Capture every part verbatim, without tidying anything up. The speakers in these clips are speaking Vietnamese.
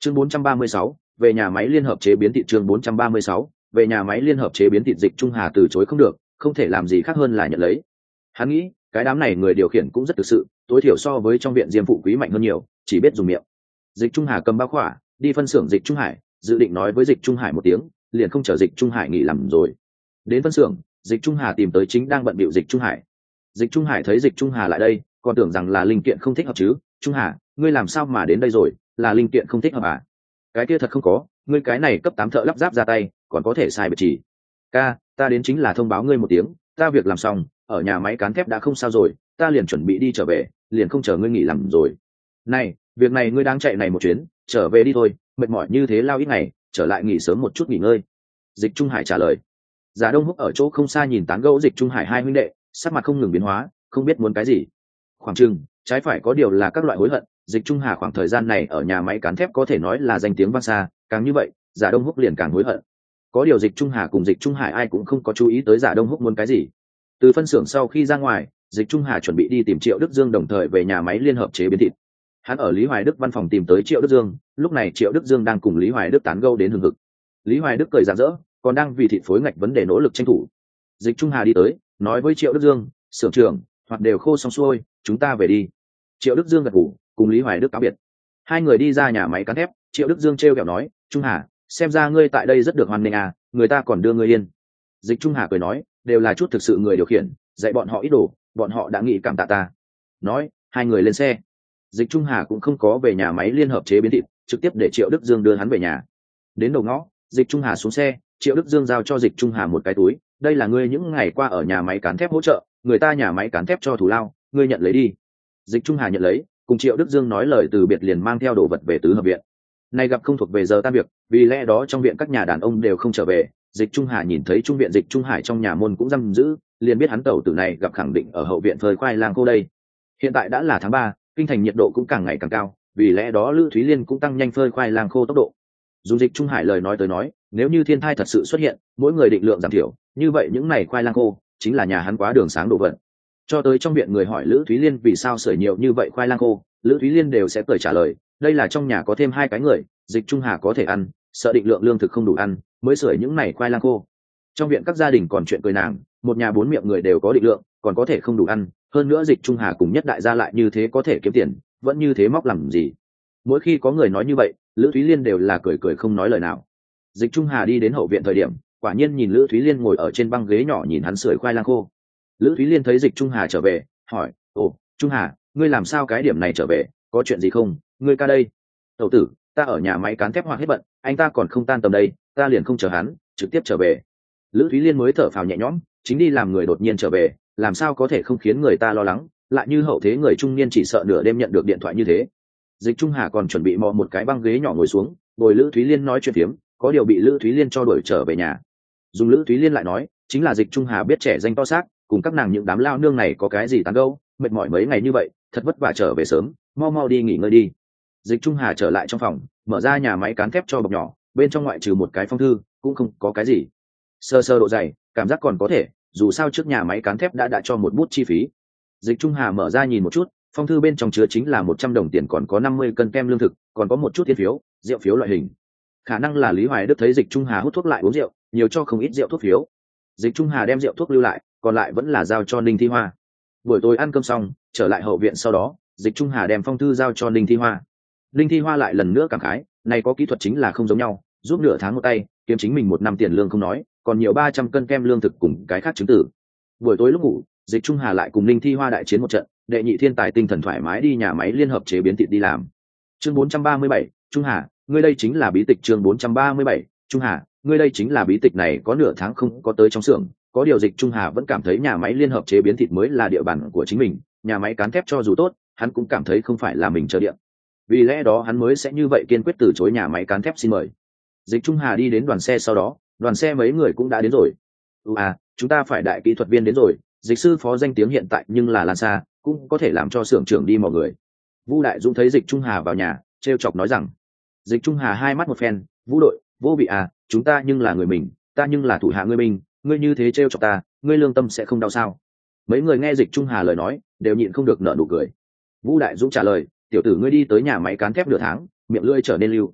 chương bốn trăm ba mươi sáu, về nhà máy liên hợp chế biến thịt. Chương bốn trăm ba mươi sáu, về nhà máy liên hợp chế biến thịt. Dịch Trung Hà từ chối không được, không thể làm gì khác hơn là nhận lấy. Hắn nghĩ cái đám này người điều khiển cũng rất thực sự, tối thiểu so với trong viện Diêm phụ quý mạnh hơn nhiều, chỉ biết dùng miệng. Dịch Trung Hà cầm bao khỏa đi phân xưởng Dịch Trung Hải, dự định nói với Dịch Trung Hải một tiếng, liền không chờ Dịch Trung Hải nghỉ làm rồi. Đến phân xưởng, Dịch Trung Hà tìm tới chính đang bận bịu Dịch Trung Hải. Dịch Trung Hải thấy Dịch Trung Hà lại đây, còn tưởng rằng là linh kiện không thích hợp chứ. Trung Hà, ngươi làm sao mà đến đây rồi, là linh kiện không thích hợp à? Cái kia thật không có, ngươi cái này cấp tám thợ lắp ráp ra tay, còn có thể sai biệt chỉ. Ca, ta đến chính là thông báo ngươi một tiếng, ta việc làm xong, ở nhà máy cán thép đã không sao rồi, ta liền chuẩn bị đi trở về, liền không chờ ngươi nghỉ làm rồi. Này, việc này ngươi đang chạy này một chuyến, trở về đi thôi, mệt mỏi như thế lao ít ngày, trở lại nghỉ sớm một chút nghỉ ngơi. Dịch Trung Hải trả lời. Giả Đông Húc ở chỗ không xa nhìn tán gẫu Dịch Trung Hải hai huynh đệ, sắc mặt không ngừng biến hóa, không biết muốn cái gì. Khoảng chừng trái phải có điều là các loại hối hận. Dịch Trung Hà khoảng thời gian này ở nhà máy cán thép có thể nói là danh tiếng vang xa, càng như vậy Giả Đông Húc liền càng hối hận. Có điều Dịch Trung Hà cùng Dịch Trung Hải ai cũng không có chú ý tới Giả Đông Húc muốn cái gì. Từ phân xưởng sau khi ra ngoài, Dịch Trung Hà chuẩn bị đi tìm Triệu Đức Dương, đồng thời về nhà máy liên hợp chế biến thịt. Hắn ở Lý Hoài Đức văn phòng tìm tới Triệu Đức Dương, lúc này Triệu Đức Dương đang cùng Lý Hoài Đức tán gẫu đến hừng hực. Lý Hoài Đức cười rạng rỡ, còn đang vì thịt phối ngạch vấn đề nỗ lực tranh thủ. Dịch Trung Hà đi tới, nói với Triệu Đức Dương, xưởng trưởng, hoặc đều khô xong xuôi, chúng ta về đi. Triệu Đức Dương gật gù, cùng Lý Hoài Đức cáo biệt. Hai người đi ra nhà máy cán thép, Triệu Đức Dương trêu ghẹo nói, Trung Hà, xem ra ngươi tại đây rất được hoan nghênh à, người ta còn đưa ngươi yên. Dịch Trung Hà cười nói, đều là chút thực sự người điều khiển, dạy bọn họ ít đồ, bọn họ đã nghĩ cảm tạ ta. Nói, hai người lên xe. Dịch Trung Hà cũng không có về nhà máy liên hợp chế biến thịt, trực tiếp để Triệu Đức Dương đưa hắn về nhà. Đến đầu ngõ, Dịch Trung Hà xuống xe, Triệu Đức Dương giao cho Dịch Trung Hà một cái túi, đây là ngươi những ngày qua ở nhà máy cán thép hỗ trợ, người ta nhà máy cán thép cho thù lao, ngươi nhận lấy đi. Dịch Trung Hà nhận lấy, cùng Triệu Đức Dương nói lời từ biệt, liền mang theo đồ vật về tứ hợp viện. Nay gặp không thuộc về giờ tan việc, vì lẽ đó trong viện các nhà đàn ông đều không trở về. Dịch Trung Hà nhìn thấy trung viện Dịch Trung Hải trong nhà môn cũng giam giữ, liền biết hắn tẩu tử này gặp khẳng định ở hậu viện phơi khoai lang khô đây. Hiện tại đã là tháng ba, kinh thành nhiệt độ cũng càng ngày càng cao, vì lẽ đó Lữ Thúy Liên cũng tăng nhanh phơi khoai lang khô tốc độ. Dùng Dịch Trung Hải lời nói tới nói, nếu như thiên thai thật sự xuất hiện, mỗi người định lượng giảm thiểu, như vậy những này khoai lang khô chính là nhà hắn quá đường sáng đổ vật. Cho tới trong viện người hỏi Lữ Thúy Liên vì sao sưởi nhiều như vậy khoai lang khô, Lữ Thúy Liên đều sẽ cười trả lời, đây là trong nhà có thêm hai cái người, Dịch Trung Hà có thể ăn, sợ định lượng lương thực không đủ ăn, mới sưởi những này khoai lang khô. Trong viện các gia đình còn chuyện cười nàng, một nhà bốn miệng người đều có định lượng, còn có thể không đủ ăn, hơn nữa Dịch Trung Hà cùng Nhất Đại gia lại như thế có thể kiếm tiền, vẫn như thế móc làm gì. Mỗi khi có người nói như vậy, Lữ Thúy Liên đều là cười cười không nói lời nào. Dịch Trung Hà đi đến hậu viện thời điểm, quả nhiên nhìn Lữ Thúy Liên ngồi ở trên băng ghế nhỏ nhìn hắn sưởi khoai lang khô. Lữ Thúy Liên thấy Dịch Trung Hà trở về, hỏi, ồ, Trung Hà, ngươi làm sao cái điểm này trở về, có chuyện gì không, ngươi ca đây? Tẩu tử, ta ở nhà máy cán thép hoặc hết bận, anh ta còn không tan tầm đây, ta liền không chờ hắn, trực tiếp trở về. Lữ Thúy Liên mới thở phào nhẹ nhõm, chính đi làm người đột nhiên trở về, làm sao có thể không khiến người ta lo lắng, lại như hậu thế người trung niên chỉ sợ nửa đêm nhận được điện thoại như thế. Dịch Trung Hà còn chuẩn bị mò một cái băng ghế nhỏ ngồi xuống, ngồi Lữ Thúy Liên nói chuyện phiếm, có điều bị Lữ Thúy Liên cho đuổi trở về nhà. Dùng Lữ Thúy Liên lại nói, chính là Dịch Trung Hà biết trẻ danh to xác, cùng các nàng những đám lao nương này có cái gì tán gẫu, mệt mỏi mấy ngày như vậy, thật vất vả trở về sớm, mau mau đi nghỉ ngơi đi. Dịch Trung Hà trở lại trong phòng, mở ra nhà máy cán thép cho bọc nhỏ, bên trong ngoại trừ một cái phong thư, cũng không có cái gì. Sơ sơ độ dày, cảm giác còn có thể, dù sao trước nhà máy cán thép đã đã cho một bút chi phí. Dịch Trung Hà mở ra nhìn một chút, phong thư bên trong chứa chính là một trăm đồng tiền, còn có năm mươi cân kem lương thực, còn có một chút tiền phiếu, rượu phiếu loại hình. Khả năng là Lý Hoài Đức thấy Dịch Trung Hà hút thuốc lại uống rượu, nhiều cho không ít rượu thuốc phiếu. Dịch Trung Hà đem rượu thuốc lưu lại, còn lại vẫn là giao cho Ninh Thi Hoa. Buổi tối ăn cơm xong, trở lại hậu viện sau đó, Dịch Trung Hà đem phong thư giao cho Ninh Thi Hoa. Ninh Thi Hoa lại lần nữa cảm khái, này có kỹ thuật chính là không giống nhau, giúp nửa tháng một tay, kiếm chính mình một năm tiền lương không nói, còn nhiều ba trăm cân kem lương thực cùng cái khác chứng tử. Buổi tối lúc ngủ, Dịch Trung Hà lại cùng Ninh Thi Hoa đại chiến một trận, đệ nhị thiên tài tinh thần thoải mái đi nhà máy liên hợp chế biến thịt đi làm. Chương bốn trăm ba mươi bảy, Trung Hà, ngươi đây chính là bí tịch. Chương bốn trăm ba mươi bảy, Trung Hà, ngươi đây chính là bí tịch. Này có nửa tháng không có tới trong xưởng, có điều Dịch Trung Hà vẫn cảm thấy nhà máy liên hợp chế biến thịt mới là địa bàn của chính mình, nhà máy cán thép cho dù tốt, hắn cũng cảm thấy không phải là mình chờ điện. Vì lẽ đó hắn mới sẽ như vậy kiên quyết từ chối nhà máy cán thép xin mời. Dịch Trung Hà đi đến đoàn xe sau đó, đoàn xe mấy người cũng đã đến rồi. Ừ à, chúng ta phải đại kỹ thuật viên đến rồi, Dịch sư phó danh tiếng hiện tại nhưng là lan xa, cũng có thể làm cho xưởng trưởng đi mọi người. Vu Đại Dũng thấy Dịch Trung Hà vào nhà, trêu chọc nói rằng. Dịch Trung Hà hai mắt một phen, Vũ đội, vô vị à, chúng ta nhưng là người mình, ta nhưng là thủ hạ ngươi mình, ngươi như thế trêu chọc ta, ngươi lương tâm sẽ không đau sao? Mấy người nghe Dịch Trung Hà lời nói, đều nhịn không được nở nụ cười. Vũ Đại Dũng trả lời, tiểu tử ngươi đi tới nhà máy cán thép nửa tháng, miệng lưỡi trở nên lưu,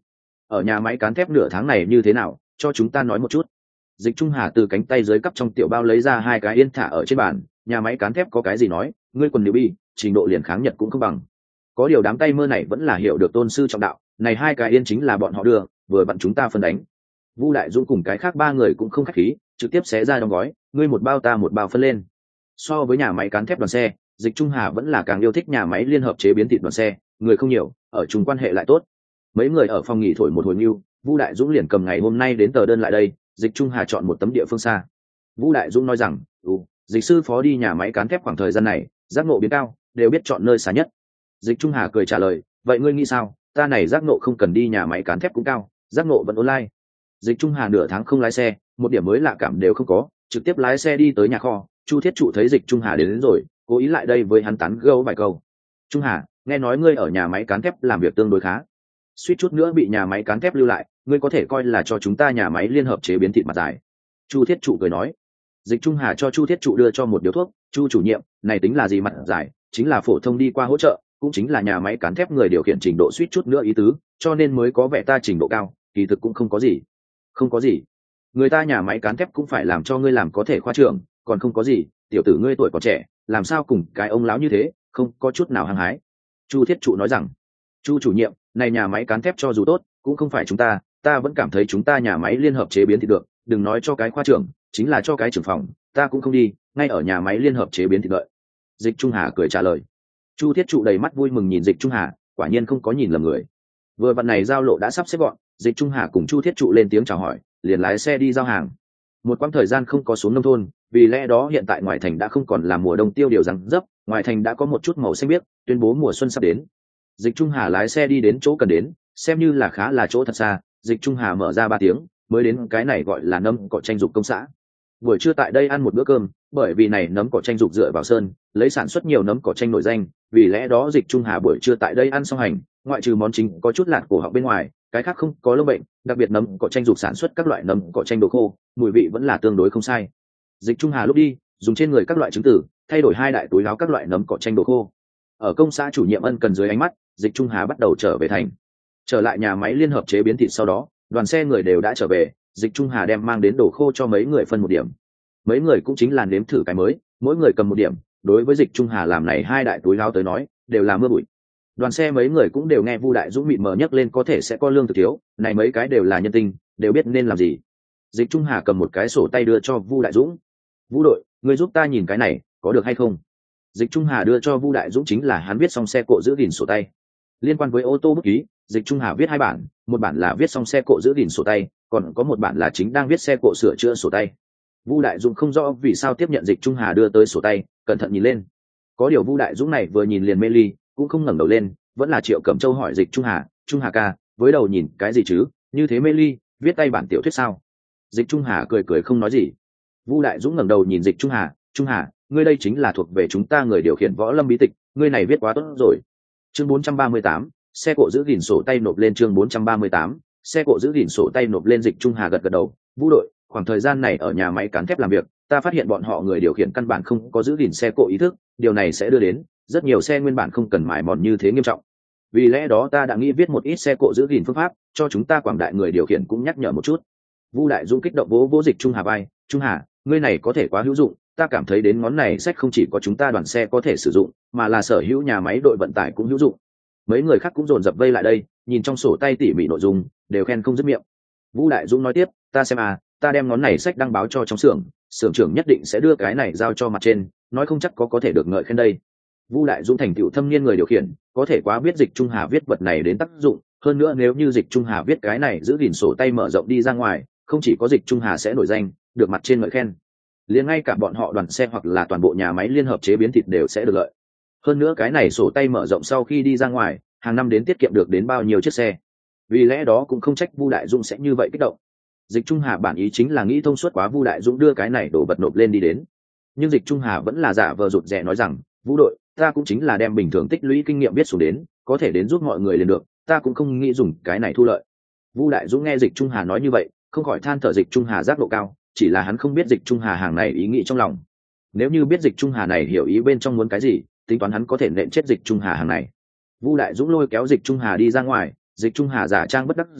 ở nhà máy cán thép nửa tháng này như thế nào, cho chúng ta nói một chút. Dịch Trung Hà từ cánh tay dưới cắp trong tiểu bao lấy ra hai cái yên thả ở trên bàn. Nhà máy cán thép có cái gì nói, ngươi quần nữ bi trình độ liền kháng nhật cũng không bằng. Có điều đám tay mơ này vẫn là hiểu được tôn sư trọng đạo, này hai cái yên chính là bọn họ đưa, vừa vặn chúng ta phân đánh. Vu Đại Dũng cùng cái khác ba người cũng không khách khí, trực tiếp xé ra đóng gói, ngươi một bao ta một bao phân lên. So với nhà máy cán thép đoàn xe, Dịch Trung Hà vẫn là càng yêu thích nhà máy liên hợp chế biến thịt đoàn xe, người không nhiều, ở chung quan hệ lại tốt. Mấy người ở phòng nghỉ thổi một hồi nhiêu, Vu Đại Dũng liền cầm ngày hôm nay đến tờ đơn lại đây. Dịch Trung Hà chọn một tấm địa phương xa. Vu Đại Dũng nói rằng, ừ, dịch sư phó đi nhà máy cán thép khoảng thời gian này, giác ngộ biến cao, đều biết chọn nơi xa nhất. Dịch Trung Hà cười trả lời, vậy ngươi nghĩ sao, ta này giác ngộ không cần đi nhà máy cán thép cũng cao, giác ngộ vẫn online. Dịch Trung Hà nửa tháng không lái xe, một điểm mới lạ cảm đều không có, trực tiếp lái xe đi tới nhà kho. Chu Thiết Trụ thấy Dịch Trung Hà đến, đến rồi, cố ý lại đây với hắn tán gẫu vài câu. Trung Hà, nghe nói ngươi ở nhà máy cán thép làm việc tương đối khá, suýt chút nữa bị nhà máy cán thép lưu lại, ngươi có thể coi là cho chúng ta nhà máy liên hợp chế biến thịt mặt dài. Chu Thiết Trụ cười nói. Dịch Trung Hà cho Chu Thiết Trụ đưa cho một điếu thuốc. Chu chủ nhiệm, này tính là gì mặt dài, chính là phổ thông đi qua hỗ trợ, cũng chính là nhà máy cán thép người điều khiển trình độ suýt chút nữa ý tứ, cho nên mới có vẻ ta trình độ cao, kỳ thực cũng không có gì. Không có gì? Người ta nhà máy cán thép cũng phải làm cho ngươi làm có thể khoa trưởng, còn không có gì, tiểu tử ngươi tuổi còn trẻ, làm sao cùng cái ông lão như thế, không có chút nào hăng hái. Chu Thiết Trụ nói rằng, Chu chủ nhiệm, này nhà máy cán thép cho dù tốt, cũng không phải chúng ta, ta vẫn cảm thấy chúng ta nhà máy liên hợp chế biến thịt được, đừng nói cho cái khoa trưởng, chính là cho cái trưởng phòng, ta cũng không đi, ngay ở nhà máy liên hợp chế biến thịt đợi. Dịch Trung Hà cười trả lời. Chu Thiết Trụ đầy mắt vui mừng nhìn Dịch Trung Hà, quả nhiên không có nhìn lầm người. Vừa vặn này giao lộ đã sắp xếp gọn, Dịch Trung Hà cùng Chu Thiết Trụ lên tiếng chào hỏi, liền lái xe đi giao hàng. Một quãng thời gian không có xuống nông thôn, vì lẽ đó hiện tại ngoài thành đã không còn là mùa đông tiêu điều rằng dấp, ngoài thành đã có một chút màu xanh biếc, tuyên bố mùa xuân sắp đến. Dịch Trung Hà lái xe đi đến chỗ cần đến, xem như là khá là chỗ thật xa. Dịch Trung Hà mở ra ba tiếng mới đến cái này gọi là nấm cỏ tranh dục công xã. Buổi trưa tại đây ăn một bữa cơm, bởi vì này nấm cỏ tranh dục dựa vào sơn lấy sản xuất nhiều nấm cỏ tranh nổi danh, vì lẽ đó Dịch Trung Hà buổi trưa tại đây ăn xong hành, ngoại trừ món chính có chút lạt cổ họng bên ngoài, cái khác không có lông bệnh. Đặc biệt nấm cỏ tranh dục sản xuất các loại nấm cỏ tranh đồ khô, mùi vị vẫn là tương đối không sai. Dịch Trung Hà lúc đi dùng trên người các loại chứng tử thay đổi hai đại túi áo các loại nấm cỏ tranh đồ khô. Ở công xã chủ nhiệm ân cần dưới ánh mắt, Dịch Trung Hà bắt đầu trở về thành. Trở lại nhà máy liên hợp chế biến thịt sau đó, đoàn xe người đều đã trở về. Dịch Trung Hà đem mang đến đồ khô cho mấy người phân một điểm. Mấy người cũng chính là nếm thử cái mới, mỗi người cầm một điểm. Đối với Dịch Trung Hà làm này hai đại túi áo tới nói, đều là mưa bụi. Đoàn xe mấy người cũng đều nghe Vu Đại Dũng mịt mờ nhắc lên có thể sẽ có lương thực thiếu, này mấy cái đều là nhân tinh, đều biết nên làm gì. Dịch Trung Hà cầm một cái sổ tay đưa cho Vu Đại Dũng. Vu đội, người giúp ta nhìn cái này, có được hay không? Dịch Trung Hà đưa cho Vu Đại Dũng chính là hắn viết xong xe cộ giữ gìn sổ tay. Liên quan với ô tô bút ký, Dịch Trung Hà viết hai bản, một bản là viết xong xe cộ giữ gìn sổ tay, còn có một bản là chính đang viết xe cộ sửa chữa sổ tay. Vu Đại Dũng không rõ vì sao tiếp nhận Dịch Trung Hà đưa tới sổ tay, cẩn thận nhìn lên. Có điều Vu Đại Dũng này vừa nhìn liền mê ly, cũng không ngẩng đầu lên, vẫn là Triệu Cẩm Châu hỏi Dịch Trung Hà, Trung Hà ca, với đầu nhìn cái gì chứ, như thế mê ly, viết tay bản tiểu thuyết sao? Dịch Trung Hà cười cười không nói gì. Vu Đại Dũng ngẩng đầu nhìn Dịch Trung Hà, Trung Hà, ngươi đây chính là thuộc về chúng ta người điều khiển võ lâm bí tịch, ngươi này viết quá tốt rồi. Chương bốn trăm ba mươi tám, xe cộ giữ gìn sổ tay nộp lên. Chương bốn trăm ba mươi tám, xe cộ giữ gìn sổ tay nộp lên. Dịch Trung Hà gật gật đầu, Vu đội, khoảng thời gian này ở nhà máy cán thép làm việc, ta phát hiện bọn họ người điều khiển căn bản không có giữ gìn xe cộ ý thức, điều này sẽ đưa đến rất nhiều xe nguyên bản không cần mài mòn như thế nghiêm trọng. Vì lẽ đó ta đã nghĩ viết một ít xe cộ giữ gìn phương pháp, cho chúng ta quảng đại người điều khiển cũng nhắc nhở một chút. Vu Đại Dũng kích động vỗ vỗ Dịch Trung Hà vai, Trung Hà, ngươi này có thể quá hữu dụng, ta cảm thấy đến ngón này sách không chỉ có chúng ta đoàn xe có thể sử dụng, mà là sở hữu nhà máy đội vận tải cũng hữu dụng. Mấy người khác cũng dồn dập vây lại đây, nhìn trong sổ tay tỉ mỉ nội dung, đều khen không dứt miệng. Vu Đại Dũng nói tiếp, ta xem à, ta đem ngón này sách đăng báo cho trong xưởng, xưởng trưởng nhất định sẽ đưa cái này giao cho mặt trên, nói không chắc có có thể được ngợi khen đây. Vu Đại Dũng thành tựu thâm niên người điều khiển, có thể quá biết Dịch Trung Hà viết vật này đến tác dụng, hơn nữa nếu như Dịch Trung Hà viết cái này giữ gìn sổ tay mở rộng đi ra ngoài, không chỉ có Dịch Trung Hà sẽ nổi danh, được mặt trên ngợi khen, liền ngay cả bọn họ đoàn xe hoặc là toàn bộ nhà máy liên hợp chế biến thịt đều sẽ được lợi. Hơn nữa cái này sổ tay mở rộng sau khi đi ra ngoài, hàng năm đến tiết kiệm được đến bao nhiêu chiếc xe. Vì lẽ đó cũng không trách Vu Đại Dũng sẽ như vậy kích động. Dịch Trung Hà bản ý chính là nghĩ thông suốt quá Vu Đại Dũng đưa cái này đổ vật nộp lên đi đến. Nhưng Dịch Trung Hà vẫn là giả vờ rụt rè nói rằng, Vu đội, ta cũng chính là đem bình thường tích lũy kinh nghiệm biết xuống đến, có thể đến giúp mọi người liền được, ta cũng không nghĩ dùng cái này thu lợi. Vu Đại Dũng nghe Dịch Trung Hà nói như vậy, không khỏi than thở Dịch Trung Hà giác độ cao, chỉ là hắn không biết Dịch Trung Hà hàng này ý nghĩ trong lòng. Nếu như biết Dịch Trung Hà này hiểu ý bên trong muốn cái gì, tính toán hắn có thể nện chết Dịch Trung Hà hàng này. Vu Đại Dũng lôi kéo Dịch Trung Hà đi ra ngoài, Dịch Trung Hà giả trang bất đắc dĩ,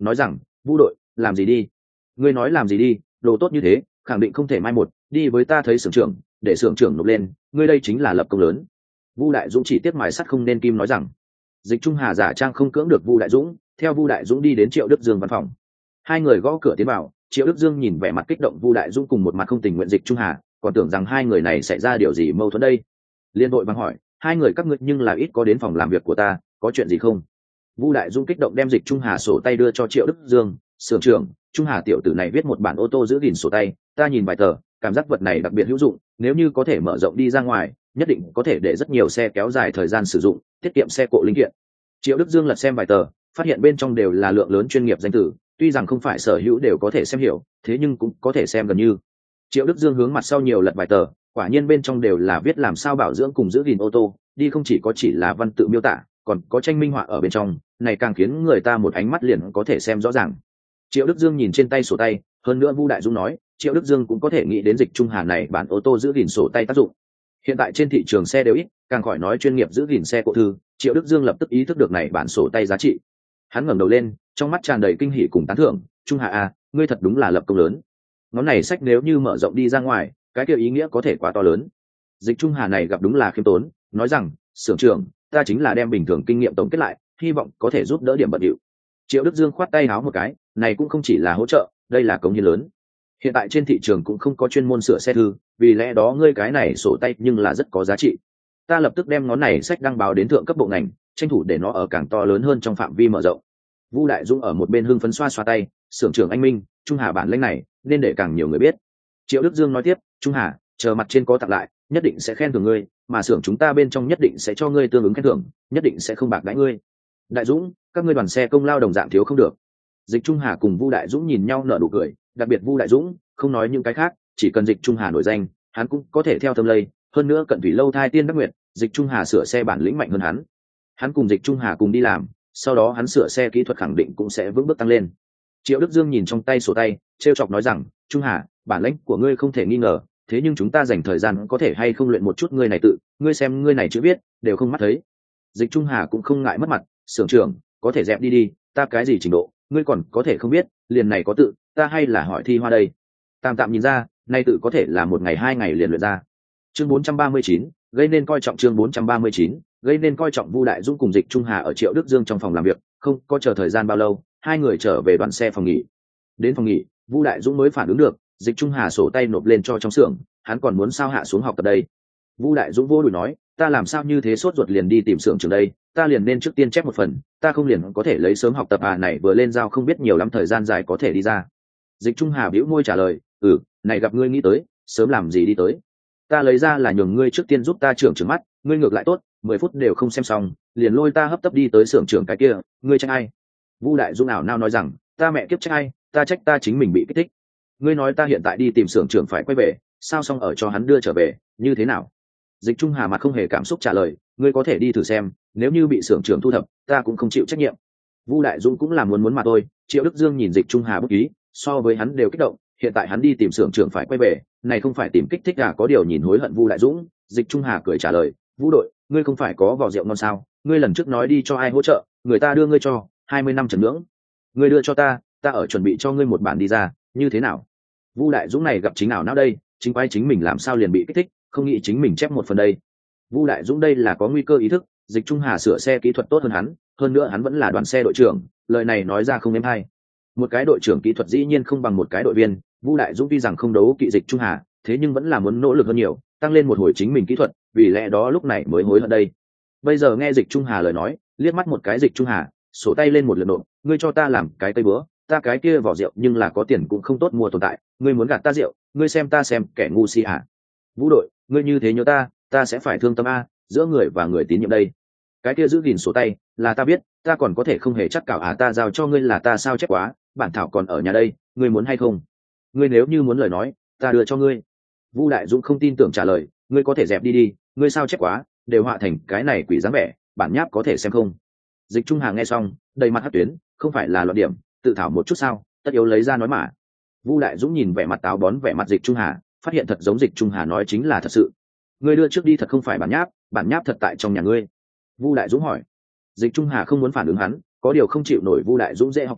nói rằng Vu đội, làm gì đi? Ngươi nói làm gì đi? Đồ tốt như thế khẳng định không thể mai một, đi với ta thấy xưởng trưởng, để xưởng trưởng nộp lên, ngươi đây chính là lập công lớn. Vu Đại Dũng chỉ tiếp mài sắt không nên kim nói rằng. Dịch Trung Hà giả trang không cưỡng được Vu Đại Dũng, theo Vu Đại Dũng đi đến Triệu Đức Dương văn phòng. Hai người gõ cửa tiến vào, Triệu Đức Dương nhìn vẻ mặt kích động Vu Đại Dũng cùng một mặt không tình nguyện Dịch Trung Hà, còn tưởng rằng hai người này xảy ra điều gì mâu thuẫn đây. Liên đội vàng hỏi, hai người các ngươi nhưng là ít có đến phòng làm việc của ta, có chuyện gì không? Vu Đại Dũng kích động đem Dịch Trung Hà sổ tay đưa cho Triệu Đức Dương, xưởng trưởng, Trung Hà tiểu tử này viết một bản ô tô giữ gìn sổ tay, ta nhìn vài tờ, cảm giác vật này đặc biệt hữu dụng, nếu như có thể mở rộng đi ra ngoài, nhất định có thể để rất nhiều xe kéo dài thời gian sử dụng, tiết kiệm xe cộ linh kiện. Triệu Đức Dương lật xem vài tờ, phát hiện bên trong đều là lượng lớn chuyên nghiệp danh từ, tuy rằng không phải sở hữu đều có thể xem hiểu, thế nhưng cũng có thể xem gần như. Triệu Đức Dương hướng mặt sau nhiều lật vài tờ, quả nhiên bên trong đều là viết làm sao bảo dưỡng cùng giữ gìn ô tô, đi không chỉ có chỉ là văn tự miêu tả, còn có tranh minh họa ở bên trong, này càng khiến người ta một ánh mắt liền có thể xem rõ ràng. Triệu Đức Dương nhìn trên tay sổ tay, hơn nữa Vu Đại Dũng nói, Triệu Đức Dương cũng có thể nghĩ đến Dịch Trung Hà này bản ô tô giữ gìn sổ tay tác dụng. Hiện tại trên thị trường xe đều ít, càng khỏi nói chuyên nghiệp giữ gìn xe cộ thư, Triệu Đức Dương lập tức ý thức được này bản sổ tay giá trị. Hắn ngẩng đầu lên, trong mắt tràn đầy kinh hỉ cùng tán thưởng, Trung Hà à, ngươi thật đúng là lập công lớn. Ngón này sách nếu như mở rộng đi ra ngoài, cái kia ý nghĩa có thể quá to lớn. Dịch Trung Hà này gặp đúng là khiêm tốn, nói rằng, xưởng trưởng, ta chính là đem bình thường kinh nghiệm tổng kết lại, hy vọng có thể giúp đỡ điểm bận điệu. Triệu Đức Dương khoát tay áo một cái, này cũng không chỉ là hỗ trợ, đây là cống hiến lớn. Hiện tại trên thị trường cũng không có chuyên môn sửa xe thư, vì lẽ đó ngươi cái này sổ tay nhưng là rất có giá trị. Ta lập tức đem ngón này sách đăng báo đến thượng cấp bộ ngành, tranh thủ để nó ở càng to lớn hơn trong phạm vi mở rộng. Vu Đại Dũng ở một bên hưng phấn xoa xoa tay, xưởng trưởng anh minh, Trung Hà bản lĩnh này nên để càng nhiều người biết. Triệu Đức Dương nói tiếp, Trung Hà, chờ mặt trên có tặng lại, nhất định sẽ khen thưởng ngươi, mà xưởng chúng ta bên trong nhất định sẽ cho ngươi tương ứng khen thưởng, nhất định sẽ không bạc đãi ngươi. Đại Dũng, các ngươi đoàn xe công lao đồng dạng thiếu không được. Dịch Trung Hà cùng Vu Đại Dũng nhìn nhau nở nụ cười, đặc biệt Vu Đại Dũng, không nói những cái khác, chỉ cần Dịch Trung Hà nổi danh, hắn cũng có thể theo thâm lây, hơn nữa cận thủy lâu thai tiên đắc nguyệt, Dịch Trung Hà sửa xe bản lĩnh mạnh hơn hắn. Hắn cùng Dịch Trung Hà cùng đi làm, sau đó hắn sửa xe kỹ thuật khẳng định cũng sẽ vững bước tăng lên. Triệu Đức Dương nhìn trong tay sổ tay, trêu chọc nói rằng, Trung Hà, bản lĩnh của ngươi không thể nghi ngờ, thế nhưng chúng ta dành thời gian có thể hay không luyện một chút ngươi này tự, ngươi xem ngươi này chữ viết, đều không mắt thấy. Dịch Trung Hà cũng không ngại mất mặt, xưởng trưởng, có thể dẹp đi đi, ta cái gì trình độ, ngươi còn có thể không biết, liền này có tự, ta hay là hỏi thi hoa đây. Tạm tạm nhìn ra, nay tự có thể là một ngày hai ngày liền luyện ra. Chương bốn trăm ba mươi chín, gây nên coi trọng chương bốn trăm ba mươi chín, gây nên coi trọng Vu Đại Dũng cùng Dịch Trung Hà ở Triệu Đức Dương trong phòng làm việc, không có chờ thời gian bao lâu, hai người trở về đoàn xe phòng nghỉ. Đến phòng nghỉ, Vu Đại Dũng mới phản ứng được, Dịch Trung Hà sổ tay nộp lên cho trong xưởng, hắn còn muốn sao hạ xuống học tập đây. Vu Đại Dũng vô đùi nói, ta làm sao như thế sốt ruột liền đi tìm xưởng trường đây, ta liền nên trước tiên chép một phần, ta không liền có thể lấy sớm học tập à, này vừa lên giao không biết nhiều lắm thời gian dài có thể đi ra. Dịch Trung Hà bĩu môi trả lời, ừ, này gặp ngươi nghĩ tới, sớm làm gì đi tới. Ta lấy ra là nhường ngươi trước tiên giúp ta trưởng trưởng mắt, ngươi ngược lại tốt, mười phút đều không xem xong, liền lôi ta hấp tấp đi tới xưởng trưởng cái kia, ngươi trách ai? Vu Đại Dũng ảo nao nói rằng, ta mẹ kiếp trách ai, ta trách ta chính mình bị kích thích. Ngươi nói ta hiện tại đi tìm xưởng trưởng phải quay về, sao xong ở cho hắn đưa trở về, như thế nào? Dịch Trung Hà mặt không hề cảm xúc trả lời, ngươi có thể đi thử xem, nếu như bị xưởng trưởng thu thập, ta cũng không chịu trách nhiệm. Vu Đại Dũng cũng là muốn muốn mà thôi. Triệu Đức Dương nhìn Dịch Trung Hà bút ký, so với hắn đều kích động, hiện tại hắn đi tìm xưởng trưởng phải quay về, này không phải tìm kích thích à, có điều nhìn hối hận Vu Đại Dũng. Dịch Trung Hà cười trả lời, Vu đội, ngươi không phải có vỏ rượu ngon sao, ngươi lần trước nói đi cho ai hỗ trợ, người ta đưa ngươi cho hai mươi năm trần ngưỡng, ngươi đưa cho ta, ta ở chuẩn bị cho ngươi một bản đi ra, như thế nào? Vu Đại Dũng này gặp chính nào não đây, chính quay chính mình làm sao liền bị kích thích, không nghĩ chính mình chép một phần đây. Vu Đại Dũng đây là có nguy cơ ý thức, Dịch Trung Hà sửa xe kỹ thuật tốt hơn hắn, hơn nữa hắn vẫn là đoàn xe đội trưởng, lời này nói ra không êm hay. Một cái đội trưởng kỹ thuật dĩ nhiên không bằng một cái đội viên, Vu Đại Dũng tuy rằng không đấu kỵ Dịch Trung Hà, thế nhưng vẫn là muốn nỗ lực hơn nhiều, tăng lên một hồi chính mình kỹ thuật, vì lẽ đó lúc này mới hối hận đây. Bây giờ nghe Dịch Trung Hà lời nói, liếc mắt một cái Dịch Trung Hà, sổ tay lên một lượt nộp, ngươi cho ta làm cái cây búa, ta cái kia vỏ rượu nhưng là có tiền cũng không tốt mua tồn tại, ngươi muốn gạt ta rượu, ngươi xem ta xem kẻ ngu si à? Vũ đội, ngươi như thế nhớ ta, ta sẽ phải thương tâm a, giữa người và người tín nhiệm đây. Cái kia giữ gìn sổ tay, là ta biết, ta còn có thể không hề chắc cảo à, ta giao cho ngươi là ta sao chép quá, bản thảo còn ở nhà đây, ngươi muốn hay không? Ngươi nếu như muốn lời nói, ta đưa cho ngươi. Vu Đại Dũng không tin tưởng trả lời, ngươi có thể dẹp đi đi, ngươi sao chép quá, đều họa thành cái này quỷ dáng vẻ, bản nháp có thể xem không? Dịch Trung Hà nghe xong, đầy mặt hất tuyến, không phải là loạn điểm, tự thảo một chút sao, tất yếu lấy ra nói mà. Vu Đại Dũng nhìn vẻ mặt táo bón vẻ mặt Dịch Trung Hà, phát hiện thật giống Dịch Trung Hà nói chính là thật sự. Ngươi đưa trước đi thật không phải bản nháp, bản nháp thật tại trong nhà ngươi. Vu Đại Dũng hỏi. Dịch Trung Hà không muốn phản ứng hắn, có điều không chịu nổi Vu Đại Dũng dễ học tâm,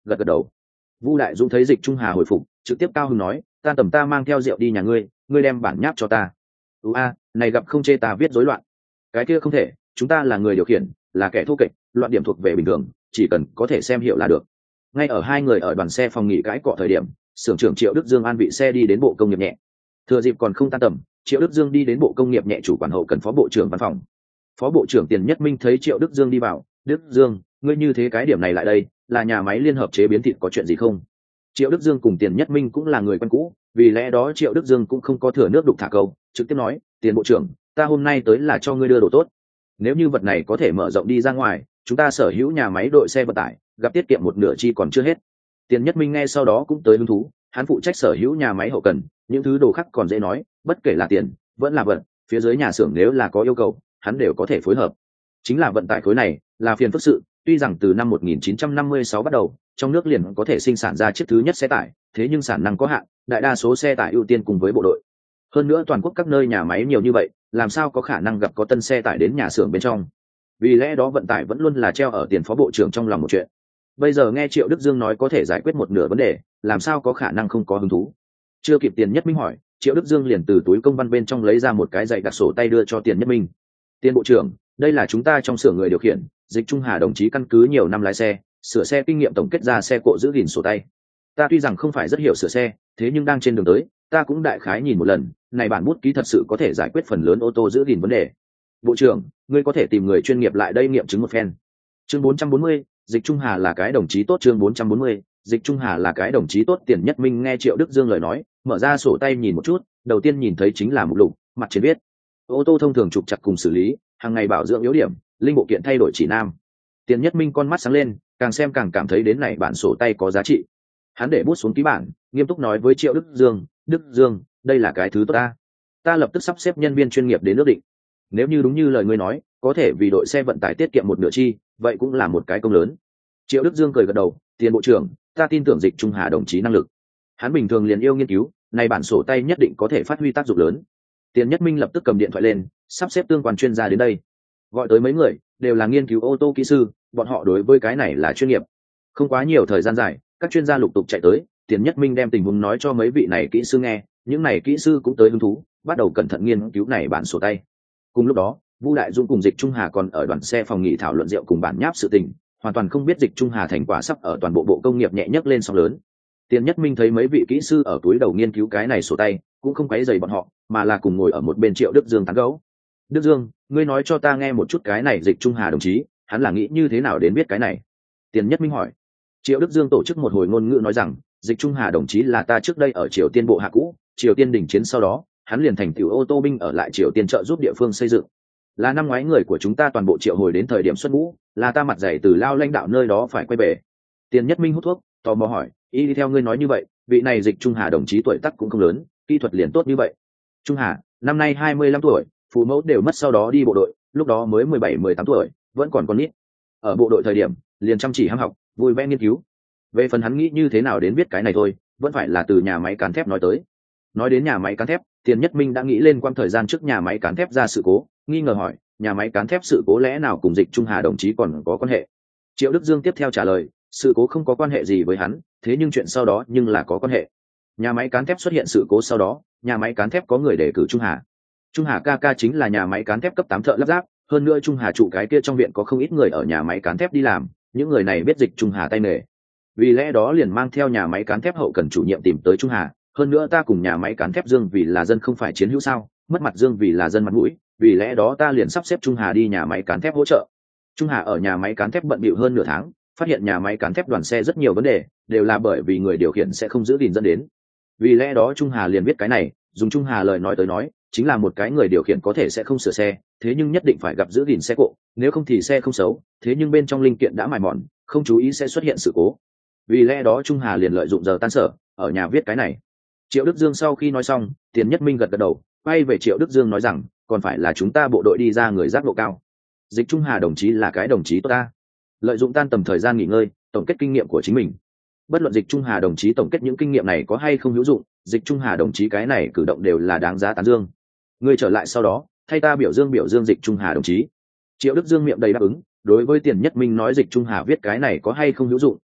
gật gật đầu. Vu Đại Dũng thấy Dịch Trung Hà hồi phục, trực tiếp cao hứng nói, ta tầm ta mang theo rượu đi nhà ngươi, ngươi đem bản nháp cho ta. ú a này gặp không chê ta viết rối loạn. Cái kia không thể, chúng ta là người điều khiển, là kẻ thô kệch, loạn điểm thuộc về bình thường, chỉ cần có thể xem hiểu là được. Ngay ở hai người ở đoàn xe phòng nghỉ cãi cọ thời điểm, xưởng trưởng Triệu Đức Dương an vị xe đi đến bộ công nghiệp nhẹ. Thừa dịp còn không tan tầm, Triệu Đức Dương đi đến bộ công nghiệp nhẹ chủ quản hậu cần phó bộ trưởng văn phòng. Phó bộ trưởng Tiền Nhất Minh thấy Triệu Đức Dương đi vào, Đức Dương, ngươi như thế cái điểm này lại đây, là nhà máy liên hợp chế biến thịt có chuyện gì không? Triệu Đức Dương cùng Tiền Nhất Minh cũng là người quen cũ, vì lẽ đó Triệu Đức Dương cũng không có thừa nước đục thả câu, trực tiếp nói, Tiền bộ trưởng, ta hôm nay tới là cho ngươi đưa đồ tốt. Nếu như vật này có thể mở rộng đi ra ngoài, chúng ta sở hữu nhà máy đội xe vận tải, gặp tiết kiệm một nửa chi còn chưa hết. Tiền Nhất Minh nghe sau đó cũng tới hứng thú, hắn phụ trách sở hữu nhà máy hậu cần, những thứ đồ khác còn dễ nói, bất kể là tiền, vẫn là vật, phía dưới nhà xưởng nếu là có yêu cầu, hắn đều có thể phối hợp. Chính là vận tải khối này, là phiền phức sự, tuy rằng từ năm một nghìn chín trăm năm mươi sáu bắt đầu, trong nước liền có thể sinh sản ra chiếc thứ nhất xe tải, thế nhưng sản năng có hạn, đại đa số xe tải ưu tiên cùng với bộ đội. Hơn nữa toàn quốc các nơi nhà máy nhiều như vậy, làm sao có khả năng gặp có tân xe tải đến nhà xưởng bên trong. Vì lẽ đó vận tải vẫn luôn là treo ở Tiền phó bộ trưởng trong lòng một chuyện. Bây giờ nghe Triệu Đức Dương nói có thể giải quyết một nửa vấn đề, làm sao có khả năng không có hứng thú. Chưa kịp Tiền Nhất Minh hỏi, Triệu Đức Dương liền từ túi công văn bên trong lấy ra một cái dạy đặc sổ tay đưa cho Tiền Nhất Minh. Tiền bộ trưởng, đây là chúng ta trong xưởng người điều khiển, Dịch Trung Hà đồng chí căn cứ nhiều năm lái xe, sửa xe kinh nghiệm tổng kết ra xe cộ giữ gìn sổ tay. Ta tuy rằng không phải rất hiểu sửa xe, thế nhưng đang trên đường tới, ta cũng đại khái nhìn một lần, này bản bút ký thật sự có thể giải quyết phần lớn ô tô giữ gìn vấn đề. Bộ trưởng, ngươi có thể tìm người chuyên nghiệp lại đây nghiệm chứng một phen. Chương bốn trăm bốn mươi, Dịch Trung Hà là cái đồng chí tốt. Chương bốn trăm bốn mươi, Dịch Trung Hà là cái đồng chí tốt. Tiền Nhất Minh nghe Triệu Đức Dương lời nói, mở ra sổ tay nhìn một chút, đầu tiên nhìn thấy chính là mục lục, mặt trên viết: ô tô thông thường trục chặt cùng xử lý, hàng ngày bảo dưỡng yếu điểm, linh bộ kiện thay đổi chỉ nam. Tiền Nhất Minh con mắt sáng lên, càng xem càng cảm thấy đến này bản sổ tay có giá trị. Hắn để bút xuống ký bản, nghiêm túc nói với Triệu Đức Dương, Đức Dương, đây là cái thứ tốt ta. Ta lập tức sắp xếp nhân viên chuyên nghiệp đến ước định. Nếu như đúng như lời ngươi nói, có thể vì đội xe vận tải tiết kiệm một nửa chi, vậy cũng là một cái công lớn. Triệu Đức Dương cười gật đầu, Tiền bộ trưởng, ta tin tưởng Dịch Trung Hà đồng chí năng lực. Hắn bình thường liền yêu nghiên cứu, này bản sổ tay nhất định có thể phát huy tác dụng lớn. Tiền Nhất Minh lập tức cầm điện thoại lên, sắp xếp tương quan chuyên gia đến đây. Gọi tới mấy người, đều là nghiên cứu ô tô kỹ sư, bọn họ đối với cái này là chuyên nghiệp. Không quá nhiều thời gian dài, các chuyên gia lục tục chạy tới, Tiền Nhất Minh đem tình huống nói cho mấy vị này kỹ sư nghe, những này kỹ sư cũng tới hứng thú, bắt đầu cẩn thận nghiên cứu này bản sổ tay. Cùng lúc đó, Vu Đại Dũng cùng Dịch Trung Hà còn ở đoàn xe phòng nghỉ thảo luận rượu cùng bản nháp sự tình, hoàn toàn không biết Dịch Trung Hà thành quả sắp ở toàn bộ bộ công nghiệp nhẹ nhấc lên sóng lớn. Tiền Nhất Minh thấy mấy vị kỹ sư ở túi đầu nghiên cứu cái này sổ tay, cũng không quấy rầy bọn họ, mà là cùng ngồi ở một bên Triệu Đức Dương tán gẫu. Đức Dương, ngươi nói cho ta nghe một chút cái này Dịch Trung Hà đồng chí, hắn là nghĩ như thế nào đến biết cái này? Tiền Nhất Minh hỏi. Triệu Đức Dương tổ chức một hồi ngôn ngữ nói rằng, Dịch Trung Hà đồng chí là ta trước đây ở Triều Tiên bộ hạ cũ, Triều Tiên đình chiến sau đó, hắn liền thành tiểu ô tô binh ở lại Triều Tiên trợ giúp địa phương xây dựng. Là năm ngoái người của chúng ta toàn bộ triệu hồi đến thời điểm xuất ngũ, là ta mặt dày từ lao lãnh đạo nơi đó phải quay về. Tiền Nhất Minh hút thuốc, tò mò hỏi, y đi theo ngươi nói như vậy, vị này Dịch Trung Hà đồng chí tuổi tác cũng không lớn, kỹ thuật liền tốt như vậy. Trung Hà, năm nay hai mươi lăm tuổi, phụ mẫu đều mất sau đó đi bộ đội, lúc đó mới mười bảy mười tám tuổi, vẫn còn con nít. Ở bộ đội thời điểm, liền chăm chỉ ham học, vui vẻ nghiên cứu. Về phần hắn nghĩ như thế nào đến biết cái này thôi, vẫn phải là từ nhà máy cán thép nói tới. Nói đến nhà máy cán thép, Tiền Nhất Minh đã nghĩ lên quãng thời gian trước nhà máy cán thép ra sự cố, nghi ngờ hỏi, nhà máy cán thép sự cố lẽ nào cùng Dịch Trung Hà đồng chí còn có quan hệ? Triệu Đức Dương tiếp theo trả lời, sự cố không có quan hệ gì với hắn, thế nhưng chuyện sau đó nhưng là có quan hệ. Nhà máy cán thép xuất hiện sự cố sau đó, nhà máy cán thép có người đề cử Trung Hà. Trung Hà ca ca chính là nhà máy cán thép cấp tám thợ lắp ráp, hơn nữa Trung Hà trụ cái kia trong viện có không ít người ở nhà máy cán thép đi làm, những người này biết Dịch Trung Hà tay nghề. Vì lẽ đó liền mang theo nhà máy cán thép hậu cần chủ nhiệm tìm tới Trung Hà, hơn nữa ta cùng nhà máy cán thép Dương vì là dân không phải chiến hữu sao, mất mặt Dương vì là dân mặt mũi, vì lẽ đó ta liền sắp xếp Trung Hà đi nhà máy cán thép hỗ trợ. Trung Hà ở nhà máy cán thép bận bịu hơn nửa tháng, phát hiện nhà máy cán thép đoàn xe rất nhiều vấn đề, đều là bởi vì người điều khiển sẽ không giữ gìn dẫn đến. Vì lẽ đó Trung Hà liền biết cái này, dùng Trung Hà lời nói tới nói, chính là một cái người điều khiển có thể sẽ không sửa xe, thế nhưng nhất định phải gặp giữ gìn xe cộ, nếu không thì xe không xấu, thế nhưng bên trong linh kiện đã mài mòn, không chú ý sẽ xuất hiện sự cố. Vì lẽ đó Trung Hà liền lợi dụng giờ tan sở, ở nhà viết cái này. Triệu Đức Dương sau khi nói xong, Tiền Nhất Minh gật gật đầu, quay về Triệu Đức Dương nói rằng, còn phải là chúng ta bộ đội đi ra người giác độ cao. Dịch Trung Hà đồng chí là cái đồng chí tốt ta. Lợi dụng tan tầm thời gian nghỉ ngơi, tổng kết kinh nghiệm của chính mình. Bất luận Dịch Trung Hà đồng chí tổng kết những kinh nghiệm này có hay không hữu dụng, Dịch Trung Hà đồng chí cái này cử động đều là đáng giá tán dương. Ngươi trở lại sau đó, thay ta biểu dương biểu dương Dịch Trung Hà đồng chí. Triệu Đức Dương miệng đầy đáp ứng, đối với Tiền Nhất Minh nói Dịch Trung Hà viết cái này có hay không hữu dụng,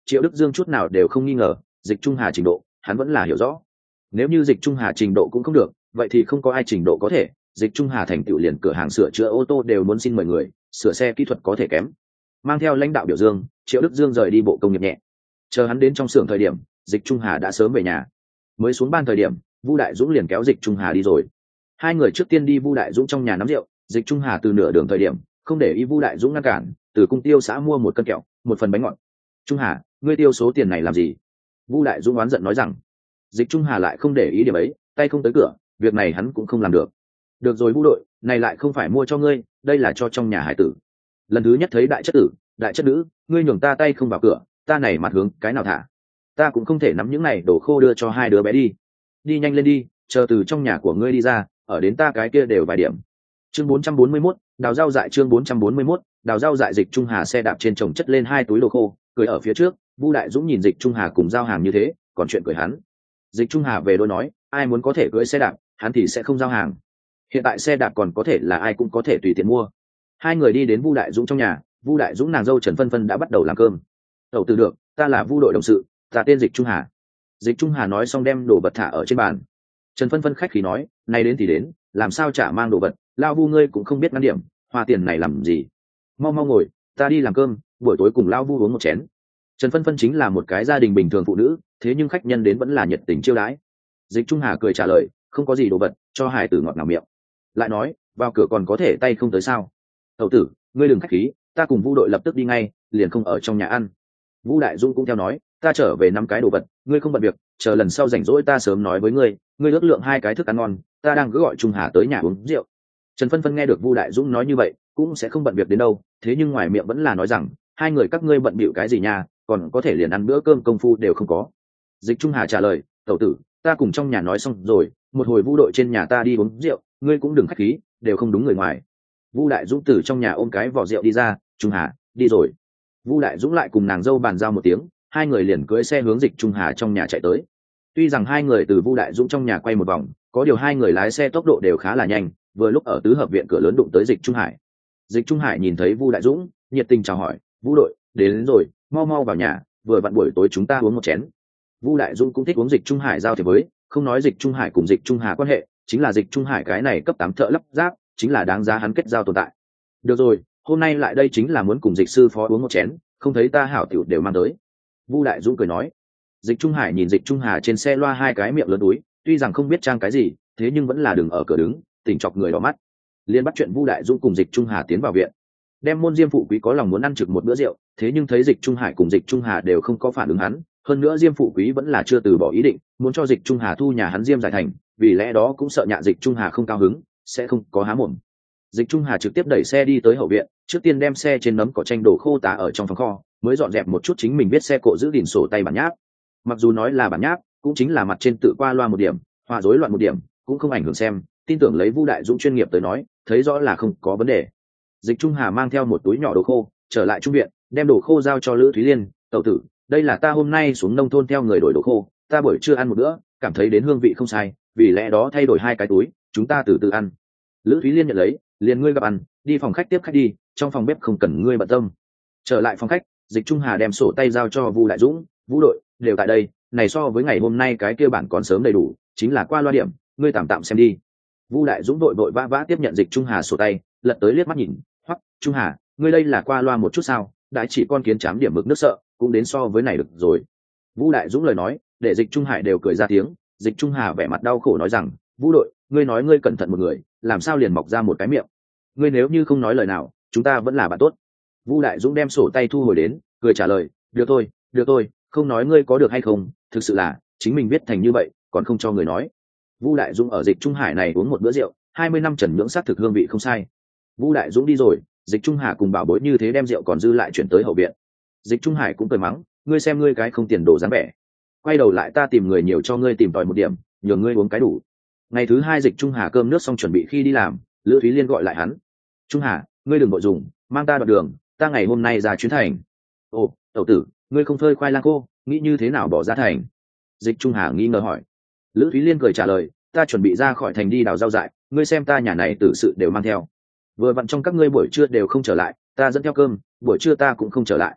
Triệu Đức Dương chút nào đều không nghi ngờ Dịch Trung Hà trình độ, hắn vẫn là hiểu rõ. Nếu như Dịch Trung Hà trình độ cũng không được, vậy thì không có ai trình độ có thể. Dịch Trung Hà thành tựu liền cửa hàng sửa chữa ô tô đều muốn xin mời người, sửa xe kỹ thuật có thể kém. Mang theo lãnh đạo biểu dương, Triệu Đức Dương rời đi bộ công nghiệp nhẹ. Chờ hắn đến trong xưởng thời điểm, Dịch Trung Hà đã sớm về nhà. Mới xuống ban thời điểm, Vu Đại Dũng liền kéo Dịch Trung Hà đi rồi. Hai người trước tiên đi Vu Đại Dũng trong nhà nắm rượu, Dịch Trung Hà từ nửa đường thời điểm không để ý Vu Đại Dũng ngăn cản, từ cung tiêu xã mua một cân kẹo, một phần bánh ngọt. Trung Hà, ngươi tiêu số tiền này làm gì? Vu Đại Dũng oán giận nói rằng. Dịch Trung Hà lại không để ý điểm ấy, tay không tới cửa, việc này hắn cũng không làm được. Được rồi Vu đội, này lại không phải mua cho ngươi, đây là cho trong nhà hải tử. Lần thứ nhất thấy đại chất tử, đại chất nữ, ngươi nhường ta tay không vào cửa, ta này mặt hướng cái nào thả? Ta cũng không thể nắm những này đồ khô đưa cho hai đứa bé đi. Đi nhanh lên đi, chờ từ trong nhà của ngươi đi ra, ở đến ta cái kia đều vài điểm. Chương bốn trăm bốn mươi mốt, đào rau dại chương bốn trăm bốn mươi mốt, đào rau dại. Dịch Trung Hà xe đạp trên chồng chất lên hai túi đồ khô, cười ở phía trước. Vu Đại Dũng nhìn Dịch Trung Hà cùng giao hàng như thế, còn chuyện cười hắn. Dịch Trung Hà về đôi nói, ai muốn có thể cưỡi xe đạp, hắn thì sẽ không giao hàng. Hiện tại xe đạp còn có thể là ai cũng có thể tùy tiện mua. Hai người đi đến Vu Đại Dũng trong nhà, Vu Đại Dũng nàng dâu Trần Phân Phân đã bắt đầu làm cơm. Tẩu tử được, ta là Vu đội đồng sự, ta tên Dịch Trung Hà. Dịch Trung Hà nói xong đem đồ vật thả ở trên bàn. Trần Phân Phân khách khí nói, nay đến thì đến, làm sao chả mang đồ vật, lao Vu ngươi cũng không biết ngăn điểm, hoa tiền này làm gì? Mau mau ngồi, ta đi làm cơm, buổi tối cùng lao Vu uống một chén. Trần Phân Phân chính là một cái gia đình bình thường phụ nữ, thế nhưng khách nhân đến vẫn là nhiệt tình chiêu đãi. Dịch Trung Hà cười trả lời, không có gì đồ vật, cho hải tử ngọt ngào miệng. Lại nói, vào cửa còn có thể tay không tới sao? Tẩu tử, ngươi đừng khách khí, ta cùng Vu đội lập tức đi ngay, liền không ở trong nhà ăn. Vu Đại Dũng cũng theo nói, ta trở về năm cái đồ vật, ngươi không bận việc, chờ lần sau rảnh rỗi ta sớm nói với ngươi, ngươi ước lượng hai cái thức ăn ngon, ta đang cứ gọi Trung Hà tới nhà uống rượu. Trần Phân Phân nghe được Vu Đại Dũng nói như vậy, cũng sẽ không bận việc đến đâu, thế nhưng ngoài miệng vẫn là nói rằng, hai người các ngươi bận bịu cái gì nha, còn có thể liền ăn bữa cơm công phu đều không có. Dịch Trung Hà trả lời, tẩu tử, ta cùng trong nhà nói xong rồi, một hồi Vu đội trên nhà ta đi uống rượu, ngươi cũng đừng khách khí, đều không đúng người ngoài. Vu Đại Dũng từ trong nhà ôm cái vỏ rượu đi ra, Trung Hà, đi rồi. Vu Đại Dũng lại cùng nàng dâu bàn giao một tiếng, hai người liền cưỡi xe hướng Dịch Trung Hà trong nhà chạy tới. Tuy rằng hai người từ Vu Đại Dũng trong nhà quay một vòng, có điều hai người lái xe tốc độ đều khá là nhanh, vừa lúc ở tứ hợp viện cửa lớn đụng tới Dịch Trung Hải. Dịch Trung Hải nhìn thấy Vu Đại Dũng, nhiệt tình chào hỏi, Vu đội, đến, đến rồi, mau mau vào nhà, vừa vặn buổi tối chúng ta uống một chén. Vu Đại Dũng cũng thích uống Dịch Trung Hải giao thiệp với, không nói Dịch Trung Hải cùng Dịch Trung Hà quan hệ, chính là Dịch Trung Hải cái này cấp tám thợ lắp ráp, chính là đáng giá hắn kết giao tồn tại. Được rồi, hôm nay lại đây chính là muốn cùng Dịch sư phó uống một chén, không thấy ta hảo tiểu đều mang tới. Vu Đại Dũng cười nói. Dịch Trung Hải nhìn Dịch Trung Hà trên xe loa hai cái miệng lớn túi, tuy rằng không biết trang cái gì, thế nhưng vẫn là đừng ở cửa đứng, tỉnh chọc người đỏ mắt. Liên bắt chuyện Vu Đại Dũng cùng Dịch Trung Hà tiến vào viện. Đem môn Diêm phụ quý có lòng muốn ăn trực một bữa rượu, thế nhưng thấy Dịch Trung Hải cùng Dịch Trung Hà đều không có phản ứng hắn, hơn nữa Diêm phụ quý vẫn là chưa từ bỏ ý định, muốn cho Dịch Trung Hà thu nhà hắn Diêm giải thành, vì lẽ đó cũng sợ nhạ Dịch Trung Hà không cao hứng, sẽ không có há mồm. Dịch Trung Hà trực tiếp đẩy xe đi tới hậu viện, trước tiên đem xe trên nấm cỏ tranh đổ khô tá ở trong phòng kho, mới dọn dẹp một chút chính mình viết xe cộ giữ gìn sổ tay bản nháp. Mặc dù nói là bản nháp, cũng chính là mặt trên tự qua loa một điểm, hòa rối loạn một điểm, cũng không ảnh hưởng xem, tin tưởng lấy Vu Đại Dũng chuyên nghiệp tới nói, thấy rõ là không có vấn đề. Dịch Trung Hà mang theo một túi nhỏ đồ khô, trở lại trung viện, đem đồ khô giao cho Lữ Thúy Liên, "Tẩu tử, đây là ta hôm nay xuống nông thôn theo người đổi đồ khô, ta buổi trưa ăn một bữa, cảm thấy đến hương vị không sai, vì lẽ đó thay đổi hai cái túi, chúng ta từ từ ăn." Lữ Thúy Liên nhận lấy, liền ngươi gặp ăn, đi phòng khách tiếp khách đi, trong phòng bếp không cần ngươi bận tâm. Trở lại phòng khách, Dịch Trung Hà đem sổ tay giao cho Vu Đại Dũng, "Vu đội, đều tại đây, này so với ngày hôm nay cái kia bản còn sớm đầy đủ, chính là qua loa điểm, ngươi tạm tạm xem đi." Vu Đại Dũng đội vội vã vã tiếp nhận Dịch Trung Hà sổ tay, lật tới liếc mắt nhìn, "Hoắc, Trung Hà, ngươi đây là qua loa một chút sao, đã chỉ con kiến chám điểm mực nước sợ, cũng đến so với này được rồi." Vu Đại Dũng lời nói, để Dịch Trung Hải đều cười ra tiếng. Dịch Trung Hà vẻ mặt đau khổ nói rằng, "Vu đội, ngươi nói ngươi cẩn thận một người, làm sao liền mọc ra một cái miệng? Ngươi nếu như không nói lời nào, chúng ta vẫn là bạn tốt." Vu Đại Dũng đem sổ tay thu hồi đến, cười trả lời, "Được thôi, được thôi, không nói ngươi có được hay không, thực sự là chính mình viết thành như vậy, còn không cho người nói." Vu Đại Dũng ở Dịch Trung Hải này uống một bữa rượu, hai mươi năm Trần Nhưỡng sát thực hương vị không sai. Vu Đại Dũng đi rồi, Dịch Trung Hà cùng bảo bối như thế đem rượu còn dư lại chuyển tới hậu viện. Dịch Trung Hải cũng cười mắng, "Ngươi xem ngươi cái không tiền đồ dáng vẻ, quay đầu lại ta tìm người nhiều cho ngươi tìm tòi một điểm, nhường ngươi uống cái đủ." Ngày thứ hai Dịch Trung Hà cơm nước xong chuẩn bị khi đi làm, Lữ Thúy Liên gọi lại hắn, "Trung Hà, ngươi đừng vội dùng, mang ta đoạn đường, ta ngày hôm nay ra chuyến thành." "Ồ, tẩu tử, ngươi không phơi khoai lang khô, nghĩ như thế nào bỏ ra thành?" Dịch Trung Hà nghi ngờ hỏi. Lữ Thúy Liên cười trả lời, "Ta chuẩn bị ra khỏi thành đi đào rau dại, ngươi xem ta nhà này tử sự đều mang theo. Vừa vặn trong các ngươi buổi trưa đều không trở lại, ta dẫn theo cơm, buổi trưa ta cũng không trở lại."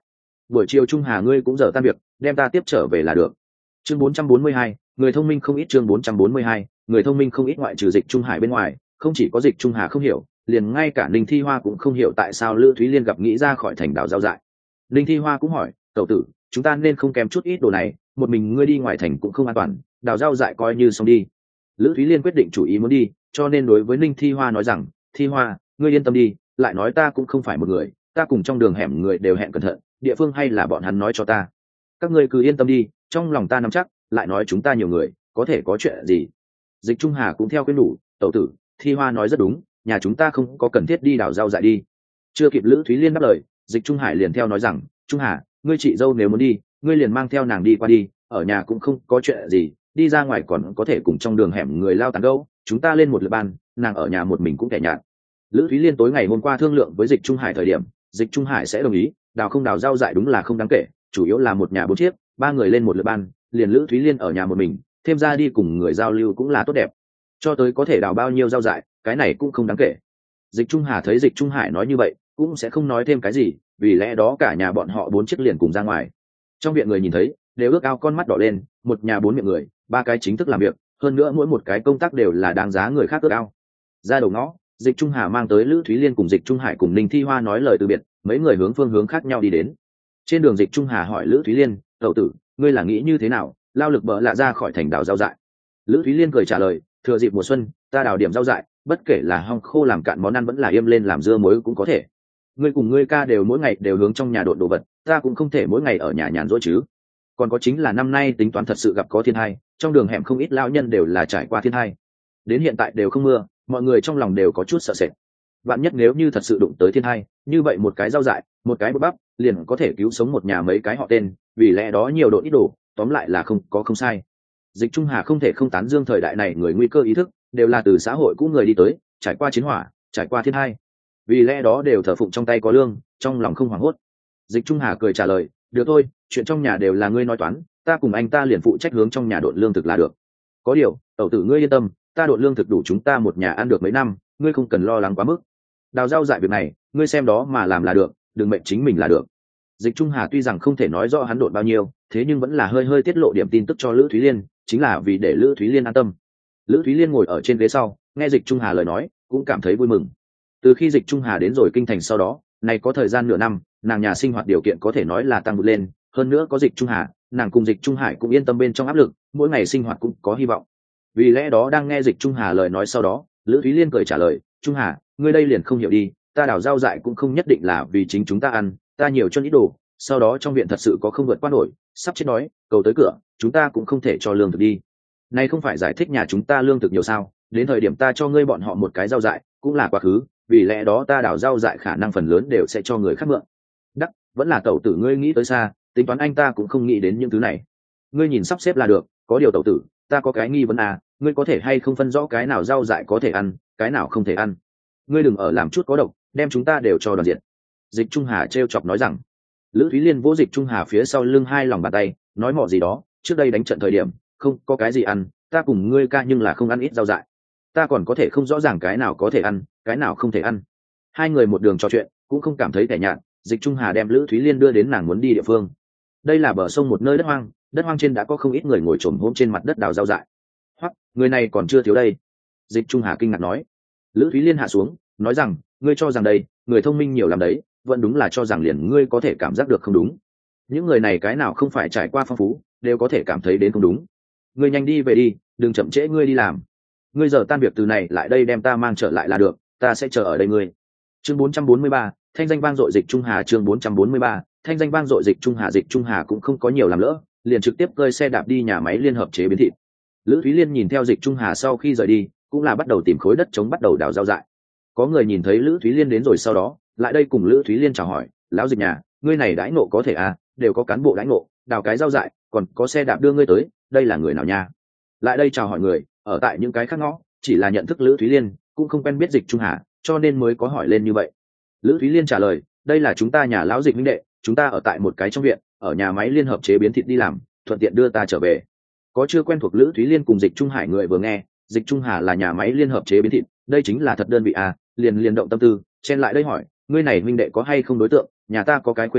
buổi chiều Trung Hà ngươi cũng giờ tan việc, đem ta tiếp trở về là được. Chương bốn trăm bốn mươi hai, người thông minh không ít. Chương bốn trăm bốn mươi hai, người thông minh không ít. Ngoại trừ Dịch Trung Hải bên ngoài, không chỉ có Dịch Trung Hà không hiểu, liền ngay cả Ninh Thi Hoa cũng không hiểu tại sao Lữ Thúy Liên gặp nghĩ ra khỏi thành đảo giao dại. Ninh Thi Hoa cũng hỏi, cậu tử, chúng ta nên không kém chút ít đồ này, một mình ngươi đi ngoài thành cũng không an toàn, đào giao dại coi như xong đi. Lữ Thúy Liên quyết định chủ ý muốn đi, cho nên đối với Ninh Thi Hoa nói rằng, Thi Hoa, ngươi yên tâm đi, lại nói ta cũng không phải một người, ta cùng trong đường hẻm người đều hẹn cẩn thận, địa phương hay là bọn hắn nói cho ta. Các ngươi cứ yên tâm đi, trong lòng ta nắm chắc, lại nói chúng ta nhiều người, có thể có chuyện gì. Dịch Trung Hà cũng theo khuyên đủ, tẩu tử, Thi Hoa nói rất đúng, nhà chúng ta không có cần thiết đi đào rau dại đi. Chưa kịp Lữ Thúy Liên đáp lời, Dịch Trung Hải liền theo nói rằng, Trung Hà, ngươi chị dâu nếu muốn đi, ngươi liền mang theo nàng đi qua đi, ở nhà cũng không có chuyện gì, đi ra ngoài còn có thể cùng trong đường hẻm người lao tán gẫu, chúng ta lên một lượt ban, nàng ở nhà một mình cũng kẻ nhạt. Lữ Thúy Liên tối ngày hôm qua thương lượng với Dịch Trung Hải thời điểm, Dịch Trung Hải sẽ đồng ý, đào không đào rau dại đúng là không đáng kể, chủ yếu là một nhà bốn chiếc, ba người lên một lượt ban, liền Lữ Thúy Liên ở nhà một mình, thêm ra đi cùng người giao lưu cũng là tốt đẹp. Cho tới có thể đào bao nhiêu rau dại, cái này cũng không đáng kể. Dịch Trung Hà thấy Dịch Trung Hải nói như vậy, cũng sẽ không nói thêm cái gì, vì lẽ đó cả nhà bọn họ bốn chiếc liền cùng ra ngoài. Trong viện người nhìn thấy, đều ước ao con mắt đỏ lên, một nhà bốn miệng người, ba cái chính thức làm việc, hơn nữa mỗi một cái công tác đều là đáng giá người khác ước ao. Ra đầu ngõ, Dịch Trung Hà mang tới Lữ Thúy Liên cùng Dịch Trung Hải cùng Ninh Thi Hoa nói lời từ biệt, mấy người hướng phương hướng khác nhau đi đến. Trên đường Dịch Trung Hà hỏi Lữ Thúy Liên, "Tẩu tử, ngươi là nghĩ như thế nào, lao lực bợ lạ ra khỏi thành đào rau dại?" Lữ Thúy Liên cười trả lời, "Thừa dịp mùa xuân, ta đào điểm rau dại, bất kể là hong khô làm cạn món ăn vẫn là yêm lên làm dưa muối cũng có thể. Ngươi cùng ngươi ca đều mỗi ngày đều hướng trong nhà độn đồ vật, ta cũng không thể mỗi ngày ở nhà nhàn rỗi chứ. Còn có chính là năm nay tính toán thật sự gặp có thiên tai, trong đường hẻm không ít lão nhân đều là trải qua thiên tai. Đến hiện tại đều không mưa, mọi người trong lòng đều có chút sợ sệt. Vạn nhất nếu như thật sự đụng tới thiên tai, như vậy một cái rau dại, một cái bột bắp, liền có thể cứu sống một nhà mấy cái họ tên, vì lẽ đó nhiều độn ít đồ, tóm lại là không có không sai." Dịch Trung Hà không thể không tán dương thời đại này người nguy cơ ý thức, đều là từ xã hội cũ người đi tới, trải qua chiến hỏa, trải qua thiên tai, vì lẽ đó đều thờ phụng trong tay có lương, trong lòng không hoảng hốt. Dịch Trung Hà cười trả lời, "Được thôi, chuyện trong nhà đều là ngươi nói toán, ta cùng anh ta liền phụ trách hướng trong nhà độn lương thực là được. Có điều, tẩu tử ngươi yên tâm, ta độn lương thực đủ chúng ta một nhà ăn được mấy năm, ngươi không cần lo lắng quá mức. Đào rau dại việc này, ngươi xem đó mà làm là được, đừng mệnh chính mình là được." Dịch Trung Hà tuy rằng không thể nói rõ hắn độn bao nhiêu, thế nhưng vẫn là hơi hơi tiết lộ điểm tin tức cho Lữ Thúy Liên, chính là vì để Lữ Thúy Liên an tâm. Lữ Thúy Liên ngồi ở trên ghế sau, nghe Dịch Trung Hà lời nói, cũng cảm thấy vui mừng. Từ khi Dịch Trung Hà đến rồi kinh thành sau đó, này có thời gian nửa năm, nàng nhà sinh hoạt điều kiện có thể nói là tăng vượt lên, hơn nữa có Dịch Trung Hà, nàng cùng Dịch Trung Hải cũng yên tâm bên trong áp lực, mỗi ngày sinh hoạt cũng có hy vọng. Vì lẽ đó đang nghe Dịch Trung Hà lời nói sau đó, Lữ Thúy Liên cười trả lời, "Trung Hà, ngươi đây liền không hiểu đi, ta đào rau dại cũng không nhất định là vì chính chúng ta ăn, ta nhiều chân ít đồ, sau đó trong viện thật sự có không vượt qua nổi, sắp chết đói, cầu tới cửa, chúng ta cũng không thể cho lương thực đi. Này không phải giải thích nhà chúng ta lương thực nhiều sao, đến thời điểm ta cho ngươi bọn họ một cái rau dại, cũng là quá khứ, vì lẽ đó ta đào rau dại khả năng phần lớn đều sẽ cho người khác mượn." Đắc, vẫn là tẩu tử ngươi nghĩ tới xa, tính toán anh ta cũng không nghĩ đến những thứ này. Ngươi nhìn sắp xếp là được, có điều tẩu tử, ta có cái nghi vấn à, ngươi có thể hay không phân rõ cái nào rau dại có thể ăn, cái nào không thể ăn. Ngươi đừng ở làm chút có độc, đem chúng ta đều cho đoàn diện. Dịch Trung Hà trêu chọc nói rằng. Lữ Thúy Liên vỗ Dịch Trung Hà phía sau lưng hai lòng bàn tay, nói mọ gì đó, trước đây đánh trận thời điểm, không có cái gì ăn, ta cùng ngươi ca nhưng là không ăn ít rau dại. Ta còn có thể không rõ ràng cái nào có thể ăn, cái nào không thể ăn. Hai người một đường trò chuyện, cũng không cảm thấy tẻ nhạt. Dịch Trung Hà đem Lữ Thúy Liên đưa đến nàng muốn đi địa phương. Đây là bờ sông một nơi đất hoang, đất hoang trên đã có không ít người ngồi trồm hôm trên mặt đất đào rau dại. Hoặc, người này còn chưa thiếu đây. Dịch Trung Hà kinh ngạc nói. Lữ Thúy Liên hạ xuống, nói rằng, ngươi cho rằng đây, người thông minh nhiều làm đấy, vẫn đúng là cho rằng liền ngươi có thể cảm giác được không đúng. Những người này cái nào không phải trải qua phong phú, đều có thể cảm thấy đến không đúng. Ngươi nhanh đi về đi, đừng chậm trễ ngươi đi làm. Ngươi giờ tan việc từ này lại đây đem ta mang trở lại là được, ta sẽ chờ ở đây ngươi. Chương bốn trăm bốn mươi ba, thanh danh vang dội Dịch Trung Hà. Chương bốn trăm bốn mươi ba, thanh danh vang dội Dịch Trung Hà. Dịch Trung Hà cũng không có nhiều làm lỡ, liền trực tiếp cơi xe đạp đi nhà máy liên hợp chế biến thịt. Lữ Thúy Liên nhìn theo Dịch Trung Hà sau khi rời đi, cũng là bắt đầu tìm khối đất chống bắt đầu đào rau dại. Có người nhìn thấy Lữ Thúy Liên đến rồi sau đó, lại đây cùng Lữ Thúy Liên chào hỏi, lão Dịch nhà, ngươi này đãi ngộ có thể à, đều có cán bộ đãi ngộ, đào cái rau dại, còn có xe đạp đưa ngươi tới, đây là người nào nha? Lại đây chào hỏi người, ở tại những cái khác ngõ, chỉ là nhận thức Lữ Thúy Liên, cũng không quen biết Dịch Trung Hà, cho nên mới có hỏi lên như vậy. Lữ Thúy Liên trả lời, đây là chúng ta nhà lão Dịch huynh đệ, chúng ta ở tại một cái trong viện, ở nhà máy liên hợp chế biến thịt đi làm, thuận tiện đưa ta trở về. Có chưa quen thuộc Lữ Thúy Liên cùng Dịch Trung Hải người vừa nghe, Dịch Trung Hà là nhà máy liên hợp chế biến thịt, đây chính là thật đơn vị à, liền liền động tâm tư, chen lại đây hỏi, ngươi này huynh đệ có hay không đối tượng, nhà ta có cái quê nữ,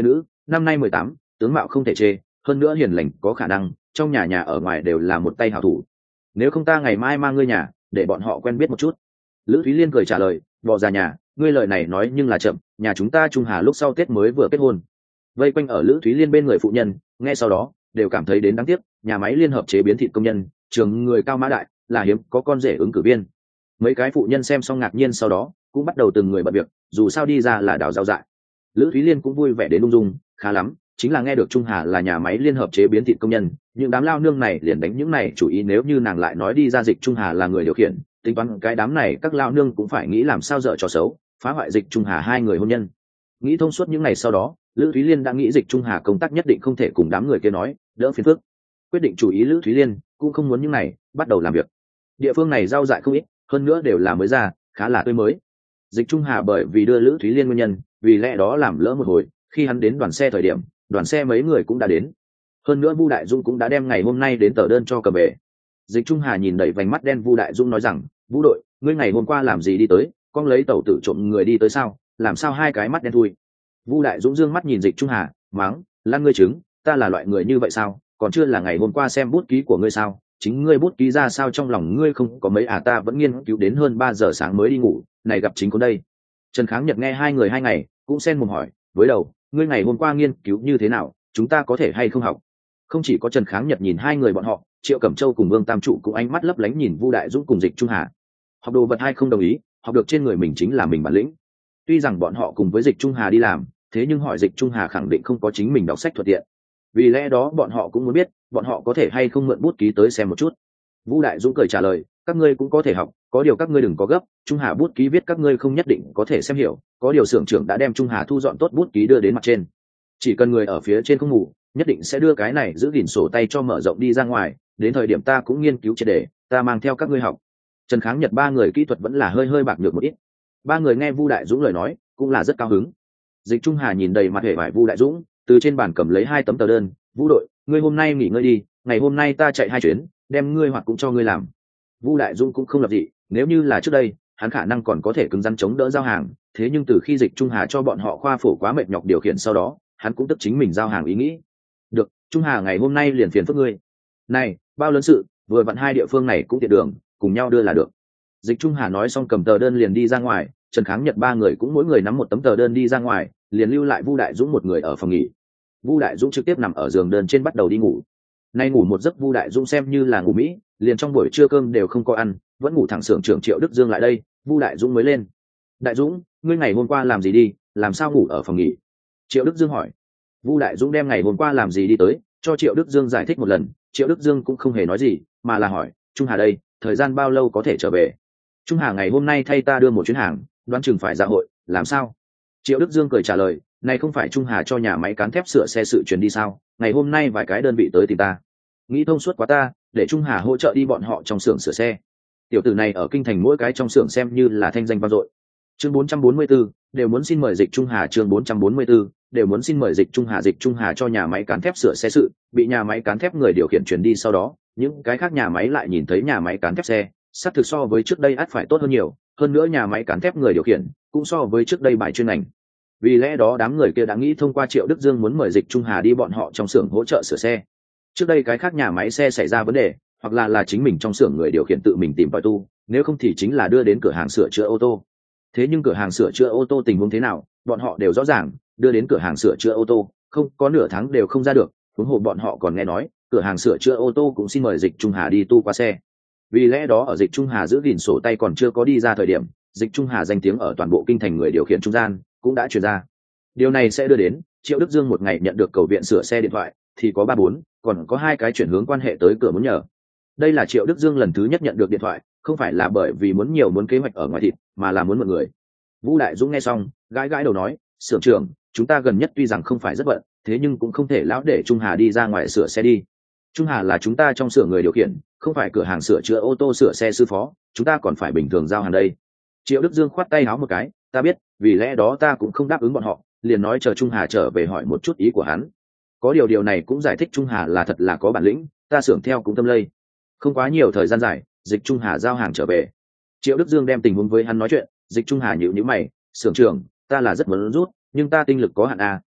năm nay mười tám, tướng mạo không thể chê, hơn nữa hiền lành có khả năng, trong nhà nhà ở ngoài đều là một tay hảo thủ. Nếu không ta ngày mai mang ngươi nhà để bọn họ quen biết một chút. Lữ Thúy Liên cười trả lời, bỏ ra nhà, ngươi lời này nói nhưng là chậm, nhà chúng ta Trung Hà lúc sau Tết mới vừa kết hôn. Vây quanh ở Lữ Thúy Liên bên người phụ nhân nghe sau đó đều cảm thấy đến đáng tiếc, nhà máy liên hợp chế biến thịt công nhân trường người cao mã đại, là hiếm có con rể ứng cử viên. Mấy cái phụ nhân xem xong ngạc nhiên, sau đó cũng bắt đầu từng người bận việc, dù sao đi ra là đào rau dại. Lữ Thúy Liên cũng vui vẻ đến ung dung, khá lắm, chính là nghe được Trung Hà là nhà máy liên hợp chế biến thịt công nhân, những đám lao nương này liền đánh những này chủ ý, nếu như nàng lại nói đi ra Dịch Trung Hà là người điều khiển, tính toán cái đám này các lao nương cũng phải nghĩ làm sao dở trò xấu, phá hoại Dịch Trung Hà hai người hôn nhân. Nghĩ thông suốt những ngày sau đó, Lữ Thúy Liên đã nghĩ Dịch Trung Hà công tác nhất định không thể cùng đám người kia nói, đỡ phiền phức. Quyết định chủ ý Lữ Thúy Liên cũng không muốn những này, bắt đầu làm việc. Địa phương này rau dại không ít, hơn nữa đều là mới ra, khá là tươi mới. Dịch Trung Hà bởi vì đưa Lữ Thúy Liên nguyên nhân, vì lẽ đó làm lỡ một hồi, khi hắn đến đoàn xe thời điểm, đoàn xe mấy người cũng đã đến. Hơn nữa Vu Đại Dung cũng đã đem ngày hôm nay đến tờ đơn cho cầm về. Dịch Trung Hà nhìn đầy vành mắt đen Vu Đại Dung nói rằng, Vũ đội, ngươi ngày hôm qua làm gì đi tới, con lấy tàu tử trộm người đi tới sao, làm sao hai cái mắt đen thui. Vu Đại Dũng dương mắt nhìn Dịch Trung Hà, mắng, lan ngươi trứng, ta là loại người như vậy sao, còn chưa là ngày hôm qua xem bút ký của ngươi sao, chính ngươi bút ký ra sao trong lòng ngươi không có mấy à, ta vẫn nghiên cứu đến hơn ba giờ sáng mới đi ngủ, này gặp chính con đây. Trần Kháng Nhật nghe hai người hai ngày, cũng xen mồm hỏi, với đầu, ngươi ngày hôm qua nghiên cứu như thế nào, chúng ta có thể hay không học. Không chỉ có Trần Kháng Nhật nhìn hai người bọn họ, Triệu Cẩm Châu cùng Vương Tam Trụ cũng ánh mắt lấp lánh nhìn Vu Đại Dũng cùng Dịch Trung Hà. Học đồ vật hay không đồng ý, học được trên người mình chính là mình bản lĩnh. Tuy rằng bọn họ cùng với Dịch Trung Hà đi làm, thế nhưng hỏi Dịch Trung Hà khẳng định không có chính mình đọc sách thuận tiện. Vì lẽ đó bọn họ cũng muốn biết, bọn họ có thể hay không mượn bút ký tới xem một chút. Vu Đại Dũng cười trả lời, các ngươi cũng có thể học, có điều các ngươi đừng có gấp, Trung Hà bút ký viết các ngươi không nhất định có thể xem hiểu, có điều xưởng trưởng đã đem Trung Hà thu dọn tốt bút ký đưa đến mặt trên. Chỉ cần người ở phía trên không ngủ, nhất định sẽ đưa cái này giữ gìn sổ tay cho mở rộng đi ra ngoài, đến thời điểm ta cũng nghiên cứu triệt để, ta mang theo các ngươi học. Trần Kháng Nhật ba người kỹ thuật vẫn là hơi hơi bạc nhược một ít. Ba người nghe Vu Đại Dũng lời nói, cũng là rất cao hứng. Dịch Trung Hà nhìn đầy mặt hề vải Vu Đại Dũng, từ trên bàn cầm lấy hai tấm tờ đơn, Vũ đội, ngươi hôm nay nghỉ ngơi đi, ngày hôm nay ta chạy hai chuyến, đem ngươi hoặc cũng cho ngươi làm. Vu Đại Dũng cũng không lập dị, nếu như là trước đây, hắn khả năng còn có thể cứng rắn chống đỡ giao hàng, thế nhưng từ khi Dịch Trung Hà cho bọn họ khoa phổ quá mệt nhọc điều khiển sau đó, hắn cũng tức chính mình giao hàng ý nghĩ. Được, Trung Hà ngày hôm nay liền phiền phức ngươi. Này, bao lớn sự, vừa vặn hai địa phương này cũng tiện đường, cùng nhau đưa là được. Dịch Trung Hà nói xong cầm tờ đơn liền đi ra ngoài, Trần Kháng Nhật ba người cũng mỗi người nắm một tấm tờ đơn đi ra ngoài, liền lưu lại Vu Đại Dũng một người ở phòng nghỉ. Vu Đại Dũng trực tiếp nằm ở giường đơn trên bắt đầu đi ngủ. Nay ngủ một giấc Vu Đại Dũng xem như là ngủ mỹ, liền trong buổi trưa cơm đều không có ăn, vẫn ngủ thẳng xưởng trưởng Triệu Đức Dương lại đây, Vu Đại Dũng mới lên. Đại Dũng, ngươi ngày hôm qua làm gì đi, làm sao ngủ ở phòng nghỉ? Triệu Đức Dương hỏi. Vu Đại Dũng đem ngày hôm qua làm gì đi tới, cho Triệu Đức Dương giải thích một lần, Triệu Đức Dương cũng không hề nói gì, mà là hỏi, Trung Hà đây, thời gian bao lâu có thể trở về? Trung Hà ngày hôm nay thay ta đưa một chuyến hàng, đoán chừng phải dạ hội, làm sao? Triệu Đức Dương cười trả lời, này không phải Trung Hà cho nhà máy cán thép sửa xe sự chuyển đi sao, ngày hôm nay vài cái đơn vị tới tìm ta. Nghĩ thông suốt quá ta, để Trung Hà hỗ trợ đi bọn họ trong xưởng sửa xe. Tiểu tử này ở kinh thành mỗi cái trong xưởng xem như là thanh danh vang dội. Chương bốn trăm bốn mươi tư, đều muốn xin mời Dịch Trung Hà, chương bốn trăm bốn mươi tư, đều muốn xin mời Dịch Trung Hà. Dịch Trung Hà cho nhà máy cán thép sửa xe sự, bị nhà máy cán thép người điều khiển chuyển đi sau đó, những cái khác nhà máy lại nhìn thấy nhà máy cán thép xe, sắp thực so với trước đây ắt phải tốt hơn nhiều, hơn nữa nhà máy cán thép người điều khiển cũng so với trước đây bài chuyên ngành. Vì lẽ đó đám người kia đã nghĩ thông qua Triệu Đức Dương muốn mời Dịch Trung Hà đi bọn họ trong xưởng hỗ trợ sửa xe. Trước đây cái khác nhà máy xe xảy ra vấn đề, hoặc là là chính mình trong xưởng người điều khiển tự mình tìm tòi tu, nếu không thì chính là đưa đến cửa hàng sửa chữa ô tô. Thế nhưng cửa hàng sửa chữa ô tô tình huống thế nào, bọn họ đều rõ ràng, đưa đến cửa hàng sửa chữa ô tô, không có nửa tháng đều không ra được, huống hồ bọn họ còn nghe nói, cửa hàng sửa chữa ô tô cũng xin mời Dịch Trung Hà đi tu qua xe. Vì lẽ đó ở Dịch Trung Hà giữ gìn sổ tay còn chưa có đi ra thời điểm, Dịch Trung Hà danh tiếng ở toàn bộ kinh thành người điều khiển trung gian cũng đã truyền ra. Điều này sẽ đưa đến Triệu Đức Dương một ngày nhận được cầu viện sửa xe điện thoại thì có ba bốn, còn có hai cái chuyển hướng quan hệ tới cửa muốn nhờ. Đây là Triệu Đức Dương lần thứ nhất nhận được điện thoại, không phải là bởi vì muốn nhiều muốn kế hoạch ở ngoài thịt, mà là muốn mượn người. Vũ Đại Dũng nghe xong, gãi gãi đầu nói, xưởng trưởng, chúng ta gần nhất tuy rằng không phải rất bận, thế nhưng cũng không thể lão để Trung Hà đi ra ngoài sửa xe đi. Trung Hà là chúng ta trong xưởng người điều khiển, không phải cửa hàng sửa chữa ô tô sửa xe sư phó, chúng ta còn phải bình thường giao hàng đây. Triệu Đức Dương khoát tay áo một cái, ta biết, vì lẽ đó ta cũng không đáp ứng bọn họ, liền nói chờ Trung Hà trở về hỏi một chút ý của hắn. Có điều điều này cũng giải thích Trung Hà là thật là có bản lĩnh, ta xưởng theo cũng tâm lây. Không quá nhiều thời gian dài, Dịch Trung Hà giao hàng trở về. Triệu Đức Dương đem tình huống với hắn nói chuyện, Dịch Trung Hà nhíu nhíu mày, xưởng trưởng, ta là rất muốn rút, nhưng ta tinh lực có hạn à,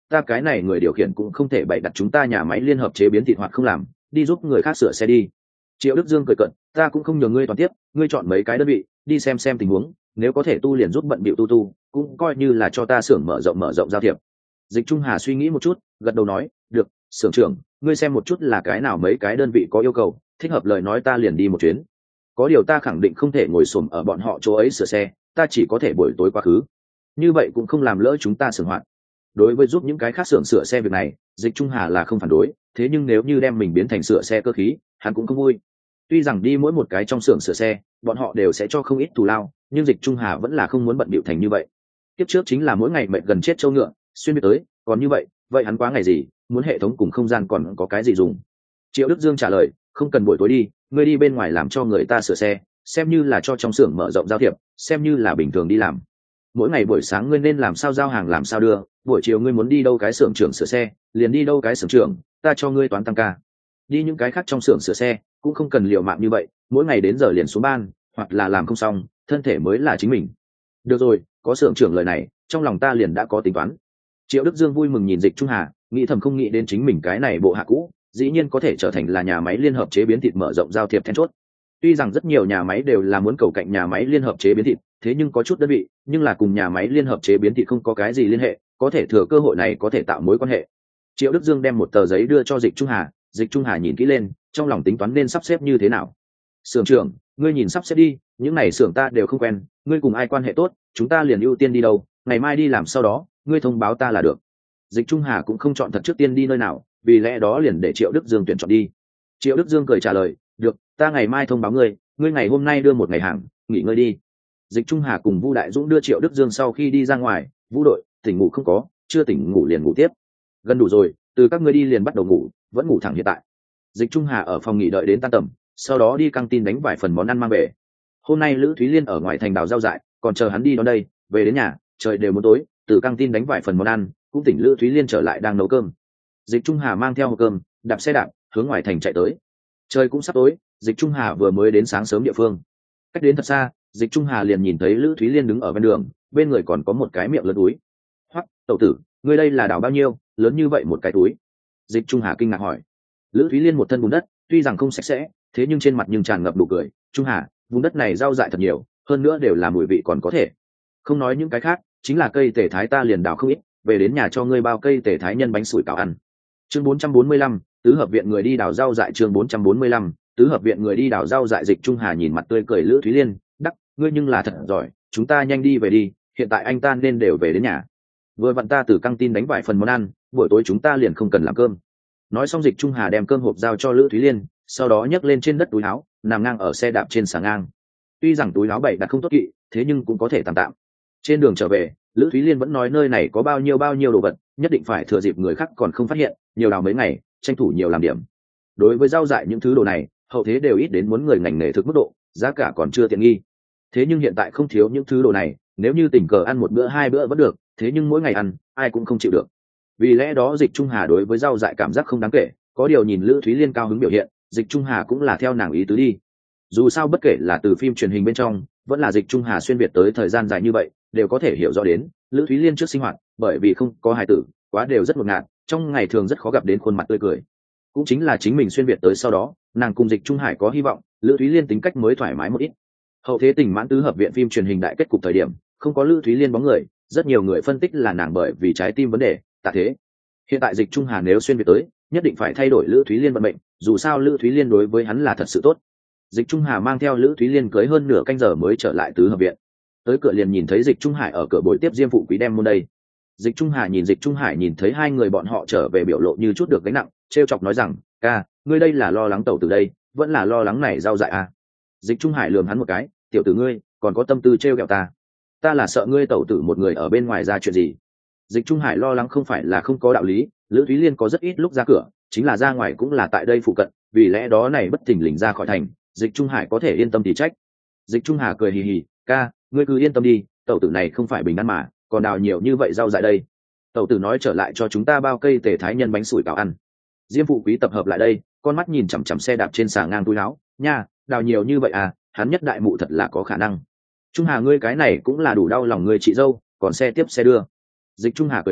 ta cái này người điều khiển cũng không thể bày đặt chúng ta nhà máy liên hợp chế biến thịt hoặc không làm, đi giúp người khác sửa xe đi. Triệu Đức Dương cười cợt, ta cũng không nhờ ngươi toàn tiếp, ngươi chọn mấy cái đơn vị đi xem xem tình huống, nếu có thể tu liền giúp bận bịu tu tu, cũng coi như là cho ta xưởng mở rộng mở rộng giao thiệp. Dịch Trung Hà suy nghĩ một chút, gật đầu nói, được, xưởng trưởng, ngươi xem một chút là cái nào mấy cái đơn vị có yêu cầu, thích hợp lời nói ta liền đi một chuyến. Có điều ta khẳng định không thể ngồi xổm ở bọn họ chỗ ấy sửa xe, ta chỉ có thể buổi tối quá khứ. Như vậy cũng không làm lỡ chúng ta xưởng hoạt. Đối với giúp những cái khác xưởng sửa xe việc này, Dịch Trung Hà là không phản đối, thế nhưng nếu như đem mình biến thành sửa xe cơ khí, hắn cũng không vui. Tuy rằng đi mỗi một cái trong xưởng sửa xe, bọn họ đều sẽ cho không ít thù lao, nhưng Dịch Trung Hà vẫn là không muốn bận bịu thành như vậy. Tiếp trước chính là mỗi ngày mệt gần chết trâu ngựa, xuyên biệt tới, còn như vậy, vậy hắn quá ngày gì, muốn hệ thống cùng không gian còn có cái gì dùng. Triệu Đức Dương trả lời, không cần buổi tối đi, ngươi đi bên ngoài làm cho người ta sửa xe, xem như là cho trong xưởng mở rộng giao thiệp, xem như là bình thường đi làm. Mỗi ngày buổi sáng ngươi nên làm sao giao hàng làm sao đưa, buổi chiều ngươi muốn đi đâu cái xưởng trưởng sửa xe, liền đi đâu cái xưởng trưởng, ta cho ngươi toán tăng ca. Đi những cái khác trong xưởng sửa xe, cũng không cần liều mạng như vậy, mỗi ngày đến giờ liền xuống ban, hoặc là làm không xong, thân thể mới là chính mình. Được rồi, có xưởng trưởng lời này, trong lòng ta liền đã có tính toán. Triệu Đức Dương vui mừng nhìn Dịch Trung Hà, nghĩ thầm không nghĩ đến chính mình cái này bộ hạ cũ, dĩ nhiên có thể trở thành là nhà máy liên hợp chế biến thịt mở rộng giao thiệp then chốt. Tuy rằng rất nhiều nhà máy đều là muốn cầu cạnh nhà máy liên hợp chế biến thịt, thế nhưng có chút đơn vị, nhưng là cùng nhà máy liên hợp chế biến thịt không có cái gì liên hệ, có thể thừa cơ hội này có thể tạo mối quan hệ. Triệu Đức Dương đem một tờ giấy đưa cho Dịch Trung Hà, Dịch Trung Hà nhìn kỹ lên, trong lòng tính toán nên sắp xếp như thế nào. Xưởng trưởng, ngươi nhìn sắp xếp đi, những này xưởng ta đều không quen, ngươi cùng ai quan hệ tốt, chúng ta liền ưu tiên đi đâu, ngày mai đi làm sau đó, ngươi thông báo ta là được. Dịch Trung Hà cũng không chọn thật trước tiên đi nơi nào, vì lẽ đó liền để Triệu Đức Dương tuyển chọn đi. Triệu Đức Dương cười trả lời, được, ta ngày mai thông báo ngươi, ngươi ngày hôm nay đưa một ngày hàng, nghỉ ngơi đi. Dịch Trung Hà cùng Vu Đại Dũng đưa Triệu Đức Dương sau khi đi ra ngoài, Vu đội, tỉnh ngủ không có, chưa tỉnh ngủ liền ngủ tiếp. Gần đủ rồi, từ các ngươi đi liền bắt đầu ngủ, vẫn ngủ thẳng hiện tại. Dịch Trung Hà ở phòng nghỉ đợi đến tan tầm, sau đó đi căng tin đánh vài phần món ăn mang về. Hôm nay Lữ Thúy Liên ở ngoài thành đào rau dại, còn chờ hắn đi đón đây, về đến nhà, trời đều muốn tối, từ căng tin đánh vài phần món ăn, cũng tỉnh Lữ Thúy Liên trở lại đang nấu cơm. Dịch Trung Hà mang theo hộp cơm, đạp xe đạp, hướng ngoài thành chạy tới. Trời cũng sắp tối, Dịch Trung Hà vừa mới đến sáng sớm địa phương. Cách đến thật xa, Dịch Trung Hà liền nhìn thấy Lữ Thúy Liên đứng ở bên đường, bên người còn có một cái miệng lớn túi. Hoắc, tẩu tử, ngươi đây là đào bao nhiêu, lớn như vậy một cái túi? Dịch Trung Hà kinh ngạc hỏi. Lữ Thúy Liên một thân bùn đất, tuy rằng không sạch sẽ, thế nhưng trên mặt nhưng tràn ngập nụ cười. Trung Hà, vùng đất này rau dại thật nhiều, hơn nữa đều là mùi vị còn có thể. Không nói những cái khác, chính là cây tể thái ta liền đào không ít, về đến nhà cho ngươi bao cây tể thái nhân bánh sủi cảo ăn. Chương bốn trăm bốn mươi lăm, tứ hợp viện người đi đào rau dại. Chương bốn trăm bốn mươi lăm, tứ hợp viện người đi đào rau dại. Dịch Trung Hà nhìn mặt tươi cười Lữ Thúy Liên, đắc, ngươi nhưng là thật giỏi, chúng ta nhanh đi về đi, hiện tại anh ta nên đều về đến nhà. Vừa vặn ta từ căng tin đánh vài phần món ăn, buổi tối chúng ta liền không cần làm cơm. Nói xong Dịch Trung Hà đem cơm hộp giao cho Lữ Thúy Liên, sau đó nhấc lên trên đất túi áo, nằm ngang ở xe đạp trên xà ngang. Tuy rằng túi áo bày đặt không tốt kỵ, thế nhưng cũng có thể tạm tạm. Trên đường trở về, Lữ Thúy Liên vẫn nói nơi này có bao nhiêu bao nhiêu đồ vật, nhất định phải thừa dịp người khác còn không phát hiện, nhiều đào mấy ngày, tranh thủ nhiều làm điểm. Đối với rau dại những thứ đồ này, hậu thế đều ít đến muốn người ngành nghề thực mức độ, giá cả còn chưa tiện nghi. Thế nhưng hiện tại không thiếu những thứ đồ này, nếu như tình cờ ăn một bữa hai bữa vẫn được, thế nhưng mỗi ngày ăn, ai cũng không chịu được. Vì lẽ đó Dịch Trung Hà đối với rau dại cảm giác không đáng kể, có điều nhìn Lữ Thúy Liên cao hứng biểu hiện, Dịch Trung Hà cũng là theo nàng ý tứ đi. Dù sao bất kể là từ phim truyền hình bên trong, vẫn là Dịch Trung Hà xuyên việt tới thời gian dài như vậy, đều có thể hiểu rõ đến, Lữ Thúy Liên trước sinh hoạt, bởi vì không có hài tử, quá đều rất ngột ngạt, trong ngày thường rất khó gặp đến khuôn mặt tươi cười. Cũng chính là chính mình xuyên việt tới sau đó, nàng cùng Dịch Trung Hải có hy vọng, Lữ Thúy Liên tính cách mới thoải mái một ít. Hậu thế Tình Mãn tứ hợp viện phim truyền hình đại kết cục thời điểm, không có Lữ Thúy Liên bóng người, rất nhiều người phân tích là nàng bởi vì trái tim vấn đề, tạ thế. Hiện tại Dịch Trung Hà nếu xuyên việt tới, nhất định phải thay đổi Lữ Thúy Liên vận mệnh, dù sao Lữ Thúy Liên đối với hắn là thật sự tốt. Dịch Trung Hà mang theo Lữ Thúy Liên cưới hơn nửa canh giờ mới trở lại tứ hợp viện. Tới cửa liền nhìn thấy Dịch Trung Hải ở cửa buổi tiếp Diêm phụ quý đem môn đây. Dịch Trung Hà nhìn Dịch Trung Hải nhìn thấy hai người bọn họ trở về biểu lộ như chút được gánh nặng, trêu chọc nói rằng, ca, ngươi đây là lo lắng tẩu từ đây, vẫn là lo lắng này rau dại à? Dịch Trung Hải lườm hắn một cái, tiểu tử ngươi, còn có tâm tư trêu ghẹo ta? Ta là sợ ngươi tẩu tử một người ở bên ngoài ra chuyện gì? Dịch Trung Hải lo lắng không phải là không có đạo lý, Lữ Thúy Liên có rất ít lúc ra cửa, chính là ra ngoài cũng là tại đây phụ cận, vì lẽ đó này bất thình lình ra khỏi thành, Dịch Trung Hải có thể yên tâm thì trách. Dịch Trung Hà cười hì hì, ca, ngươi cứ yên tâm đi, tẩu tử này không phải bình ăn mà, còn đào nhiều như vậy rau dại đây. Tẩu tử nói trở lại cho chúng ta bao cây tể thái nhân bánh sủi cảo ăn. Diêm phụ quý tập hợp lại đây, con mắt nhìn chằm chằm xe đạp trên xà ngang túi áo, nha, đào nhiều như vậy à, hắn nhất đại mụ thật là có khả năng. Trung Hà ngươi cái này cũng là đủ đau lòng ngươi chị dâu, còn xe tiếp xe đưa. Dịch Trung Hà cười nói,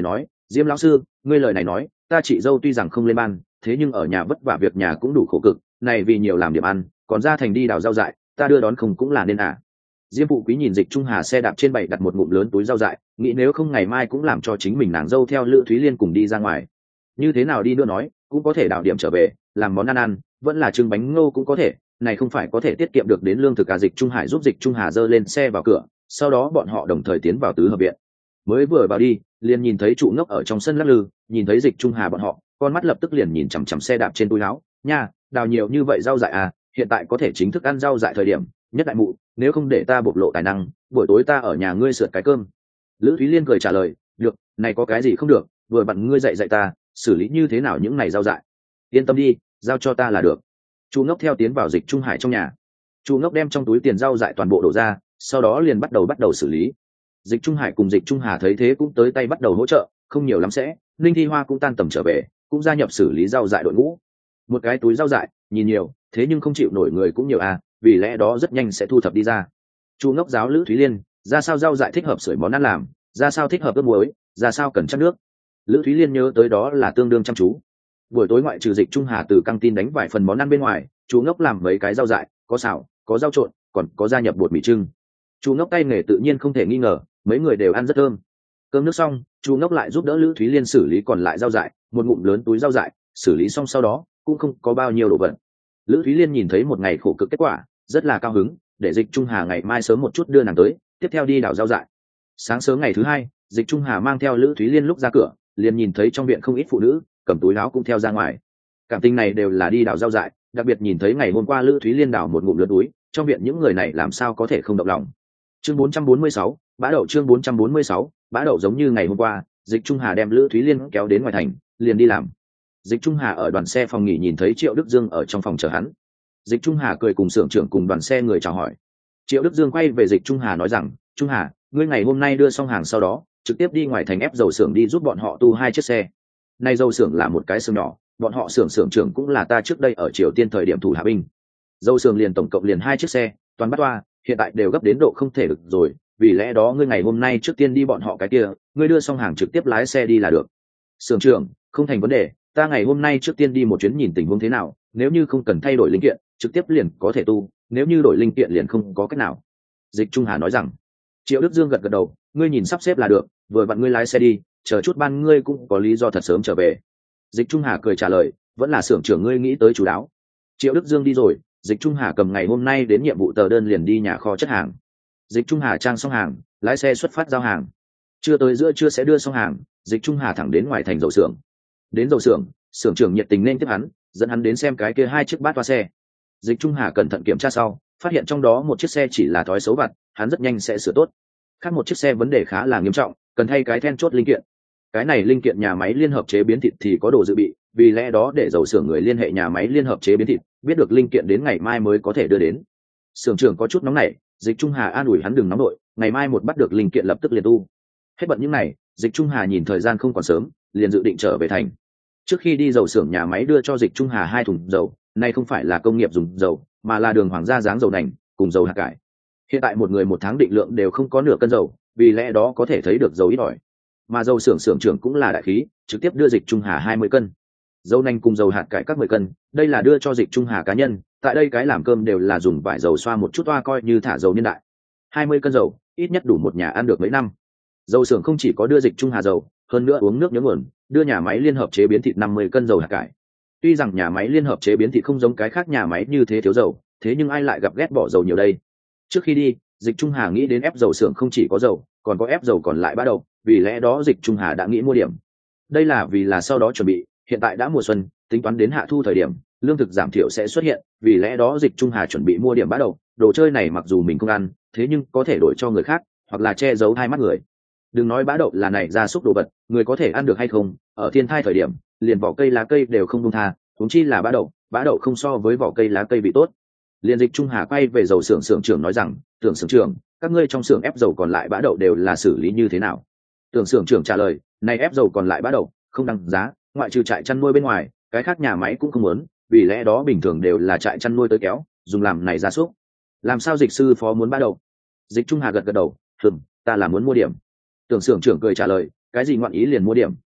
Diêm lão sư, ngươi lời này nói, ta chị dâu tuy rằng không lên ban, thế nhưng ở nhà vất vả việc nhà cũng đủ khổ cực, này vì nhiều làm điểm ăn, còn ra thành đi đào rau dại, ta đưa đón không cũng là nên à. Diêm phụ quý nhìn Dịch Trung Hà xe đạp trên bảy đặt một ngụm lớn túi rau dại, nghĩ nếu không ngày mai cũng làm cho chính mình nàng dâu theo Lữ Thúy Liên cùng đi ra ngoài. Như thế nào đi nữa nói, cũng có thể đào điểm trở về, làm món ăn ăn, vẫn là trưng bánh ngô cũng có thể, này không phải có thể tiết kiệm được đến lương thực. Cả Dịch Trung Hải giúp Dịch Trung Hà dơ lên xe vào cửa, sau đó bọn họ đồng thời tiến vào tứ hợp viện. Mới vừa vào đi, liền nhìn thấy trụ ngốc ở trong sân lắc lư, nhìn thấy Dịch Trung Hà bọn họ, con mắt lập tức liền nhìn chằm chằm xe đạp trên túi áo, nha, đào nhiều như vậy rau dại à, hiện tại có thể chính thức ăn rau dại thời điểm, nhất đại mụ, nếu không để ta bộc lộ tài năng, buổi tối ta ở nhà ngươi sượt cái cơm. Lữ Thúy Liên cười trả lời, được, này có cái gì không được, vừa vặn ngươi dạy dạy ta, xử lý như thế nào những này rau dại. Yên tâm đi, giao cho ta là được. Chu ngốc theo tiến vào Dịch Trung Hải trong nhà. Chu ngốc đem trong túi tiền rau dại toàn bộ đổ ra, sau đó liền bắt đầu bắt đầu xử lý. Dịch Trung Hải cùng Dịch Trung Hà thấy thế cũng tới tay bắt đầu hỗ trợ, không nhiều lắm sẽ, Linh Thi Hoa cũng tan tầm trở về, cũng gia nhập xử lý rau dại đội ngũ. Một cái túi rau dại, nhìn nhiều, thế nhưng không chịu nổi người cũng nhiều à, vì lẽ đó rất nhanh sẽ thu thập đi ra. Chu ngốc giáo Lữ Thúy Liên, ra sao rau dại thích hợp sưởi món ăn làm, ra sao thích hợp ướp muối, ra sao cần chắc nước. Lữ Thúy Liên nhớ tới đó là tương đương chăm chú. Buổi tối ngoại trừ Dịch Trung Hà từ căng tin đánh vài phần món ăn bên ngoài, Chu ngốc làm mấy cái rau dại, có xào, có rau trộn, còn có gia nhập bột mì trưng. Chu ngốc tay nghề tự nhiên không thể nghi ngờ, mấy người đều ăn rất thơm. Cơm nước xong, Chu ngốc lại giúp đỡ Lữ Thúy Liên xử lý còn lại rau dại, một ngụm lớn túi rau dại, xử lý xong sau đó cũng không có bao nhiêu đồ vật. Lữ Thúy Liên nhìn thấy một ngày khổ cực kết quả, rất là cao hứng, để Dịch Trung Hà ngày mai sớm một chút đưa nàng tới, tiếp theo đi đào rau dại. Sáng sớm ngày thứ hai, Dịch Trung Hà mang theo Lữ Thúy Liên lúc ra cửa, liền nhìn thấy trong viện không ít phụ nữ, cầm túi áo cũng theo ra ngoài. Cảm tình này đều là đi đào rau dại, đặc biệt nhìn thấy ngày hôm qua Lữ Thúy Liên đào một ngụm lớn túi, trong viện những người này làm sao có thể không động lòng. Chương bốn trăm bốn mươi sáu, bã đậu. Chương bốn trăm bốn mươi sáu, bã đậu. Giống như ngày hôm qua, Dịch Trung Hà đem Lữ Thúy Liên kéo đến ngoài thành, liền đi làm. Dịch Trung Hà ở đoàn xe phòng nghỉ nhìn thấy Triệu Đức Dương ở trong phòng chờ hắn. Dịch Trung Hà cười cùng xưởng trưởng cùng đoàn xe người chào hỏi. Triệu Đức Dương quay về Dịch Trung Hà nói rằng, Trung Hà, ngươi ngày hôm nay đưa xong hàng sau đó, trực tiếp đi ngoài thành ép dầu xưởng đi giúp bọn họ tu hai chiếc xe. Nay dầu xưởng là một cái xưởng nhỏ, bọn họ xưởng xưởng trưởng cũng là ta trước đây ở Triều Tiên thời điểm thủ hạ binh. Dầu xưởng liền tổng cộng liền hai chiếc xe, toàn bắt toa, hiện tại đều gấp đến độ không thể được rồi, vì lẽ đó ngươi ngày hôm nay trước tiên đi bọn họ cái kia, ngươi đưa xong hàng trực tiếp lái xe đi là được. Xưởng trưởng, không thành vấn đề, ta ngày hôm nay trước tiên đi một chuyến nhìn tình huống thế nào, nếu như không cần thay đổi linh kiện, trực tiếp liền có thể tu, nếu như đổi linh kiện liền không có cách nào. Dịch Trung Hà nói rằng. Triệu Đức Dương gật gật đầu, ngươi nhìn sắp xếp là được, vừa vặn ngươi lái xe đi, chờ chút ban ngươi cũng có lý do thật sớm trở về. Dịch Trung Hà cười trả lời, vẫn là xưởng trưởng ngươi nghĩ tới chú đáo. Triệu Đức Dương đi rồi, Dịch Trung Hà cầm ngày hôm nay đến nhiệm vụ tờ đơn liền đi nhà kho chất hàng. Dịch Trung Hà trang xong hàng, lái xe xuất phát giao hàng. Chưa tới giữa trưa sẽ đưa xong hàng, Dịch Trung Hà thẳng đến ngoài thành dầu xưởng. Đến dầu xưởng, xưởng trưởng nhiệt tình nên tiếp hắn, dẫn hắn đến xem cái kia hai chiếc bát toa xe. Dịch Trung Hà cẩn thận kiểm tra sau, phát hiện trong đó một chiếc xe chỉ là thói xấu vặt, hắn rất nhanh sẽ sửa tốt. Khác một chiếc xe vấn đề khá là nghiêm trọng, cần thay cái then chốt linh kiện. Cái này linh kiện nhà máy liên hợp chế biến thịt thì có đồ dự bị, vì lẽ đó để dầu xưởng người liên hệ nhà máy liên hợp chế biến thịt, biết được linh kiện đến ngày mai mới có thể đưa đến. Xưởng trưởng có chút nóng nảy, Dịch Trung Hà an ủi hắn đừng nóng nổi, ngày mai một bắt được linh kiện lập tức liền tu. Hết bận những này, Dịch Trung Hà nhìn thời gian không còn sớm, liền dự định trở về thành. Trước khi đi dầu xưởng nhà máy đưa cho Dịch Trung Hà hai thùng dầu, này không phải là công nghiệp dùng dầu, mà là đường hoàng gia dáng dầu nành cùng dầu hạt cải. Hiện tại một người một tháng định lượng đều không có nửa cân dầu, vì lẽ đó có thể thấy được dầu ít ỏi. Mà dầu xưởng xưởng trưởng cũng là đại khí, trực tiếp đưa Dịch Trung Hà hai mươi cân. Dầu nành cùng dầu hạt cải các mười cân, đây là đưa cho Dịch Trung Hà cá nhân, tại đây cái làm cơm đều là dùng vải dầu xoa một chút toa coi như thả dầu niên đại. hai mươi cân dầu, ít nhất đủ một nhà ăn được mấy năm. Dầu xưởng không chỉ có đưa Dịch Trung Hà dầu, hơn nữa uống nước nhớ nguồn, đưa nhà máy liên hợp chế biến thịt năm mươi cân dầu hạt cải. Tuy rằng nhà máy liên hợp chế biến thịt không giống cái khác nhà máy như thế thiếu dầu, thế nhưng ai lại gặp ghét bỏ dầu nhiều đây. Trước khi đi, Dịch Trung Hà nghĩ đến ép dầu xưởng không chỉ có dầu, còn có ép dầu còn lại bắt đầu, vì lẽ đó Dịch Trung Hà đã nghĩ mua điểm. Đây là vì là sau đó chuẩn bị, hiện tại đã mùa xuân, tính toán đến hạ thu thời điểm, lương thực giảm thiểu sẽ xuất hiện, vì lẽ đó Dịch Trung Hà chuẩn bị mua điểm bắt đầu, đồ chơi này mặc dù mình không ăn, thế nhưng có thể đổi cho người khác, hoặc là che giấu hai mắt người. Đừng nói bã đậu là này gia súc đồ vật, người có thể ăn được hay không, ở thiên thai thời điểm, liền vỏ cây lá cây đều không buông tha, huống chi là bã đậu, bã đậu không so với vỏ cây lá cây bị tốt. Liên Dịch Trung Hà quay về dầu xưởng xưởng trưởng nói rằng, tưởng xưởng trưởng, các ngươi trong xưởng ép dầu còn lại bã đậu đều là xử lý như thế nào? Tưởng xưởng trưởng trả lời, này ép dầu còn lại bã đậu, không đăng giá, ngoại trừ trại chăn nuôi bên ngoài, cái khác nhà máy cũng không muốn, vì lẽ đó bình thường đều là trại chăn nuôi tới kéo, dùng làm này gia súc. Làm sao Dịch sư phó muốn bã đậu? Dịch Trung Hà gật gật đầu, hừm, ta là muốn mua điểm. Tưởng xưởng trưởng cười trả lời, cái gì ngoạn ý liền mua điểm,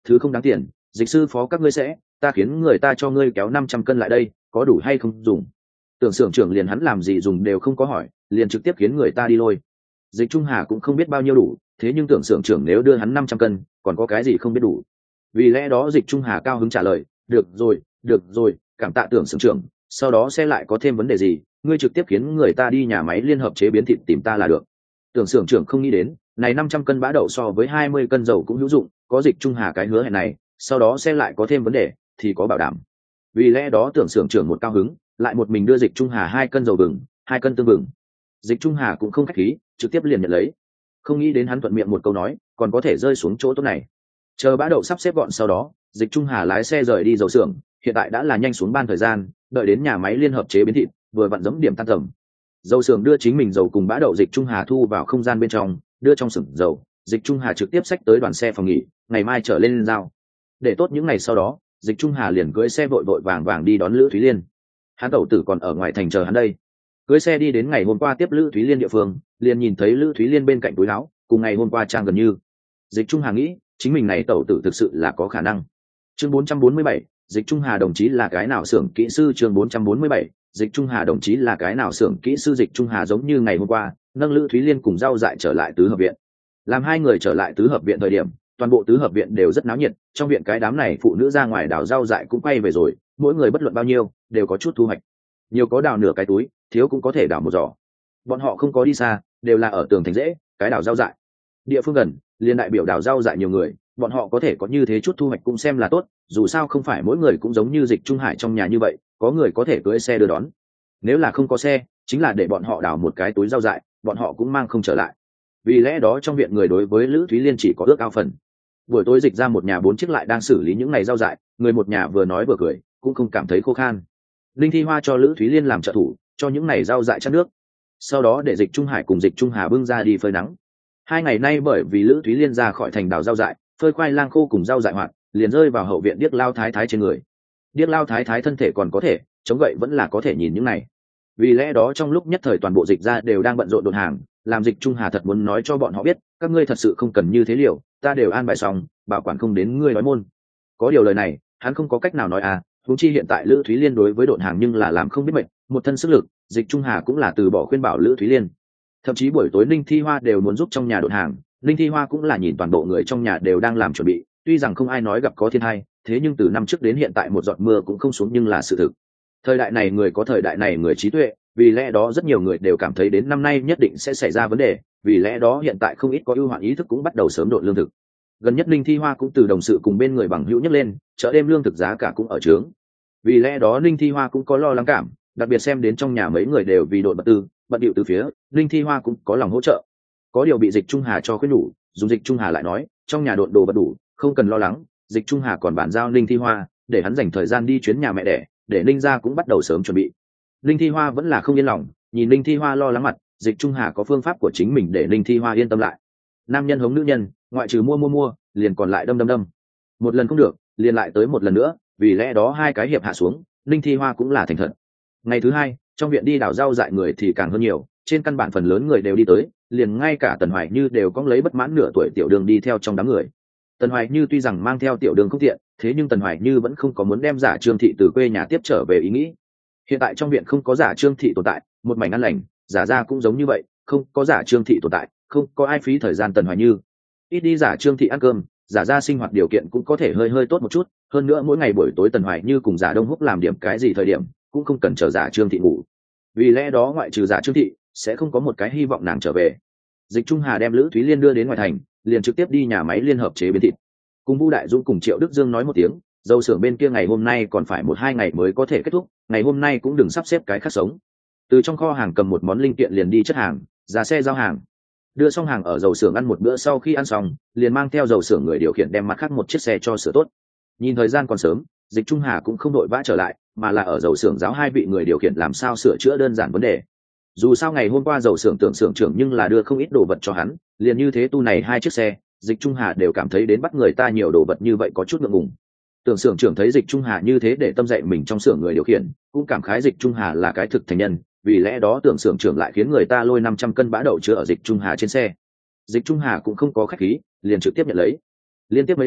thứ không đáng tiền, dịch sư phó các ngươi sẽ, ta khiến người ta cho ngươi kéo năm trăm cân lại đây, có đủ hay không dùng? Tưởng xưởng trưởng liền hắn làm gì dùng đều không có hỏi, liền trực tiếp khiến người ta đi lôi. Dịch Trung Hà cũng không biết bao nhiêu đủ, thế nhưng tưởng xưởng trưởng nếu đưa hắn năm trăm cân, còn có cái gì không biết đủ. Vì lẽ đó Dịch Trung Hà cao hứng trả lời, được rồi, được rồi, cảm tạ tưởng xưởng trưởng, sau đó sẽ lại có thêm vấn đề gì, ngươi trực tiếp khiến người ta đi nhà máy liên hợp chế biến thịt tìm ta là được. Tưởng xưởng trưởng không nghĩ đến, này năm trăm cân bã đậu so với hai mươi cân dầu cũng hữu dụng, có Dịch Trung Hà cái hứa hẹn này, sau đó sẽ lại có thêm vấn đề thì có bảo đảm. Vì lẽ đó tưởng xưởng trưởng một cao hứng, lại một mình đưa Dịch Trung Hà hai cân dầu vừng, hai cân tương vừng. Dịch Trung Hà cũng không khách khí, trực tiếp liền nhận lấy. Không nghĩ đến hắn thuận miệng một câu nói, còn có thể rơi xuống chỗ tốt này. Chờ bã đậu sắp xếp gọn sau đó, Dịch Trung Hà lái xe rời đi dầu xưởng, hiện tại đã là nhanh xuống ban thời gian, đợi đến nhà máy liên hợp chế biến thịt, vừa vặn giống điểm tan tầm. Dầu xưởng đưa chính mình dầu cùng bã đậu Dịch Trung Hà thu vào không gian bên trong, đưa trong xưởng dầu, Dịch Trung Hà trực tiếp xách tới đoàn xe phòng nghỉ, ngày mai trở lên lên giao. Để tốt những ngày sau đó, Dịch Trung Hà liền cưỡi xe vội vội vàng vàng đi đón Lữ Thúy Liên. Hắn tẩu tử còn ở ngoài thành chờ hắn đây. Cưỡi xe đi đến ngày hôm qua tiếp Lữ Thúy Liên địa phương, liền nhìn thấy Lữ Thúy Liên bên cạnh túi áo, cùng ngày hôm qua trang gần như. Dịch Trung Hà nghĩ, chính mình này tẩu tử thực sự là có khả năng. Chương bốn trăm bốn mươi bảy, Dịch Trung Hà đồng chí là cái nào xưởng kỹ sư? Chương bốn trăm bốn mươi bảy, Dịch Trung Hà đồng chí là cái nào xưởng kỹ sư? Dịch Trung Hà giống như ngày hôm qua, nâng Lữ Thúy Liên cùng rau dại trở lại tứ hợp viện. Làm hai người trở lại tứ hợp viện thời điểm, toàn bộ tứ hợp viện đều rất náo nhiệt, trong viện cái đám này phụ nữ ra ngoài đào rau dại cũng quay về rồi, mỗi người bất luận bao nhiêu, đều có chút thu hoạch. Nhiều có đào nửa cái túi, thiếu cũng có thể đào một giỏ. Bọn họ không có đi xa, đều là ở tường thành dễ, cái đào rau dại. Địa phương gần, liên đại biểu đào rau dại nhiều người, bọn họ có thể có như thế chút thu hoạch cũng xem là tốt, dù sao không phải mỗi người cũng giống như Dịch Trung Hải trong nhà như vậy, có người có thể cưỡi xe đưa đón. Nếu là không có xe, chính là để bọn họ đào một cái túi rau dại, bọn họ cũng mang không trở lại. Vì lẽ đó trong viện người đối với Lữ Thúy Liên chỉ có ước ao phần. Buổi tối Dịch ra một nhà bốn chiếc lại đang xử lý những ngày rau dại, người một nhà vừa nói vừa cười, cũng không cảm thấy khô khan. Linh Thi Hoa cho Lữ Thúy Liên làm trợ thủ, cho những ngày rau dại chắt nước, sau đó để Dịch Trung Hải cùng Dịch Trung Hà bưng ra đi phơi nắng. Hai ngày nay bởi vì Lữ Thúy Liên ra khỏi thành đào rau dại, phơi khoai lang khô cùng rau dại hoạt, liền rơi vào hậu viện Điếc Lao Thái Thái trên người. Điếc Lao Thái Thái thân thể còn có thể, chống gậy vẫn là có thể nhìn những này. Vì lẽ đó trong lúc nhất thời toàn bộ Dịch ra đều đang bận rộn đồn hàng, làm Dịch Trung Hà thật muốn nói cho bọn họ biết, các ngươi thật sự không cần như thế liều, ta đều an bài xong, bảo quản không đến ngươi nói môn. Có điều lời này, hắn không có cách nào nói à, huống chi hiện tại Lữ Thúy Liên đối với độn hàng nhưng là làm không biết mệt, một thân sức lực, Dịch Trung Hà cũng là từ bỏ khuyên bảo Lữ Thúy Liên. Thậm chí buổi tối Ninh Thi Hoa đều muốn giúp trong nhà độn hàng, Ninh Thi Hoa cũng là nhìn toàn bộ người trong nhà đều đang làm chuẩn bị, tuy rằng không ai nói gặp có thiên tai, thế nhưng từ năm trước đến hiện tại một giọt mưa cũng không xuống nhưng là sự thực. Thời đại này người có thời đại này người trí tuệ, vì lẽ đó rất nhiều người đều cảm thấy đến năm nay nhất định sẽ xảy ra vấn đề, vì lẽ đó hiện tại không ít có ưu hoạn ý thức cũng bắt đầu sớm độn lương thực. Gần nhất Ninh Thi Hoa cũng từ đồng sự cùng bên người bằng hữu nhất lên, chợ đêm lương thực giá cả cũng ở trướng. Vì lẽ đó Ninh Thi Hoa cũng có lo lắng cảm, đặc biệt xem đến trong nhà mấy người đều vì độn vật tư, bận điệu từ phía, Ninh Thi Hoa cũng có lòng hỗ trợ. Có điều bị Dịch Trung Hà cho khuyên nhủ, dùng Dịch Trung Hà lại nói, trong nhà độn đồ vật đủ, không cần lo lắng, Dịch Trung Hà còn bàn giao Ninh Thi Hoa, để hắn dành thời gian đi chuyến nhà mẹ đẻ, để Ninh gia cũng bắt đầu sớm chuẩn bị. Ninh Thi Hoa vẫn là không yên lòng, nhìn Ninh Thi Hoa lo lắng mặt, Dịch Trung Hà có phương pháp của chính mình để Ninh Thi Hoa yên tâm lại. Nam nhân hống nữ nhân, ngoại trừ mua mua mua, liền còn lại đâm đâm đâm. Một lần không được, liền lại tới một lần nữa, vì lẽ đó hai cái hiệp hạ xuống, Ninh Thi Hoa cũng là thành thật. Ngày thứ hai, trong viện đi đào rau dại người thì càng hơn nhiều, trên căn bản phần lớn người đều đi tới, liền ngay cả Tần Hoài Như đều có lấy bất mãn nửa tuổi tiểu đường đi theo trong đám người. Tần Hoài Như tuy rằng mang theo tiểu đường không tiện, thế nhưng Tần Hoài Như vẫn không có muốn đem giả Trương thị từ quê nhà tiếp trở về ý nghĩ. Hiện tại trong viện không có giả Trương thị tồn tại, một mảnh an lành, giả ra cũng giống như vậy, không có giả Trương thị tồn tại, không có ai phí thời gian Tần Hoài Như. Ít đi giả Trương thị ăn cơm, giả ra sinh hoạt điều kiện cũng có thể hơi hơi tốt một chút, hơn nữa mỗi ngày buổi tối Tần Hoài Như cùng giả Đông Húc làm điểm cái gì thời điểm, cũng không cần chờ giả Trương thị ngủ. Vì lẽ đó ngoại trừ giả Trương thị, sẽ không có một cái hy vọng nàng trở về. Dịch Trung Hà đem Lữ Thúy Liên đưa đến ngoài thành, liền trực tiếp đi nhà máy liên hợp chế biến thịt. Cùng Vu Đại Dũng cùng Triệu Đức Dương nói một tiếng, dầu xưởng bên kia ngày hôm nay còn phải một hai ngày mới có thể kết thúc, ngày hôm nay cũng đừng sắp xếp cái khác sống. Từ trong kho hàng cầm một món linh kiện liền đi chất hàng, ra xe giao hàng. Đưa xong hàng ở dầu xưởng ăn một bữa, sau khi ăn xong, liền mang theo dầu xưởng người điều khiển đem mặt khác một chiếc xe cho sửa tốt. Nhìn thời gian còn sớm, Dịch Trung Hà cũng không đội vã trở lại, mà là ở dầu xưởng giáo hai vị người điều khiển làm sao sửa chữa đơn giản vấn đề. Dù sao ngày hôm qua dầu xưởng tưởng xưởng trưởng nhưng là đưa không ít đồ vật cho hắn, liền như thế tu này hai chiếc xe, Dịch Trung Hà đều cảm thấy đến bắt người ta nhiều đồ vật như vậy có chút ngượng ngùng. Tưởng xưởng trưởng thấy Dịch Trung Hà như thế để tâm dạy mình trong xưởng người điều khiển, cũng cảm khái Dịch Trung Hà là cái thực thành nhân, vì lẽ đó tưởng xưởng trưởng lại khiến người ta lôi năm trăm cân bã đậu chứa ở Dịch Trung Hà trên xe. Dịch Trung Hà cũng không có khách khí, liền trực tiếp nhận lấy. Liên tiếp mấy ngày,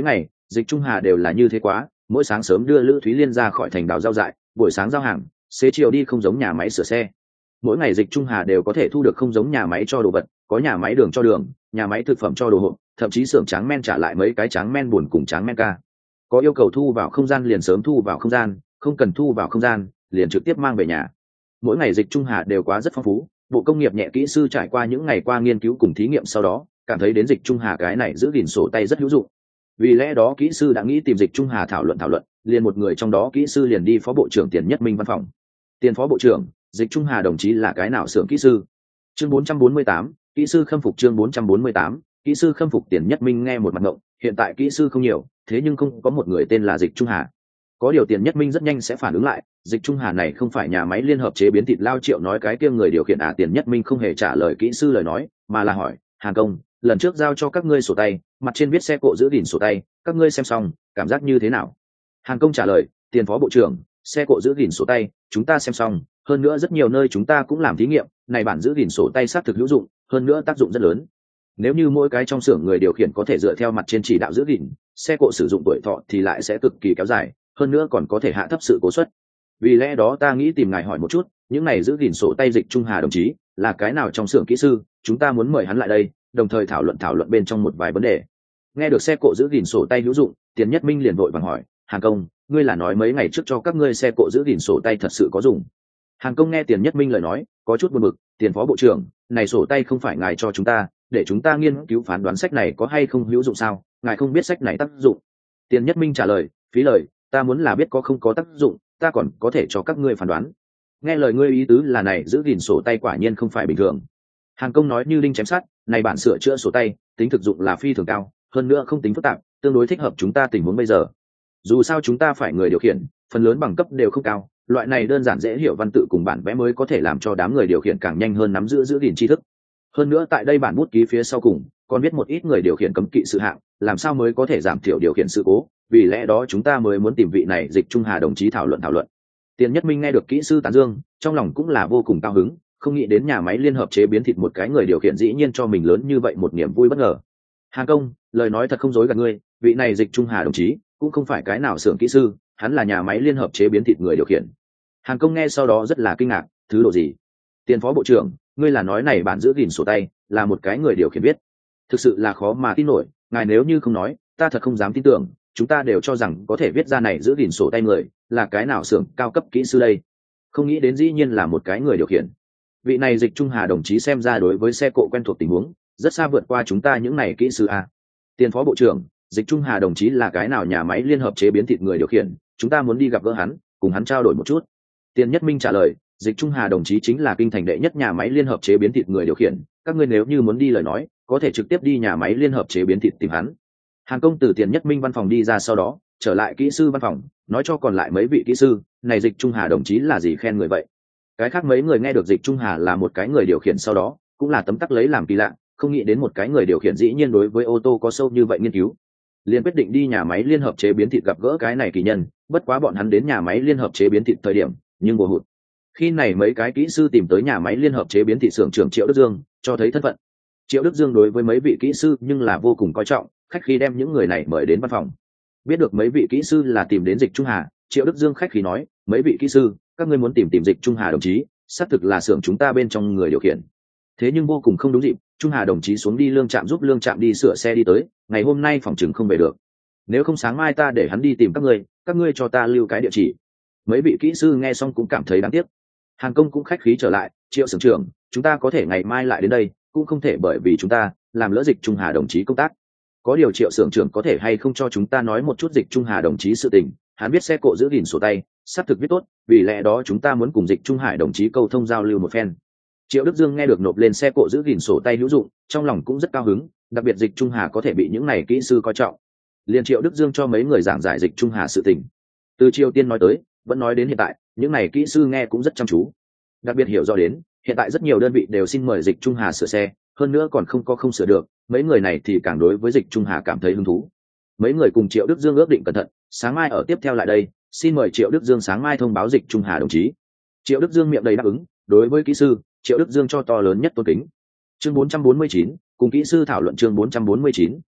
Dịch Trung Hà đều là như thế quá, mỗi sáng sớm đưa Lữ Thúy Liên ra khỏi thành đào rau dại, buổi sáng giao hàng, xế chiều đi không giống nhà máy sửa xe. Mỗi ngày Dịch Trung Hà đều có thể thu được không giống nhà máy cho đồ vật, có nhà máy đường cho đường, nhà máy thực phẩm cho đồ hộp, thậm chí xưởng tráng men trả lại mấy cái tráng men buồn cùng tráng men ca. Có yêu cầu thu vào không gian liền sớm thu vào không gian, không cần thu vào không gian liền trực tiếp mang về nhà. Mỗi ngày Dịch Trung Hà đều quá rất phong phú. Bộ công nghiệp nhẹ kỹ sư trải qua những ngày qua nghiên cứu cùng thí nghiệm sau đó cảm thấy đến Dịch Trung Hà cái này giữ gìn sổ tay rất hữu dụng. Vì lẽ đó kỹ sư đã nghĩ tìm Dịch Trung Hà thảo luận thảo luận, liền một người trong đó kỹ sư liền đi phó bộ trưởng Tiền Nhất Minh văn phòng. Tiền phó bộ trưởng, Dịch Trung Hà đồng chí là cái nào xưởng kỹ sư? Chương bốn trăm bốn mươi tám, kỹ sư khâm phục. Chương bốn trăm bốn mươi tám, kỹ sư khâm phục. Tiền Nhất Minh nghe một mặt ngộng, hiện tại kỹ sư không nhiều, thế nhưng không có một người tên là Dịch Trung Hà. Có điều Tiền Nhất Minh rất nhanh sẽ phản ứng lại, Dịch Trung Hà này không phải nhà máy liên hợp chế biến thịt lao Triệu nói cái kia người điều khiển à? Tiền Nhất Minh không hề trả lời kỹ sư lời nói, mà là hỏi, Hàn công, lần trước giao cho các ngươi sổ tay, mặt trên viết xe cộ giữ gìn sổ tay, các ngươi xem xong, cảm giác như thế nào? Hàn công trả lời, Tiền phó bộ trưởng, xe cộ giữ gìn sổ tay, chúng ta xem xong, hơn nữa rất nhiều nơi chúng ta cũng làm thí nghiệm, này bản giữ gìn sổ tay xác thực hữu dụng, hơn nữa tác dụng rất lớn. Nếu như mỗi cái trong xưởng người điều khiển có thể dựa theo mặt trên chỉ đạo giữ gìn, xe cộ sử dụng tuổi thọ thì lại sẽ cực kỳ kéo dài, hơn nữa còn có thể hạ thấp sự cố suất. Vì lẽ đó ta nghĩ tìm ngài hỏi một chút, những này giữ gìn sổ tay Dịch Trung Hà đồng chí là cái nào trong xưởng kỹ sư, chúng ta muốn mời hắn lại đây, đồng thời thảo luận thảo luận bên trong một vài vấn đề. Nghe được xe cộ giữ gìn sổ tay hữu dụng, Tiền Nhất Minh liền vội vàng hỏi, Hàn công, ngươi là nói mấy ngày trước cho các ngươi xe cộ giữ gìn sổ tay thật sự có dùng? Hàn công nghe Tiền Nhất Minh lời nói, có chút buồn bực, Tiền phó bộ trưởng, này sổ tay không phải ngài cho chúng ta, để chúng ta nghiên cứu phán đoán sách này có hay không hữu dụng sao? Ngài không biết sách này tác dụng? Tiền Nhất Minh trả lời, phí lời, ta muốn là biết có không có tác dụng, ta còn có thể cho các ngươi phán đoán. Nghe lời ngươi ý tứ là này giữ gìn sổ tay quả nhiên không phải bình thường. Hàn công nói như đinh chém sắt, này bản sửa chữa sổ tay, tính thực dụng là phi thường cao, hơn nữa không tính phức tạp, tương đối thích hợp chúng ta tình huống bây giờ. Dù sao chúng ta phải người điều khiển, phần lớn bằng cấp đều không cao, loại này đơn giản dễ hiểu văn tự cùng bản vẽ mới có thể làm cho đám người điều khiển càng nhanh hơn nắm giữ giữ gìn tri thức. Hơn nữa tại đây bản bút ký phía sau cùng còn viết một ít người điều khiển cấm kỵ sự hạng, làm sao mới có thể giảm thiểu điều khiển sự cố, vì lẽ đó chúng ta mới muốn tìm vị này Dịch Trung Hà đồng chí thảo luận thảo luận. Tiền Nhất Minh nghe được kỹ sư tán dương, trong lòng cũng là vô cùng cao hứng, không nghĩ đến nhà máy liên hợp chế biến thịt một cái người điều khiển dĩ nhiên cho mình lớn như vậy một niềm vui bất ngờ. Hàn công, lời nói thật không dối gạt ngươi, vị này Dịch Trung Hà đồng chí cũng không phải cái nào xưởng kỹ sư, hắn là nhà máy liên hợp chế biến thịt người điều khiển. Hàn công nghe sau đó rất là kinh ngạc, thứ độ gì? Tiền phó bộ trưởng, ngươi là nói này bản giữ gìn sổ tay là một cái người điều khiển viết? Thực sự là khó mà tin nổi, ngài nếu như không nói, ta thật không dám tin tưởng, chúng ta đều cho rằng có thể viết ra này giữ gìn sổ tay người là cái nào xưởng cao cấp kỹ sư đây, không nghĩ đến dĩ nhiên là một cái người điều khiển. Vị này Dịch Trung Hà đồng chí xem ra đối với xe cộ quen thuộc tình huống rất xa vượt qua chúng ta những này kỹ sư a. Tiền phó bộ trưởng, Dịch Trung Hà đồng chí là cái nào nhà máy liên hợp chế biến thịt người điều khiển, chúng ta muốn đi gặp gỡ hắn, cùng hắn trao đổi một chút. Tiền Nhất Minh trả lời, Dịch Trung Hà đồng chí chính là kinh thành đệ nhất nhà máy liên hợp chế biến thịt người điều khiển, các ngươi nếu như muốn đi lời nói có thể trực tiếp đi nhà máy liên hợp chế biến thịt tìm hắn. Hàn công từ Tiền Nhất Minh văn phòng đi ra sau đó trở lại kỹ sư văn phòng, nói cho còn lại mấy vị kỹ sư, này Dịch Trung Hà đồng chí là gì khen người vậy? Cái khác mấy người nghe được Dịch Trung Hà là một cái người điều khiển sau đó cũng là tấm tắc lấy làm kỳ lạ, không nghĩ đến một cái người điều khiển dĩ nhiên đối với ô tô có sâu như vậy nghiên cứu, liền quyết định đi nhà máy liên hợp chế biến thịt gặp gỡ cái này kỳ nhân. Bất quá bọn hắn đến nhà máy liên hợp chế biến thịt thời điểm nhưng bồ hụt. Khi này mấy cái kỹ sư tìm tới nhà máy liên hợp chế biến thịt xưởng trưởng Triệu Đức Dương, cho thấy thân phận. Triệu Đức Dương đối với mấy vị kỹ sư nhưng là vô cùng coi trọng, khách khí đem những người này mời đến văn phòng. Biết được mấy vị kỹ sư là tìm đến Dịch Trung Hà, Triệu Đức Dương khách khí nói, mấy vị kỹ sư, các ngươi muốn tìm tìm Dịch Trung Hà đồng chí, xác thực là xưởng chúng ta bên trong người điều khiển. Thế nhưng vô cùng không đúng dịp, Trung Hà đồng chí xuống đi lương trạm giúp lương trạm đi sửa xe đi tới, ngày hôm nay phòng chừng không về được. Nếu không sáng mai ta để hắn đi tìm các ngươi, các ngươi cho ta lưu cái địa chỉ. Mấy vị kỹ sư nghe xong cũng cảm thấy đáng tiếc. Hàn công cũng khách khí trở lại, Triệu xưởng trưởng, chúng ta có thể ngày mai lại đến đây, cũng không thể bởi vì chúng ta làm lỡ Dịch Trung Hà đồng chí công tác. Có điều Triệu xưởng trưởng có thể hay không cho chúng ta nói một chút Dịch Trung Hà đồng chí sự tình, hắn biết xe cộ giữ gìn sổ tay, sắp thực viết tốt, vì lẽ đó chúng ta muốn cùng Dịch Trung Hải đồng chí câu thông giao lưu một phen. Triệu Đức Dương nghe được nộp lên xe cộ giữ gìn sổ tay hữu dụng, trong lòng cũng rất cao hứng, đặc biệt Dịch Trung Hà có thể bị những này kỹ sư coi trọng. Liền Triệu Đức Dương cho mấy người giảng giải Dịch Trung Hà sự tình. Từ Triều Tiên nói tới, vẫn nói đến hiện tại, những này kỹ sư nghe cũng rất chăm chú. Đặc biệt hiểu rõ đến, hiện tại rất nhiều đơn vị đều xin mời Dịch Trung Hà sửa xe, hơn nữa còn không có không sửa được, mấy người này thì càng đối với Dịch Trung Hà cảm thấy hứng thú. Mấy người cùng Triệu Đức Dương ước định cẩn thận, sáng mai ở tiếp theo lại đây, xin mời Triệu Đức Dương sáng mai thông báo Dịch Trung Hà đồng chí. Triệu Đức Dương miệng đầy đáp ứng, đối với kỹ sư, Triệu Đức Dương cho to lớn nhất tôn kính. Chương bốn trăm bốn mươi chín, cùng kỹ sư thảo luận. Chương bốn trăm bốn mươi chín,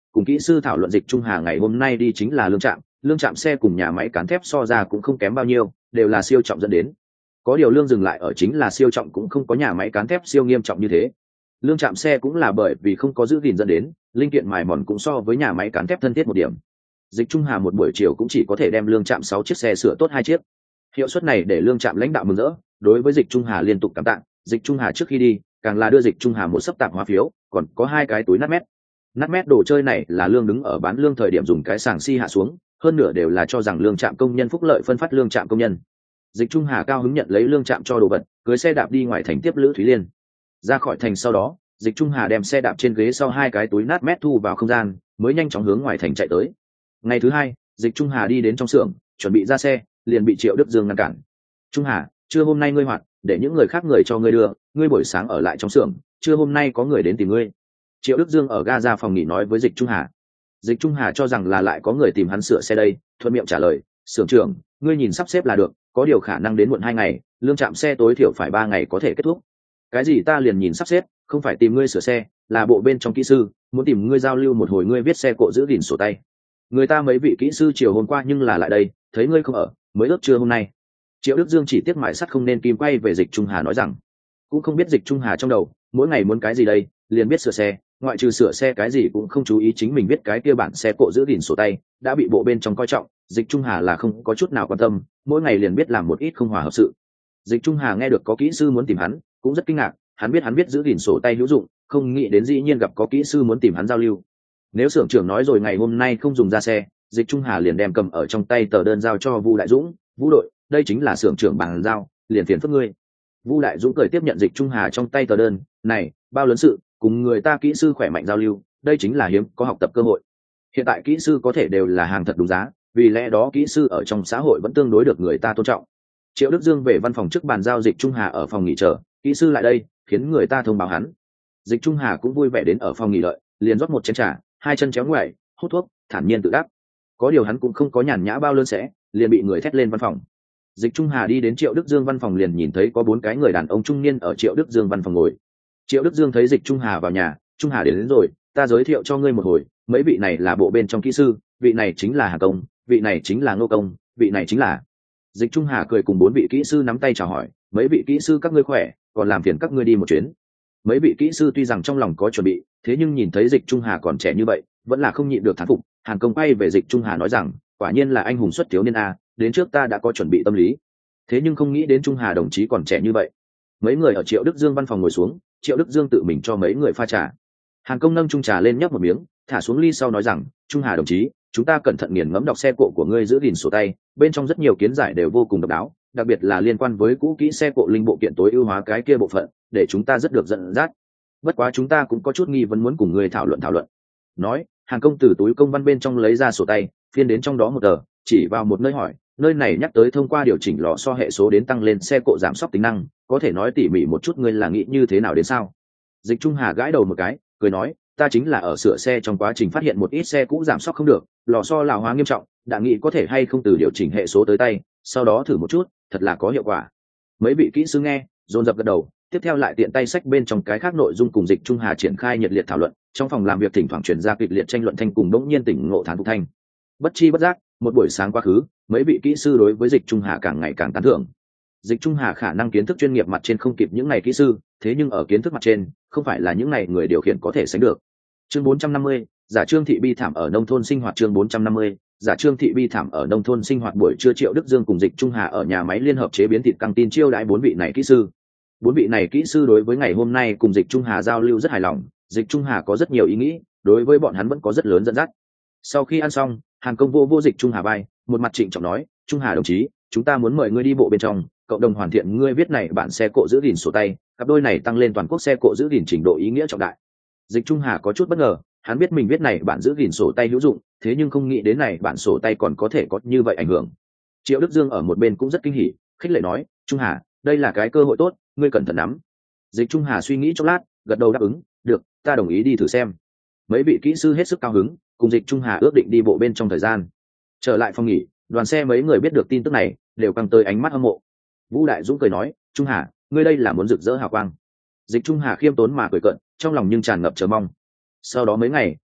cùng kỹ sư thảo luận. Dịch Trung Hà ngày hôm nay đi chính là lương trạm, lương trạm xe cùng nhà máy cán thép so ra cũng không kém bao nhiêu, đều là siêu trọng dẫn đến. Có điều lương dừng lại ở chính là siêu trọng cũng không có nhà máy cán thép siêu nghiêm trọng như thế. Lương trạm xe cũng là bởi vì không có giữ gìn dẫn đến, linh kiện mài mòn cũng so với nhà máy cán thép thân thiết một điểm. Dịch Trung Hà một buổi chiều cũng chỉ có thể đem lương trạm sáu chiếc xe sửa tốt hai chiếc. Hiệu suất này để lương trạm lãnh đạo mừng rỡ, đối với Dịch Trung Hà liên tục cảm tạ. Dịch Trung Hà trước khi đi càng là đưa Dịch Trung Hà một sấp tạp hóa phiếu, còn có hai cái túi nát mét. Nát mét đồ chơi này là lương đứng ở bán lương thời điểm dùng cái sàng si hạ xuống, hơn nửa đều là cho rằng lương trạm công nhân phúc lợi phân phát lương trạm công nhân. Dịch Trung Hà cao hứng nhận lấy lương trạm cho đồ vật, cưới xe đạp đi ngoài thành tiếp Lữ Thúy Liên. Ra khỏi thành sau đó, Dịch Trung Hà đem xe đạp trên ghế sau hai cái túi nát mét thu vào không gian, mới nhanh chóng hướng ngoài thành chạy tới. Ngày thứ hai, Dịch Trung Hà đi đến trong xưởng, chuẩn bị ra xe, liền bị Triệu Đức Dương ngăn cản. Trung Hà, trưa hôm nay ngươi hoạt, để những người khác người cho ngươi đưa, ngươi buổi sáng ở lại trong xưởng, trưa hôm nay có người đến tìm ngươi. Triệu Đức Dương ở ga ra phòng nghỉ nói với Dịch Trung Hà. Dịch Trung Hà cho rằng là lại có người tìm hắn sửa xe đây, thuận miệng trả lời, xưởng trưởng, ngươi nhìn sắp xếp là được, có điều khả năng đến muộn hai ngày, lương trạm xe tối thiểu phải ba ngày có thể kết thúc. Cái gì ta liền nhìn sắp xếp, không phải tìm ngươi sửa xe, là bộ bên trong kỹ sư muốn tìm ngươi giao lưu một hồi, ngươi viết xe cộ giữ gìn sổ tay. Người ta mấy vị kỹ sư chiều hôm qua nhưng là lại đây, thấy ngươi không ở, mới ước trưa hôm nay. Triệu Đức Dương chỉ tiếc mại sắt không nên kim, quay về Dịch Trung Hà nói rằng, cũng không biết Dịch Trung Hà trong đầu mỗi ngày muốn cái gì đây, liền biết sửa xe, ngoại trừ sửa xe cái gì cũng không chú ý. Chính mình viết cái kia bản xe cộ giữ gìn sổ tay đã bị bộ bên trong coi trọng, Dịch Trung Hà là không có chút nào quan tâm, mỗi ngày liền biết làm một ít không hòa hợp sự. Dịch Trung Hà nghe được có kỹ sư muốn tìm hắn cũng rất kinh ngạc, hắn biết hắn biết giữ gìn sổ tay hữu dụng, không nghĩ đến dĩ nhiên gặp có kỹ sư muốn tìm hắn giao lưu. Nếu xưởng trưởng nói rồi ngày hôm nay không dùng ra xe, Dịch Trung Hà liền đem cầm ở trong tay tờ đơn giao cho Vu Đại Dũng. Vu đội, đây chính là xưởng trưởng bàn giao, liền phiền phức ngươi. Vu Đại Dũng cười tiếp nhận Dịch Trung Hà trong tay tờ đơn, này bao lớn sự, cùng người ta kỹ sư khỏe mạnh giao lưu, đây chính là hiếm có học tập cơ hội. Hiện tại kỹ sư có thể đều là hàng thật đúng giá, vì lẽ đó kỹ sư ở trong xã hội vẫn tương đối được người ta tôn trọng. Triệu Đức Dương về văn phòng trước bàn giao Dịch Trung Hà ở phòng nghỉ chờ, kỹ sư lại đây, khiến người ta thông báo hắn. Dịch Trung Hà cũng vui vẻ đến ở phòng nghỉ đợi, liền rót một chén trà, hai chân chéo ngoại, hút thuốc, thản nhiên tự đắc. Có điều hắn cũng không có nhàn nhã bao lớn sẽ, liền bị người thét lên văn phòng. Dịch Trung Hà đi đến Triệu Đức Dương văn phòng liền nhìn thấy có bốn cái người đàn ông trung niên ở Triệu Đức Dương văn phòng ngồi. Triệu Đức Dương thấy Dịch Trung Hà vào nhà, Trung Hà đến, đến rồi, ta giới thiệu cho ngươi một hồi, mấy vị này là bộ bên trong kỹ sư, vị này chính là Hà Công, vị này chính là Ngô Công, vị này chính là. Dịch Trung Hà cười cùng bốn vị kỹ sư nắm tay chào hỏi, mấy vị kỹ sư các ngươi khỏe, còn làm phiền các ngươi đi một chuyến. Mấy vị kỹ sư tuy rằng trong lòng có chuẩn bị, thế nhưng nhìn thấy Dịch Trung Hà còn trẻ như vậy, vẫn là không nhịn được thán phục. Hàn Công quay về Dịch Trung Hà nói rằng, quả nhiên là anh hùng xuất thiếu niên a, đến trước ta đã có chuẩn bị tâm lý, thế nhưng không nghĩ đến Trung Hà đồng chí còn trẻ như vậy. Mấy người ở Triệu Đức Dương văn phòng ngồi xuống, Triệu Đức Dương tự mình cho mấy người pha trà. Hàn Công nâng chung trà lên nhấp một miếng, thả xuống ly sau nói rằng, Trung Hà đồng chí, chúng ta cẩn thận nghiền ngẫm đọc xe cộ của ngươi giữ gìn sổ tay, bên trong rất nhiều kiến giải đều vô cùng độc đáo, đặc biệt là liên quan với cũ kỹ xe cộ linh bộ kiện tối ưu hóa cái kia bộ phận, để chúng ta rất được dẫn dắt. Bất quá chúng ta cũng có chút nghi vấn muốn cùng ngươi thảo luận thảo luận. Nói, Hàn Công từ túi công văn bên trong lấy ra sổ tay, phiên đến trong đó một tờ, chỉ vào một nơi hỏi, nơi này nhắc tới thông qua điều chỉnh lò xo hệ số đến tăng lên xe cộ giảm sóc tính năng, có thể nói tỉ mỉ một chút ngươi là nghĩ như thế nào đến sao? Dịch Trung Hà gãi đầu một cái, cười nói, ta chính là ở sửa xe trong quá trình phát hiện một ít xe cũ giảm sóc không được, lò xo lão hóa nghiêm trọng, đã nghĩ có thể hay không từ điều chỉnh hệ số tới tay, sau đó thử một chút, thật là có hiệu quả. Mấy vị kỹ sư nghe, dồn dập gật đầu, tiếp theo lại tiện tay sách bên trong cái khác nội dung cùng Dịch Trung Hà triển khai nhiệt liệt thảo luận. Trong phòng làm việc thỉnh thoảng truyền ra kịch liệt tranh luận thanh cùng đống nhiên tỉnh ngộ thán phục thanh. Bất chi bất giác, một buổi sáng quá khứ, mấy vị kỹ sư đối với Dịch Trung Hà càng ngày càng tán thưởng. Dịch Trung Hà khả năng kiến thức chuyên nghiệp mặt trên không kịp những ngày kỹ sư, thế nhưng ở kiến thức mặt trên, không phải là những ngày người điều khiển có thể sánh được. Chương bốn trăm năm mươi, giả Trương thị bi thảm ở nông thôn sinh hoạt. Chương bốn trăm năm mươi, giả Trương thị bi thảm ở nông thôn sinh hoạt. Buổi trưa Triệu Đức Dương cùng Dịch Trung Hà ở nhà máy liên hợp chế biến thịt căng tin chiêu đãi bốn vị này kỹ sư. Bốn vị này kỹ sư đối với ngày hôm nay cùng Dịch Trung Hà giao lưu rất hài lòng, Dịch Trung Hà có rất nhiều ý nghĩ, đối với bọn hắn vẫn có rất lớn dẫn dắt. Sau khi ăn xong, Hàn Công vô vô Dịch Trung Hà vai, một mặt trịnh trọng nói, Trung Hà đồng chí, chúng ta muốn mời ngươi đi bộ bên trong, cộng đồng hoàn thiện ngươi viết này bản xe cộ giữ gìn sổ tay, cặp đôi này tăng lên toàn quốc xe cộ giữ gìn trình độ ý nghĩa trọng đại. Dịch Trung Hà có chút bất ngờ, hắn biết mình viết này bản giữ gìn sổ tay hữu dụng, thế nhưng không nghĩ đến này bản sổ tay còn có thể có như vậy ảnh hưởng. Triệu Đức Dương ở một bên cũng rất kinh hỉ, khích lệ nói, Trung Hà, đây là cái cơ hội tốt, ngươi cẩn thận nắm. Dịch Trung Hà suy nghĩ chốc lát, gật đầu đáp ứng, được, ta đồng ý đi thử xem. Mấy vị kỹ sư hết sức cao hứng, cùng Dịch Trung Hà ước định đi bộ bên trong thời gian. Trở lại phòng nghỉ, đoàn xe mấy người biết được tin tức này, đều căng tới ánh mắt hâm mộ. Vũ Đại Dũng cười nói, Trung Hà, ngươi đây là muốn rực rỡ hào quang. Dịch Trung Hà khiêm tốn mà cười cận, trong lòng nhưng tràn ngập chờ mong. Sau đó mấy ngày,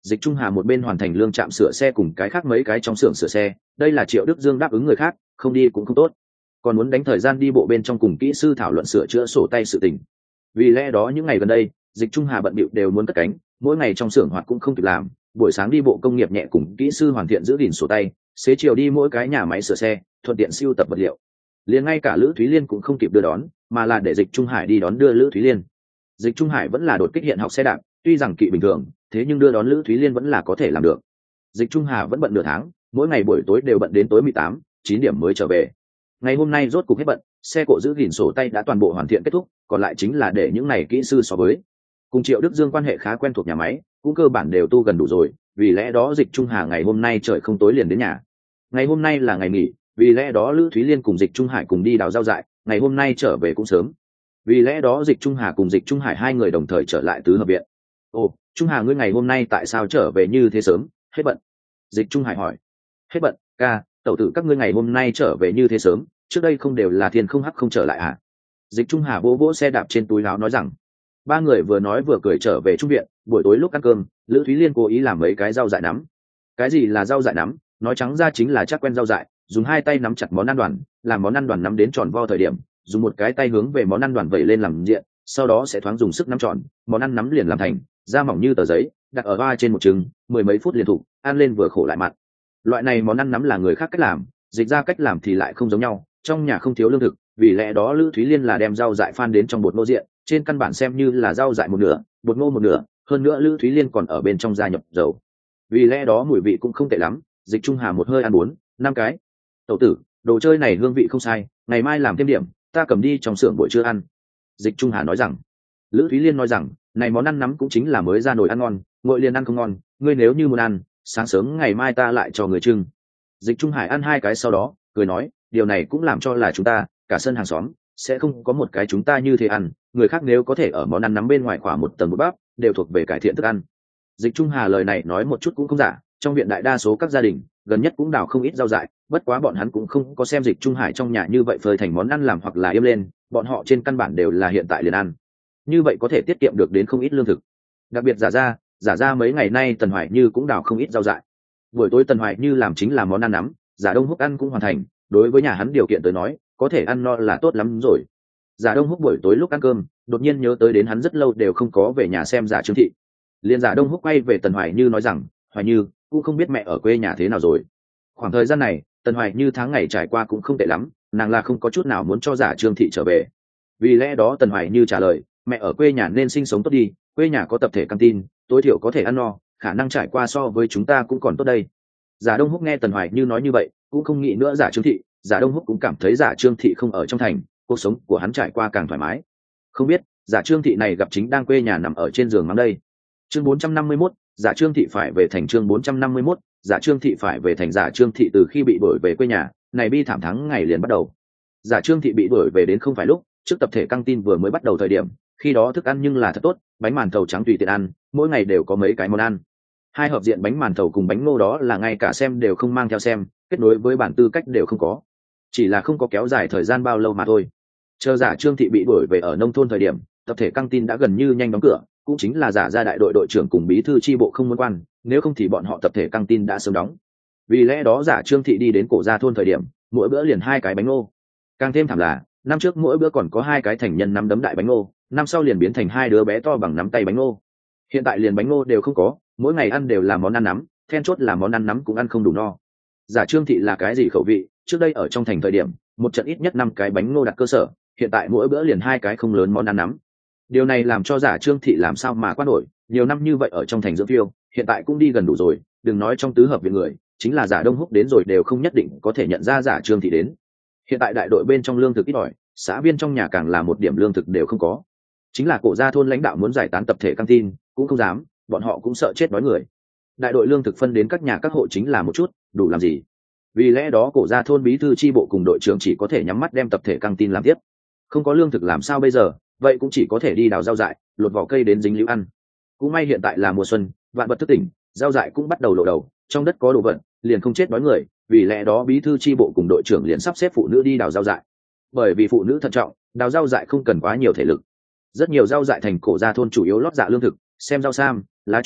Dịch Trung Hà một bên hoàn thành lương trạm sửa xe cùng cái khác mấy cái trong xưởng sửa xe, đây là Triệu Đức Dương đáp ứng người khác, không đi cũng không tốt, còn muốn đánh thời gian đi bộ bên trong cùng kỹ sư thảo luận sửa chữa sổ tay sự tình. Vì lẽ đó những ngày gần đây, Dịch Trung Hà bận bịu đều muốn cất cánh, mỗi ngày trong xưởng hoạt cũng không kịp làm, buổi sáng đi bộ công nghiệp nhẹ cùng kỹ sư hoàn thiện giữ gìn sổ tay, xế chiều đi mỗi cái nhà máy sửa xe, thuận tiện siêu tập vật liệu. Liền ngay cả Lữ Thúy Liên cũng không kịp đưa đón, mà là để Dịch Trung Hải đi đón đưa Lữ Thúy Liên. Dịch Trung Hải vẫn là đột kích hiện học xe đạp, tuy rằng kỵ bình thường, thế nhưng đưa đón Lữ Thúy Liên vẫn là có thể làm được. Dịch Trung Hà vẫn bận nửa tháng, mỗi ngày buổi tối đều bận đến tối mười tám, chín điểm mới trở về. Ngày hôm nay rốt cục hết bận, xe cộ giữ gìn sổ tay đã toàn bộ hoàn thiện kết thúc, còn lại chính là để những này kỹ sư so với. Cùng Triệu Đức Dương quan hệ khá quen thuộc nhà máy, cũng cơ bản đều tu gần đủ rồi, vì lẽ đó Dịch Trung Hà ngày hôm nay trời không tối liền đến nhà. Ngày hôm nay là ngày nghỉ, vì lẽ đó Lữ Thúy Liên cùng Dịch Trung Hải cùng đi đào rau dại, ngày hôm nay trở về cũng sớm. Vì lẽ đó Dịch Trung Hà cùng Dịch Trung Hải hai người đồng thời trở lại tứ hợp viện. Ồ, Trung Hà ngươi ngày hôm nay tại sao trở về như thế sớm, hết bận? Dịch Trung Hải hỏi. Hết bận, ca, tẩu tử các ngươi ngày hôm nay trở về như thế sớm, trước đây không đều là thiên không hắc không trở lại à? Dịch Trung Hà vỗ vỗ xe đạp trên túi áo nói rằng. Ba người vừa nói vừa cười trở về trung viện, buổi tối lúc ăn cơm, Lữ Thúy Liên cố ý làm mấy cái rau dại nắm. Cái gì là rau dại nắm? Nói trắng ra chính là chắc quen rau dại, dùng hai tay nắm chặt món ăn đoàn, làm món ăn đoàn nắm đến tròn vo thời điểm, dùng một cái tay hướng về món ăn đoàn vẩy lên làm diện, sau đó sẽ thoáng dùng sức nắm tròn, món ăn nắm liền làm thành, da mỏng như tờ giấy, đặt ở ba trên một chừng, mười mấy phút liền thủ, ăn lên vừa khổ lại mặn. Loại này món ăn nắm là người khác cách làm, Dịch ra cách làm thì lại không giống nhau, trong nhà không thiếu lương thực, vì lẽ đó Lữ Thúy Liên là đem rau dại phan đến trong bột ngô diện, trên căn bản xem như là rau dại một nửa, bột ngô một nửa, hơn nữa Lữ Thúy Liên còn ở bên trong gia nhập dầu. Vì lẽ đó mùi vị cũng không tệ lắm, Dịch Trung Hà một hơi ăn bốn, năm cái. Tẩu tử, đồ chơi này hương vị không sai, ngày mai làm thêm điểm, ta cầm đi trong xưởng buổi trưa ăn. Dịch Trung Hà nói rằng. Lữ Thúy Liên nói rằng, này món ăn nắm cũng chính là mới ra nồi ăn ngon, nguội liền ăn không ngon, ngươi nếu như muốn ăn, sáng sớm ngày mai ta lại cho người trưng. Dịch Trung Hải ăn hai cái sau đó, cười nói, điều này cũng làm cho là chúng ta, cả sân hàng xóm, sẽ không có một cái chúng ta như thế ăn, người khác nếu có thể ở món ăn nắm bên ngoài khỏa một tầng bột bắp, đều thuộc về cải thiện thức ăn. Dịch Trung Hà lời này nói một chút cũng không giả, trong viện đại đa số các gia đình, gần nhất cũng đào không ít rau dại, bất quá bọn hắn cũng không có xem Dịch Trung Hải trong nhà như vậy phơi thành món ăn làm hoặc là yêm lên, bọn họ trên căn bản đều là hiện tại liền ăn. Như vậy có thể tiết kiệm được đến không ít lương thực. Đặc biệt giả ra, giả ra mấy ngày nay Tần Hoài Như cũng đào không ít rau dại. Buổi tối Tần Hoài Như làm chính là món ăn nắm, Giả Đông Húc ăn cũng hoàn thành, đối với nhà hắn điều kiện tới nói, có thể ăn no là tốt lắm rồi. Giả Đông Húc buổi tối lúc ăn cơm, đột nhiên nhớ tới đến hắn rất lâu đều không có về nhà xem Giả Trương Thị. Liên Giả Đông Húc quay về Tần Hoài Như nói rằng, Hoài Như, cũng không biết mẹ ở quê nhà thế nào rồi. Khoảng thời gian này, Tần Hoài Như tháng ngày trải qua cũng không tệ lắm, nàng là không có chút nào muốn cho Giả Trương Thị trở về. Vì lẽ đó Tần Hoài Như trả lời, mẹ ở quê nhà nên sinh sống tốt đi, quê nhà có tập thể căng tin, tối thiểu có thể ăn no, khả năng trải qua so với chúng ta cũng còn tốt đây. Giả Đông Húc nghe Tần Hoài Như nói như vậy, cũng không nghĩ nữa Giả Trương Thị, Giả Đông Húc cũng cảm thấy Giả Trương Thị không ở trong thành, cuộc sống của hắn trải qua càng thoải mái. Không biết, Giả Trương Thị này gặp chính đang quê nhà nằm ở trên giường mắng đây. Chương bốn trăm năm mươi mốt, Giả Trương Thị phải về thành. Chương bốn trăm năm mươi mốt, Giả Trương Thị phải về thành. Giả Trương Thị từ khi bị đuổi về quê nhà, này bi thảm thắng ngày liền bắt đầu. Giả Trương Thị bị đuổi về đến không phải lúc, trước tập thể căng tin vừa mới bắt đầu thời điểm, khi đó thức ăn nhưng là thật tốt, bánh màn thầu trắng tùy tiện ăn, mỗi ngày đều có mấy cái món ăn. Hai hộp diện bánh màn thầu cùng bánh ngô đó là ngay cả xem đều không mang theo xem, kết nối với bản tư cách đều không có, chỉ là không có kéo dài thời gian bao lâu mà thôi. Chờ Giả Trương Thị bị đuổi về ở nông thôn thời điểm, tập thể căng tin đã gần như nhanh đóng cửa, cũng chính là Giả gia đại đội đội trưởng cùng bí thư chi bộ không muốn quan, nếu không thì bọn họ tập thể căng tin đã sớm đóng. Vì lẽ đó Giả Trương Thị đi đến cổ gia thôn thời điểm, mỗi bữa liền hai cái bánh ngô. Càng thêm thảm là, năm trước mỗi bữa còn có hai cái thành nhân năm đấm đại bánh ngô, năm sau liền biến thành hai đứa bé to bằng nắm tay bánh ngô. Hiện tại liền bánh ngô đều không có, mỗi ngày ăn đều là món ăn nắm, then chốt là món ăn nắm cũng ăn không đủ no. Giả Trương Thị là cái gì khẩu vị, trước đây ở trong thành thời điểm, một trận ít nhất năm cái bánh ngô đặt cơ sở, hiện tại mỗi bữa liền hai cái không lớn món ăn nắm. Điều này làm cho Giả Trương Thị làm sao mà qua nổi, nhiều năm như vậy ở trong thành dưỡng phiêu, hiện tại cũng đi gần đủ rồi, đừng nói trong tứ hợp viện người, chính là Giả Đông Húc đến rồi đều không nhất định có thể nhận ra Giả Trương Thị đến. Hiện tại đại đội bên trong lương thực ít ỏi, xã viên trong nhà càng là một điểm lương thực đều không có. Chính là cổ gia thôn lãnh đạo muốn giải tán tập thể căng tin, cũng không dám, bọn họ cũng sợ chết đói người. Đại đội lương thực phân đến các nhà các hộ chính là một chút, đủ làm gì? Vì lẽ đó cổ gia thôn bí thư chi bộ cùng đội trưởng chỉ có thể nhắm mắt đem tập thể căng tin làm tiếp. Không có lương thực làm sao bây giờ, vậy cũng chỉ có thể đi đào rau dại, lột vỏ cây đến dính líu ăn. Cũng may hiện tại là mùa xuân, vạn vật thức tỉnh, rau dại cũng bắt đầu lộ đầu, trong đất có đồ vật, liền không chết đói người, vì lẽ đó bí thư chi bộ cùng đội trưởng liền sắp xếp phụ nữ đi đào rau dại. Bởi vì phụ nữ thận trọng, đào rau dại không cần quá nhiều thể lực. Rất nhiều rau dại thành cổ gia thôn chủ yếu lót dạ lương thực, xem rau sam, lá trúc thảo,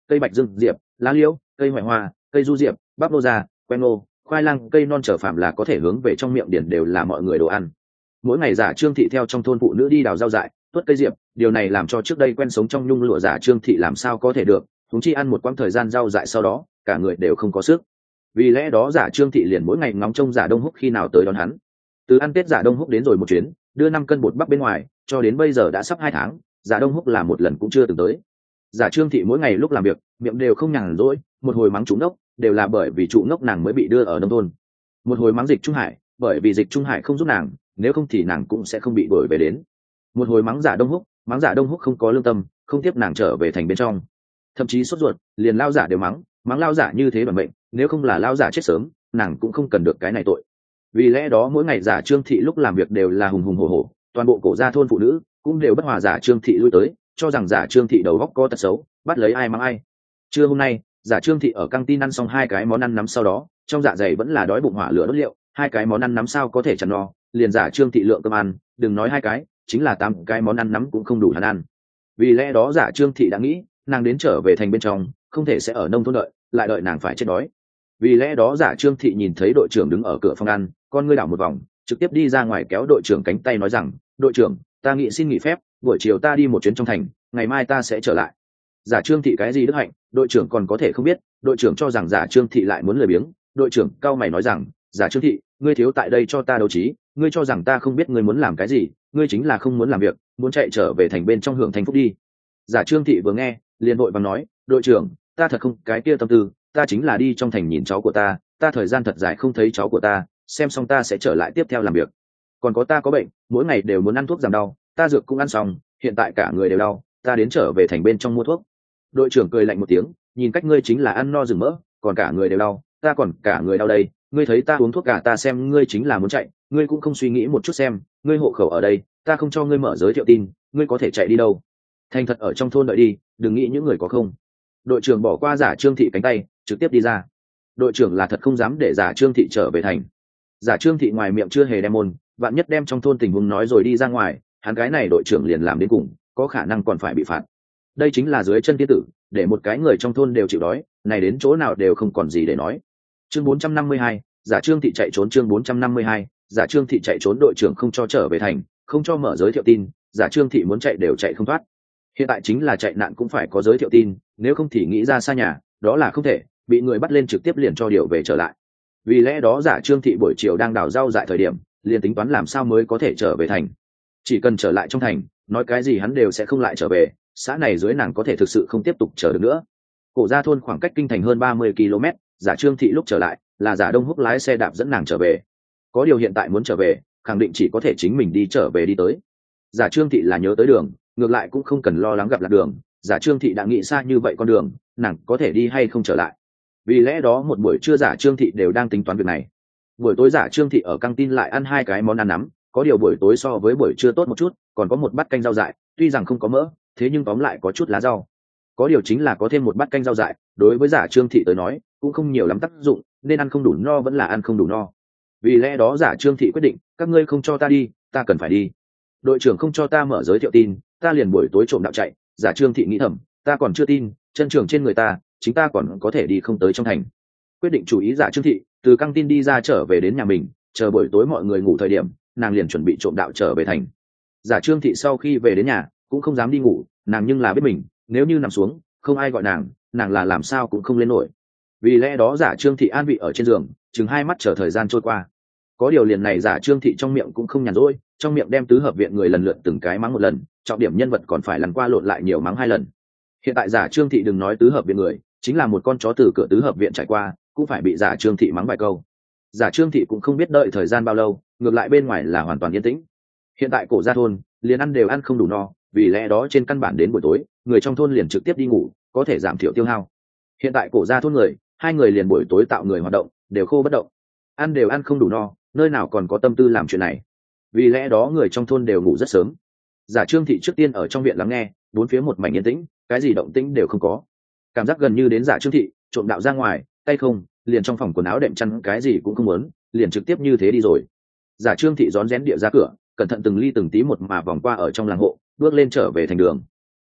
cây bạch dương diệp, lá liễu, cây hoại hoa, cây du diệp, bắp nô già, quen nô, khoai lang, cây non trở phạm là có thể hướng về trong miệng điển đều là mọi người đồ ăn. Mỗi ngày giả Trương thị theo trong thôn phụ nữ đi đào rau dại, tuốt cây diệp, điều này làm cho trước đây quen sống trong nhung lụa giả Trương thị làm sao có thể được, chúng chi ăn một quãng thời gian rau dại sau đó, cả người đều không có sức. Vì lẽ đó giả Trương thị liền mỗi ngày ngóng trông giả Đông Húc khi nào tới đón hắn. Từ ăn Tết giả Đông Húc đến rồi một chuyến, đưa năm cân bột bắp bên ngoài, cho đến bây giờ đã sắp hai tháng, giả Đông Húc là một lần cũng chưa từng tới. Giả Trương thị mỗi ngày lúc làm việc, miệng đều không nhàn rỗi, một hồi mắng chủ ngốc, đều là bởi vì trụ ngốc nàng mới bị đưa ở nông thôn. Một hồi mắng Dịch Trung Hải, bởi vì Dịch Trung Hải không giúp nàng, nếu không thì nàng cũng sẽ không bị đuổi về đến. Một hồi mắng giả Đông Húc, mắng giả Đông Húc không có lương tâm, không tiếp nàng trở về thành bên trong. Thậm chí sốt ruột, liền lao giả đều mắng, mắng lao giả như thế bản mệnh, nếu không là lao giả chết sớm, nàng cũng không cần được cái này tội. Vì lẽ đó mỗi ngày giả Trương thị lúc làm việc đều là hùng hùng hổ hổ, toàn bộ cổ gia thôn phụ nữ cũng đều bất hòa giả Trương thị lui tới, cho rằng giả Trương thị đầu óc có tật xấu, bắt lấy ai mắng ai. Trưa hôm nay, giả Trương thị ở căng tin ăn xong hai cái món ăn nắm sau đó, trong dạ dày vẫn là đói bụng hỏa lửa đốt liệu, hai cái món ăn nắm sao có thể chăn no, liền giả Trương thị lượng cơm ăn, đừng nói hai cái, chính là tám cái món ăn nắm cũng không đủ hắn ăn. Vì lẽ đó giả Trương thị đã nghĩ, nàng đến trở về thành bên trong, không thể sẽ ở nông thôn đợi, lại đợi nàng phải chết đói. Vì lẽ đó giả Trương thị nhìn thấy đội trưởng đứng ở cửa phòng ăn, con ngươi đảo một vòng, trực tiếp đi ra ngoài kéo đội trưởng cánh tay nói rằng, đội trưởng, ta nghĩ xin nghỉ phép, buổi chiều ta đi một chuyến trong thành, ngày mai ta sẽ trở lại. Giả Trương thị cái gì đức hạnh, đội trưởng còn có thể không biết, đội trưởng cho rằng giả Trương thị lại muốn lười biếng, đội trưởng cao mày nói rằng, giả Trương thị, ngươi thiếu tại đây cho ta đấu trí, ngươi cho rằng ta không biết ngươi muốn làm cái gì, ngươi chính là không muốn làm việc, muốn chạy trở về thành bên trong hưởng thành phúc đi. Giả Trương thị vừa nghe, liền vội vàng nói, đội trưởng, ta thật không cái kia tâm tư, ta chính là đi trong thành nhìn cháu của ta, ta thời gian thật dài không thấy cháu của ta, xem xong ta sẽ trở lại tiếp theo làm việc. Còn có ta có bệnh, mỗi ngày đều muốn ăn thuốc giảm đau, ta dược cũng ăn xong, hiện tại cả người đều đau, ta đến trở về thành bên trong mua thuốc. Đội trưởng cười lạnh một tiếng, nhìn cách ngươi chính là ăn no rừng mỡ, còn cả người đều đau, ta còn cả người đau đây, ngươi thấy ta uống thuốc cả ta xem ngươi chính là muốn chạy, ngươi cũng không suy nghĩ một chút xem, ngươi hộ khẩu ở đây, ta không cho ngươi mở giới thiệu tin, ngươi có thể chạy đi đâu? Thành thật ở trong thôn đợi đi, đừng nghĩ những người có không. Đội trưởng bỏ qua giả Trương thị cánh tay, trực tiếp đi ra. Đội trưởng là thật không dám để giả Trương thị trở về thành. Giả Trương thị ngoài miệng chưa hề đem môn, vạn nhất đem trong thôn tình huống nói rồi đi ra ngoài, hắn cái này đội trưởng liền làm đến cùng, có khả năng còn phải bị phạt. Đây chính là dưới chân tiên tử, để một cái người trong thôn đều chịu đói, này đến chỗ nào đều không còn gì để nói. Chương bốn trăm năm mươi hai, giả Trương thị chạy trốn. Chương bốn trăm năm mươi hai, giả Trương thị chạy trốn. Đội trưởng không cho trở về thành, không cho mở giới thiệu tin, giả Trương thị muốn chạy đều chạy không thoát. Hiện tại chính là chạy nạn cũng phải có giới thiệu tin, nếu không thì nghĩ ra xa nhà, đó là không thể, bị người bắt lên trực tiếp liền cho điều về trở lại. Vì lẽ đó giả Trương thị buổi chiều đang đào rau dại thời điểm, liền tính toán làm sao mới có thể trở về thành. Chỉ cần trở lại trong thành, nói cái gì hắn đều sẽ không lại trở về, xã này dưới nàng có thể thực sự không tiếp tục chờ được nữa. Cổ gia thôn khoảng cách kinh thành hơn ba mươi ki lô mét, giả Trương thị lúc trở lại, là giả Đông Húc lái xe đạp dẫn nàng trở về. Có điều hiện tại muốn trở về, khẳng định chỉ có thể chính mình đi trở về đi tới. Giả Trương thị là nhớ tới đường, ngược lại cũng không cần lo lắng gặp lạc đường, giả Trương thị đã nghĩ xa như vậy con đường, nàng có thể đi hay không trở lại. Vì lẽ đó một buổi trưa giả Trương thị đều đang tính toán việc này. Buổi tối giả Trương thị ở căng tin lại ăn hai cái món ăn nắm, có điều buổi tối so với buổi trưa tốt một chút, còn có một bát canh rau dại, tuy rằng không có mỡ, thế nhưng tóm lại có chút lá rau. Có điều chính là có thêm một bát canh rau dại, đối với giả Trương thị tới nói, cũng không nhiều lắm tác dụng, nên ăn không đủ no vẫn là ăn không đủ no. Vì lẽ đó giả Trương thị quyết định, các ngươi không cho ta đi, ta cần phải đi. Đội trưởng không cho ta mở giới thiệu tin, ta liền buổi tối trộm đạo chạy. Giả Trương thị nghĩ thầm, ta còn chưa tin, chân trường trên người ta, chính ta còn có thể đi không tới trong thành. Quyết định chủ ý giả Trương thị, từ căng tin đi ra trở về đến nhà mình, chờ buổi tối mọi người ngủ thời điểm, nàng liền chuẩn bị trộm đạo trở về thành. Giả Trương thị sau khi về đến nhà, cũng không dám đi ngủ, nàng nhưng là biết mình, nếu như nằm xuống, không ai gọi nàng, nàng là làm sao cũng không lên nổi. Vì lẽ đó giả Trương thị an vị ở trên giường, chừng hai mắt chờ thời gian trôi qua. Có điều liền này giả Trương thị trong miệng cũng không nhàn rỗi, trong miệng đem tứ hợp viện người lần lượt từng cái mắng một lần, trọng điểm nhân vật còn phải lần qua lộn lại nhiều mắng hai lần. Hiện tại giả Trương thị đừng nói tứ hợp viện người, chính là một con chó từ cửa tứ hợp viện trải qua, cũng phải bị giả Trương thị mắng vài câu. Giả Trương thị cũng không biết đợi thời gian bao lâu, ngược lại bên ngoài là hoàn toàn yên tĩnh. Hiện tại cổ gia thôn, liền ăn đều ăn không đủ no, vì lẽ đó trên căn bản đến buổi tối, người trong thôn liền trực tiếp đi ngủ, có thể giảm thiểu tiêu hao. Hiện tại cổ gia thôn người, hai người liền buổi tối tạo người hoạt động, đều khô bất động. Ăn đều ăn không đủ no, nơi nào còn có tâm tư làm chuyện này. Vì lẽ đó người trong thôn đều ngủ rất sớm. Giả Trương thị trước tiên ở trong viện lắng nghe, bốn phía một mảnh yên tĩnh, cái gì động tĩnh đều không có. Cảm giác gần như đến giả Trương thị, trộm đạo ra ngoài, tay không, liền trong phòng quần áo đệm chăn cái gì cũng không muốn, liền trực tiếp như thế đi rồi. Giả Trương thị rón rén địa ra cửa, cẩn thận từng ly từng tí một mà vòng qua ở trong làng hộ, bước lên trở về thành đường.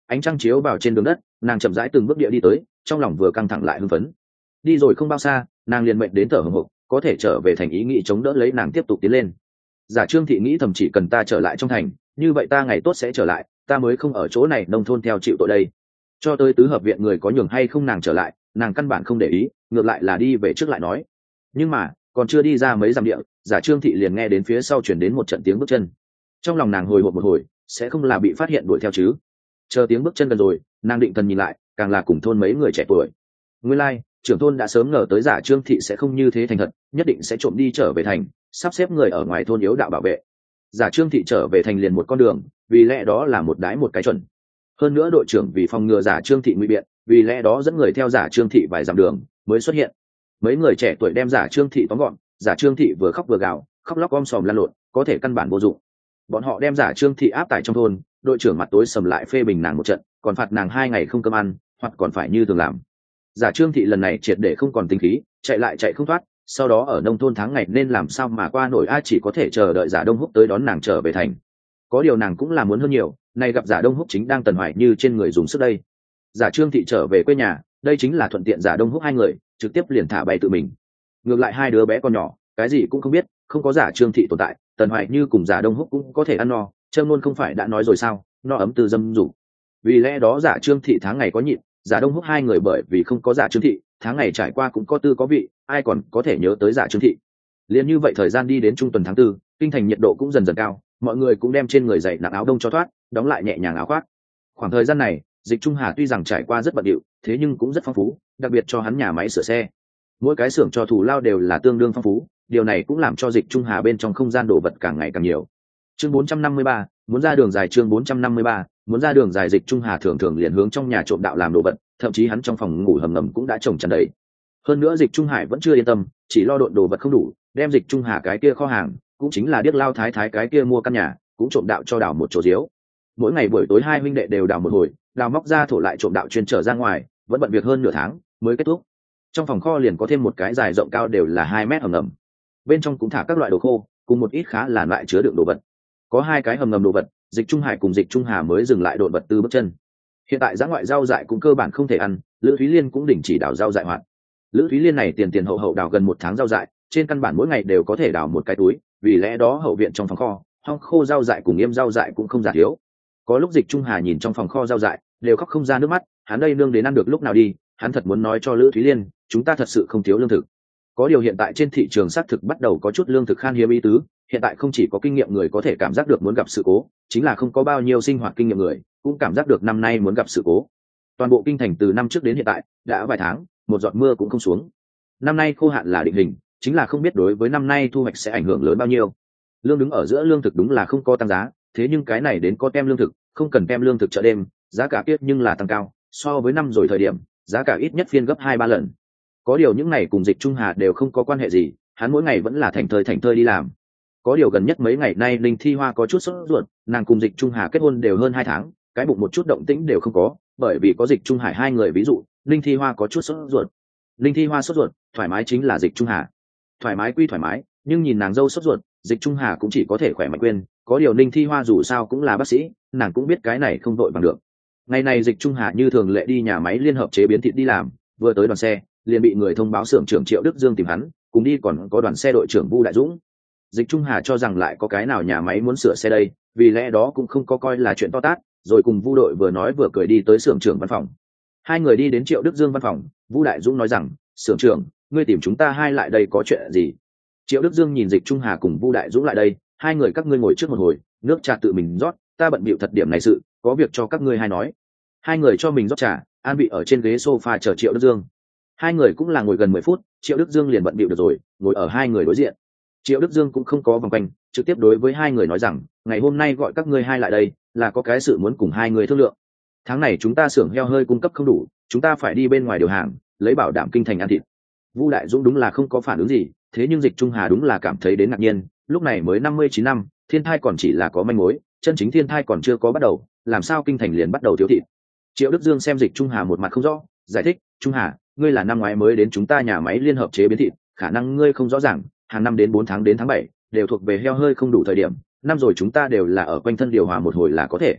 ánh trăng chiếu vào trên đường đất, nàng chậm rãi từng bước địa đi tới, trong lòng vừa căng thẳng lại hưng phấn. Đi rồi không bao xa, nàng liền mệnh đến thở hổn hộc, có thể trở về thành ý nghĩ chống đỡ lấy nàng tiếp tục tiến lên. Giả Trương Thị nghĩ thầm chỉ cần ta trở lại trong thành, như vậy ta ngày tốt sẽ trở lại, ta mới không ở chỗ này nông thôn theo chịu tội đây. Cho tới tứ hợp viện người có nhường hay không nàng trở lại, nàng căn bản không để ý, ngược lại là đi về trước lại nói. Nhưng mà còn chưa đi ra mấy dặm địa, Giả Trương Thị liền nghe đến phía sau chuyển đến một trận tiếng bước chân. Trong lòng nàng hồi hộp một hồi, sẽ không là bị phát hiện đuổi theo chứ? Chờ tiếng bước chân gần rồi, nàng định thần nhìn lại, càng là cùng thôn mấy người trẻ tuổi. Nguyên lai, like, trưởng thôn đã sớm ngờ tới Giả Trương Thị sẽ không như thế thành thật, nhất định sẽ trộm đi trở về thành, sắp xếp người ở ngoài thôn yếu đạo bảo vệ. Giả Trương Thị trở về thành liền một con đường, vì lẽ đó là một đái một cái chuẩn. Hơn nữa đội trưởng vì phòng ngừa Giả Trương Thị ngụy biện, vì lẽ đó dẫn người theo Giả Trương Thị vài dặm đường mới xuất hiện. Mấy người trẻ tuổi đem Giả Trương Thị tóm gọn, Giả Trương Thị vừa khóc vừa gào, khóc lóc om sòm lăn lộn, có thể căn bản vô dụng. Bọn họ đem Giả Trương Thị áp tải trong thôn, đội trưởng mặt tối sầm lại phê bình nàng một trận, còn phạt nàng hai ngày không cơm ăn, hoặc còn phải như thường làm. Giả Trương Thị lần này triệt để không còn tinh khí, chạy lại chạy không thoát, sau đó ở nông thôn tháng ngày nên làm sao mà qua nổi, ai chỉ có thể chờ đợi Giả Đông Húc tới đón nàng trở về thành. Có điều nàng cũng là muốn hơn nhiều, nay gặp Giả Đông Húc chính đang tần hoài như trên người dùng sức đây. Giả Trương Thị trở về quê nhà, đây chính là thuận tiện Giả Đông Húc hai người, trực tiếp liền thả bay tự mình. Ngược lại hai đứa bé còn nhỏ, cái gì cũng không biết, không có Giả Trương Thị tồn tại, tần hoài như cùng Giả Đông Húc cũng có thể ăn no, Trâm luôn không phải đã nói rồi sao, no ấm từ dâm dục. Vì lẽ đó Giả Trương Thị tháng ngày có nhịn, Giả Đông Húc hai người bởi vì không có Giả Trương Thị, tháng ngày trải qua cũng có tư có vị, ai còn có thể nhớ tới Giả Trương Thị. Liên như vậy thời gian đi đến trung tuần tháng tư, kinh thành nhiệt độ cũng dần dần cao, mọi người cũng đem trên người dày nặng áo đông cho thoát, đóng lại nhẹ nhàng áo khoác. Khoảng thời gian này, Dịch Trung Hà tuy rằng trải qua rất bận rộn, thế nhưng cũng rất phong phú, đặc biệt cho hắn nhà máy sửa xe. Mỗi cái xưởng cho thù lao đều là tương đương phong phú, điều này cũng làm cho Dịch Trung Hà bên trong không gian đồ vật càng ngày càng nhiều. Chương bốn trăm năm mươi ba, muốn ra đường dài chương bốn trăm năm mươi ba, muốn ra đường dài Dịch Trung Hà thường thường liền hướng trong nhà trộm đạo làm đồ vật, thậm chí hắn trong phòng ngủ hầm ngầm cũng đã trồng tràn đầy. Hơn nữa Dịch Trung Hải vẫn chưa yên tâm, chỉ lo độn đồ vật không đủ, đem Dịch Trung Hà cái kia kho hàng, cũng chính là điếc lao thái thái cái kia mua căn nhà, cũng trộm đạo cho đào một chỗ diếu. Mỗi ngày buổi tối hai huynh đệ đều đào một hồi, đào móc ra thổ lại trộm đạo chuyên trở ra ngoài, vẫn bận việc hơn nửa tháng mới kết thúc. Trong phòng kho liền có thêm một cái dài rộng cao đều là hai mét hầm ngầm, bên trong cũng thả các loại đồ khô cùng một ít khá là loại chứa đựng đồ vật. Có hai cái hầm ngầm đồ vật, Dịch Trung Hải cùng Dịch Trung Hà mới dừng lại độn vật tư bước chân. Hiện tại giã ngoại rau dại cũng cơ bản không thể ăn, Lữ Thúy Liên cũng đình chỉ đào rau dại hoạt. Lữ Thúy Liên này tiền tiền hậu hậu đào gần một tháng rau dại, trên căn bản mỗi ngày đều có thể đào một cái túi, vì lẽ đó hậu viện trong phòng kho hong khô rau dại cùng yêm rau dại cũng không giả thiếu. Có lúc Dịch Trung Hà nhìn trong phòng kho rau dại đều khóc không ra nước mắt, hắn đây nương đến ăn được lúc nào đi, hắn thật muốn nói cho Lữ Thúy Liên, chúng ta thật sự không thiếu lương thực. Có điều hiện tại trên thị trường xác thực bắt đầu có chút lương thực khan hiếm ý tứ, hiện tại không chỉ có kinh nghiệm người có thể cảm giác được muốn gặp sự cố, chính là không có bao nhiêu sinh hoạt kinh nghiệm người cũng cảm giác được năm nay muốn gặp sự cố. Toàn bộ kinh thành từ năm trước đến hiện tại đã vài tháng, một giọt mưa cũng không xuống. Năm nay khô hạn là định hình, chính là không biết đối với năm nay thu hoạch sẽ ảnh hưởng lớn bao nhiêu. Lương đứng ở giữa lương thực đúng là không có tăng giá, thế nhưng cái này đến có tem lương thực, không cần tem lương thực chợ đêm, giá cả kiết nhưng là tăng cao, so với năm rồi thời điểm, giá cả ít nhất phiên gấp hai ba lần. Có điều những này cùng Dịch Trung Hà đều không có quan hệ gì, hắn mỗi ngày vẫn là thành thơi thành thơi đi làm. Có điều gần nhất mấy ngày nay Linh Thi Hoa có chút sốt ruột, nàng cùng Dịch Trung Hà kết hôn đều hơn hai tháng, cái bụng một chút động tĩnh đều không có, bởi vì có Dịch Trung Hải hai người ví dụ, Linh Thi Hoa có chút sốt ruột. Linh Thi Hoa sốt ruột, thoải mái chính là Dịch Trung Hà. Thoải mái quy thoải mái, nhưng nhìn nàng dâu sốt ruột, Dịch Trung Hà cũng chỉ có thể khỏe mạnh quên, có điều Linh Thi Hoa dù sao cũng là bác sĩ, nàng cũng biết cái này không đội bằng được. Ngày này Dịch Trung Hà như thường lệ đi nhà máy liên hợp chế biến thịt đi làm, vừa tới đoàn xe, liền bị người thông báo xưởng trưởng Triệu Đức Dương tìm hắn, cùng đi còn có đoàn xe đội trưởng Vu Đại Dũng. Dịch Trung Hà cho rằng lại có cái nào nhà máy muốn sửa xe đây, vì lẽ đó cũng không có coi là chuyện to tát, rồi cùng Vu đội vừa nói vừa cười đi tới xưởng trưởng văn phòng. Hai người đi đến Triệu Đức Dương văn phòng, Vu Đại Dũng nói rằng, xưởng trưởng, ngươi tìm chúng ta hai lại đây có chuyện gì? Triệu Đức Dương nhìn Dịch Trung Hà cùng Vu Đại Dũng lại đây, hai người các ngươi ngồi trước một hồi, nước trà tự mình rót, ta bận bịu thật điểm này sự, có việc cho các ngươi hai nói. Hai người cho mình rót trà, an vị ở trên ghế sofa chờ Triệu Đức Dương. Hai người cũng là ngồi gần mười phút, Triệu Đức Dương liền bận bịu được rồi, ngồi ở hai người đối diện. Triệu Đức Dương cũng không có vòng quanh, trực tiếp đối với hai người nói rằng, ngày hôm nay gọi các ngươi hai lại đây, là có cái sự muốn cùng hai người thương lượng. Tháng này chúng ta xưởng heo hơi cung cấp không đủ, chúng ta phải đi bên ngoài điều hàng, lấy bảo đảm kinh thành ăn thịt. Vu Đại Dũng đúng là không có phản ứng gì, thế nhưng Dịch Trung Hà đúng là cảm thấy đến ngạc nhiên, lúc này mới năm mươi chín năm, thiên thai còn chỉ là có manh mối, chân chính thiên thai còn chưa có bắt đầu, làm sao kinh thành liền bắt đầu thiếu thịt. Triệu Đức Dương xem Dịch Trung Hà một mặt không rõ, giải thích, Trung Hà, ngươi là năm ngoái mới đến chúng ta nhà máy liên hợp chế biến thịt, khả năng ngươi không rõ ràng, hàng năm đến bốn tháng đến tháng bảy đều thuộc về heo hơi không đủ thời điểm, năm rồi chúng ta đều là ở quanh thân điều hòa một hồi là có thể.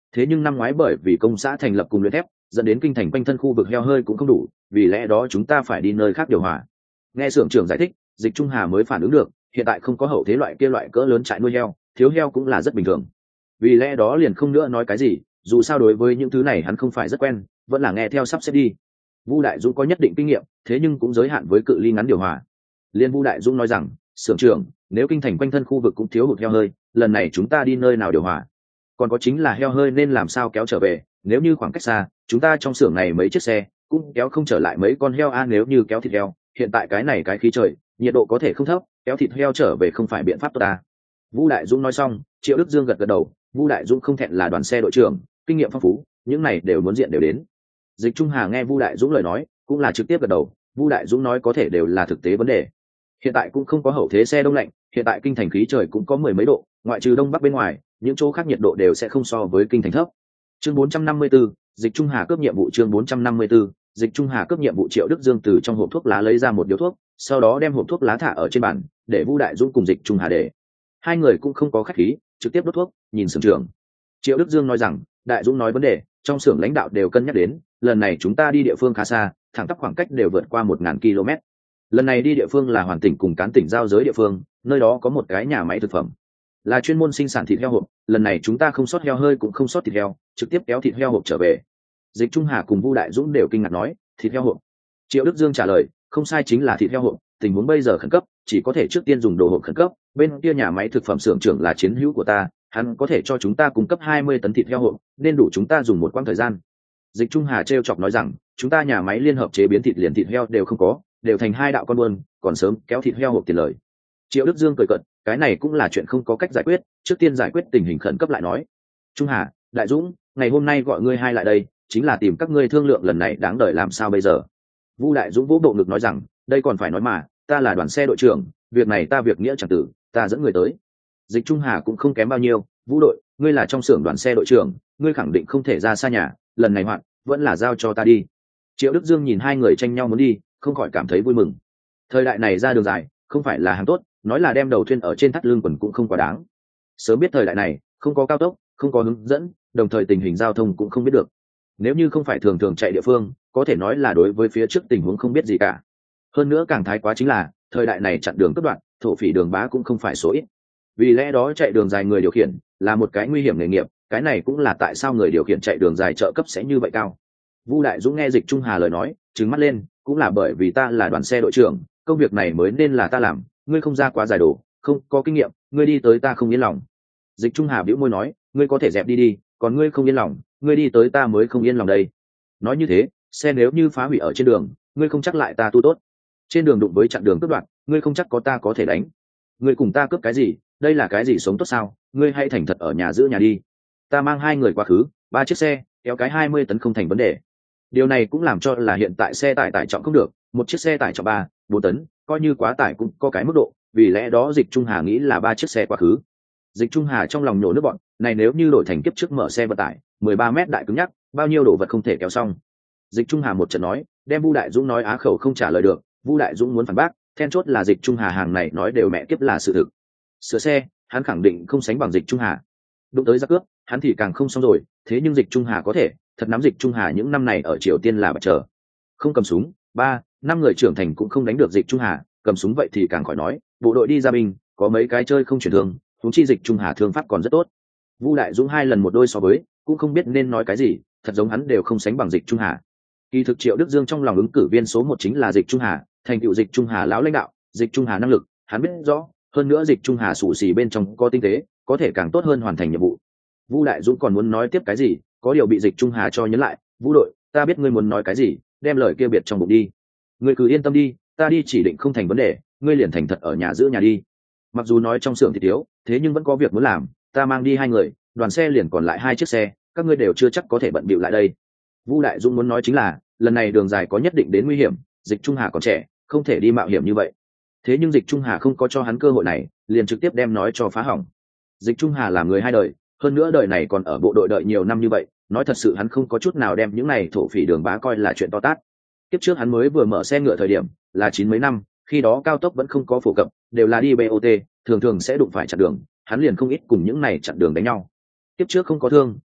thế nhưng năm ngoái bởi vì công xã thành lập cùng luyện thép dẫn đến kinh thành quanh thân khu vực heo hơi cũng không đủ, vì lẽ đó chúng ta phải đi nơi khác điều hòa. Nghe xưởng trưởng giải thích, Dịch Trung Hà mới phản ứng được, hiện tại không có hậu thế loại kia loại cỡ lớn trại nuôi heo, thiếu heo cũng là rất bình thường. Vì lẽ đó liền không nữa nói cái gì, dù sao đối với những thứ này hắn không phải rất quen, vẫn là nghe theo sắp xếp đi. Vu Đại Dũng có nhất định kinh nghiệm, thế nhưng cũng giới hạn với cự ly ngắn điều hòa. Liên Vu Đại Dũng nói rằng, xưởng trưởng, nếu kinh thành quanh thân khu vực cũng thiếu hụt heo hơi, lần này chúng ta đi nơi nào điều hòa? Còn có chính là heo hơi nên làm sao kéo trở về, nếu như khoảng cách xa, chúng ta trong xưởng này mấy chiếc xe cũng kéo không trở lại mấy con heo a. Nếu như kéo thịt heo, hiện tại cái này cái khí trời, nhiệt độ có thể không thấp, kéo thịt heo trở về không phải biện pháp tốt ta. Vu Đại Dũng nói xong, Triệu Đức Dương gật gật đầu. Vu Đại Dũng không thẹn là đoàn xe đội trưởng, kinh nghiệm phong phú, những này đều muốn diện đều đến. Dịch Trung Hà nghe Vu Đại Dũng lời nói, cũng là trực tiếp gật đầu. Vu Đại Dũng nói có thể đều là thực tế vấn đề. Hiện tại cũng không có hậu thế xe đông lạnh, hiện tại kinh thành khí trời cũng có mười mấy độ, ngoại trừ đông bắc bên ngoài, những chỗ khác nhiệt độ đều sẽ không so với kinh thành thấp. Chương bốn trăm năm mươi tư, Dịch Trung Hà cướp nhiệm vụ. Chương bốn trăm năm mươi tư, Dịch Trung Hà cướp nhiệm vụ. Triệu Đức Dương từ trong hộp thuốc lá lấy ra một điếu thuốc, sau đó đem hộp thuốc lá thả ở trên bàn, để Vu Đại Dũng cùng Dịch Trung Hà để. Hai người cũng không có khách khí, trực tiếp đốt thuốc, nhìn xưởng trưởng. Triệu Đức Dương nói rằng, Đại Dũng nói vấn đề, trong xưởng lãnh đạo đều cân nhắc đến, lần này chúng ta đi địa phương khá xa, thẳng tắp khoảng cách đều vượt qua một nghìn ki lô mét. Lần này đi địa phương là Hoàn Tỉnh cùng Cán Tỉnh giao giới địa phương, nơi đó có một cái nhà máy thực phẩm, là chuyên môn sinh sản thịt heo hộp. Lần này chúng ta không sót heo hơi cũng không sót thịt heo, trực tiếp kéo thịt heo hộp trở về. Dịch Trung Hà cùng Vu Đại Dũng đều kinh ngạc nói, thịt heo hộp? Triệu Đức Dương trả lời, không sai, chính là thịt heo hộp. Tình huống bây giờ khẩn cấp, chỉ có thể trước tiên dùng đồ hộp khẩn cấp. Bên kia nhà máy thực phẩm xưởng trưởng là chiến hữu của ta, hắn có thể cho chúng ta cung cấp hai mươi tấn thịt heo hộp, nên đủ chúng ta dùng một quãng thời gian. Dịch Trung Hà trêu chọc nói rằng, chúng ta nhà máy liên hợp chế biến thịt liền thịt heo đều không có, đều thành hai đạo con buôn, còn sớm kéo thịt heo hộp tiền lời. Triệu Đức Dương cười cợt, cái này cũng là chuyện không có cách giải quyết, trước tiên giải quyết tình hình khẩn cấp lại nói. Trung Hà, Đại Dũng, ngày hôm nay gọi ngươi hai lại đây, chính là tìm các ngươi thương lượng lần này đáng đợi làm sao bây giờ. Vu Đại Dũng vỗ bộ ngực nói rằng, đây còn phải nói mà, ta là đoàn xe đội trưởng, việc này ta việc nghĩa chẳng tử, ta dẫn người tới. Dịch Trung Hà cũng không kém bao nhiêu, Vũ đội, ngươi là trong xưởng đoàn xe đội trưởng, ngươi khẳng định không thể ra xa nhà, lần này hoạn vẫn là giao cho ta đi. Triệu Đức Dương nhìn hai người tranh nhau muốn đi, không khỏi cảm thấy vui mừng. Thời đại này ra đường dài, không phải là hàng tốt, nói là đem đầu thuyền ở trên thắt lưng quần cũng không quá đáng. Sớm biết thời đại này, không có cao tốc, không có hướng dẫn, đồng thời tình hình giao thông cũng không biết được. Nếu như không phải thường thường chạy địa phương, có thể nói là đối với phía trước tình huống không biết gì cả. Hơn nữa càng thái quá chính là, thời đại này chặn đường cướp đoạn, thổ phỉ đường bá cũng không phải số ít. Vì lẽ đó chạy đường dài người điều khiển là một cái nguy hiểm nghề nghiệp, cái này cũng là tại sao người điều khiển chạy đường dài trợ cấp sẽ như vậy cao. Vu Đại Dũng nghe Dịch Trung Hà lời nói, trừng mắt lên, cũng là bởi vì ta là đoàn xe đội trưởng, công việc này mới nên là ta làm, ngươi không ra quá dài đồ, không có kinh nghiệm, ngươi đi tới ta không yên lòng. Dịch Trung Hà bĩu môi nói, ngươi có thể dẹp đi đi, còn ngươi không yên lòng, ngươi đi tới ta mới không yên lòng đây. Nói như thế, xe nếu như phá hủy ở trên đường, ngươi không chắc lại ta tu tốt. Trên đường đụng với chặn đường cướp đoạt, ngươi không chắc có ta có thể đánh. Ngươi cùng ta cướp cái gì, đây là cái gì sống tốt sao, ngươi hay thành thật ở nhà giữ nhà đi. Ta mang hai người quá khứ, ba chiếc xe, kéo cái hai mươi tấn không thành vấn đề. Điều này cũng làm cho là hiện tại xe tải tải trọng không được, một chiếc xe tải trọng ba, bốn tấn, coi như quá tải cũng có cái mức độ, vì lẽ đó Dịch Trung Hà nghĩ là ba chiếc xe quá khứ. Dịch Trung Hà trong lòng nhổ nước bọn, này nếu như đổi thành kiếp trước mở xe vận tải, mười ba mét đại cứng nhắc, bao nhiêu đồ vật không thể kéo xong. Dịch Trung Hà một trận nói, đem Vu Đại Dũng nói á khẩu không trả lời được, Vu Đại Dũng muốn phản bác, then chốt là Dịch Trung Hà hàng này nói đều mẹ kiếp là sự thực. Sửa xe, hắn khẳng định không sánh bằng Dịch Trung Hà. Đụng tới giặc cướp, hắn thì càng không xong rồi, thế nhưng Dịch Trung Hà có thể, thật nắm Dịch Trung Hà những năm này ở Triều Tiên là bạch chờ. Không cầm súng, ba, năm người trưởng thành cũng không đánh được Dịch Trung Hà, cầm súng vậy thì càng khỏi nói, bộ đội đi ra binh, có mấy cái chơi không chuyển thương, huống chi Dịch Trung Hà thương pháp còn rất tốt. Vu Đại Dũng hai lần một đôi so với, cũng không biết nên nói cái gì, thật giống hắn đều không sánh bằng Dịch Trung Hà. Kỳ thực Triệu Đức Dương trong lòng ứng cử viên số một chính là Dịch Trung Hà, thành tựu Dịch Trung Hà lão lãnh đạo, Dịch Trung Hà năng lực, hắn biết rõ, hơn nữa Dịch Trung Hà sủ xì bên trong có tinh tế, có thể càng tốt hơn hoàn thành nhiệm vụ. Vu Đại Dũng còn muốn nói tiếp cái gì, có điều bị Dịch Trung Hà cho nhấn lại, Vũ đội, ta biết ngươi muốn nói cái gì, đem lời kia biệt trong bụng đi. Ngươi cứ yên tâm đi, ta đi chỉ định không thành vấn đề, ngươi liền thành thật ở nhà giữ nhà đi. Mặc dù nói trong xưởng thì thiếu, thế nhưng vẫn có việc muốn làm, ta mang đi hai người, đoàn xe liền còn lại hai chiếc xe, các ngươi đều chưa chắc có thể bận bịu lại đây. Vu Đại Dũng muốn nói chính là, lần này đường dài có nhất định đến nguy hiểm, Dịch Trung Hà còn trẻ, không thể đi mạo hiểm như vậy. Thế nhưng Dịch Trung Hà không có cho hắn cơ hội này, liền trực tiếp đem nói cho phá hỏng. Dịch Trung Hà là người hai đời, hơn nữa đời này còn ở bộ đội đợi nhiều năm như vậy, nói thật sự hắn không có chút nào đem những này thổ phỉ đường bá coi là chuyện to tát. Tiếp trước hắn mới vừa mở xe ngựa thời điểm, là chín mấy năm, khi đó cao tốc vẫn không có phổ cập, đều là đi bê o tê, thường thường sẽ đụng phải chặn đường, hắn liền không ít cùng những này chặn đường đánh nhau. Tiếp trước không có thương,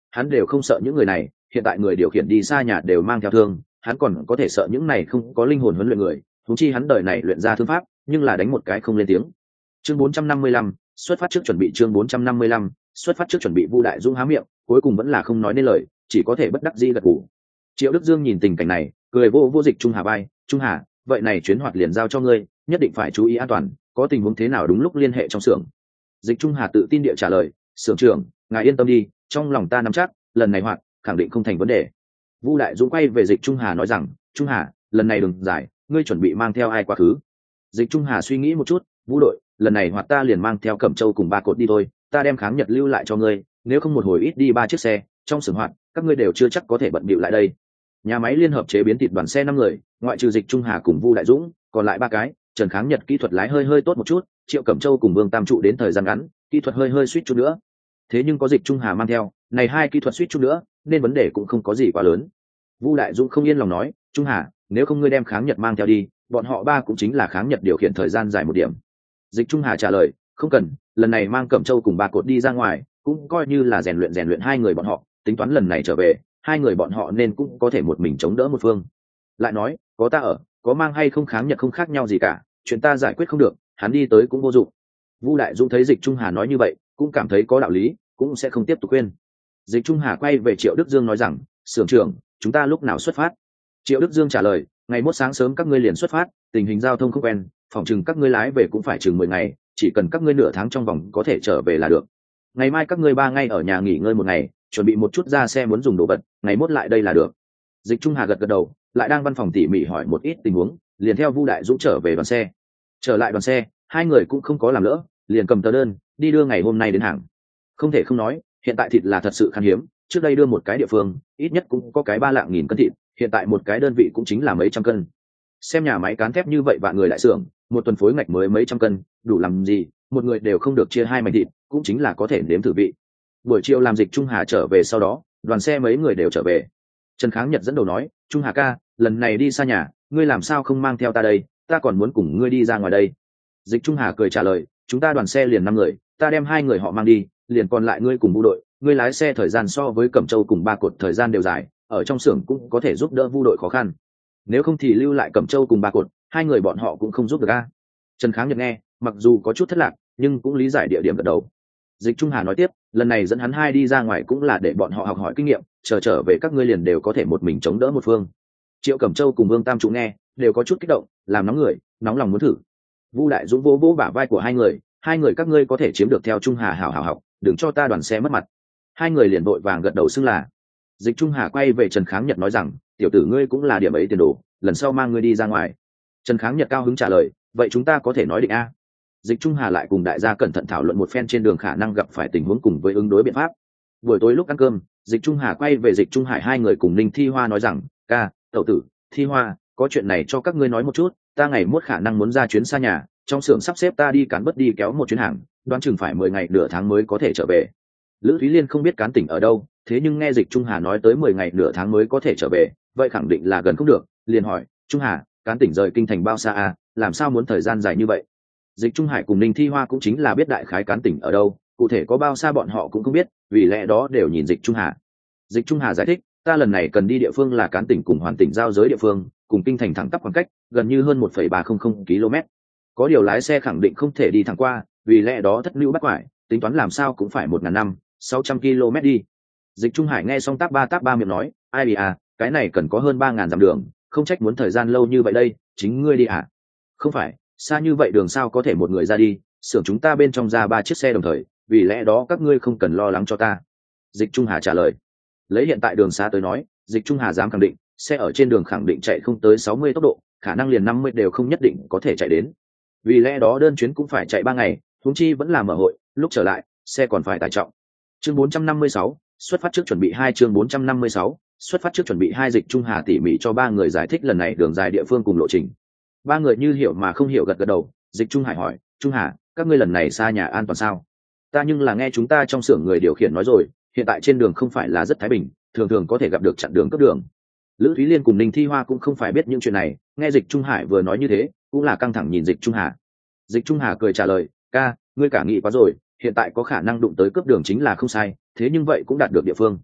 hắn đều không sợ những người này, hiện tại người điều khiển đi xa nhà đều mang theo thương, hắn còn có thể sợ những này không có linh hồn huấn luyện người, thú chi hắn đời này luyện ra thương pháp nhưng là đánh một cái không lên tiếng. Chương bốn trăm năm mươi lăm, xuất phát trước chuẩn bị. Chương bốn trăm năm mươi lăm, xuất phát trước chuẩn bị. Vu Đại Dũng há miệng, cuối cùng vẫn là không nói nên lời, chỉ có thể bất đắc dĩ gật gù. Triệu Đức Dương nhìn tình cảnh này, cười vô vô Dịch Trung Hà bay, "Trung Hà, vậy này chuyến hoạt liền giao cho ngươi, nhất định phải chú ý an toàn, có tình huống thế nào đúng lúc liên hệ trong xưởng." Dịch Trung Hà tự tin địa trả lời, "Xưởng trưởng, ngài yên tâm đi, trong lòng ta nắm chắc, lần này hoạt khẳng định không thành vấn đề." Vu Đại Dũng quay về Dịch Trung Hà nói rằng, "Trung Hà, lần này đừng giải, ngươi chuẩn bị mang theo ai quá khứ?" Dịch Trung Hà suy nghĩ một chút, "Vũ đội, lần này hoạt ta liền mang theo Cẩm Châu cùng ba cột đi thôi, ta đem kháng nhật lưu lại cho ngươi, nếu không một hồi ít đi ba chiếc xe, trong xưởng hoạt các ngươi đều chưa chắc có thể bận bịu lại đây." Nhà máy liên hợp chế biến thịt đoàn xe năm người, ngoại trừ Dịch Trung Hà cùng Vu Đại Dũng, còn lại ba cái, Trần Kháng Nhật kỹ thuật lái hơi hơi tốt một chút, Triệu Cẩm Châu cùng Vương Tam Trụ đến thời gian ngắn, kỹ thuật hơi hơi suýt chút nữa. Thế nhưng có Dịch Trung Hà mang theo, này hai kỹ thuật suýt chút nữa, nên vấn đề cũng không có gì quá lớn. Vu Đại Dũng không yên lòng nói, "Trung Hà, nếu không ngươi đem Kháng Nhật mang theo đi, bọn họ ba cũng chính là Kháng Nhật điều khiển thời gian dài một điểm." Dịch Trung Hà trả lời, "Không cần, lần này mang Cẩm Châu cùng ba cột đi ra ngoài, cũng coi như là rèn luyện rèn luyện hai người bọn họ, tính toán lần này trở về, hai người bọn họ nên cũng có thể một mình chống đỡ một phương. Lại nói, có ta ở, có mang hay không Kháng Nhật không khác nhau gì cả, chuyện ta giải quyết không được, hắn đi tới cũng vô dụng." Vu Đại Dũng thấy Dịch Trung Hà nói như vậy, cũng cảm thấy có đạo lý, cũng sẽ không tiếp tục khuyên. Dịch Trung Hà quay về Triệu Đức Dương nói rằng, "Xưởng trưởng, chúng ta lúc nào xuất phát?" Triệu Đức Dương trả lời, "Ngày mốt sáng sớm các ngươi liền xuất phát, tình hình giao thông không quen, phòng chừng các ngươi lái về cũng phải chừng mười ngày, chỉ cần các ngươi nửa tháng trong vòng có thể trở về là được. Ngày mai các ngươi ba ngày ở nhà nghỉ ngơi một ngày, chuẩn bị một chút ra xe muốn dùng đồ vật, ngày mốt lại đây là được." Dịch Trung Hà gật gật đầu, lại đang văn phòng tỉ mỉ hỏi một ít tình huống, liền theo Vu Đại Dũng trở về đoàn xe. Trở lại đoàn xe, hai người cũng không có làm lỡ, liền cầm tờ đơn đi đưa ngày hôm nay đến hàng. Không thể không nói, hiện tại thịt là thật sự khan hiếm, trước đây đưa một cái địa phương ít nhất cũng có cái ba lạng nghìn cân thịt, hiện tại một cái đơn vị cũng chính là mấy trăm cân. Xem nhà máy cán thép như vậy vạn người đại xưởng, một tuần phối ngạch mới mấy trăm cân, đủ làm gì, một người đều không được chia hai mảnh thịt, cũng chính là có thể nếm thử vị. Buổi chiều làm Dịch Trung Hà trở về sau đó, đoàn xe mấy người đều trở về. Trần Kháng Nhật dẫn đầu nói, "Trung Hà ca, lần này đi xa nhà, ngươi làm sao không mang theo ta đây, ta còn muốn cùng ngươi đi ra ngoài đây." Dịch Trung Hà cười trả lời, "Chúng ta đoàn xe liền năm người, ta đem hai người họ mang đi, liền còn lại ngươi cùng Vu đội, ngươi lái xe thời gian so với Cẩm Châu cùng ba cột thời gian đều dài, ở trong xưởng cũng có thể giúp đỡ Vu đội khó khăn. Nếu không thì lưu lại Cẩm Châu cùng ba cột, hai người bọn họ cũng không giúp được a." Trần Kháng Nhật nghe, mặc dù có chút thất lạc, nhưng cũng lý giải địa điểm gật đầu. Dịch Trung Hà nói tiếp, "Lần này dẫn hắn hai đi ra ngoài cũng là để bọn họ học hỏi kinh nghiệm, chờ trở về các ngươi liền đều có thể một mình chống đỡ một phương." Triệu Cẩm Châu cùng Vương Tam Trụ nghe, đều có chút kích động, làm nóng người, nóng lòng muốn thử. Vu Đại Dũng vỗ vỗ bả vai của hai người, "Hai người các ngươi có thể chiếm được theo Trung Hà hảo hảo học, đừng cho ta đoàn xe mất mặt." Hai người liền vội vàng gật đầu xưng là. Dịch Trung Hà quay về Trần Kháng Nhật nói rằng, "Tiểu tử ngươi cũng là điểm ấy tiền đồ, lần sau mang ngươi đi ra ngoài." Trần Kháng Nhật cao hứng trả lời, "Vậy chúng ta có thể nói định a." Dịch Trung Hà lại cùng đại gia cẩn thận thảo luận một phen trên đường khả năng gặp phải tình huống cùng với ứng đối biện pháp. Buổi tối lúc ăn cơm, Dịch Trung Hà quay về Dịch Trung Hải hai người cùng Ninh Thi Hoa nói rằng, "Ca, tẩu tử, Thi Hoa, có chuyện này cho các ngươi nói một chút, ta ngày mốt khả năng muốn ra chuyến xa nhà, trong xưởng sắp xếp ta đi cán bất đi kéo một chuyến hàng, đoán chừng phải mười ngày nửa tháng mới có thể trở về." Lữ Thúy Liên không biết cán tỉnh ở đâu, thế nhưng nghe Dịch Trung Hà nói tới mười ngày nửa tháng mới có thể trở về, vậy khẳng định là gần không được, liền hỏi, "Trung Hà, cán tỉnh rời kinh thành bao xa à, làm sao muốn thời gian dài như vậy?" Dịch Trung Hải cùng Ninh Thi Hoa cũng chính là biết đại khái cán tỉnh ở đâu, cụ thể có bao xa bọn họ cũng không biết, vì lẽ đó đều nhìn Dịch Trung Hà. Dịch Trung Hà giải thích, "Ta lần này cần đi địa phương là cán tỉnh cùng hoàn tỉnh giao giới địa phương, cùng kinh thành thẳng tắp khoảng cách gần như hơn một phẩy ba không không ki lô mét. Có điều lái xe khẳng định không thể đi thẳng qua, vì lẽ đó thất lưu bắt quải, tính toán làm sao cũng phải một ngàn năm sáu trăm ki lô mét đi." Dịch Trung Hải nghe xong táp ba táp ba miệng nói, "Ai đi à, cái này cần có hơn ba ngàn dặm đường, không trách muốn thời gian lâu như vậy đây, chính ngươi đi à?" "Không phải, xa như vậy đường sao có thể một người ra đi, xưởng chúng ta bên trong ra ba chiếc xe đồng thời, vì lẽ đó các ngươi không cần lo lắng cho ta." Dịch Trung Hà trả lời. Lấy hiện tại đường xa tới nói, Dịch Trung Hà dám khẳng định, xe ở trên đường khẳng định chạy không tới sáu mươi tốc độ, khả năng liền năm mươi đều không nhất định có thể chạy đến. Vì lẽ đó đơn chuyến cũng phải chạy ba ngày, huống chi vẫn là mở hội, lúc trở lại, xe còn phải tải trọng. Chương bốn trăm năm mươi sáu, xuất phát trước chuẩn bị hai. Chương bốn trăm năm mươi sáu, xuất phát trước chuẩn bị hai. Dịch Trung Hà tỉ mỉ cho ba người giải thích lần này đường dài địa phương cùng lộ trình. Ba người như hiểu mà không hiểu gật gật đầu. Dịch Trung Hải hỏi, "Trung Hà, các ngươi lần này xa nhà an toàn sao?" "Ta nhưng là nghe chúng ta trong xưởng người điều khiển nói rồi, hiện tại trên đường không phải là rất thái bình, thường thường có thể gặp được chặn đường cướp đường." Lữ Thúy Liên cùng Ninh Thi Hoa cũng không phải biết những chuyện này, nghe Dịch Trung Hải vừa nói như thế, cũng là căng thẳng nhìn Dịch Trung Hà. Dịch Trung Hà cười trả lời, "Ca, ngươi cả nghĩ quá rồi, hiện tại có khả năng đụng tới cướp đường chính là không sai, thế nhưng vậy cũng đạt được địa phương.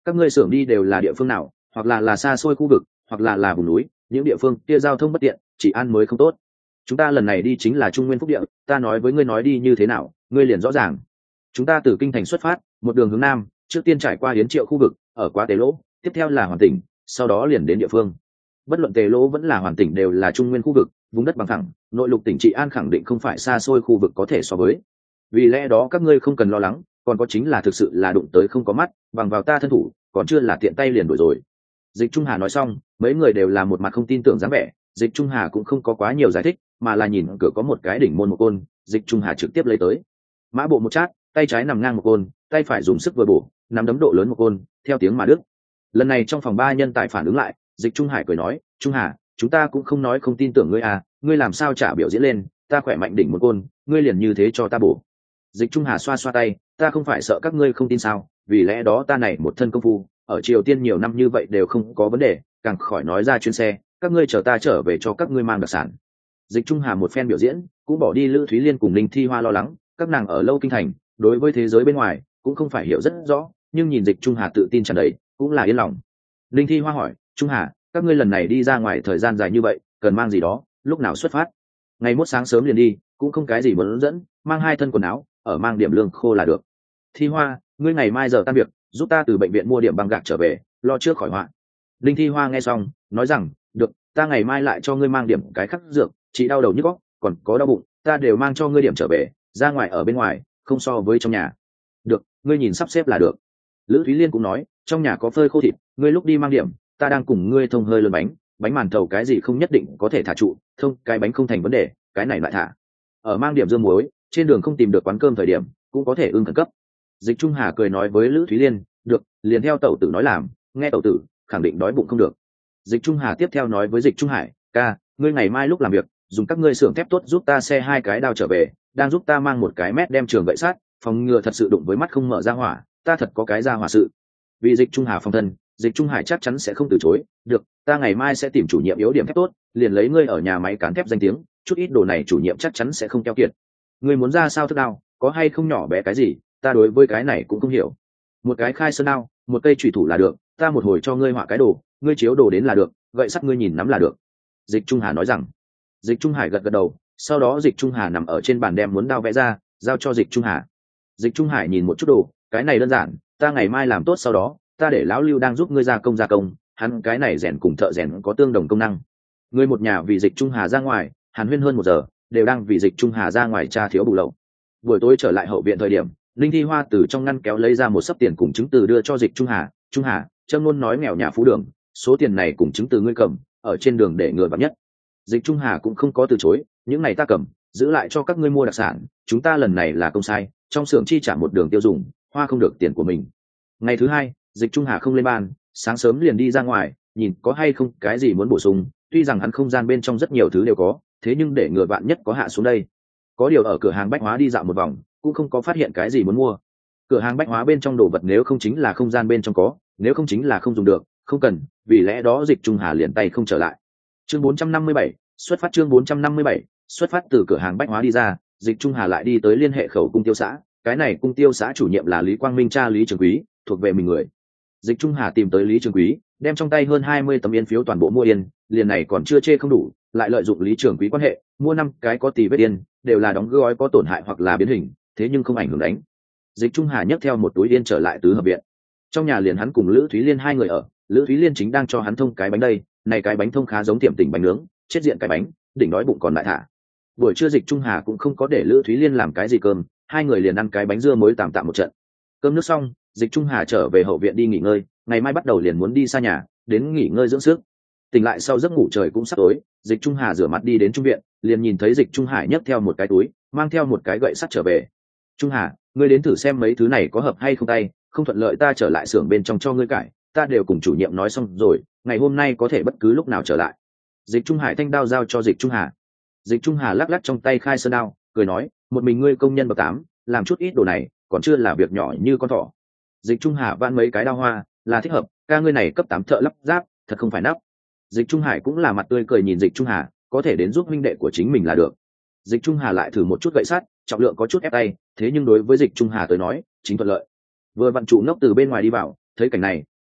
Các ngươi xưởng đi đều là địa phương nào, hoặc là là xa xôi khu vực, hoặc là là vùng núi, những địa phương kia giao thông bất tiện, chỉ ăn mới không tốt. Chúng ta lần này đi chính là Trung Nguyên Phúc Địa, ta nói với ngươi nói đi như thế nào, ngươi liền rõ ràng. Chúng ta từ kinh thành xuất phát, một đường hướng nam, trước tiên trải qua Yến Triệu khu vực, ở qua Tề Lỗ, tiếp theo là Hoàn Tỉnh, sau đó liền đến địa phương. Bất luận Tề Lỗ vẫn là Hoàn Tỉnh đều là Trung Nguyên khu vực, vùng đất bằng phẳng, nội lục tỉnh Trị An khẳng định không phải xa xôi khu vực có thể so với. Vì lẽ đó các ngươi không cần lo lắng, còn có chính là thực sự là đụng tới không có mắt, bằng vào ta thân thủ, còn chưa là tiện tay liền đuổi rồi. Dịch Trung Hà nói xong, mấy người đều là một mặt không tin tưởng dáng vẻ. Dịch Trung Hà cũng không có quá nhiều giải thích, mà là nhìn cửa có một cái đỉnh môn một côn, Dịch Trung Hà trực tiếp lấy tới. Mã bộ một chát, tay trái nằm ngang một côn, tay phải dùng sức vừa bổ, nắm đấm độ lớn một côn, theo tiếng mà đứt. Lần này trong phòng ba nhân tài phản ứng lại, Dịch Trung Hải cười nói, Trung Hà, chúng ta cũng không nói không tin tưởng ngươi à, ngươi làm sao trả biểu diễn lên, ta khỏe mạnh đỉnh một côn, ngươi liền như thế cho ta bổ. Dịch Trung Hà xoa xoa tay, ta không phải sợ các ngươi không tin sao, vì lẽ đó ta này một thân công phu, ở Triều Tiên nhiều năm như vậy đều không có vấn đề, càng khỏi nói ra chuyến xe, các ngươi chờ ta trở về cho các ngươi mang đặc sản. Dịch Trung Hà một phen biểu diễn, cũng bỏ đi Lữ Thúy Liên cùng Linh Thi Hoa lo lắng, các nàng ở lâu kinh thành, đối với thế giới bên ngoài cũng không phải hiểu rất rõ, nhưng nhìn Dịch Trung Hà tự tin tràn đầy, cũng là yên lòng. Linh Thi Hoa hỏi, Trung Hà, các ngươi lần này đi ra ngoài thời gian dài như vậy, cần mang gì đó, lúc nào xuất phát? Ngày mốt sáng sớm liền đi, cũng không cái gì muốn dẫn, mang hai thân quần áo, ở mang điểm lương khô là được. Thi Hoa, ngươi ngày mai giờ tan việc, giúp ta từ bệnh viện mua điểm băng gạc trở về, lo trước khỏi họa. Linh Thi Hoa nghe xong, nói rằng, được, ta ngày mai lại cho ngươi mang điểm cái khắc dược, chỉ đau đầu nhức óc, còn có đau bụng, ta đều mang cho ngươi điểm trở về, ra ngoài ở bên ngoài, không so với trong nhà. Được, ngươi nhìn sắp xếp là được. Lữ Thúy Liên cũng nói, trong nhà có phơi khô thịt, ngươi lúc đi mang điểm, ta đang cùng ngươi thông hơi lớn bánh, bánh màn thầu cái gì không nhất định có thể thả trụ, thông cái bánh không thành vấn đề, cái này lại thả. Ở mang điểm dương muối, trên đường không tìm được quán cơm thời điểm, cũng có thể ưng khẩn cấp. Dịch Trung Hà cười nói với Lữ Thúy Liên, được, liền theo tẩu tử nói làm, nghe tẩu tử, khẳng định đói bụng không được. Dịch Trung Hà tiếp theo nói với Dịch Trung Hải, ca, ngươi ngày mai lúc làm việc, dùng các ngươi xưởng thép tốt giúp ta xe hai cái đao trở về, đang giúp ta mang một cái mét đem trường gậy sát, phòng ngừa thật sự đụng với mắt không mở ra hỏa, ta thật có cái ra hỏa sự. Vì Dịch Trung Hà phòng thân, Dịch Trung Hải chắc chắn sẽ không từ chối, được, ta ngày mai sẽ tìm chủ nhiệm yếu điểm thép tốt, liền lấy ngươi ở nhà máy cán thép danh tiếng, chút ít đồ này chủ nhiệm chắc chắn sẽ không keo kiệt. Ngươi muốn ra sao thức đao, có hay không nhỏ bé cái gì, ta đối với cái này cũng không hiểu. Một cái khai sơn đao, một cây chủy thủ là được, ta một hồi cho ngươi họa cái đồ, ngươi chiếu đồ đến là được, gậy sắt ngươi nhìn nắm là được. Dịch Trung Hà nói rằng. Dịch Trung Hải gật gật đầu, sau đó Dịch Trung Hà nằm ở trên bàn đem muốn đao vẽ ra, giao cho Dịch Trung Hà. Dịch Trung Hải nhìn một chút đồ, cái này đơn giản, ta ngày mai làm tốt sau đó, ta để lão Lưu đang giúp ngươi gia công gia công, hắn cái này rèn cùng thợ rèn có tương đồng công năng. Ngươi một nhà vì Dịch Trung Hà ra ngoài, hàn huyên hơn một giờ, đều đang vì Dịch Trung Hà ra ngoài tra thiếu bù lậu. Buổi tối trở lại hậu viện thời điểm, Linh Thi Hoa từ trong ngăn kéo lấy ra một xấp tiền cùng chứng từ đưa cho Dịch Trung Hà. Trung Hà, Trâm Luôn nói nghèo nhà phú đường, số tiền này cùng chứng từ ngươi cầm, ở trên đường để người vặn nhất. Dịch Trung Hà cũng không có từ chối, những này ta cầm, giữ lại cho các ngươi mua đặc sản, chúng ta lần này là công sai, trong xưởng chi trả một đường tiêu dùng, hoa không được tiền của mình. Ngày thứ hai, Dịch Trung Hà không lên ban, sáng sớm liền đi ra ngoài, nhìn có hay không cái gì muốn bổ sung, tuy rằng hắn không gian bên trong rất nhiều thứ đều có, thế nhưng để ngừa vạn nhất có hạ xuống đây. Có điều ở cửa hàng bách hóa đi dạo một vòng, cũng không có phát hiện cái gì muốn mua. Cửa hàng bách hóa bên trong đồ vật nếu không chính là không gian bên trong có, nếu không chính là không dùng được, không cần, vì lẽ đó Dịch Trung Hà liền tay không trở lại. Chương bốn trăm năm mươi bảy, xuất phát chương bốn trăm năm mươi bảy, xuất phát từ cửa hàng bách hóa đi ra, Dịch Trung Hà lại đi tới liên hệ khẩu cung tiêu xã, cái này cung tiêu xã chủ nhiệm là Lý Quang Minh cha Lý Trường Quý, thuộc về mình người. Dịch Trung Hà tìm tới Lý Trường Quý, đem trong tay hơn hai mươi tấm yên phiếu toàn bộ mua yên, liền này còn chưa chê không đủ, lại lợi dụng Lý Trường Quý quan hệ, mua năm cái có tỷ vết yên, đều là đóng gói có tổn hại hoặc là biến hình, thế nhưng không ảnh hưởng đánh. Dịch Trung Hà nhấc theo một túi yên trở lại tứ hợp viện. Trong nhà liền hắn cùng Lữ Thúy Liên hai người ở, Lữ Thúy Liên chính đang cho hắn thông cái bánh đây, này cái bánh thông khá giống tiệm tỉnh bánh nướng, chết diện cái bánh, đỉnh đói bụng còn lại thả. Buổi trưa Dịch Trung Hà cũng không có để Lữ Thúy Liên làm cái gì cơm, hai người liền ăn cái bánh dưa muối tạm tạm một trận. Cơm nước xong, Dịch Trung Hà trở về hậu viện đi nghỉ ngơi, ngày mai bắt đầu liền muốn đi xa nhà, đến nghỉ ngơi dưỡng sức. Tỉnh lại sau giấc ngủ trời cũng sắp tối, Dịch Trung Hà rửa mặt đi đến trung viện, liền nhìn thấy Dịch Trung Hải nhấc theo một cái túi, mang theo một cái gậy sắt trở về. Trung Hà, ngươi đến thử xem mấy thứ này có hợp hay không tay, không thuận lợi ta trở lại xưởng bên trong cho ngươi cải, ta đều cùng chủ nhiệm nói xong rồi, ngày hôm nay có thể bất cứ lúc nào trở lại. Dịch Trung Hải thanh đao giao cho Dịch Trung Hà. Dịch Trung Hà lắc lắc trong tay khai sơn đao, cười nói, một mình ngươi công nhân bậc tám, làm chút ít đồ này, còn chưa là việc nhỏ như con thỏ. Dịch Trung Hà vãn mấy cái đao hoa, là thích hợp, ca ngươi này cấp tám thợ lắp ráp, thật không phải nắp. Dịch Trung Hải cũng là mặt tươi cười nhìn Dịch Trung Hà, có thể đến giúp huynh đệ của chính mình là được. Dịch Trung Hà lại thử một chút gậy sắt, trọng lượng có chút ép tay, thế nhưng đối với Dịch Trung Hà tới nói, chính thuận lợi. Vừa vặn trụ ngốc từ bên ngoài đi vào, thấy cảnh này,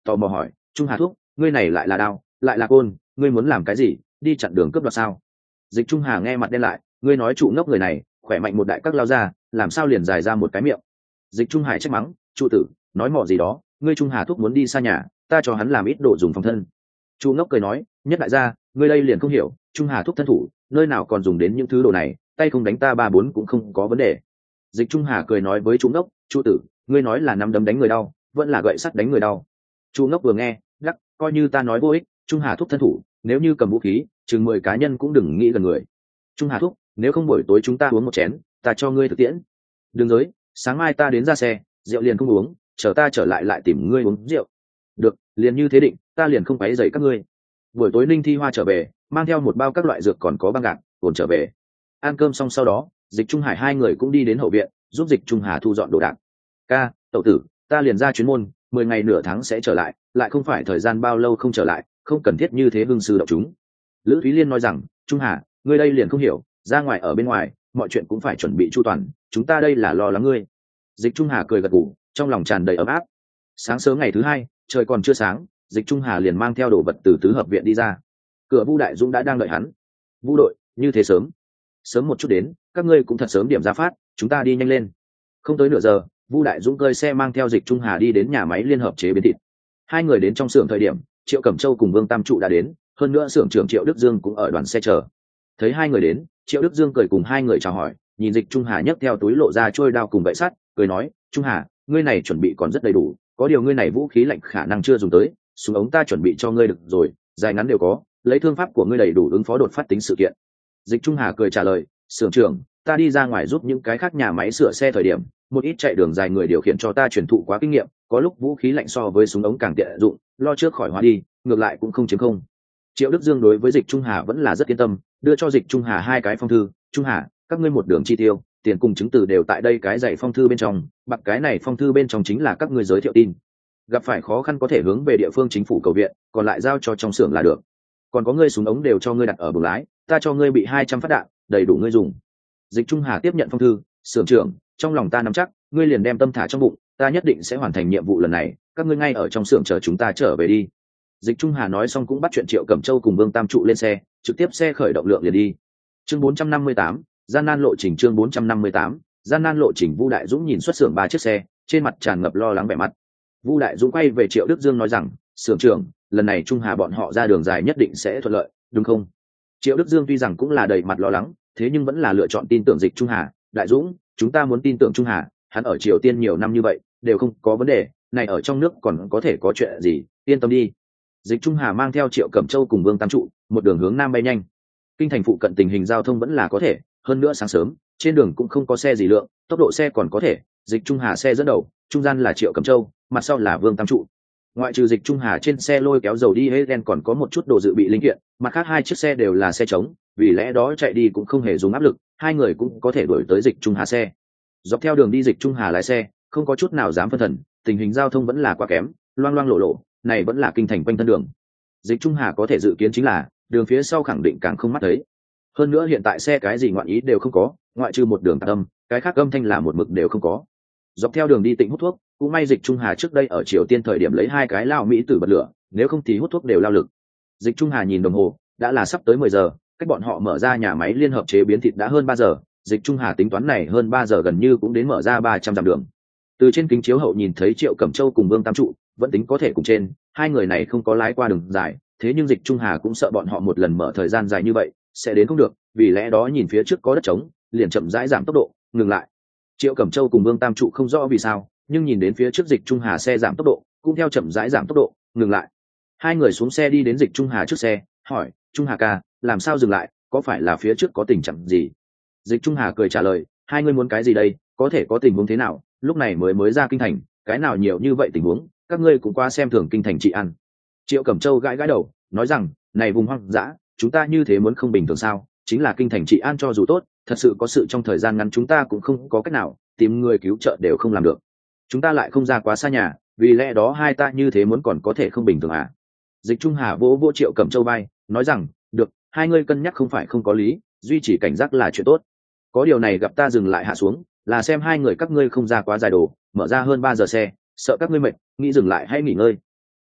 tò mò hỏi, trung hà thúc, ngươi này lại là đao lại là côn, ngươi muốn làm cái gì, đi chặn đường cướp đoạt sao? Dịch trung hà nghe mặt đen lại, ngươi nói trụ ngốc người này khỏe mạnh một đại các lao ra, làm sao liền dài ra một cái miệng? Dịch trung hải trách mắng, trụ tử nói mỏ gì đó, ngươi trung hà thúc muốn đi xa nhà, ta cho hắn làm ít đồ dùng phòng thân. Trụ ngốc cười nói, nhất đại gia, ngươi đây liền không hiểu, trung hà thúc thân thủ nơi nào còn dùng đến những thứ đồ này, tay không đánh ta ba bốn cũng không có vấn đề. Dịch trung hà cười nói với trụ ngốc, trụ tử, ngươi nói là nắm đấm đánh người đau, vẫn là gậy sắt đánh người đau? Trụ ngốc vừa nghe lắc, coi như ta nói vô ích, trung hà thúc thân thủ nếu như cầm vũ khí chừng mười cá nhân cũng đừng nghĩ gần người. Trung hà thúc, nếu không buổi tối chúng ta uống một chén, ta cho ngươi thực tiễn. Đừng giới, sáng mai ta đến ra xe, rượu liền không uống, chờ ta trở lại lại tìm ngươi uống rượu. Được, liền như thế định, ta liền không quấy rầy các ngươi. Buổi tối Ninh Thi Hoa trở về, mang theo một bao các loại dược còn có băng gạc, cồn trở về. Ăn cơm xong sau đó, Dịch Trung Hải hai người cũng đi đến hậu viện, giúp Dịch Trung Hà thu dọn đồ đạc. Ca, tẩu tử, ta liền ra chuyến môn, mười ngày nửa tháng sẽ trở lại, lại không phải thời gian bao lâu không trở lại, không cần thiết như thế hưng sư động chúng. Lữ Thúy Liên nói rằng, Trung Hà, ngươi đây liền không hiểu, ra ngoài ở bên ngoài, mọi chuyện cũng phải chuẩn bị chu toàn, chúng ta đây là lo lắng ngươi. Dịch Trung Hà cười gật gù, trong lòng tràn đầy ấm áp. Sáng sớm ngày thứ hai, trời còn chưa sáng, Dịch Trung Hà liền mang theo đồ vật từ tứ hợp viện đi ra. Cửa Vu Đại Dũng đã đang đợi hắn. Vu đội, như thế sớm? Sớm một chút đến, các ngươi cũng thật sớm điểm ra phát, chúng ta đi nhanh lên. Không tới nửa giờ, Vu Đại Dũng cơi xe mang theo Dịch Trung Hà đi đến nhà máy liên hợp chế biến thịt. Hai người đến trong xưởng thời điểm, Triệu Cẩm Châu cùng Vương Tam Trụ đã đến, hơn nữa xưởng trưởng Triệu Đức Dương cũng ở đoàn xe chờ. Thấy hai người đến, Triệu Đức Dương cười cùng hai người chào hỏi, nhìn Dịch Trung Hà nhấc theo túi lộ ra trôi đao cùng gậy sắt, cười nói, Trung Hà, ngươi này chuẩn bị còn rất đầy đủ, có điều ngươi này vũ khí lạnh khả năng chưa dùng tới, súng ống ta chuẩn bị cho ngươi được rồi, dài ngắn đều có, lấy thương pháp của ngươi đầy đủ ứng phó đột phát tính sự kiện. Dịch Trung Hà cười trả lời, xưởng trưởng, ta đi ra ngoài giúp những cái khác nhà máy sửa xe thời điểm, một ít chạy đường dài người điều khiển cho ta truyền thụ quá kinh nghiệm, có lúc vũ khí lạnh so với súng ống càng tiện dụng, lo trước khỏi hóa đi, ngược lại cũng không chiếm không. Triệu Đức Dương đối với Dịch Trung Hà vẫn là rất yên tâm, đưa cho Dịch Trung Hà hai cái phong thư, Trung Hà, các ngươi một đường chi tiêu, tiền cùng chứng từ đều tại đây cái dãy phong thư bên trong, bạc cái này phong thư bên trong chính là các ngươi giới thiệu tin. Gặp phải khó khăn có thể hướng về địa phương chính phủ cầu viện, còn lại giao cho trong xưởng là được. Còn có ngươi súng ống đều cho ngươi đặt ở buồng lái, ta cho ngươi bị hai trăm phát đạn, đầy đủ ngươi dùng. Dịch Trung Hà tiếp nhận phong thư, xưởng trưởng, trong lòng ta nắm chắc, ngươi liền đem tâm thả trong bụng, ta nhất định sẽ hoàn thành nhiệm vụ lần này, các ngươi ngay ở trong xưởng chờ chúng ta trở về đi. Dịch Trung Hà nói xong cũng bắt chuyện Triệu Cẩm Châu cùng Vương Tam Trụ lên xe, trực tiếp xe khởi động lượng liền đi. Chương bốn trăm năm mươi tám, gian nan lộ trình chương bốn trăm năm mươi tám, gian nan lộ trình. Vu Đại Dũng nhìn xuất xưởng ba chiếc xe, trên mặt tràn ngập lo lắng vẻ mặt. Vu Đại Dũng quay về Triệu Đức Dương nói rằng, xưởng trưởng, lần này Trung Hà bọn họ ra đường dài nhất định sẽ thuận lợi, đúng không? Triệu Đức Dương tuy rằng cũng là đầy mặt lo lắng, thế nhưng vẫn là lựa chọn tin tưởng Dịch Trung Hà. Đại Dũng, chúng ta muốn tin tưởng Trung Hà, hắn ở Triều Tiên nhiều năm như vậy, đều không có vấn đề, này ở trong nước còn có thể có chuyện gì, yên tâm đi. Dịch Trung Hà mang theo Triệu Cẩm Châu cùng Vương Tam Trụ, một đường hướng nam bay nhanh. Kinh thành phụ cận tình hình giao thông vẫn là có thể, hơn nữa sáng sớm, trên đường cũng không có xe gì lượng, tốc độ xe còn có thể. Dịch Trung Hà xe dẫn đầu, trung gian là Triệu Cẩm Châu, mặt sau là Vương Tam Trụ. Ngoại trừ Dịch Trung Hà trên xe lôi kéo dầu đi hết đen còn có một chút đồ dự bị linh kiện, mặt khác hai chiếc xe đều là xe trống, vì lẽ đó chạy đi cũng không hề dùng áp lực, hai người cũng có thể đuổi tới Dịch Trung Hà xe. Dọc theo đường đi Dịch Trung Hà lái xe, không có chút nào dám phân thần, tình hình giao thông vẫn là quá kém, loang loang lộ lộ, này vẫn là kinh thành quanh thân đường. Dịch Trung Hà có thể dự kiến chính là đường phía sau khẳng định càng không mắt thấy. Hơn nữa hiện tại xe cái gì ngoạn ý đều không có, ngoại trừ một đường tạc âm, cái khác âm thanh là một mực đều không có. Dọc theo đường đi Tịnh hút thuốc, cũng may Dịch Trung Hà trước đây ở Triều Tiên thời điểm lấy hai cái lao mỹ tử bật lửa, nếu không thì hút thuốc đều lao lực. Dịch Trung Hà nhìn đồng hồ, đã là sắp tới mười giờ, cách bọn họ mở ra nhà máy liên hợp chế biến thịt đã hơn ba giờ, Dịch Trung Hà tính toán này hơn ba giờ gần như cũng đến mở ra ba trăm dặm đường. Từ trên kính chiếu hậu nhìn thấy Triệu Cẩm Châu cùng Vương Tam Trụ, vẫn tính có thể cùng trên, hai người này không có lái qua đường dài, thế nhưng Dịch Trung Hà cũng sợ bọn họ một lần mở thời gian dài như vậy sẽ đến không được, vì lẽ đó nhìn phía trước có đất trống, liền chậm rãi giảm tốc độ, ngừng lại. Triệu Cẩm Châu cùng Vương Tam Trụ không rõ vì sao, nhưng nhìn đến phía trước Dịch Trung Hà xe giảm tốc độ, cũng theo chậm rãi giảm tốc độ, ngừng lại. Hai người xuống xe đi đến Dịch Trung Hà trước xe, hỏi, Trung Hà ca, làm sao dừng lại, có phải là phía trước có tình trạng gì? Dịch Trung Hà cười trả lời, hai người muốn cái gì đây, có thể có tình huống thế nào, lúc này mới mới ra kinh thành, cái nào nhiều như vậy tình huống, các ngươi cũng qua xem thường kinh thành trị ăn. Triệu Cẩm Châu gãi gãi đầu, nói rằng, này vùng hoang dã, chúng ta như thế muốn không bình thường sao, chính là kinh thành trị an cho dù tốt, thật sự có sự trong thời gian ngắn chúng ta cũng không có cách nào, tìm người cứu trợ đều không làm được. Chúng ta lại không ra quá xa nhà, vì lẽ đó hai ta như thế muốn còn có thể không bình thường à? Dịch Trung Hà vỗ vỗ Triệu Cẩm Châu vai, nói rằng, được, hai ngươi cân nhắc không phải không có lý, duy trì cảnh giác là chuyện tốt. Có điều này gặp ta dừng lại hạ xuống, là xem hai người các ngươi không ra quá dài đồ, mở ra hơn ba giờ xe, sợ các ngươi mệt, nghĩ dừng lại hay nghỉ ngơi.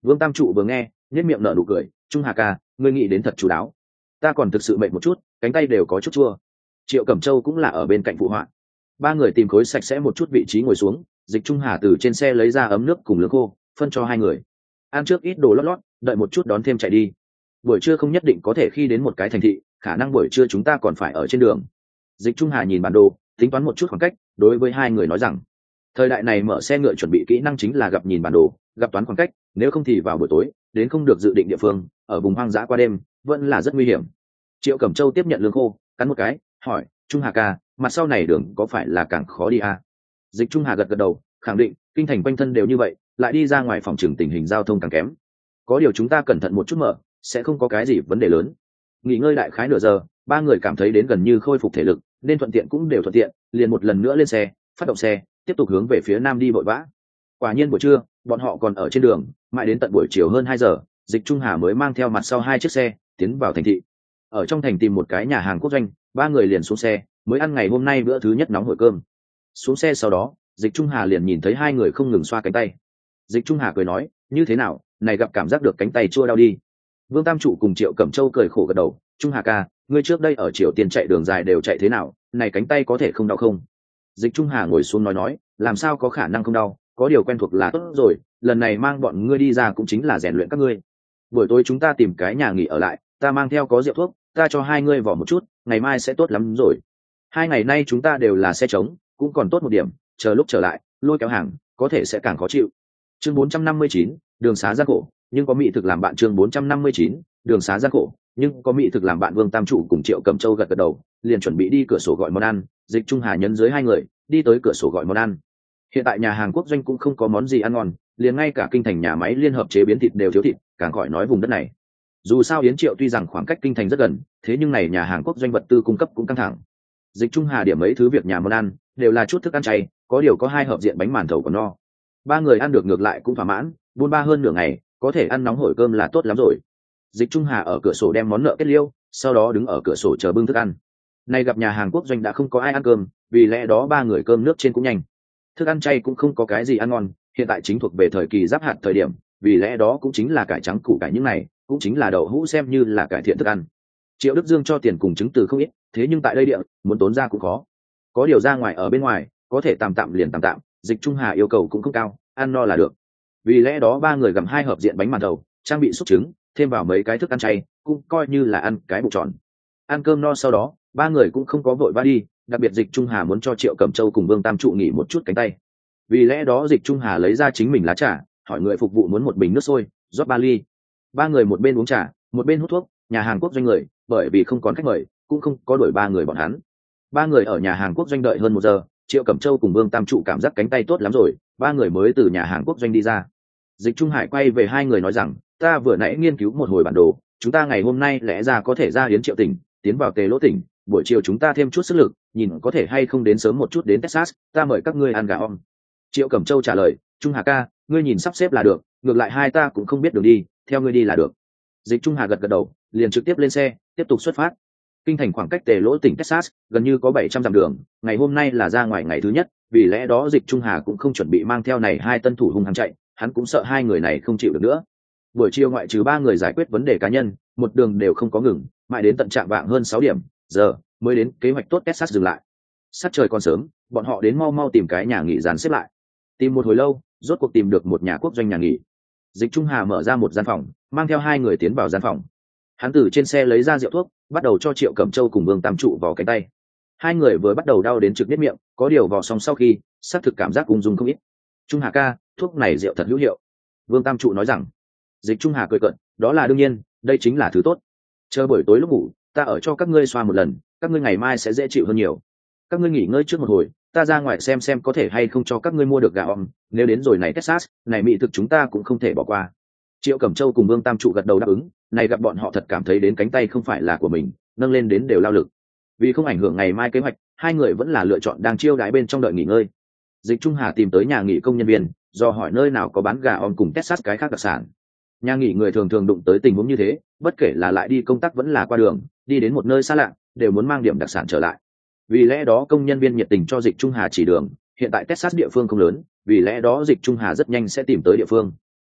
Vương Tam Trụ vừa nghe nhếch miệng nở nụ cười, Trung Hà ca, ngươi nghĩ đến thật chú đáo. Ta còn thực sự mệt một chút, cánh tay đều có chút chua. Triệu Cẩm Châu cũng là ở bên cạnh phụ họa. Ba người tìm khối sạch sẽ một chút vị trí ngồi xuống, Dịch Trung Hà từ trên xe lấy ra ấm nước cùng lương khô, phân cho hai người. Ăn trước ít đồ lót lót, đợi một chút đón thêm chạy đi. Buổi trưa không nhất định có thể khi đến một cái thành thị, khả năng buổi trưa chúng ta còn phải ở trên đường. Dịch Trung Hà nhìn bản đồ, tính toán một chút khoảng cách, đối với hai người nói rằng, thời đại này mở xe ngựa chuẩn bị kỹ năng chính là gặp nhìn bản đồ, gặp toán khoảng cách, nếu không thì vào buổi tối, đến không được dự định địa phương, ở vùng hoang dã qua đêm, vẫn là rất nguy hiểm. Triệu Cẩm Châu tiếp nhận lương khô, cắn một cái, hỏi, Trung Hà ca, mặt sau này đường có phải là càng khó đi à? Dịch Trung Hà gật gật đầu, khẳng định, kinh thành quanh thân đều như vậy, lại đi ra ngoài phòng trường tình hình giao thông càng kém. Có điều chúng ta cẩn thận một chút mở, sẽ không có cái gì vấn đề lớn. Nghỉ ngơi đại khái nửa giờ, ba người cảm thấy đến gần như khôi phục thể lực, nên thuận tiện cũng đều thuận tiện, liền một lần nữa lên xe, phát động xe, tiếp tục hướng về phía nam đi vội vã. Quả nhiên buổi trưa, bọn họ còn ở trên đường, mãi đến tận buổi chiều hơn hai giờ, Dịch Trung Hà mới mang theo mặt sau hai chiếc xe tiến vào thành thị. Ở trong thành tìm một cái nhà hàng quốc doanh, ba người liền xuống xe, mới ăn ngày hôm nay bữa thứ nhất nóng hổi cơm. Xuống xe sau đó, Dịch Trung Hà liền nhìn thấy hai người không ngừng xoa cánh tay. Dịch Trung Hà cười nói, như thế nào, này gặp cảm giác được cánh tay chua đau đi. Vương Tam Trụ cùng Triệu Cẩm Châu cười khổ gật đầu, Trung Hà ca, ngươi trước đây ở Triều Tiên chạy đường dài đều chạy thế nào, này cánh tay có thể không đau không? Dịch Trung Hà ngồi xuống nói nói, làm sao có khả năng không đau, có điều quen thuộc là tốt rồi, lần này mang bọn ngươi đi ra cũng chính là rèn luyện các ngươi. Buổi tối chúng ta tìm cái nhà nghỉ ở lại, ta mang theo có rượu thuốc, ta cho hai ngươi vỏ một chút, ngày mai sẽ tốt lắm rồi. Hai ngày nay chúng ta đều là xe trống, cũng còn tốt một điểm, chờ lúc trở lại, lôi kéo hàng, có thể sẽ càng khó chịu. Chương bốn trăm năm mươi chín, đường xá gian khổ, nhưng có mỹ thực làm bạn. Chương bốn trăm năm mươi chín, đường xá gian khổ, nhưng có mỹ thực làm bạn. Vương Tam Trụ cùng Triệu Cẩm Châu gật gật đầu, liền chuẩn bị đi cửa sổ gọi món ăn. Dịch Trung Hà nhấn dưới hai người, đi tới cửa sổ gọi món ăn. Hiện tại nhà hàng quốc doanh cũng không có món gì ăn ngon, liền ngay cả kinh thành nhà máy liên hợp chế biến thịt đều thiếu thịt, càng khỏi nói vùng đất này. Dù sao Yến Triệu tuy rằng khoảng cách kinh thành rất gần, thế nhưng này nhà hàng quốc doanh vật tư cung cấp cũng căng thẳng. Dịch Trung Hà điểm mấy thứ việc nhà món ăn, đều là chút thức ăn chay, có điều có hai hộp diện bánh màn thầu còn no. Ba người ăn được ngược lại cũng thỏa mãn, buôn ba hơn nửa ngày, có thể ăn nóng hổi cơm là tốt lắm rồi. Dịch Trung Hà ở cửa sổ đem món nợ kết liêu, sau đó đứng ở cửa sổ chờ bưng thức ăn. Nay gặp nhà hàng quốc doanh đã không có ai ăn cơm, vì lẽ đó ba người cơm nước trên cũng nhanh. Thức ăn chay cũng không có cái gì ăn ngon, hiện tại chính thuộc về thời kỳ giáp hạt thời điểm, vì lẽ đó cũng chính là cải trắng củ cải những này, cũng chính là đậu hũ xem như là cải thiện thức ăn. Triệu Đức Dương cho tiền cùng chứng từ không ít, thế nhưng tại đây địa, muốn tốn ra cũng khó. Có điều ra ngoài ở bên ngoài, có thể tạm tạm liền tạm tạm, Dịch Trung Hà yêu cầu cũng không cao, ăn no là được. Vì lẽ đó ba người gặm hai hộp diện bánh màn thầu, trang bị xúc trứng, thêm vào mấy cái thức ăn chay, cũng coi như là ăn cái bụng tròn. Ăn cơm no sau đó, ba người cũng không có vội vã đi, đặc biệt Dịch Trung Hà muốn cho Triệu Cẩm Châu cùng Vương Tam Trụ nghỉ một chút cánh tay. Vì lẽ đó Dịch Trung Hà lấy ra chính mình lá trà, hỏi người phục vụ muốn một bình nước sôi, rót ba ly. Ba người một bên uống trà, một bên hút thuốc, nhà hàng quốc doanh người, bởi vì không còn khách mời, cũng không có đuổi ba người bọn hắn. Ba người ở nhà hàng quốc doanh đợi hơn một giờ, Triệu Cẩm Châu cùng Vương Tam Trụ cảm giác cánh tay tốt lắm rồi, ba người mới từ nhà hàng quốc doanh đi ra. Dịch Trung Hải quay về hai người nói rằng, ta vừa nãy nghiên cứu một hồi bản đồ, chúng ta ngày hôm nay lẽ ra có thể ra Yến Triệu tỉnh, tiến vào Tề Lỗ tỉnh, buổi chiều chúng ta thêm chút sức lực, nhìn có thể hay không đến sớm một chút đến Texas, ta mời các ngươi ăn gà om. Triệu Cẩm Châu trả lời, Trung Hà ca, ngươi nhìn sắp xếp là được, ngược lại hai ta cũng không biết đường đi, theo ngươi đi là được. Dịch Trung Hà gật gật đầu, liền trực tiếp lên xe, tiếp tục xuất phát. Kinh thành khoảng cách Tề Lỗ tỉnh Texas gần như có bảy trăm dặm đường, ngày hôm nay là ra ngoài ngày thứ nhất, vì lẽ đó Dịch Trung Hà cũng không chuẩn bị mang theo này hai tân thủ hung hăng chạy, hắn cũng sợ hai người này không chịu được nữa. Buổi chiều ngoại trừ ba người giải quyết vấn đề cá nhân, một đường đều không có ngừng, mãi đến tận trạm vạng hơn sáu điểm giờ mới đến kế hoạch tốt Texas dừng lại. Sát trời còn sớm, bọn họ đến mau mau tìm cái nhà nghỉ dàn xếp lại. Tìm một hồi lâu, rốt cuộc tìm được một nhà quốc doanh nhà nghỉ. Dịch Trung Hà mở ra một gian phòng, mang theo hai người tiến vào gian phòng. Hắn từ trên xe lấy ra rượu thuốc, bắt đầu cho Triệu Cẩm Châu cùng Vương Tam Trụ vào cánh tay. Hai người vừa bắt đầu đau đến trực biết miệng, có điều vào xong sau khi, xác thực cảm giác ung dung không ít. Trung Hà ca, thuốc này rượu thật hữu hiệu. Vương Tam Trụ nói rằng. Dịch Trung Hà cười cợt, đó là đương nhiên, đây chính là thứ tốt. Chờ buổi tối lúc ngủ, ta ở cho các ngươi xoa một lần, các ngươi ngày mai sẽ dễ chịu hơn nhiều. Các ngươi nghỉ ngơi trước một hồi, ta ra ngoài xem xem có thể hay không cho các ngươi mua được gà om, nếu đến rồi này Texas, này mỹ thực chúng ta cũng không thể bỏ qua. Triệu Cẩm Châu cùng Vương Tam Trụ gật đầu đáp ứng, này gặp bọn họ thật cảm thấy đến cánh tay không phải là của mình, nâng lên đến đều lao lực. Vì không ảnh hưởng ngày mai kế hoạch, hai người vẫn là lựa chọn đang chiêu đãi bên trong đợi nghỉ ngơi. Dịch Trung Hà tìm tới nhà nghỉ công nhân viên, do hỏi nơi nào có bán gà om cùng Texas cái khác đặc sản. Nhà nghỉ người thường thường đụng tới tình huống như thế, bất kể là lại đi công tác vẫn là qua đường, đi đến một nơi xa lạ, đều muốn mang điểm đặc sản trở lại. Vì lẽ đó công nhân viên nhiệt tình cho Dịch Trung Hà chỉ đường, hiện tại Texas địa phương không lớn, vì lẽ đó Dịch Trung Hà rất nhanh sẽ tìm tới địa phương.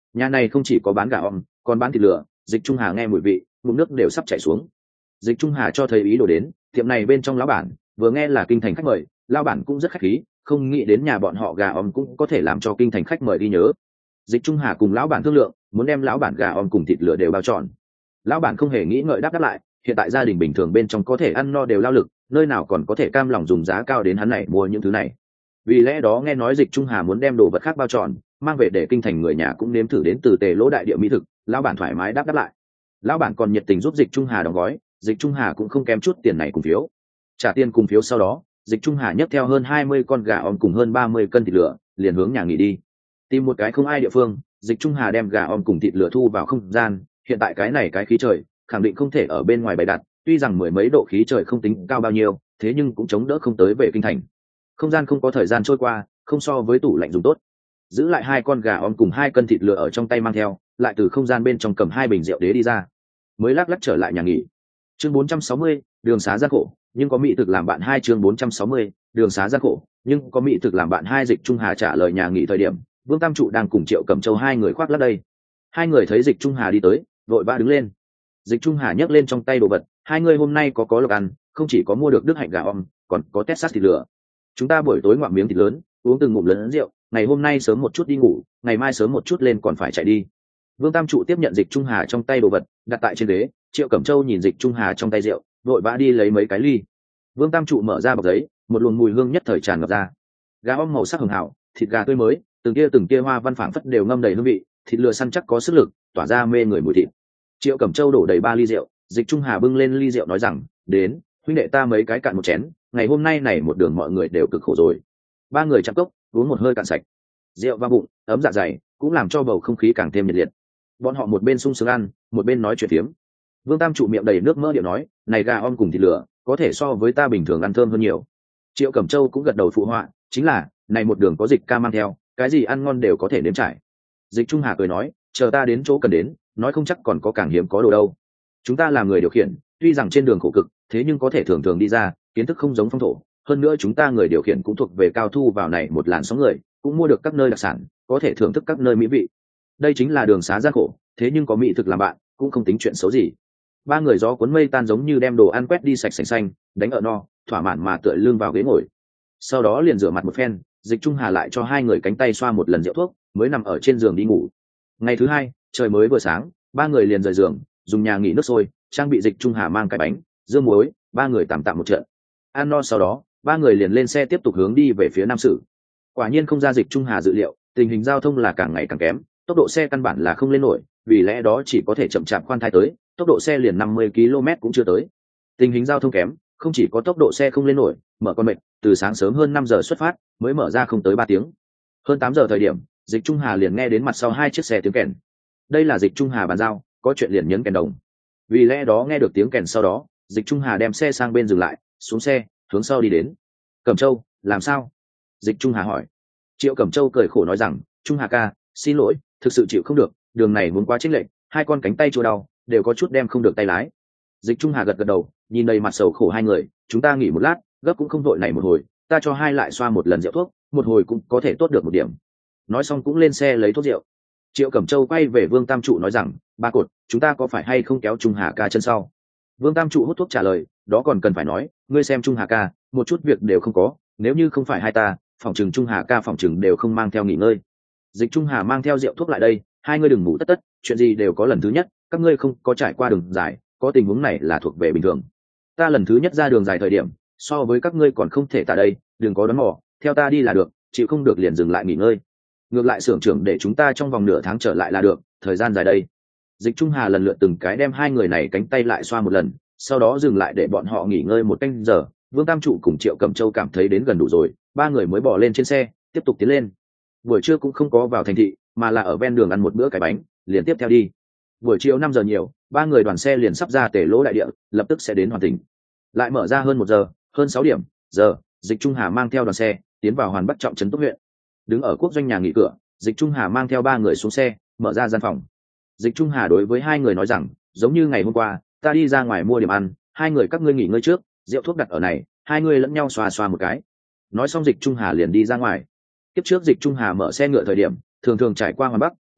Nhà này không chỉ có bán gà om, còn bán thịt lửa. Dịch Trung Hà nghe mùi vị, ngụm nước đều sắp chảy xuống. Dịch Trung Hà cho thấy ý đồ đến, tiệm này bên trong lão bản vừa nghe là kinh thành khách mời, lão bản cũng rất khách khí, không nghĩ đến nhà bọn họ gà om cũng có thể làm cho kinh thành khách mời đi nhớ. Dịch Trung Hà cùng lão bản thương lượng, muốn đem lão bản gà om cùng thịt lửa đều bao tròn. Lão bản không hề nghĩ ngợi đáp đáp lại, hiện tại gia đình bình thường bên trong có thể ăn no đều lao lực, nơi nào còn có thể cam lòng dùng giá cao đến hắn này mua những thứ này. Vì lẽ đó nghe nói Dịch Trung Hà muốn đem đồ vật khác bao tròn, mang về để kinh thành người nhà cũng nếm thử đến từ Tề Lỗ đại địa mỹ thực, lão bản thoải mái đáp đáp lại. Lão bản còn nhiệt tình giúp Dịch Trung Hà đóng gói, Dịch Trung Hà cũng không kém chút tiền này cùng phiếu. Trả tiền cùng phiếu sau đó, Dịch Trung Hà nhấc theo hơn hai mươi con gà om cùng hơn ba mươi cân thịt lửa, liền hướng nhà nghỉ đi. Tìm một cái không ai địa phương, Dịch Trung Hà đem gà om cùng thịt lửa thu vào không gian, hiện tại cái này cái khí trời, khẳng định không thể ở bên ngoài bày đặt, tuy rằng mười mấy độ khí trời không tính cao bao nhiêu, thế nhưng cũng chống đỡ không tới về kinh thành. Không gian không có thời gian trôi qua, không so với tủ lạnh dùng tốt. Giữ lại hai con gà om cùng hai cân thịt lửa ở trong tay mang theo, lại từ không gian bên trong cầm hai bình rượu đế đi ra, mới lắc lắc trở lại nhà nghỉ. Chương bốn trăm sáu mươi, đường xá gian khổ, nhưng có mỹ thực làm bạn hai. Chương bốn trăm sáu mươi, đường xá gian khổ, nhưng có mỹ thực làm bạn hai. Dịch Trung Hà trả lời nhà nghỉ thời điểm, Vương Tam Trụ đang cùng Triệu Cẩm Châu hai người khoác lác đây. Hai người thấy Dịch Trung Hà đi tới, vội vã đứng lên. Dịch Trung Hà nhấc lên trong tay đồ vật, hai người hôm nay có có lộc ăn, không chỉ có mua được đức hạnh gà om, còn có Texas thịt lửa. Chúng ta buổi tối ngoạm miếng thịt lớn, uống từng ngụm lớn rượu, ngày hôm nay sớm một chút đi ngủ, ngày mai sớm một chút lên còn phải chạy đi. Vương Tam Trụ tiếp nhận Dịch Trung Hà trong tay đồ vật, đặt tại trên ghế. Triệu Cẩm Châu nhìn Dịch Trung Hà trong tay rượu, vội vã đi lấy mấy cái ly. Vương Tam Trụ mở ra bọc giấy, một luồng mùi hương nhất thời tràn ngập ra. Gà om màu sắc hường hảo, thịt gà tươi mới, từng kia từng kia hoa văn phảng phất đều ngâm đầy hương vị, thịt lửa săn chắc có sức lực, tỏa ra mê người mùi thịt. Triệu Cẩm Châu đổ đầy ba ly rượu, Dịch Trung Hà bưng lên ly rượu nói rằng, đến, huynh đệ ta mấy cái cạn một chén, ngày hôm nay này một đường mọi người đều cực khổ rồi. Ba người chạm cốc, uống một hơi cạn sạch. Rượu vào bụng, ấm dạ dày, cũng làm cho bầu không khí càng thêm nhiệt liệt. Bọn họ một bên sung sướng ăn, một bên nói chuyện phiếm. Vương Tam Trụ miệng đầy nước mỡ điệu nói, này gà om cùng thịt lửa, có thể so với ta bình thường ăn thơm hơn nhiều. Triệu Cẩm Châu cũng gật đầu phụ họa, chính là, này một đường có Dịch ca mang theo, cái gì ăn ngon đều có thể nếm trải. Dịch Trung Hà cười nói, chờ ta đến chỗ cần đến, nói không chắc còn có càng hiếm có đồ đâu. Chúng ta là người điều khiển, tuy rằng trên đường khổ cực, thế nhưng có thể thường thường đi ra, kiến thức không giống phong thổ. Hơn nữa chúng ta người điều khiển cũng thuộc về cao thu vào này một làn sóng người, cũng mua được các nơi đặc sản, có thể thưởng thức các nơi mỹ vị. Đây chính là đường xá gian khổ, thế nhưng có mỹ thực làm bạn, cũng không tính chuyện xấu gì. Ba người gió cuốn mây tan giống như đem đồ ăn quét đi sạch sành xanh, đánh ở no, thỏa mãn mà tựa lưng vào ghế ngồi. Sau đó liền rửa mặt một phen, Dịch Trung Hà lại cho hai người cánh tay xoa một lần rượu thuốc, mới nằm ở trên giường đi ngủ. Ngày thứ hai, trời mới vừa sáng, ba người liền rời giường, dùng nhà nghỉ nước sôi, trang bị Dịch Trung Hà mang cái bánh, dưa muối, ba người tạm tạm một trận. Ăn no sau đó, ba người liền lên xe tiếp tục hướng đi về phía Nam Sử. Quả nhiên không ra Dịch Trung Hà dự liệu, tình hình giao thông là càng ngày càng kém, tốc độ xe căn bản là không lên nổi, vì lẽ đó chỉ có thể chậm chạp khoan thai tới, tốc độ xe liền năm mươi ki lô mét cũng chưa tới. Tình hình giao thông kém, không chỉ có tốc độ xe không lên nổi, mở con mệt, từ sáng sớm hơn năm giờ xuất phát, mới mở ra không tới ba tiếng. Hơn tám giờ thời điểm, Dịch Trung Hà liền nghe đến mặt sau hai chiếc xe tiếng kèn. Đây là Dịch Trung Hà bàn giao, có chuyện liền nhấn kèn đồng. Vì lẽ đó nghe được tiếng kèn sau đó, Dịch Trung Hà đem xe sang bên dừng lại, xuống xe, hướng sau đi đến. Cẩm Châu, làm sao? Dịch Trung Hà hỏi. Triệu Cẩm Châu cười khổ nói rằng, Trung Hà ca, xin lỗi, thực sự chịu không được, đường này muốn quá chênh lệch, hai con cánh tay chua đau, đều có chút đem không được tay lái. Dịch Trung Hà gật gật đầu, nhìn đầy mặt sầu khổ hai người, chúng ta nghỉ một lát, gấp cũng không vội này một hồi, ta cho hai lại xoa một lần rượu thuốc, một hồi cũng có thể tốt được một điểm. Nói xong cũng lên xe lấy thuốc rượu. Triệu Cẩm Châu quay về Vương Tam Trụ nói rằng, ba cột, chúng ta có phải hay không kéo Trung Hà ca chân sau? Vương Tam Trụ hút thuốc trả lời, đó còn cần phải nói, ngươi xem Trung Hà ca, một chút việc đều không có, nếu như không phải hai ta, phòng trừng Trung Hà ca phòng trừng đều không mang theo nghỉ ngơi. Dịch Trung Hà mang theo rượu thuốc lại đây, hai ngươi đừng ngủ tất tất, chuyện gì đều có lần thứ nhất, các ngươi không có trải qua đường dài, có tình huống này là thuộc về bình thường. Ta lần thứ nhất ra đường dài thời điểm, so với các ngươi còn không thể tại đây, đừng có đoán mò, theo ta đi là được, chịu không được liền dừng lại nghỉ ngơi. Ngược lại xưởng trưởng để chúng ta trong vòng nửa tháng trở lại là được, thời gian dài đây. Dịch Trung Hà lần lượt từng cái đem hai người này cánh tay lại xoa một lần, sau đó dừng lại để bọn họ nghỉ ngơi một canh giờ. Vương Tam Trụ cùng Triệu Cẩm Châu cảm thấy đến gần đủ rồi, ba người mới bỏ lên trên xe, tiếp tục tiến lên. Buổi trưa cũng không có vào thành thị, mà là ở ven đường ăn một bữa cái bánh, liền tiếp theo đi. Buổi chiều năm giờ nhiều, ba người đoàn xe liền sắp ra Tề Lỗ đại địa, lập tức sẽ đến Hoàn Tỉnh. Lại mở ra hơn một giờ, hơn sáu điểm giờ, Dịch Trung Hà mang theo đoàn xe tiến vào Hoàn Bắc trọng trấn Túc huyện. Đứng ở quốc doanh nhà nghỉ cửa, Dịch Trung Hà mang theo ba người xuống xe, mở ra gian phòng. Dịch Trung Hà đối với hai người nói rằng, giống như ngày hôm qua, ta đi ra ngoài mua điểm ăn, hai người các ngươi nghỉ ngơi trước, rượu thuốc đặt ở này, hai người lẫn nhau xoa xoa một cái. Nói xong Dịch Trung Hà liền đi ra ngoài. Tiếp trước Dịch Trung Hà mở xe ngựa thời điểm, thường thường trải qua Hoàn Bắc,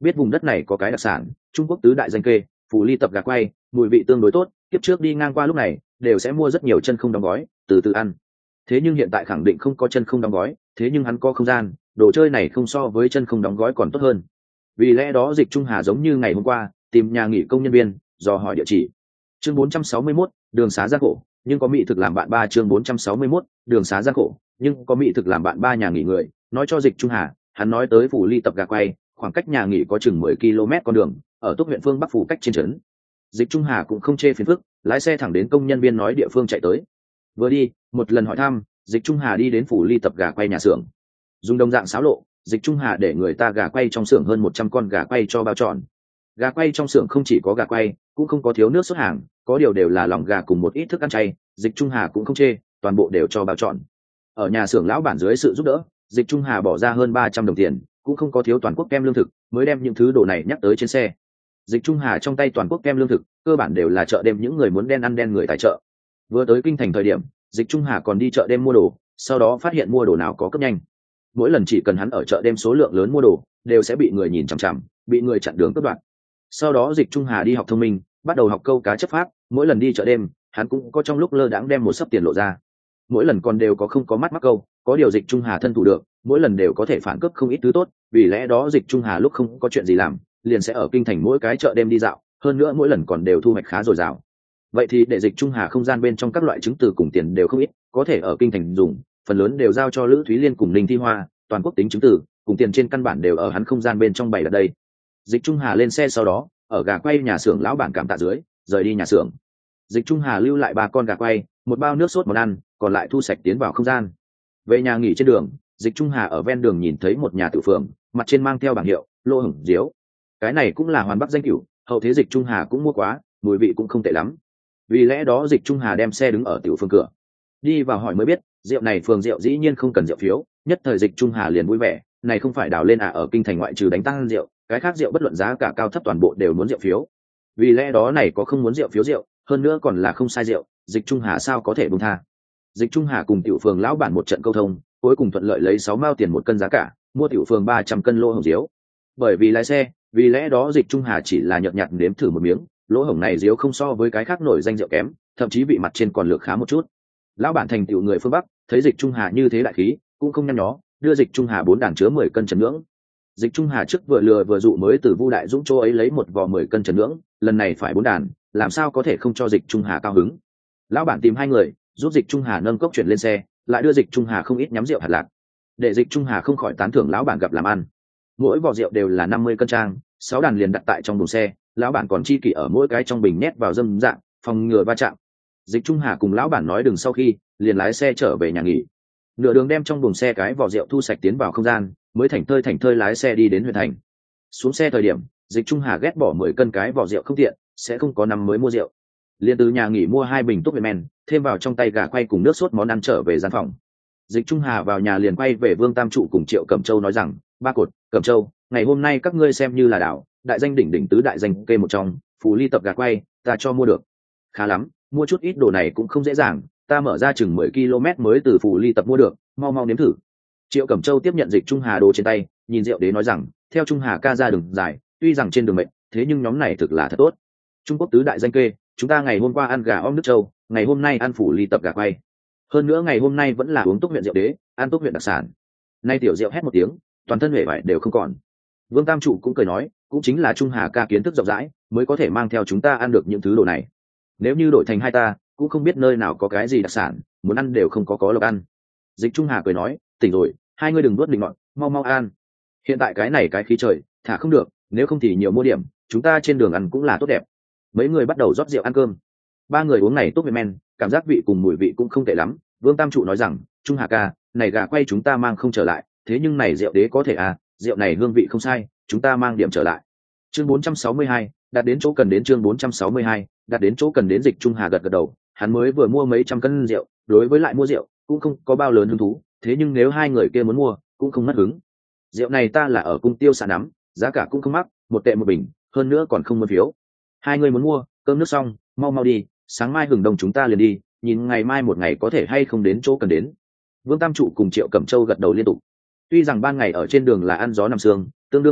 biết vùng đất này có cái đặc sản Trung Quốc tứ đại danh kê Phủ Ly tập gà quay, mùi vị tương đối tốt, kiếp trước đi ngang qua lúc này đều sẽ mua rất nhiều chân không đóng gói từ từ ăn. Thế nhưng hiện tại khẳng định không có chân không đóng gói, thế nhưng hắn có không gian, đồ chơi này không so với chân không đóng gói còn tốt hơn. Vì lẽ đó Dịch Trung Hà giống như ngày hôm qua tìm nhà nghỉ công nhân viên dò hỏi địa chỉ. Chương bốn trăm sáu mươi mốt, đường xá gian khổ nhưng có mỹ thực làm bạn ba. Chương bốn trăm sáu mươi mốt, đường xá gian khổ nhưng có mỹ thực làm bạn ba. Nhà nghỉ người nói cho Dịch Trung Hà, hắn nói tới Phủ Ly tập gà quay, khoảng cách nhà nghỉ có chừng mười ki lô mét con đường, ở Túc huyện phương Bắc phủ cách trên trấn. Dịch Trung Hà cũng không chê phiền phức, lái xe thẳng đến công nhân viên nói địa phương chạy tới. Vừa đi, một lần hỏi thăm, Dịch Trung Hà đi đến Phủ Ly tập gà quay nhà xưởng. Dùng đồng dạng xáo lộ, Dịch Trung Hà để người ta gà quay trong xưởng hơn một trăm con gà quay cho bao tròn. Gà quay trong xưởng không chỉ có gà quay, cũng không có thiếu nước sốt hàng, có điều đều là lòng gà cùng một ít thức ăn chay, Dịch Trung Hà cũng không chê, toàn bộ đều cho bao tròn. Ở nhà xưởng lão bản dưới sự giúp đỡ, Dịch Trung Hà bỏ ra hơn ba trăm đồng tiền, cũng không có thiếu toàn quốc kem lương thực, mới đem những thứ đồ này nhắc tới trên xe. Dịch Trung Hà trong tay toàn quốc kem lương thực, cơ bản đều là chợ đêm những người muốn đen ăn đen người tài trợ. Vừa tới kinh thành thời điểm, Dịch Trung Hà còn đi chợ đêm mua đồ, sau đó phát hiện mua đồ nào có cấp nhanh. Mỗi lần chỉ cần hắn ở chợ đêm số lượng lớn mua đồ, đều sẽ bị người nhìn chằm chằm, bị người chặn đường cướp đoạt. Sau đó Dịch Trung Hà đi học thông minh, bắt đầu học câu cá chấp pháp, mỗi lần đi chợ đêm, hắn cũng có trong lúc lơ đãng đem một sấp tiền lộ ra. Mỗi lần còn đều có không có mắt mắc câu, có điều Dịch Trung Hà thân thủ được, mỗi lần đều có thể phản cướp không ít thứ tốt, vì lẽ đó Dịch Trung Hà lúc không có chuyện gì làm, liền sẽ ở kinh thành mỗi cái chợ đêm đi dạo, hơn nữa mỗi lần còn đều thu hoạch khá dồi dào. Vậy thì để Dịch Trung Hà không gian bên trong các loại chứng từ cùng tiền đều không ít, có thể ở kinh thành dùng, phần lớn đều giao cho Lữ Thúy Liên cùng Ninh Thi Hoa, toàn quốc tính chứng từ cùng tiền trên căn bản đều ở hắn không gian bên trong bày ở đây. Dịch Trung Hà lên xe sau đó, ở gà quay nhà xưởng lão bản cảm tạ dưới, rời đi nhà xưởng. Dịch Trung Hà lưu lại ba con gà quay, một bao nước sốt món ăn, còn lại thu sạch tiến vào không gian. Về nhà nghỉ trên đường, Dịch Trung Hà ở ven đường nhìn thấy một nhà tử phường, mặt trên mang theo bảng hiệu Lô Hồng Diếu. Cái này cũng là Hoàn Bắc danh cửu, hậu thế Dịch Trung Hà cũng mua quá, mùi vị cũng không tệ lắm. Vì lẽ đó Dịch Trung Hà đem xe đứng ở tiểu phường cửa, đi vào hỏi mới biết, rượu này phường rượu dĩ nhiên không cần rượu phiếu. Nhất thời Dịch Trung Hà liền vui vẻ, này không phải đào lên à, ở kinh thành ngoại trừ đánh tăng rượu, cái khác rượu bất luận giá cả cao thấp toàn bộ đều muốn rượu phiếu. Vì lẽ đó này có không muốn rượu phiếu rượu, hơn nữa còn là không sai rượu, Dịch Trung Hà sao có thể buông tha. Dịch Trung Hà cùng tiểu phường lão bản một trận câu thông, cuối cùng thuận lợi lấy sáu mao tiền một cân giá cả, mua tiểu phường ba trăm cân lô hồng diếu. Bởi vì lái xe, vì lẽ đó Dịch Trung Hà chỉ là nhợt nhạt nếm thử một miếng, lỗ hổng này diếu không so với cái khác nổi danh rượu kém, thậm chí vị mặt trên còn lược khá một chút. Lão bản thành tiểu người phương Bắc, thấy Dịch Trung Hà như thế đại khí, cũng không nhăn nhó, đưa Dịch Trung Hà bốn đàn chứa mười cân trần nhưỡng. Dịch Trung Hà trước vừa lừa vừa dụ mới từ Vu Đại Dũng chỗ ấy lấy một vò mười cân trần nhưỡng, lần này phải bốn đàn, làm sao có thể không cho Dịch Trung Hà cao hứng. Lão bản tìm hai người, giúp Dịch Trung Hà nâng cốc chuyển lên xe, lại đưa Dịch Trung Hà không ít nhắm rượu hạt lạc. Để Dịch Trung Hà không khỏi tán thưởng lão bản gặp làm ăn. Mỗi vò rượu đều là năm mươi cân trang, sáu đàn liền đặt tại trong thùng xe, lão bản còn chi kỷ ở mỗi cái trong bình nhét vào dâm dạng, phòng ngừa va chạm. Dịch Trung Hà cùng lão bản nói đừng sau khi, liền lái xe trở về nhà nghỉ. Nửa đường đem trong buồng xe cái vỏ rượu thu sạch tiến vào không gian, mới thảnh thơi thảnh thơi lái xe đi đến huyện thành. Xuống xe thời điểm, Dịch Trung Hà ghét bỏ mười cân cái vỏ rượu không tiện, sẽ không có năm mới mua rượu. Liền từ nhà nghỉ mua hai bình túc men, thêm vào trong tay gà quay cùng nước sốt món ăn trở về gian phòng. Dịch Trung Hà vào nhà liền quay về Vương Tam Trụ cùng Triệu Cẩm Châu nói rằng, ba cột, Cẩm Châu, ngày hôm nay các ngươi xem như là đảo, đại danh đỉnh đỉnh tứ đại danh kê một trong, Phủ Ly tập gà quay, ta cho mua được. Khá lắm, mua chút ít đồ này cũng không dễ dàng, ta mở ra chừng mười ki lô mét mới từ Phủ Ly tập mua được, mau mau nếm thử. Triệu Cẩm Châu tiếp nhận Dịch Trung Hà đồ trên tay, nhìn rượu đế nói rằng, theo Trung Hà ca ra đường dài, tuy rằng trên đường mệnh, thế nhưng nhóm này thực là thật tốt. Trung Quốc tứ đại danh kê, chúng ta ngày hôm qua ăn gà om nước châu, ngày hôm nay ăn Phủ Ly tập gà quay. Hơn nữa ngày hôm nay vẫn là uống Túc huyện rượu đế, ăn Túc huyện đặc sản. Nay tiểu rượu hét một tiếng, toàn thân huệ vải đều không còn. Vương Tam Trụ cũng cười nói, cũng chính là Trung Hà ca kiến thức rộng rãi, mới có thể mang theo chúng ta ăn được những thứ đồ này. Nếu như đổi thành hai ta, cũng không biết nơi nào có cái gì đặc sản, muốn ăn đều không có có lộc ăn. Dịch Trung Hà cười nói, tỉnh rồi, hai ngươi đừng nuốt định ngọn, mau mau ăn. Hiện tại cái này cái khí trời, thả không được, nếu không thì nhiều mua điểm, chúng ta trên đường ăn cũng là tốt đẹp. Mấy người bắt đầu rót rượu ăn cơm. Ba người uống này tốt men, cảm giác vị cùng mùi vị cũng không tệ lắm. Vương Tam Trụ nói rằng, Trung Hà ca, này gà quay chúng ta mang không trở lại, thế nhưng này rượu đế có thể à, rượu này hương vị không sai, chúng ta mang điểm trở lại. Chương bốn trăm sáu mươi hai, đặt đến chỗ cần đến. Chương bốn trăm sáu mươi hai, đặt đến chỗ cần đến. Dịch Trung Hà gật gật đầu, hắn mới vừa mua mấy trăm cân rượu, đối với lại mua rượu cũng không có bao lớn hứng thú, thế nhưng nếu hai người kia muốn mua, cũng không mất hứng. Rượu này ta là ở cung tiêu xạ nắm, giá cả cũng không mắc, một tệ một bình, hơn nữa còn không mua phiếu. Hai người muốn mua, cơm nước xong, mau mau đi, sáng mai hừng đông chúng ta liền đi, nhìn ngày mai một ngày có thể hay không đến chỗ cần đến. Vương Tam Trụ cùng Triệu Cẩm Châu gật đầu liên tục. Tuy rằng ban ngày ở trên đường là ăn gió nằm sương, tương đương khổ cực,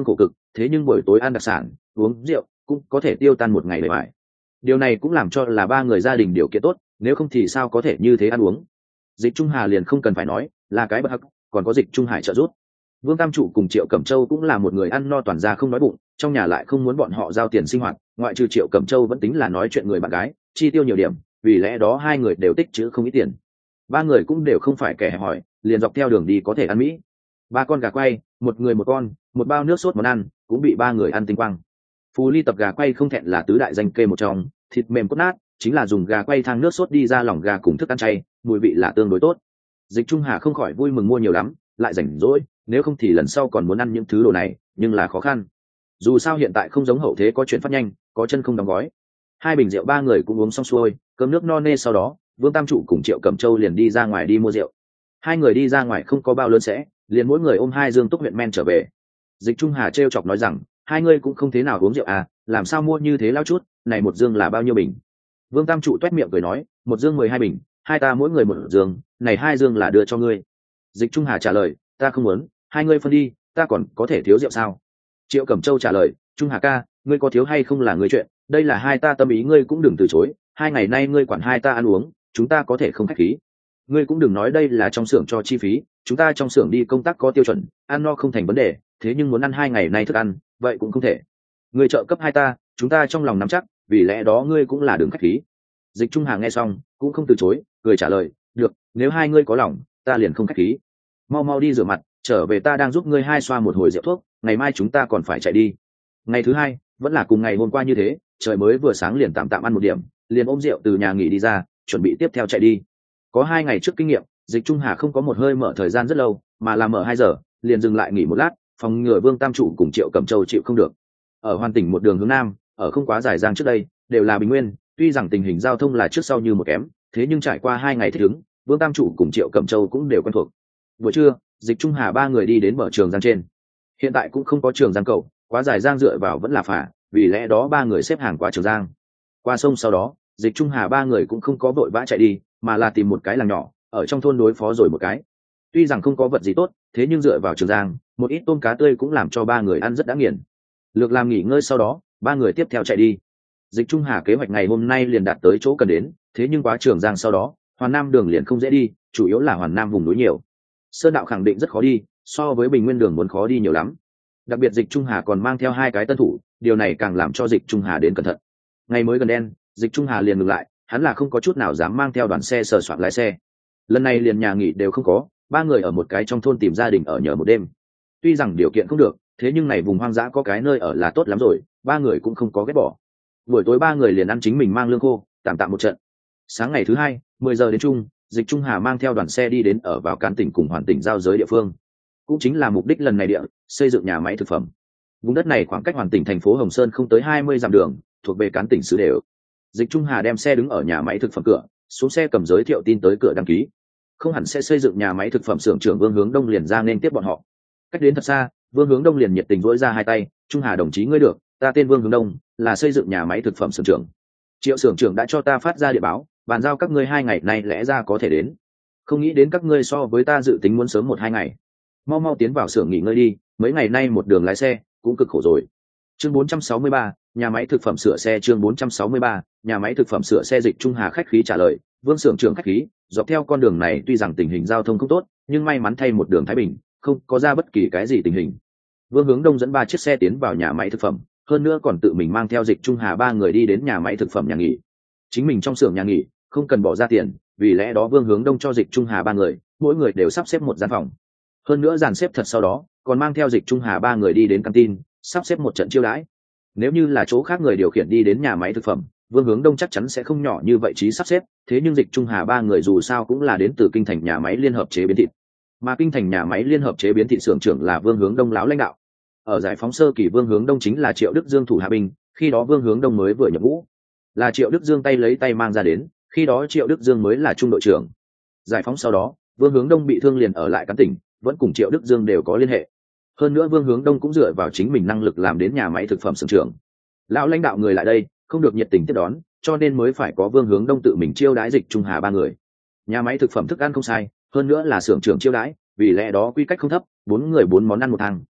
thế nhưng buổi tối ăn đặc sản uống rượu cũng có thể tiêu tan một ngày bề bài. Điều này cũng làm cho là ba người gia đình điều kiện tốt, nếu không thì sao có thể như thế ăn uống. Dịch Trung Hà liền không cần phải nói, là cái bậc hắc, còn có Dịch Trung Hải trợ giúp. Vương Tam Trụ cùng Triệu Cẩm Châu cũng là một người ăn no toàn ra không nói bụng, trong nhà lại không muốn bọn họ giao tiền sinh hoạt, ngoại trừ Triệu Cẩm Châu vẫn tính là nói chuyện người bạn gái, chi tiêu nhiều điểm, vì lẽ đó hai người đều tích trữ không ít tiền. Ba người cũng đều không phải kẻ hẹp hòi, liền dọc theo đường đi có thể ăn mỹ. Ba con gà quay, một người một con, một bao nước sốt món ăn, cũng bị ba người ăn tinh quang. Phú Ly tập gà quay không thẹn là tứ đại danh kê một trong, thịt mềm cốt nát, chính là dùng gà quay thang nước sốt đi ra lòng gà cùng thức ăn chay, mùi vị là tương đối tốt. Dịch Trung Hà không khỏi vui mừng mua nhiều lắm, lại rảnh rỗi, nếu không thì lần sau còn muốn ăn những thứ đồ này, nhưng là khó khăn. Dù sao hiện tại không giống hậu thế có chuyện phát nhanh, có chân không đóng gói. Hai bình rượu ba người cũng uống xong xuôi, cơm nước no nê sau đó, Vương Tam Trụ cùng Triệu Cẩm Châu liền đi ra ngoài đi mua rượu. Hai người đi ra ngoài không có bao lớn sẽ, liền mỗi người ôm hai dương túc huyện men trở về. Dịch Trung Hà trêu chọc nói rằng, hai người cũng không thế nào uống rượu à, làm sao mua như thế lao chút, này một dương là bao nhiêu bình? Vương Tam Trụ toét miệng cười nói, một dương mười hai bình, hai ta mỗi người một dương, này hai dương là đưa cho ngươi. Dịch Trung Hà trả lời, ta không muốn, hai ngươi phân đi, ta còn có thể thiếu rượu sao? Triệu Cẩm Châu trả lời, Trung Hà ca, ngươi có thiếu hay không là ngươi chuyện, đây là hai ta tâm ý, ngươi cũng đừng từ chối, hai ngày nay ngươi quản hai ta ăn uống, chúng ta có thể không khách khí. Ngươi cũng đừng nói đây là trong xưởng cho chi phí, chúng ta trong xưởng đi công tác có tiêu chuẩn, ăn no không thành vấn đề, thế nhưng muốn ăn hai ngày nay thức ăn, vậy cũng không thể. Ngươi trợ cấp hai ta, chúng ta trong lòng nắm chắc, vì lẽ đó ngươi cũng là đừng khách khí. Dịch Trung Hà nghe xong, cũng không từ chối, cười trả lời, được, nếu hai ngươi có lòng, ta liền không khách khí. Mau mau đi rửa mặt, trở về ta đang giúp ngươi hai xoa một hồi rượu thuốc, ngày mai chúng ta còn phải chạy đi. Ngày thứ hai, vẫn là cùng ngày hôm qua như thế, trời mới vừa sáng liền tạm tạm ăn một điểm, liền ôm rượu từ nhà nghỉ đi ra, chuẩn bị tiếp theo chạy đi. Có hai ngày trước kinh nghiệm, Dịch Trung Hà không có một hơi mở thời gian rất lâu, mà là mở hai giờ, liền dừng lại nghỉ một lát, phòng ngừa Vương Tam Trụ cùng Triệu Cẩm Châu chịu không được. Ở Hoàn Tỉnh một đường hướng nam, ở không quá dài giang trước đây, đều là bình nguyên, tuy rằng tình hình giao thông là trước sau như một kém, thế nhưng trải qua hai ngày thích ứng, Vương Tam Trụ cùng Triệu Cẩm Châu cũng đều quen thuộc. Buổi trưa, Dịch Trung Hà ba người đi đến bờ trường giang trên. Hiện tại cũng không có trường giang cầu, quá dài giang dựa vào vẫn là phả, vì lẽ đó ba người xếp hàng qua trường giang. Qua sông sau đó, Dịch Trung Hà ba người cũng không có vội vã chạy đi, mà là tìm một cái làng nhỏ, ở trong thôn đối phó rồi một cái. Tuy rằng không có vật gì tốt, thế nhưng dựa vào trường giang, một ít tôm cá tươi cũng làm cho ba người ăn rất đã nghiền. Lược làm nghỉ ngơi sau đó, ba người tiếp theo chạy đi. Dịch Trung Hà kế hoạch ngày hôm nay liền đạt tới chỗ cần đến, thế nhưng quá trường giang sau đó, Hoàn Nam đường liền không dễ đi, chủ yếu là Hoàn Nam vùng núi nhiều. Sơn đạo khẳng định rất khó đi, so với Bình Nguyên đường muốn khó đi nhiều lắm. Đặc biệt Dịch Trung Hà còn mang theo hai cái tân thủ, điều này càng làm cho Dịch Trung Hà đến cẩn thận. Ngày mới gần đen, Dịch Trung Hà liền ngừng lại, hắn là không có chút nào dám mang theo đoàn xe sờ soạn lái xe. Lần này liền nhà nghỉ đều không có, ba người ở một cái trong thôn tìm gia đình ở nhờ một đêm. Tuy rằng điều kiện không được, thế nhưng này vùng hoang dã có cái nơi ở là tốt lắm rồi, ba người cũng không có ghét bỏ. Buổi tối ba người liền ăn chính mình mang lương khô, tạm tạm một trận. Sáng ngày thứ hai, mười giờ đến chung, Dịch Trung Hà mang theo đoàn xe đi đến ở vào Cán tỉnh cùng Hoàn tỉnh giao giới địa phương. Cũng chính là mục đích lần này địa, xây dựng nhà máy thực phẩm. Vùng đất này khoảng cách Hoàn tỉnh thành phố Hồng Sơn không tới hai mươi dặm đường, thuộc về Cán tỉnh xứ đều. Dịch Trung Hà đem xe đứng ở nhà máy thực phẩm cửa, xuống xe cầm giới thiệu tin tới cửa đăng ký. Không hẳn sẽ xây dựng nhà máy thực phẩm xưởng trưởng Vương Hướng Đông liền ra nên tiếp bọn họ. Cách đến thật xa, Vương Hướng Đông liền nhiệt tình vỗ ra hai tay, "Trung Hà đồng chí ngươi được, ta tên Vương Hướng Đông, là xây dựng nhà máy thực phẩm xưởng trưởng. Triệu xưởng trưởng đã cho ta phát ra địa báo, bàn giao các ngươi hai ngày nay lẽ ra có thể đến. Không nghĩ đến các ngươi so với ta dự tính muốn sớm một hai ngày. Mau mau tiến vào xưởng nghỉ ngơi đi, mấy ngày nay một đường lái xe cũng cực khổ rồi." Chương bốn trăm sáu mươi ba, nhà máy thực phẩm sửa xe. Chương bốn trăm sáu mươi ba, nhà máy thực phẩm sửa xe. Dịch Trung Hà khách khí trả lời, "Vương xưởng trưởng khách khí, dọc theo con đường này tuy rằng tình hình giao thông không tốt, nhưng may mắn thay một đường thái bình, không có ra bất kỳ cái gì tình hình." Vương Hướng Đông dẫn ba chiếc xe tiến vào nhà máy thực phẩm, hơn nữa còn tự mình mang theo Dịch Trung Hà ba người đi đến nhà máy thực phẩm nhà nghỉ. Chính mình trong xưởng nhà nghỉ, không cần bỏ ra tiền, vì lẽ đó Vương Hướng Đông cho Dịch Trung Hà ba người, mỗi người đều sắp xếp một gian phòng. Hơn nữa dàn xếp thật sau đó, còn mang theo Dịch Trung Hà ba người đi đến canteen, sắp xếp một trận chiêu đãi. Nếu như là chỗ khác người điều khiển đi đến nhà máy thực phẩm, Vương Hướng Đông chắc chắn sẽ không nhỏ như vậy trí sắp xếp, thế nhưng Dịch Trung Hà ba người dù sao cũng là đến từ kinh thành nhà máy liên hợp chế biến thịt. Mà kinh thành nhà máy liên hợp chế biến thịt xưởng trưởng là Vương Hướng Đông lão lãnh đạo. Ở giải phóng sơ kỳ Vương Hướng Đông chính là Triệu Đức Dương thủ hạ binh, khi đó Vương Hướng Đông mới vừa nhập ngũ. Là Triệu Đức Dương tay lấy tay mang ra đến, khi đó Triệu Đức Dương mới là trung đội trưởng. Giải phóng sau đó, Vương Hướng Đông bị thương liền ở lại Cán tỉnh, vẫn cùng Triệu Đức Dương đều có liên hệ. Hơn nữa Vương Hướng Đông cũng dựa vào chính mình năng lực làm đến nhà máy thực phẩm xưởng trưởng. Lão lãnh đạo người lại đây, không được nhiệt tình tiếp đón, cho nên mới phải có Vương Hướng Đông tự mình chiêu đãi Dịch Trung Hà ba người. Nhà máy thực phẩm thức ăn không sai, hơn nữa là xưởng trưởng chiêu đãi, vì lẽ đó quy cách không thấp, bốn người bốn món ăn một thang,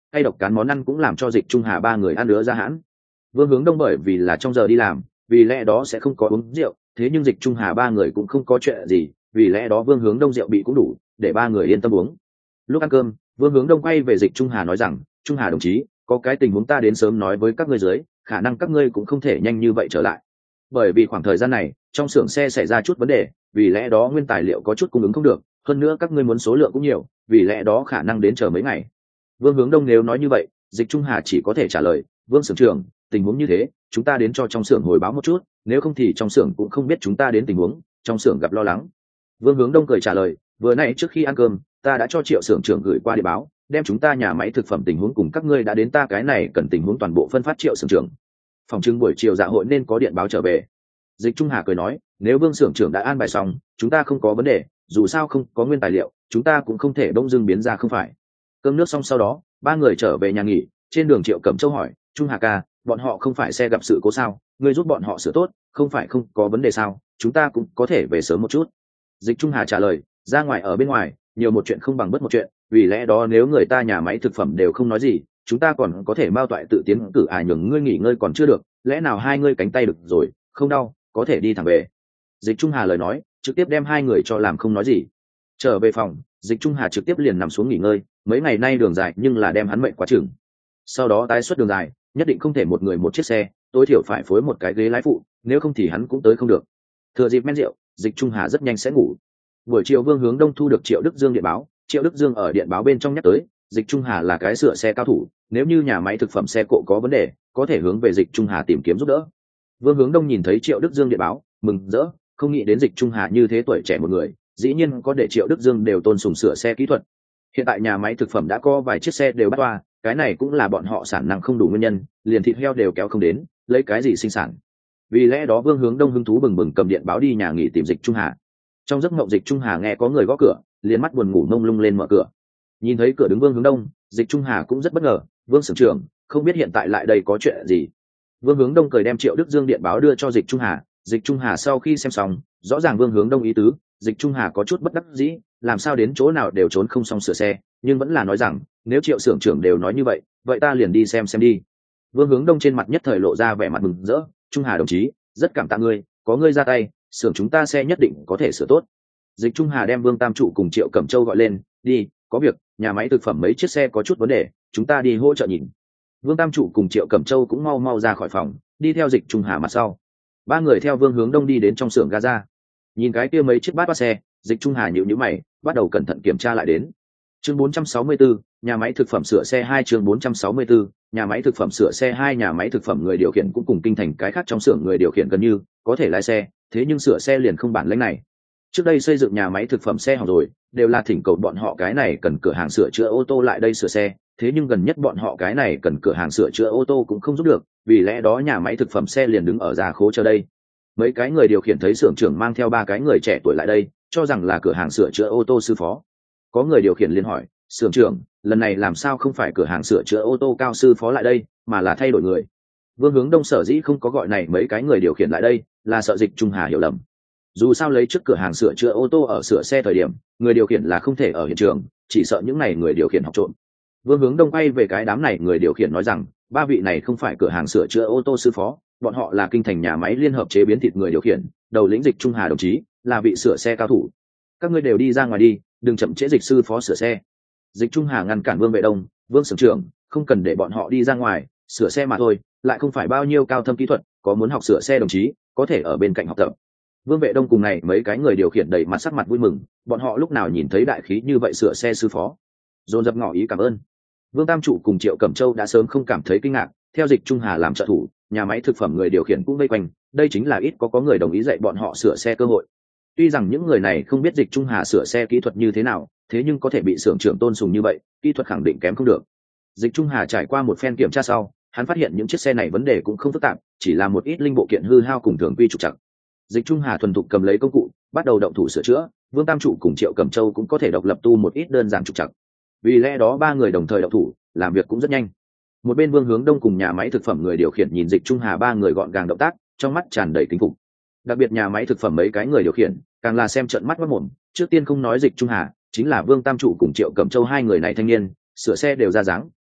hay độc cán món ăn cũng làm cho Dịch Trung Hà ba người ăn đứa ra hãn. Vương Hướng Đông bởi vì là trong giờ đi làm, vì lẽ đó sẽ không có uống rượu, thế nhưng Dịch Trung Hà ba người cũng không có chuyện gì, vì lẽ đó Vương Hướng Đông rượu bị cũng đủ để ba người yên tâm uống. Lúc ăn cơm, Vương Hướng Đông quay về Dịch Trung Hà nói rằng, Trung Hà đồng chí, có cái tình huống ta đến sớm nói với các ngươi dưới, khả năng các ngươi cũng không thể nhanh như vậy trở lại, bởi vì khoảng thời gian này trong xưởng xe xảy ra chút vấn đề, vì lẽ đó nguyên tài liệu có chút cung ứng không được, hơn nữa các ngươi muốn số lượng cũng nhiều, vì lẽ đó khả năng đến chờ mấy ngày. Vương Hướng Đông nếu nói như vậy, Dịch Trung Hà chỉ có thể trả lời, Vương xưởng trưởng, tình huống như thế chúng ta đến cho trong xưởng hồi báo một chút, nếu không thì trong xưởng cũng không biết chúng ta đến tình huống, trong xưởng gặp lo lắng. Vương Hướng Đông cười trả lời, vừa nãy trước khi ăn cơm ta đã cho Triệu xưởng trưởng gửi qua điện báo, đem chúng ta nhà máy thực phẩm tình huống cùng các ngươi đã đến ta cái này cần tình huống toàn bộ phân phát Triệu xưởng trưởng. Phòng trưng buổi chiều dạ hội nên có điện báo trở về. Dịch Trung Hà cười nói, nếu Vương xưởng trưởng đã an bài xong, chúng ta không có vấn đề, dù sao không có nguyên tài liệu, chúng ta cũng không thể bỗng dưng biến ra không phải. Cơm nước xong sau đó, ba người trở về nhà nghỉ, trên đường Triệu Cẩm Châu hỏi, Trung Hà ca, bọn họ không phải xe gặp sự cố sao, ngươi giúp bọn họ sửa tốt, không phải không có vấn đề sao, chúng ta cũng có thể về sớm một chút. Dịch Trung Hà trả lời, ra ngoài ở bên ngoài, nhiều một chuyện không bằng bất một chuyện, vì lẽ đó nếu người ta nhà máy thực phẩm đều không nói gì, chúng ta còn có thể mao toại tự tiến cử à, nhường ngươi nghỉ ngơi còn chưa được, lẽ nào hai ngươi cánh tay được rồi, không đau, có thể đi thẳng về. Dịch Trung Hà lời nói trực tiếp đem hai người cho làm không nói gì. Trở về phòng, Dịch Trung Hà trực tiếp liền nằm xuống nghỉ ngơi, mấy ngày nay đường dài nhưng là đem hắn mệnh quá chừng. Sau đó tái xuất đường dài, nhất định không thể một người một chiếc xe, tối thiểu phải phối một cái ghế lái phụ, nếu không thì hắn cũng tới không được. Thừa dịp men rượu, Dịch Trung Hà rất nhanh sẽ ngủ. Buổi chiều Vương Hướng Đông thu được Triệu Đức Dương điện báo, Triệu Đức Dương ở điện báo bên trong nhắc tới, Dịch Trung Hà là cái sửa xe cao thủ, nếu như nhà máy thực phẩm xe cộ có vấn đề, có thể hướng về Dịch Trung Hà tìm kiếm giúp đỡ. Vương Hướng Đông nhìn thấy Triệu Đức Dương điện báo, mừng rỡ, không nghĩ đến Dịch Trung Hà như thế tuổi trẻ một người, dĩ nhiên có để Triệu Đức Dương đều tôn sùng sửa xe kỹ thuật. Hiện tại nhà máy thực phẩm đã có vài chiếc xe đều bắt toa, cái này cũng là bọn họ sản năng không đủ nguyên nhân, liền thịt heo đều kéo không đến, lấy cái gì sinh sản. Vì lẽ đó Vương Hướng Đông hứng thú bừng bừng cầm điện báo đi nhà nghỉ tìm Dịch Trung Hà. Trong giấc mộng Dịch Trung Hà nghe có người gõ cửa, liền mắt buồn ngủ mông lung lên mở cửa. Nhìn thấy cửa đứng Vương Hướng Đông, Dịch Trung Hà cũng rất bất ngờ, Vương xưởng trưởng, không biết hiện tại lại đây có chuyện gì. Vương Hướng Đông cười đem Triệu Đức Dương điện báo đưa cho Dịch Trung Hà, Dịch Trung Hà sau khi xem xong, rõ ràng Vương Hướng Đông ý tứ, Dịch Trung Hà có chút bất đắc dĩ, làm sao đến chỗ nào đều trốn không xong sửa xe, nhưng vẫn là nói rằng, nếu Triệu xưởng trưởng đều nói như vậy, vậy ta liền đi xem xem đi. Vương Hướng Đông trên mặt nhất thời lộ ra vẻ mặt mừng rỡ, Trung Hà đồng chí, rất cảm tạ ngươi, có ngươi ra tay, xưởng chúng ta xe nhất định có thể sửa tốt. Dịch Trung Hà đem Vương Tam Trụ cùng Triệu Cẩm Châu gọi lên, đi, có việc, nhà máy thực phẩm mấy chiếc xe có chút vấn đề, chúng ta đi hỗ trợ nhìn. Vương Tam Trụ cùng Triệu Cẩm Châu cũng mau mau ra khỏi phòng, đi theo Dịch Trung Hà mặt sau. Ba người theo Vương Hướng Đông đi đến trong xưởng gaza. Nhìn cái kia mấy chiếc bát bát xe, Dịch Trung Hà nhíu nhíu mày, bắt đầu cẩn thận kiểm tra lại đến. Chương bốn trăm sáu mươi tư, nhà máy thực phẩm sửa xe hai chương bốn trăm sáu mươi tư, nhà máy thực phẩm sửa xe hai nhà máy thực phẩm người điều khiển cũng cùng kinh thành cái khác trong xưởng người điều khiển gần như có thể lái xe, thế nhưng sửa xe liền không bản lĩnh này. Trước đây xây dựng nhà máy thực phẩm xe hỏng rồi, đều là thỉnh cầu bọn họ cái này cần cửa hàng sửa chữa ô tô lại đây sửa xe, thế nhưng gần nhất bọn họ cái này cần cửa hàng sửa chữa ô tô cũng không giúp được, vì lẽ đó nhà máy thực phẩm xe liền đứng ở già khố chờ đây. Mấy cái người điều khiển thấy xưởng trưởng mang theo ba cái người trẻ tuổi lại đây, cho rằng là cửa hàng sửa chữa ô tô sư phó. Có người điều khiển liền hỏi, xưởng trưởng, lần này làm sao không phải cửa hàng sửa chữa ô tô cao sư phó lại đây, mà là thay đổi người. Vương Hướng Đông sở dĩ không có gọi này mấy cái người điều khiển lại đây, là sợ Dịch Trung Hà hiểu lầm. Dù sao lấy trước cửa hàng sửa chữa ô tô ở sửa xe thời điểm, người điều khiển là không thể ở hiện trường, chỉ sợ những này người điều khiển học trộm. Vương Hướng Đông quay về cái đám này người điều khiển nói rằng, ba vị này không phải cửa hàng sửa chữa ô tô sư phó, bọn họ là kinh thành nhà máy liên hợp chế biến thịt người điều khiển, đầu lĩnh Dịch Trung Hà đồng chí, là vị sửa xe cao thủ. Các ngươi đều đi ra ngoài đi, đừng chậm trễ Dịch sư phó sửa xe. Dịch Trung Hà ngăn cản Vương Vệ Đông, Vương xưởng trưởng, không cần để bọn họ đi ra ngoài, sửa xe mà thôi, lại không phải bao nhiêu cao thâm kỹ thuật, có muốn học sửa xe đồng chí, có thể ở bên cạnh học tập. Vương Vệ Đông cùng này mấy cái người điều khiển đầy mặt sắc mặt vui mừng, bọn họ lúc nào nhìn thấy đại khí như vậy sửa xe sư phó, dồn dập ngỏ ý cảm ơn. Vương Tam Trụ cùng Triệu Cẩm Châu đã sớm không cảm thấy kinh ngạc, theo Dịch Trung Hà làm trợ thủ, nhà máy thực phẩm người điều khiển cũng vây quanh, đây chính là ít có có người đồng ý dạy bọn họ sửa xe cơ hội. Tuy rằng những người này không biết Dịch Trung Hà sửa xe kỹ thuật như thế nào, thế nhưng có thể bị xưởng trưởng tôn sùng như vậy, kỹ thuật khẳng định kém không được. Dịch Trung Hà trải qua một phen kiểm tra sau, hắn phát hiện những chiếc xe này vấn đề cũng không phức tạp, chỉ là một ít linh bộ kiện hư hao cùng thường quy trục trặc. Dịch Trung Hà thuần thục cầm lấy công cụ, bắt đầu động thủ sửa chữa, Vương Tam Trụ cùng Triệu Cẩm Châu cũng có thể độc lập tu một ít đơn giản trục trặc. Vì lẽ đó ba người đồng thời động thủ, làm việc cũng rất nhanh. Một bên Vương Hướng Đông cùng nhà máy thực phẩm người điều khiển nhìn Dịch Trung Hà ba người gọn gàng động tác, trong mắt tràn đầy kính phục. Đặc biệt nhà máy thực phẩm mấy cái người điều khiển, càng là xem trợn mắt mất mồm, trước tiên không nói Dịch Trung Hà, chính là Vương Tam Trụ cùng Triệu Cẩm Châu hai người này thanh niên, sửa xe đều ra dáng,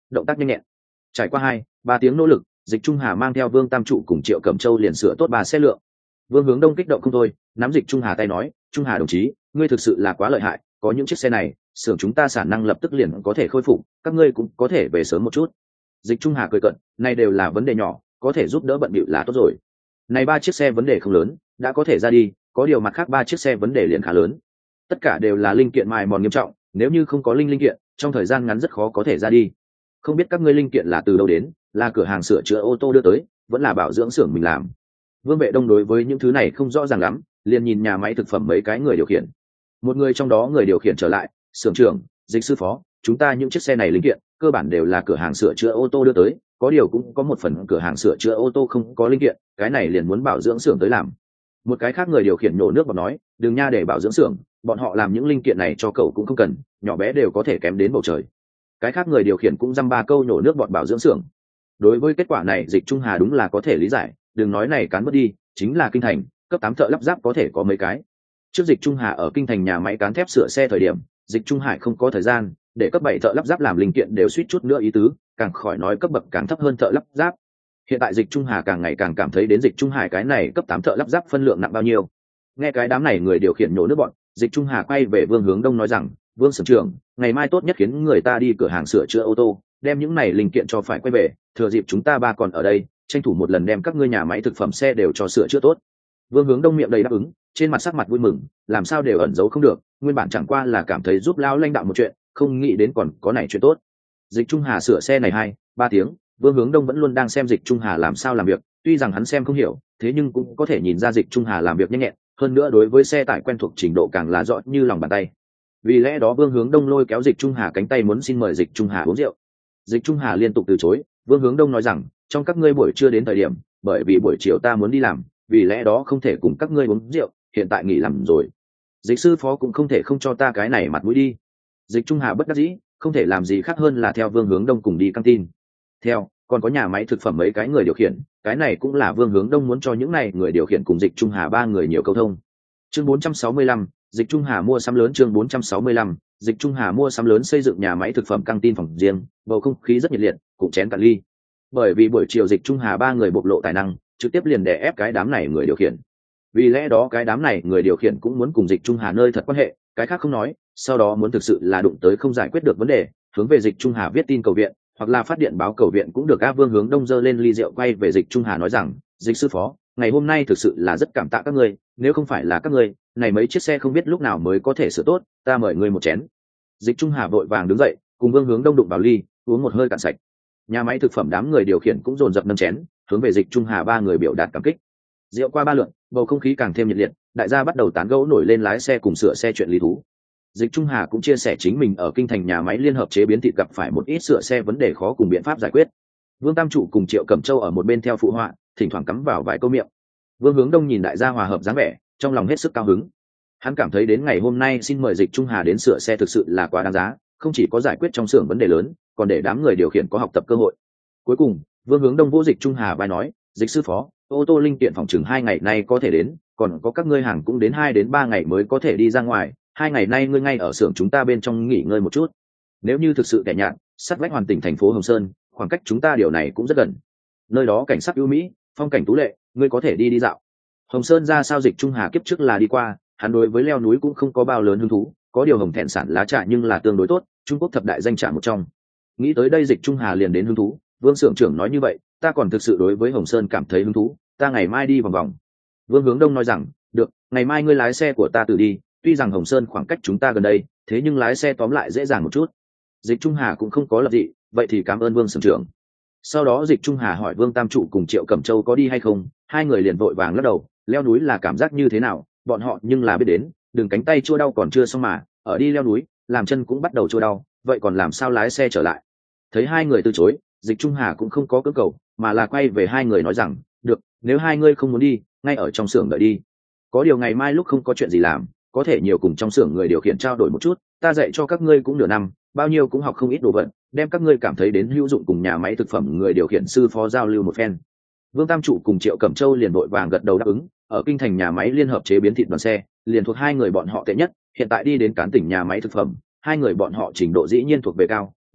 động tác nhanh nhẹn. Trải qua hai ba tiếng nỗ lực, Dịch Trung Hà mang theo Vương Tam Trụ cùng Triệu Cẩm Châu liền sửa tốt ba xe lượng. Vương Hướng Đông kích động không thôi, nắm Dịch Trung Hà tay nói, Trung Hà đồng chí, ngươi thực sự là quá lợi hại, có những chiếc xe này, xưởng chúng ta sản năng lập tức liền có thể khôi phục, các ngươi cũng có thể về sớm một chút. Dịch Trung Hà cười cận, này đều là vấn đề nhỏ, có thể giúp đỡ bận bịu là tốt rồi. Này ba chiếc xe vấn đề không lớn, đã có thể ra đi, có điều mặt khác ba chiếc xe vấn đề liền khá lớn. Tất cả đều là linh kiện mài mòn nghiêm trọng, nếu như không có linh linh kiện, trong thời gian ngắn rất khó có thể ra đi. Không biết các ngươi linh kiện là từ đâu đến, là cửa hàng sửa chữa ô tô đưa tới, vẫn là bảo dưỡng xưởng mình làm. Vương Vệ Đông đối với những thứ này không rõ ràng lắm, liền nhìn nhà máy thực phẩm mấy cái người điều khiển. Một người trong đó người điều khiển trở lại, xưởng trưởng, Dịch sư phó, chúng ta những chiếc xe này linh kiện cơ bản đều là cửa hàng sửa chữa ô tô đưa tới, có điều cũng có một phần cửa hàng sửa chữa ô tô không có linh kiện, cái này liền muốn bảo dưỡng xưởng tới làm. Một cái khác người điều khiển nhổ nước bọt nói, đừng nha, để bảo dưỡng xưởng, bọn họ làm những linh kiện này cho cậu cũng không cần, nhỏ bé đều có thể kém đến bầu trời. Cái khác người điều khiển cũng dăm ba câu nhổ nước bọt bảo dưỡng xưởng. Đối với kết quả này, Dịch Trung Hà đúng là có thể lý giải, đừng nói này cán mất đi, chính là kinh thành cấp tám thợ lắp ráp có thể có mấy cái. Trước Dịch Trung Hà ở kinh thành nhà máy cán thép sửa xe thời điểm, Dịch Trung Hải không có thời gian để cấp bảy thợ lắp ráp làm linh kiện đều suýt chút nữa ý tứ, càng khỏi nói cấp bậc càng thấp hơn thợ lắp ráp. Hiện tại Dịch Trung Hà càng ngày càng cảm thấy đến Dịch Trung Hải cái này cấp tám thợ lắp ráp phân lượng nặng bao nhiêu. Nghe cái đám này người điều khiển nhổ nước bọn, Dịch Trung Hà quay về Vương Hướng Đông nói rằng, Vương xưởng trưởng, ngày mai tốt nhất khiến người ta đi cửa hàng sửa chữa ô tô, đem những này linh kiện cho phải quay về, thừa dịp chúng ta ba còn ở đây, tranh thủ một lần đem các ngươi nhà máy thực phẩm xe đều cho sửa chữa tốt. Vương Hướng Đông miệng đầy đáp ứng, trên mặt sắc mặt vui mừng, làm sao đều ẩn giấu không được, nguyên bản chẳng qua là cảm thấy giúp lao lãnh đạo một chuyện, không nghĩ đến còn có này chuyện tốt. Dịch Trung Hà sửa xe này hai ba tiếng, Vương Hướng Đông vẫn luôn đang xem Dịch Trung Hà làm sao làm việc, tuy rằng hắn xem không hiểu, thế nhưng cũng có thể nhìn ra Dịch Trung Hà làm việc nhanh nhẹn, hơn nữa đối với xe tải quen thuộc trình độ càng là rõ như lòng bàn tay. Vì lẽ đó Vương Hướng Đông lôi kéo Dịch Trung Hà cánh tay muốn xin mời Dịch Trung Hà uống rượu. Dịch Trung Hà liên tục từ chối, Vương Hướng Đông nói rằng, trong các ngươi buổi trưa đến thời điểm, bởi vì buổi chiều ta muốn đi làm, vì lẽ đó không thể cùng các ngươi uống rượu, hiện tại nghỉ làm rồi. Dịch sư phó cũng không thể không cho ta cái này mặt mũi đi. Dịch Trung Hà bất đắc dĩ, không thể làm gì khác hơn là theo Vương Hướng Đông cùng đi căng tin. Theo, còn có nhà máy thực phẩm mấy cái người điều khiển, cái này cũng là Vương Hướng Đông muốn cho những này người điều khiển cùng Dịch Trung Hà ba người nhiều câu thông. Chương bốn trăm sáu mươi lăm, Dịch Trung Hà mua sắm lớn. Chương bốn trăm sáu mươi lăm, Dịch Trung Hà mua sắm lớn xây dựng nhà máy thực phẩm căng tin phòng riêng, bầu không khí rất nhiệt liệt, cũng chén cạn ly. Bởi vì buổi chiều Dịch Trung Hà ba người bộc lộ tài năng, trực tiếp liền đè ép cái đám này người điều khiển. Vì lẽ đó cái đám này người điều khiển cũng muốn cùng Dịch Trung Hà nơi thật quan hệ, cái khác không nói, sau đó muốn thực sự là đụng tới không giải quyết được vấn đề, hướng về Dịch Trung Hà viết tin cầu viện, hoặc là phát điện báo cầu viện cũng được. A Vương Hướng Đông dơ lên ly rượu quay về Dịch Trung Hà nói rằng, Dịch sư phó, ngày hôm nay thực sự là rất cảm tạ các ngươi, nếu không phải là các ngươi, này mấy chiếc xe không biết lúc nào mới có thể sửa tốt, ta mời ngươi một chén. Dịch Trung Hà vội vàng đứng dậy, cùng Vương Hướng Đông đụng vào ly, uống một hơi cạn sạch. Nhà máy thực phẩm đám người điều khiển cũng dồn dập nâng chén, hướng về Dịch Trung Hà ba người biểu đạt cảm kích. Rượu qua ba lượt, bầu không khí càng thêm nhiệt liệt, đại gia bắt đầu tán gẫu nổi lên lái xe cùng sửa xe chuyện lý thú. Dịch Trung Hà cũng chia sẻ chính mình ở kinh thành nhà máy liên hợp chế biến thịt gặp phải một ít sửa xe vấn đề khó cùng biện pháp giải quyết. Vương Tam Trụ cùng Triệu Cẩm Châu ở một bên theo phụ họa, thỉnh thoảng cắm vào vài câu miệng. Vương Hướng Đông nhìn đại gia hòa hợp dáng vẻ, trong lòng hết sức cao hứng. Hắn cảm thấy đến ngày hôm nay xin mời Dịch Trung Hà đến sửa xe thực sự là quá đáng giá, không chỉ có giải quyết trong xưởng vấn đề lớn, còn để đám người điều khiển có học tập cơ hội. Cuối cùng, Vương Hướng Đông vỗ Dịch Trung Hà vai nói, Dịch sư phó, ô tô linh kiện phòng chừng hai ngày nay có thể đến, còn có các ngươi hàng cũng đến hai đến ba ngày mới có thể đi ra ngoài, hai ngày nay ngươi ngay ở xưởng chúng ta bên trong nghỉ ngơi một chút. Nếu như thực sự kẻ nhạt, sát vách hoàn tỉnh thành phố Hồng Sơn, khoảng cách chúng ta điều này cũng rất gần. Nơi đó cảnh sắc ưu mỹ, phong cảnh tú lệ, ngươi có thể đi đi dạo. Hồng Sơn ra sao Dịch Trung Hà kiếp trước là đi qua, hắn đối với leo núi cũng không có bao lớn hứng thú, có điều hồng thẹn sản lá trà nhưng là tương đối tốt, Trung Quốc thập đại danh trà một trong. Nghĩ tới đây Dịch Trung Hà liền đến hứng thú, Vương xưởng trưởng nói như vậy, ta còn thực sự đối với Hồng Sơn cảm thấy hứng thú, ta ngày mai đi vòng vòng. Vương Hướng Đông nói rằng, được, ngày mai ngươi lái xe của ta tự đi, tuy rằng Hồng Sơn khoảng cách chúng ta gần đây, thế nhưng lái xe tóm lại dễ dàng một chút. Dịch Trung Hà cũng không có lập dị, vậy thì cảm ơn Vương xưởng trưởng. Sau đó Dịch Trung Hà hỏi Vương Tam Trụ cùng Triệu Cẩm Châu có đi hay không, hai người liền vội vàng lắc đầu, leo núi là cảm giác như thế nào, bọn họ nhưng là biết đến, đừng cánh tay chua đau còn chưa xong mà, ở đi leo núi, làm chân cũng bắt đầu chua đau, vậy còn làm sao lái xe trở lại. Thấy hai người từ chối, Dịch Trung Hà cũng không có cưỡng cầu, mà là quay về hai người nói rằng, được, nếu hai ngươi không muốn đi, ngay ở trong xưởng đợi đi. Có điều ngày mai lúc không có chuyện gì làm, có thể nhiều cùng trong xưởng người điều khiển trao đổi một chút, ta dạy cho các ngươi cũng nửa năm, bao nhiêu cũng học không ít đồ vật, đem các ngươi cảm thấy đến hữu dụng cùng nhà máy thực phẩm người điều khiển sư phó giao lưu một phen. Vương Tam Trụ cùng Triệu Cẩm Châu liền vội vàng gật đầu đáp ứng, ở kinh thành nhà máy liên hợp chế biến thịt đoàn xe, liền thuộc hai người bọn họ tệ nhất, hiện tại đi đến cán tỉnh nhà máy thực phẩm, hai người bọn họ trình độ dĩ nhiên thuộc về cao,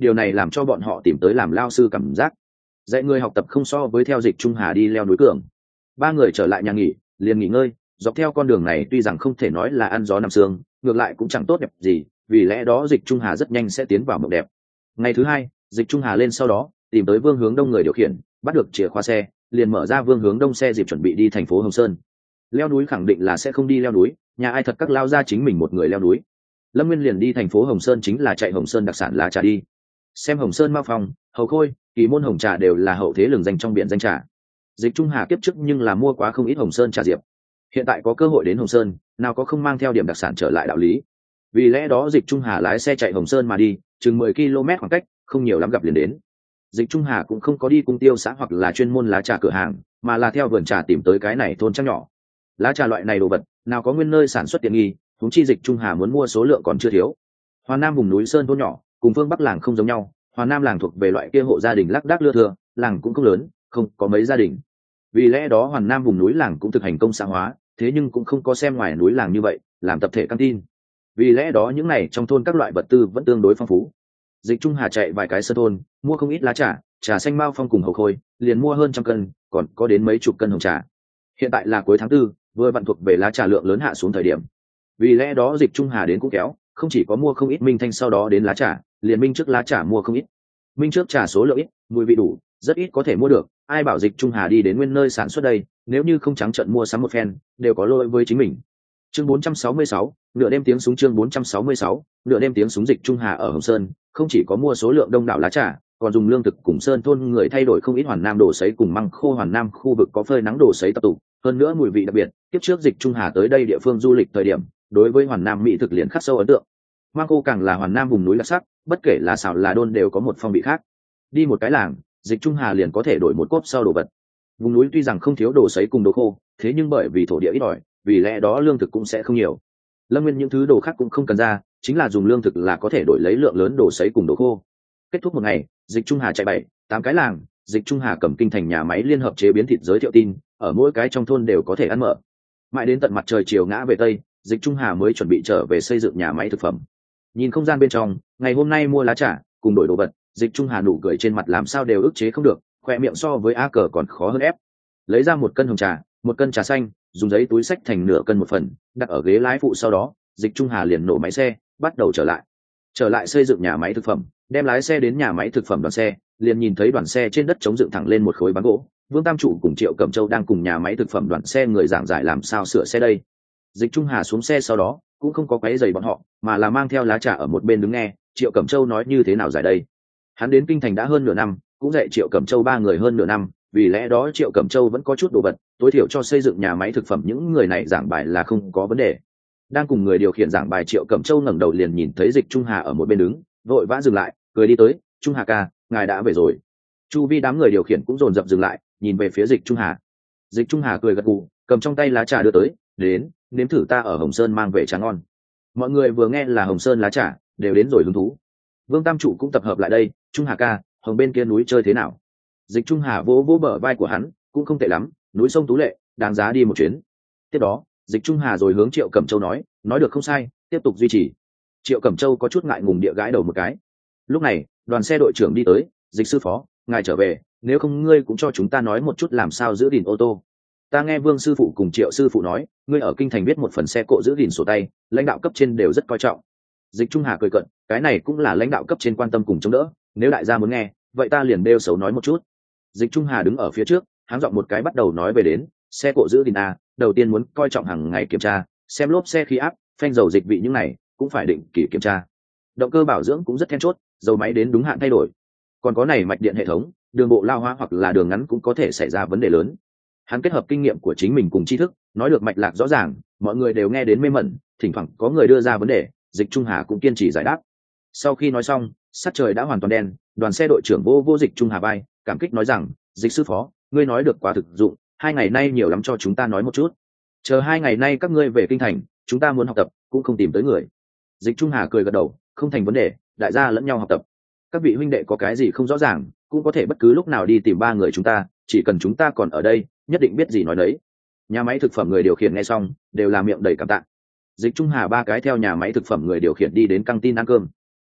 điều này làm cho bọn họ tìm tới làm lao sư cảm giác. Dạy người học tập không so với theo Dịch Trung Hà đi leo núi cường. Ba người trở lại nhà nghỉ, liền nghỉ ngơi, dọc theo con đường này tuy rằng không thể nói là ăn gió nằm sương, ngược lại cũng chẳng tốt đẹp gì, vì lẽ đó Dịch Trung Hà rất nhanh sẽ tiến vào mộng đẹp. Ngày thứ hai, Dịch Trung Hà lên sau đó, tìm tới Vương Hướng Đông người điều khiển, bắt được chìa khóa xe, liền mở ra Vương Hướng Đông xe dịp chuẩn bị đi thành phố Hồng Sơn. Leo núi khẳng định là sẽ không đi leo núi, nhà ai thật các lao ra chính mình một người leo núi. Lâm Nguyên liền đi thành phố Hồng Sơn chính là chạy Hồng Sơn đặc sản lá trà đi. Xem Hồng Sơn Mao Phong, Hầu Khôi, Kỳ Môn Hồng trà đều là hậu thế lừng danh trong biển danh trà. Dịch Trung Hà kiếp trước nhưng là mua quá không ít Hồng Sơn trà diệp. Hiện tại có cơ hội đến Hồng Sơn, nào có không mang theo điểm đặc sản trở lại đạo lý. Vì lẽ đó Dịch Trung Hà lái xe chạy Hồng Sơn mà đi, chừng mười ki lô mét khoảng cách, không nhiều lắm gặp liền đến. Dịch Trung Hà cũng không có đi cung tiêu xã hoặc là chuyên môn lá trà cửa hàng, mà là theo vườn trà tìm tới cái này thôn trăng nhỏ. Lá trà loại này đồ vật, nào có nguyên nơi sản xuất tiện nghi, huống chi Dịch Trung Hà muốn mua số lượng còn chưa thiếu. Hoàn Nam vùng núi sơn thôn nhỏ, cùng phương Bắc làng không giống nhau, Hoàn Nam làng thuộc về loại kia hộ gia đình lác đác lưa thưa, làng cũng không lớn, không có mấy gia đình. Vì lẽ đó Hoàn Nam vùng núi làng cũng thực hành công xã hóa, thế nhưng cũng không có xem ngoài núi làng như vậy, làm tập thể căng tin. Vì lẽ đó những này trong thôn các loại vật tư vẫn tương đối phong phú. Dịch Trung Hà chạy vài cái sơ thôn, mua không ít lá trà, trà xanh Mao Phong cùng Hầu Khôi, liền mua hơn trăm cân, còn có đến mấy chục cân hồng trà. Hiện tại là cuối tháng tư, vừa vặn thuộc về lá trà lượng lớn hạ xuống thời điểm. Vì lẽ đó Dịch Trung Hà đến cũng kéo, không chỉ có mua không ít minh thanh sau đó đến lá trà, liền minh trước lá trà mua không ít. Minh trước trà số lượng ít, mùi vị đủ, rất ít có thể mua được, ai bảo Dịch Trung Hà đi đến nguyên nơi sản xuất đây, nếu như không trắng trợn mua sắm một phen, đều có lỗi với chính mình. Chương bốn trăm sáu mươi sáu, nửa đêm tiếng súng chương bốn trăm sáu mươi sáu, nửa đêm tiếng súng. Dịch Trung Hà ở Hồng Sơn, không chỉ có mua số lượng đông đảo lá trà, còn dùng lương thực cùng sơn thôn người thay đổi không ít Hoàn Nam đồ sấy cùng măng khô Hoàn Nam khu vực có phơi nắng đồ sấy tập tụ, hơn nữa mùi vị đặc biệt, tiếp trước Dịch Trung Hà tới đây địa phương du lịch thời điểm, đối với Hoàn Nam mỹ thực liền khắc sâu ấn tượng. Măng khô càng là Hoàn Nam vùng núi đặc sắc, bất kể là xào là đôn đều có một phong vị khác. Đi một cái làng, Dịch Trung Hà liền có thể đổi một cốp sau đồ vật. Vùng núi tuy rằng không thiếu đồ sấy cùng đồ khô, thế nhưng bởi vì thổ địa ít ỏi, vì lẽ đó lương thực cũng sẽ không nhiều. Lâm Nguyên những thứ đồ khác cũng không cần ra, chính là dùng lương thực là có thể đổi lấy lượng lớn đồ sấy cùng đồ khô. Kết thúc một ngày, Dịch Trung Hà chạy bảy tám cái làng, Dịch Trung Hà cầm kinh thành nhà máy liên hợp chế biến thịt giới thiệu tin, ở mỗi cái trong thôn đều có thể ăn mở. Mãi đến tận mặt trời chiều ngã về tây, Dịch Trung Hà mới chuẩn bị trở về xây dựng nhà máy thực phẩm. Nhìn không gian bên trong, ngày hôm nay mua lá trà cùng đổi đồ vật, Dịch Trung Hà nụ cười trên mặt làm sao đều ức chế không được, khoe miệng so với a cờ còn khó hơn ép. Lấy ra một cân hồng trà, một cân trà xanh, dùng giấy túi xách thành nửa cân một phần, đặt ở ghế lái phụ, sau đó Dịch Trung Hà liền nổ máy xe, bắt đầu trở lại trở lại xây dựng nhà máy thực phẩm. Đem lái xe đến nhà máy thực phẩm đoàn xe, liền nhìn thấy đoàn xe trên đất chống dựng thẳng lên một khối bán gỗ, Vương Tam Trụ cùng Triệu Cẩm Châu đang cùng nhà máy thực phẩm đoàn xe người giảng giải làm sao sửa xe đây. Dịch Trung Hà xuống xe sau đó cũng không có quấy rầy bọn họ, mà là mang theo lá trà ở một bên đứng nghe Triệu Cẩm Châu nói như thế nào giải đây. Hắn đến kinh thành đã hơn nửa năm, cũng dạy Triệu Cẩm Châu ba người hơn nửa năm, vì lẽ đó Triệu Cẩm Châu vẫn có chút đồ vật, tối thiểu cho xây dựng nhà máy thực phẩm những người này giảng bài là không có vấn đề. Đang cùng người điều khiển giảng bài, Triệu Cẩm Châu ngẩng đầu liền nhìn thấy Dịch Trung Hà ở một bên đứng, vội vã dừng lại, cười đi tới, Trung Hà ca, ngài đã về rồi. Chu vi đám người điều khiển cũng dồn dập dừng lại, nhìn về phía Dịch Trung Hà. Dịch Trung Hà cười gật gù, cầm trong tay lá trà đưa tới, đến, nếm thử ta ở Hồng Sơn mang về trà ngon. Mọi người vừa nghe là Hồng Sơn lá trà, đều đến rồi hứng thú. Vương Tam Trụ cũng tập hợp lại đây, Trung Hà ca, Hồng bên kia núi chơi thế nào? Dịch Trung Hà vỗ vỗ bờ vai của hắn, cũng không tệ lắm, núi sông tú lệ, đáng giá đi một chuyến. Tiếp đó, Dịch Trung Hà rồi hướng Triệu Cẩm Châu nói, nói được không sai, tiếp tục duy trì. Triệu Cẩm Châu có chút ngại ngùng địa gãi đầu một cái. Lúc này, đoàn xe đội trưởng đi tới, Dịch sư phó, ngài trở về, nếu không ngươi cũng cho chúng ta nói một chút làm sao giữ gìn ô tô. Ta nghe Vương sư phụ cùng Triệu sư phụ nói, ngươi ở kinh thành viết một phần xe cộ giữ gìn sổ tay, lãnh đạo cấp trên đều rất coi trọng. Dịch Trung Hà cười cận, cái này cũng là lãnh đạo cấp trên quan tâm cùng chống đỡ, nếu đại gia muốn nghe, vậy ta liền đeo xấu nói một chút. Dịch Trung Hà đứng ở phía trước, háng giọng một cái bắt đầu nói về đến xe cộ giữ gìn a, đầu tiên muốn coi trọng hàng ngày kiểm tra, xem lốp xe khí áp, phanh dầu dịch vị những này cũng phải định kỳ kiểm tra. Động cơ bảo dưỡng cũng rất then chốt, dầu máy đến đúng hạn thay đổi. Còn có này mạch điện hệ thống, đường bộ lao hóa hoặc là đường ngắn cũng có thể xảy ra vấn đề lớn. Hắn kết hợp kinh nghiệm của chính mình cùng tri thức, nói được mạch lạc rõ ràng, mọi người đều nghe đến mê mẩn, thỉnh thoảng có người đưa ra vấn đề, Dịch Trung Hà cũng kiên trì giải đáp. Sau khi nói xong, sắc trời đã hoàn toàn đen, đoàn xe đội trưởng vô vô Dịch Trung Hà vai, cảm kích nói rằng, Dịch sư phó, ngươi nói được quá thực dụng, hai ngày nay nhiều lắm cho chúng ta nói một chút. Chờ hai ngày nay các ngươi về kinh thành, chúng ta muốn học tập, cũng không tìm tới người. Dịch Trung Hà cười gật đầu, không thành vấn đề, đại gia lẫn nhau học tập. Các vị huynh đệ có cái gì không rõ ràng, cũng có thể bất cứ lúc nào đi tìm ba người chúng ta, chỉ cần chúng ta còn ở đây, nhất định biết gì nói đấy. Nhà máy thực phẩm người điều khiển nghe xong, đều là miệng đầy cảm tạ. Dịch Trung Hà ba cái theo nhà máy thực phẩm người điều khiển đi đến căng tin ăn cơm.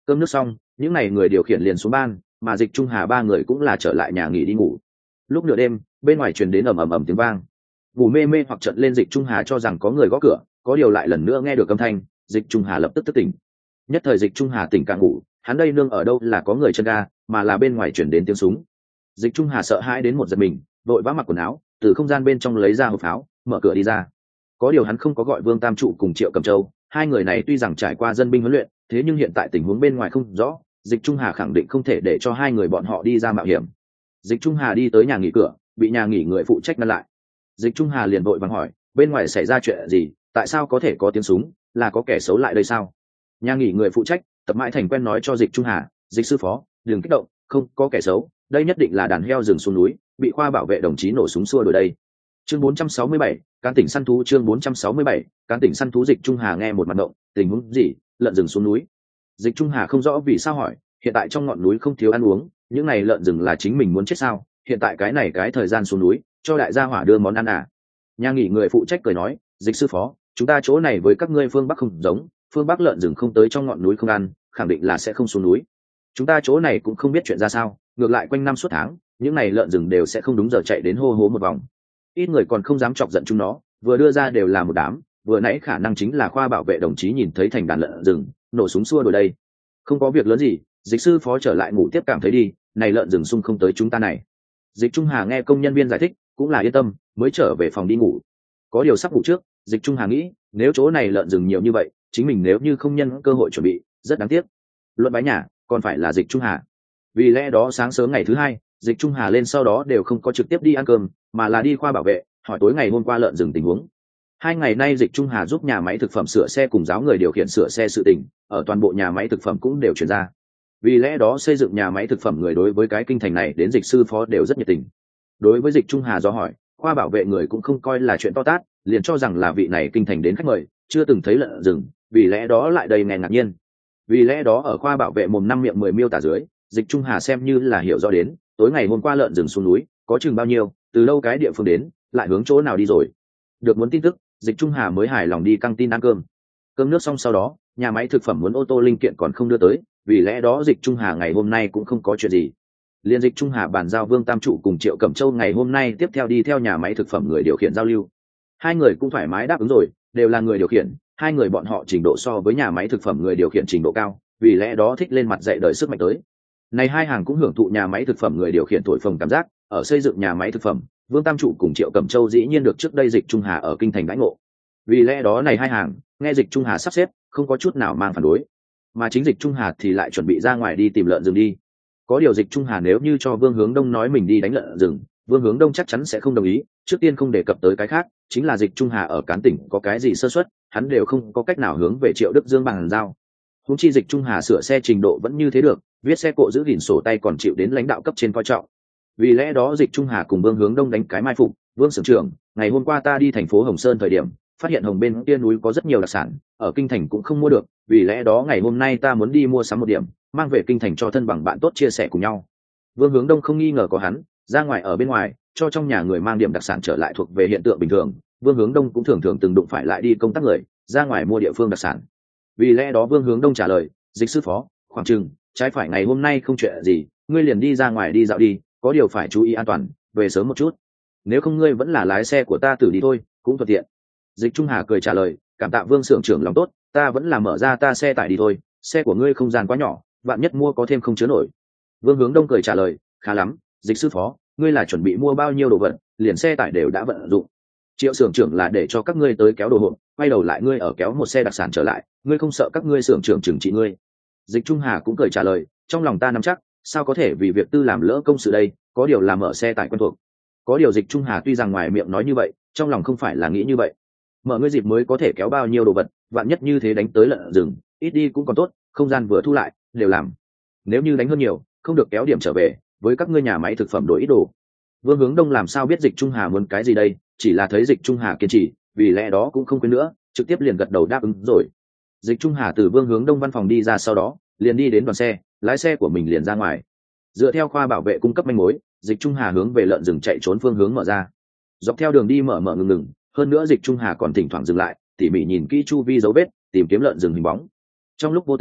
Cơm nước xong, những n à y người điều khiển liền xuống ban, mà Dịch Trung Hà ba người cũng là trở lại nhà nghỉ đi ngủ. Lúc nửa đêm, bên ngoài truyền đến ầm ầm ầm tiếng vang. Ngủ mê mê hoặc trận lên Dịch Trung Hà cho rằng có người gõ cửa, có điều lại lần nữa nghe được âm thanh, Dịch Trung Hà lập tức thức tỉnh. Nhất thời Dịch Trung Hà tỉnh càng ngủ, hắn đây nương ở đâu là có người chân ga, mà là bên ngoài truyền đến tiếng súng. Dịch Trung Hà sợ hãi đến một giật mình, vội vã mặc quần áo, từ không gian bên trong lấy ra hộp pháo, mở cửa đi ra. Có điều hắn không có gọi Vương Tam Trụ cùng Triệu Cẩm Châu, hai người này tuy rằng trải qua dân binh huấn luyện, thế nhưng hiện tại tình huống bên ngoài không rõ, Dịch Trung Hà khẳng định không thể để cho hai người bọn họ đi ra mạo hiểm. Dịch Trung Hà đi tới nhà nghỉ cửa, bị nhà nghỉ người phụ trách ngăn lại. Dịch Trung Hà liền vội vàng hỏi, bên ngoài xảy ra chuyện gì, tại sao có thể có tiếng súng, là có kẻ xấu lại đây sao? Nhà nghỉ người phụ trách Tập Mãi Thành quen nói cho Dịch Trung Hà, Dịch sư phó, đừng kích động, không có kẻ xấu, đây nhất định là đàn heo rừng xuống núi, bị khoa bảo vệ đồng chí nổ súng xua đuổi đây. Chương bốn trăm sáu mươi bảy, cán tỉnh săn thú. Chương bốn trăm sáu mươi bảy, cán tỉnh săn thú. Dịch Trung Hà nghe một mặt động, tình huống gì? Lợn rừng xuống núi. Dịch Trung Hà không rõ vì sao hỏi, hiện tại trong ngọn núi không thiếu ăn uống, những này lợn rừng là chính mình muốn chết sao? Hiện tại cái này cái thời gian xuống núi, cho đại gia hỏa đưa món ăn à? Nhà nghỉ người phụ trách cười nói, Dịch sư phó, chúng ta chỗ này với các ngươi phương Bắc không giống, phương Bắc lợn rừng không tới trong ngọn núi không ăn, khẳng định là sẽ không xuống núi. Chúng ta chỗ này cũng không biết chuyện ra sao, ngược lại quanh năm suốt tháng, những này lợn rừng đều sẽ không đúng giờ chạy đến hô hố một vòng. Ít người còn không dám chọc giận chúng nó, vừa đưa ra đều là một đám, vừa nãy khả năng chính là khoa bảo vệ đồng chí nhìn thấy thành đàn lợn rừng, nổ súng xua đuổi đây. Không có việc lớn gì, Dịch sư phó trở lại ngủ tiếp cảm thấy đi, này lợn rừng xung không tới chúng ta này. Dịch Trung Hà nghe công nhân viên giải thích, cũng là yên tâm, mới trở về phòng đi ngủ. Có điều sắp ngủ trước, Dịch Trung Hà nghĩ, nếu chỗ này lợn rừng nhiều như vậy, chính mình nếu như không nhân cơ hội chuẩn bị, rất đáng tiếc. Luận bái nhà, còn phải là Dịch Trung Hà. Vì lẽ đó sáng sớm ngày thứ hai, Dịch Trung Hà lên sau đó đều không có trực tiếp đi ăn cơm, mà là đi khoa bảo vệ, hỏi tối ngày hôm qua lợn rừng tình huống. Hai ngày nay Dịch Trung Hà giúp nhà máy thực phẩm sửa xe cùng giáo người điều khiển sửa xe sự tình, ở toàn bộ nhà máy thực phẩm cũng đều truyền ra. Vì lẽ đó xây dựng nhà máy thực phẩm người đối với cái kinh thành này đến Dịch sư phó đều rất nhiệt tình. Đối với Dịch Trung Hà do hỏi, khoa bảo vệ người cũng không coi là chuyện to tát, liền cho rằng là vị này kinh thành đến khách mời, chưa từng thấy lợn rừng, vì lẽ đó lại đầy nghe ngạc nhiên. Vì lẽ đó ở khoa bảo vệ mồm năm miệng mười miêu tả dưới, Dịch Trung Hà xem như là hiểu rõ đến, tối ngày hôm qua lợn rừng xuống núi, có chừng bao nhiêu, từ đâu cái địa phương đến, lại hướng chỗ nào đi rồi. Được muốn tin tức, Dịch Trung Hà mới hài lòng đi căng tin ăn cơm. Cơm nước xong sau đó, nhà máy thực phẩm muốn ô tô linh kiện còn không đưa tới, vì lẽ đó Dịch Trung Hà ngày hôm nay cũng không có chuyện gì. Liên Dịch Trung Hà bàn giao Vương Tam Trụ cùng Triệu Cẩm Châu ngày hôm nay tiếp theo đi theo nhà máy thực phẩm người điều khiển giao lưu. Hai người cũng thoải mái đáp ứng rồi, đều là người điều khiển, hai người bọn họ trình độ so với nhà máy thực phẩm người điều khiển trình độ cao, vì lẽ đó thích lên mặt dạy đời sức mạnh tới. Này hai hàng cũng hưởng thụ nhà máy thực phẩm người điều khiển thổi phồng cảm giác, ở xây dựng nhà máy thực phẩm, Vương Tam Trụ cùng Triệu Cẩm Châu dĩ nhiên được trước đây Dịch Trung Hà ở kinh thành đãi ngộ. Vì lẽ đó này hai hàng, nghe Dịch Trung Hà sắp xếp, không có chút nào mang phản đối. Mà chính Dịch Trung Hà thì lại chuẩn bị ra ngoài đi tìm lợn rừng đi. Có điều Dịch Trung Hà nếu như cho Vương Hướng Đông nói mình đi đánh lợn rừng, Vương Hướng Đông chắc chắn sẽ không đồng ý, trước tiên không đề cập tới cái khác, chính là Dịch Trung Hà ở cán tỉnh có cái gì sơ suất, hắn đều không có cách nào hướng về Triệu Đức Dương bằng giao. Huống chi Dịch Trung Hà sửa xe trình độ vẫn như thế được, viết xe cộ giữ gìn sổ tay còn chịu đến lãnh đạo cấp trên coi trọng. Vì lẽ đó Dịch Trung Hà cùng Vương Hướng Đông đánh cái mai phục, Vương Sưởng trưởng, ngày hôm qua ta đi thành phố Hồng Sơn thời điểm, phát hiện Hồng bên kia núi có rất nhiều đặc sản, ở kinh thành cũng không mua được, vì lẽ đó ngày hôm nay ta muốn đi mua sắm một điểm, mang về kinh thành cho thân bằng bạn tốt chia sẻ cùng nhau. Vương Hướng Đông không nghi ngờ có hắn, ra ngoài ở bên ngoài, cho trong nhà người mang điểm đặc sản trở lại thuộc về hiện tượng bình thường, Vương Hướng Đông cũng thường thường từng đụng phải lại đi công tác người, ra ngoài mua địa phương đặc sản. Vì lẽ đó Vương Hướng Đông trả lời, Dịch sư phó, khoảng chừng trái phải ngày hôm nay không chuyện gì, ngươi liền đi ra ngoài đi dạo đi, có điều phải chú ý an toàn, về sớm một chút. Nếu không ngươi vẫn là lái xe của ta tự đi thôi, cũng thuận tiện. Dịch Trung Hà cười trả lời, cảm tạ Vương xưởng trưởng lòng tốt, ta vẫn là mở ra ta xe tải đi thôi, xe của ngươi không gian quá nhỏ, vạn nhất mua có thêm không chứa nổi. Vương Hướng Đông cười trả lời, khá lắm, Dịch sư phó, ngươi là chuẩn bị mua bao nhiêu đồ vật, liền xe tải đều đã vận dụng. Triệu xưởng trưởng là để cho các ngươi tới kéo đồ hộp, quay đầu lại ngươi ở kéo một xe đặc sản trở lại, ngươi không sợ các ngươi xưởng trưởng trừng trị ngươi. Dịch Trung Hà cũng cười trả lời, trong lòng ta nắm chắc, sao có thể vì việc tư làm lỡ công sự đây, có điều là mở xe tải quen thuộc. Có điều Dịch Trung Hà tuy rằng ngoài miệng nói như vậy, trong lòng không phải là nghĩ như vậy. Mở ngươi dịp mới có thể kéo bao nhiêu đồ vật, vạn nhất như thế đánh tới lợn rừng, ít đi cũng còn tốt, không gian vừa thu lại, đều làm. Nếu như đánh hơn nhiều, không được kéo điểm trở về, với các ngươi nhà máy thực phẩm đổi ít đồ. Vương Hướng Đông làm sao biết Dịch Trung Hà muốn cái gì đây, chỉ là thấy Dịch Trung Hà kiên trì, vì lẽ đó cũng không quên nữa, trực tiếp liền gật đầu đáp ứng rồi. Dịch Trung Hà từ Vương Hướng Đông văn phòng đi ra sau đó, liền đi đến đoàn xe, lái xe của mình liền ra ngoài. Dựa theo khoa bảo vệ cung cấp manh mối, Dịch Trung Hà hướng về lợn rừng chạy trốn phương hướng mở ra. Dọc theo đường đi mở mở ngừng ngừng, hơn nữa Dịch Trung Hà còn thỉnh thoảng dừng lại, tỉ mỉ nhìn kỹ chu vi dấu vết, tìm kiếm lợn rừng hình bóng. Trong lúc vô tình,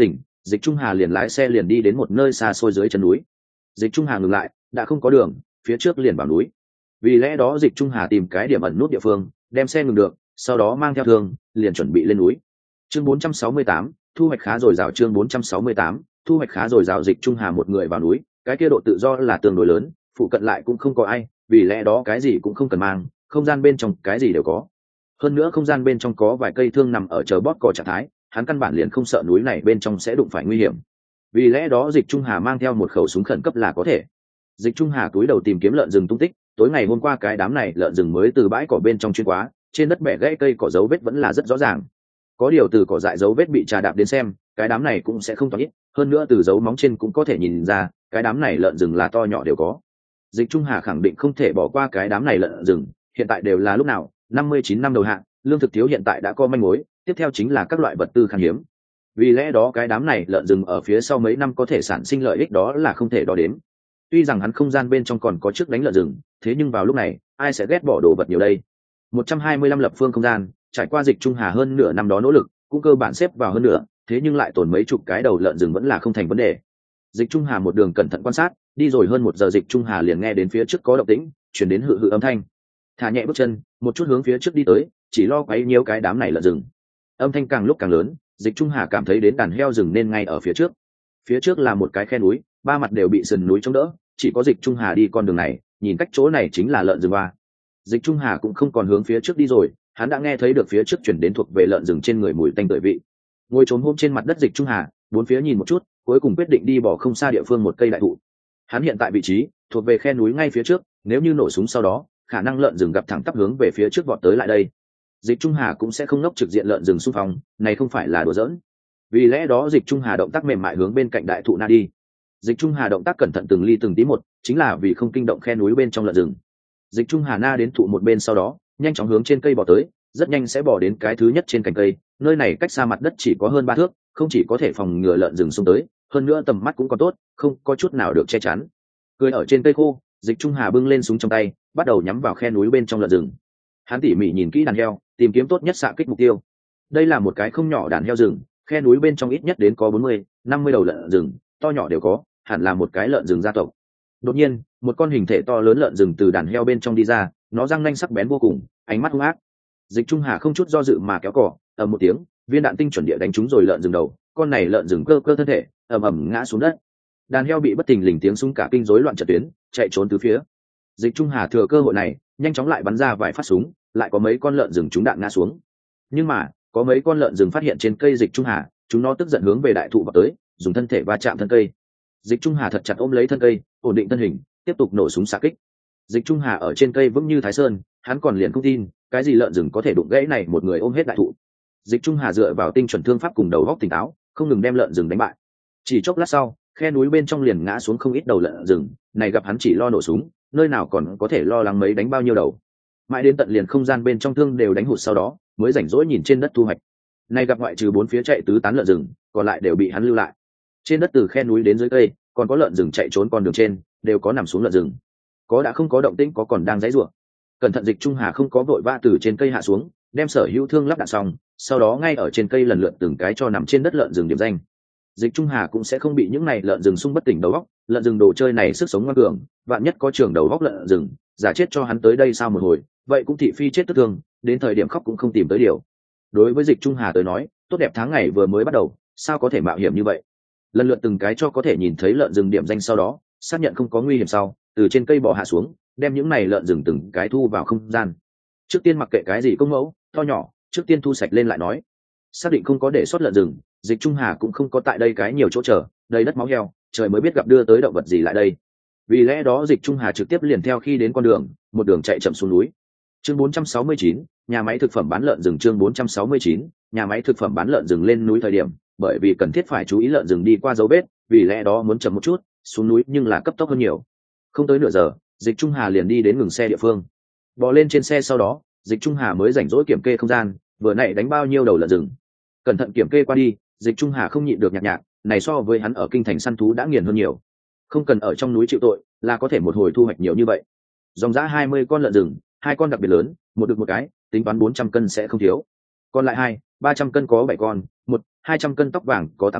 Dịch Trung Hà liền lái xe liền đi đến một nơi xa xôi dưới chân núi. Dịch Trung Hà ngừng lại, đã không có đường, phía trước liền vào núi. Vì lẽ đó Dịch Trung Hà tìm cái điểm ẩn nút địa phương, đem xe ngừng được, sau đó mang theo thương, liền chuẩn bị lên núi. Chương bốn trăm sáu mươi tám, thu hoạch khá dồi dào. Chương bốn trăm sáu mươi tám, thu hoạch khá dồi dào. Dịch Trung Hà một người vào núi, cái kia độ tự do là tương đối lớn, phụ cận lại cũng không có ai, vì lẽ đó cái gì cũng không cần mang, không gian bên trong cái gì đều có. Hơn nữa không gian bên trong có vài cây thương nằm ở chờ bóp cò trạng thái, hắn căn bản liền không sợ núi này bên trong sẽ đụng phải nguy hiểm. Vì lẽ đó Dịch Trung Hà mang theo một khẩu súng khẩn cấp là có thể. Dịch Trung Hà túi đầu tìm kiếm lợn rừng tung tích, tối ngày hôm qua cái đám này lợn rừng mới từ bãi cỏ bên trong chuyên quá, trên đất bẻ gãy cây cỏ dấu vết vẫn là rất rõ ràng. Có điều từ cỏ dại dấu vết bị trà đạp đến xem, cái đám này cũng sẽ không toán ít, hơn nữa từ dấu móng trên cũng có thể nhìn ra, cái đám này lợn rừng là to nhỏ đều có. Dịch Trung Hà khẳng định không thể bỏ qua cái đám này lợn rừng, hiện tại đều là lúc nào, năm mươi chín năm đầu hạ, lương thực thiếu hiện tại đã có manh mối, tiếp theo chính là các loại vật tư khan hiếm. Vì lẽ đó cái đám này lợn rừng ở phía sau mấy năm có thể sản sinh lợi ích đó là không thể đo đếm. Tuy rằng hắn không gian bên trong còn có chiếc đánh lợn rừng, thế nhưng vào lúc này, ai sẽ ghét bỏ đồ vật nhiều đây? một trăm hai mươi lăm lập phương không gian, trải qua Dịch Trung Hà hơn nửa năm đó nỗ lực, cũng cơ bản xếp vào hơn nửa, thế nhưng lại tồn mấy chục cái đầu lợn rừng vẫn là không thành vấn đề. Dịch Trung Hà một đường cẩn thận quan sát, đi rồi hơn một giờ Dịch Trung Hà liền nghe đến phía trước có động tĩnh, chuyển đến hự hự âm thanh. Thả nhẹ bước chân, một chút hướng phía trước đi tới, chỉ lo quấy nhiễu cái đám này lợn rừng. Âm thanh càng lúc càng lớn, Dịch Trung Hà cảm thấy đến đàn heo rừng nên ngay ở phía trước. Phía trước là một cái khe núi, ba mặt đều bị sườn núi chống đỡ, chỉ có Dịch Trung Hà đi con đường này, nhìn cách chỗ này chính là lợn rừng ba. Dịch Trung Hà cũng không còn hướng phía trước đi rồi, hắn đã nghe thấy được phía trước chuyển đến thuộc về lợn rừng trên người mùi tanh tưởi vị. Ngồi trốn hôm trên mặt đất Dịch Trung Hà, bốn phía nhìn một chút, cuối cùng quyết định đi bỏ không xa địa phương một cây đại thụ. Hắn hiện tại vị trí thuộc về khe núi ngay phía trước, nếu như nổ súng sau đó, khả năng lợn rừng gặp thẳng tắp hướng về phía trước vọt tới lại đây. Dịch Trung Hà cũng sẽ không nốc trực diện lợn rừng xung phong, này không phải là đùa giỡn. Vì lẽ đó Dịch Trung Hà động tác mềm mại hướng bên cạnh đại thụ na đi. Dịch Trung Hà động tác cẩn thận từng ly từng tí một, chính là vì không kinh động khe núi bên trong lợn rừng. Dịch Trung Hà na đến thụ một bên sau đó, nhanh chóng hướng trên cây bò tới, rất nhanh sẽ bò đến cái thứ nhất trên cành cây, nơi này cách xa mặt đất chỉ có hơn ba thước, không chỉ có thể phòng ngừa lợn rừng xông tới, hơn nữa tầm mắt cũng còn tốt, không có chút nào được che chắn. Cười ở trên cây khô, Dịch Trung Hà bưng lên súng trong tay, bắt đầu nhắm vào khe núi bên trong lợn rừng. Hắn tỉ mỉ nhìn kỹ đàn heo, tìm kiếm tốt nhất xạ kích mục tiêu. Đây là một cái không nhỏ đàn heo rừng, khe núi bên trong ít nhất đến có bốn mươi, năm mươi đầu lợn rừng, to nhỏ đều có, hẳn là một cái lợn rừng gia tộc. Đột nhiên, một con hình thể to lớn lợn rừng từ đàn heo bên trong đi ra, nó răng nanh sắc bén vô cùng, ánh mắt hung ác. Dịch Trung Hà không chút do dự mà kéo cỏ, ầm một tiếng, viên đạn tinh chuẩn địa đánh trúng rồi lợn rừng đầu, con này lợn rừng cơ cơ thân thể, ầm ầm ngã xuống đất. Đàn heo bị bất thình lình tiếng súng cả kinh rối loạn trận tuyến, chạy trốn tứ phía. Dịch Trung Hà thừa cơ hội này, nhanh chóng lại bắn ra vài phát súng, lại có mấy con lợn rừng trúng đạn ngã xuống. Nhưng mà, có mấy con lợn rừng phát hiện trên cây Dịch Trung Hà, chúng nó tức giận hướng về đại thụ vào tới, dùng thân thể va chạm thân cây. Dịch Trung Hà thật chặt ôm lấy thân cây, ổn định thân hình, tiếp tục nổ súng xạ kích. Dịch Trung Hà ở trên cây vững như Thái Sơn, hắn còn liền không tin, cái gì lợn rừng có thể đụng gãy này một người ôm hết đại thụ. Dịch Trung Hà dựa vào tinh chuẩn thương pháp cùng đầu óc tỉnh táo, không ngừng đem lợn rừng đánh bại. Chỉ chốc lát sau, khe núi bên trong liền ngã xuống không ít đầu lợn rừng, này gặp hắn chỉ lo nổ súng, nơi nào còn có thể lo lắng mấy đánh bao nhiêu đầu. Mãi đến tận liền không gian bên trong thương đều đánh hụt sau đó, mới rảnh rỗi nhìn trên đất thu hoạch. Này gặp ngoại trừ bốn phía chạy tứ tán lợn rừng, còn lại đều bị hắn lưu lại. Trên đất từ khe núi đến dưới cây, còn có lợn rừng chạy trốn con đường trên, đều có nằm xuống lợn rừng. Có đã không có động tĩnh, có còn đang giãy giụa. Cẩn thận Dịch Trung Hà không có vội vã từ trên cây hạ xuống, đem sở hữu thương lắp đạn xong, sau đó ngay ở trên cây lần lượt từng cái cho nằm trên đất lợn rừng điểm danh. Dịch Trung Hà cũng sẽ không bị những này lợn rừng xung bất tỉnh đầu óc, lợn rừng đồ chơi này sức sống ngoan cường, vạn nhất có trường đầu óc lợn rừng, giả chết cho hắn tới đây sao một hồi, vậy cũng thị phi chết tức thương, đến thời điểm khóc cũng không tìm tới điều. Đối với Dịch Trung Hà tới nói, tốt đẹp tháng ngày vừa mới bắt đầu, sao có thể mạo hiểm như vậy? Lần lượt từng cái cho có thể nhìn thấy lợn rừng điểm danh sau đó, xác nhận không có nguy hiểm sau, từ trên cây bò hạ xuống, đem những này lợn rừng từng cái thu vào không gian. Trước tiên mặc kệ cái gì công mẫu, to nhỏ, trước tiên thu sạch lên lại nói. Xác định không có để sót lợn rừng, Dịch Trung Hà cũng không có tại đây cái nhiều chỗ chờ, đầy đất máu heo, trời mới biết gặp đưa tới động vật gì lại đây. Vì lẽ đó Dịch Trung Hà trực tiếp liền theo khi đến con đường, một đường chạy chậm xuống núi. Chương bốn trăm sáu mươi chín, nhà máy thực phẩm bán lợn rừng. Chương bốn trăm sáu mươi chín, nhà máy thực phẩm bán lợn rừng lên núi thời điểm, bởi vì cần thiết phải chú ý lợn rừng đi qua dấu vết, vì lẽ đó muốn chậm một chút, xuống núi nhưng là cấp tốc hơn nhiều. Không tới nửa giờ, Dịch Trung Hà liền đi đến ngừng xe địa phương. Bò lên trên xe sau đó, Dịch Trung Hà mới rảnh rỗi kiểm kê không gian, vừa nãy đánh bao nhiêu đầu lợn rừng. Cẩn thận kiểm kê qua đi, Dịch Trung Hà không nhịn được nhạc nhạc, này so với hắn ở kinh thành săn thú đã nghiền hơn nhiều. Không cần ở trong núi chịu tội, là có thể một hồi thu hoạch nhiều như vậy. Dòng giá hai mươi con lợn rừng, hai con đặc biệt lớn, một được một cái, tính toán bốn trăm cân sẽ không thiếu. Còn lại hai, ba trăm cân có bảy con, một, hai trăm cân tóc vàng có tám con,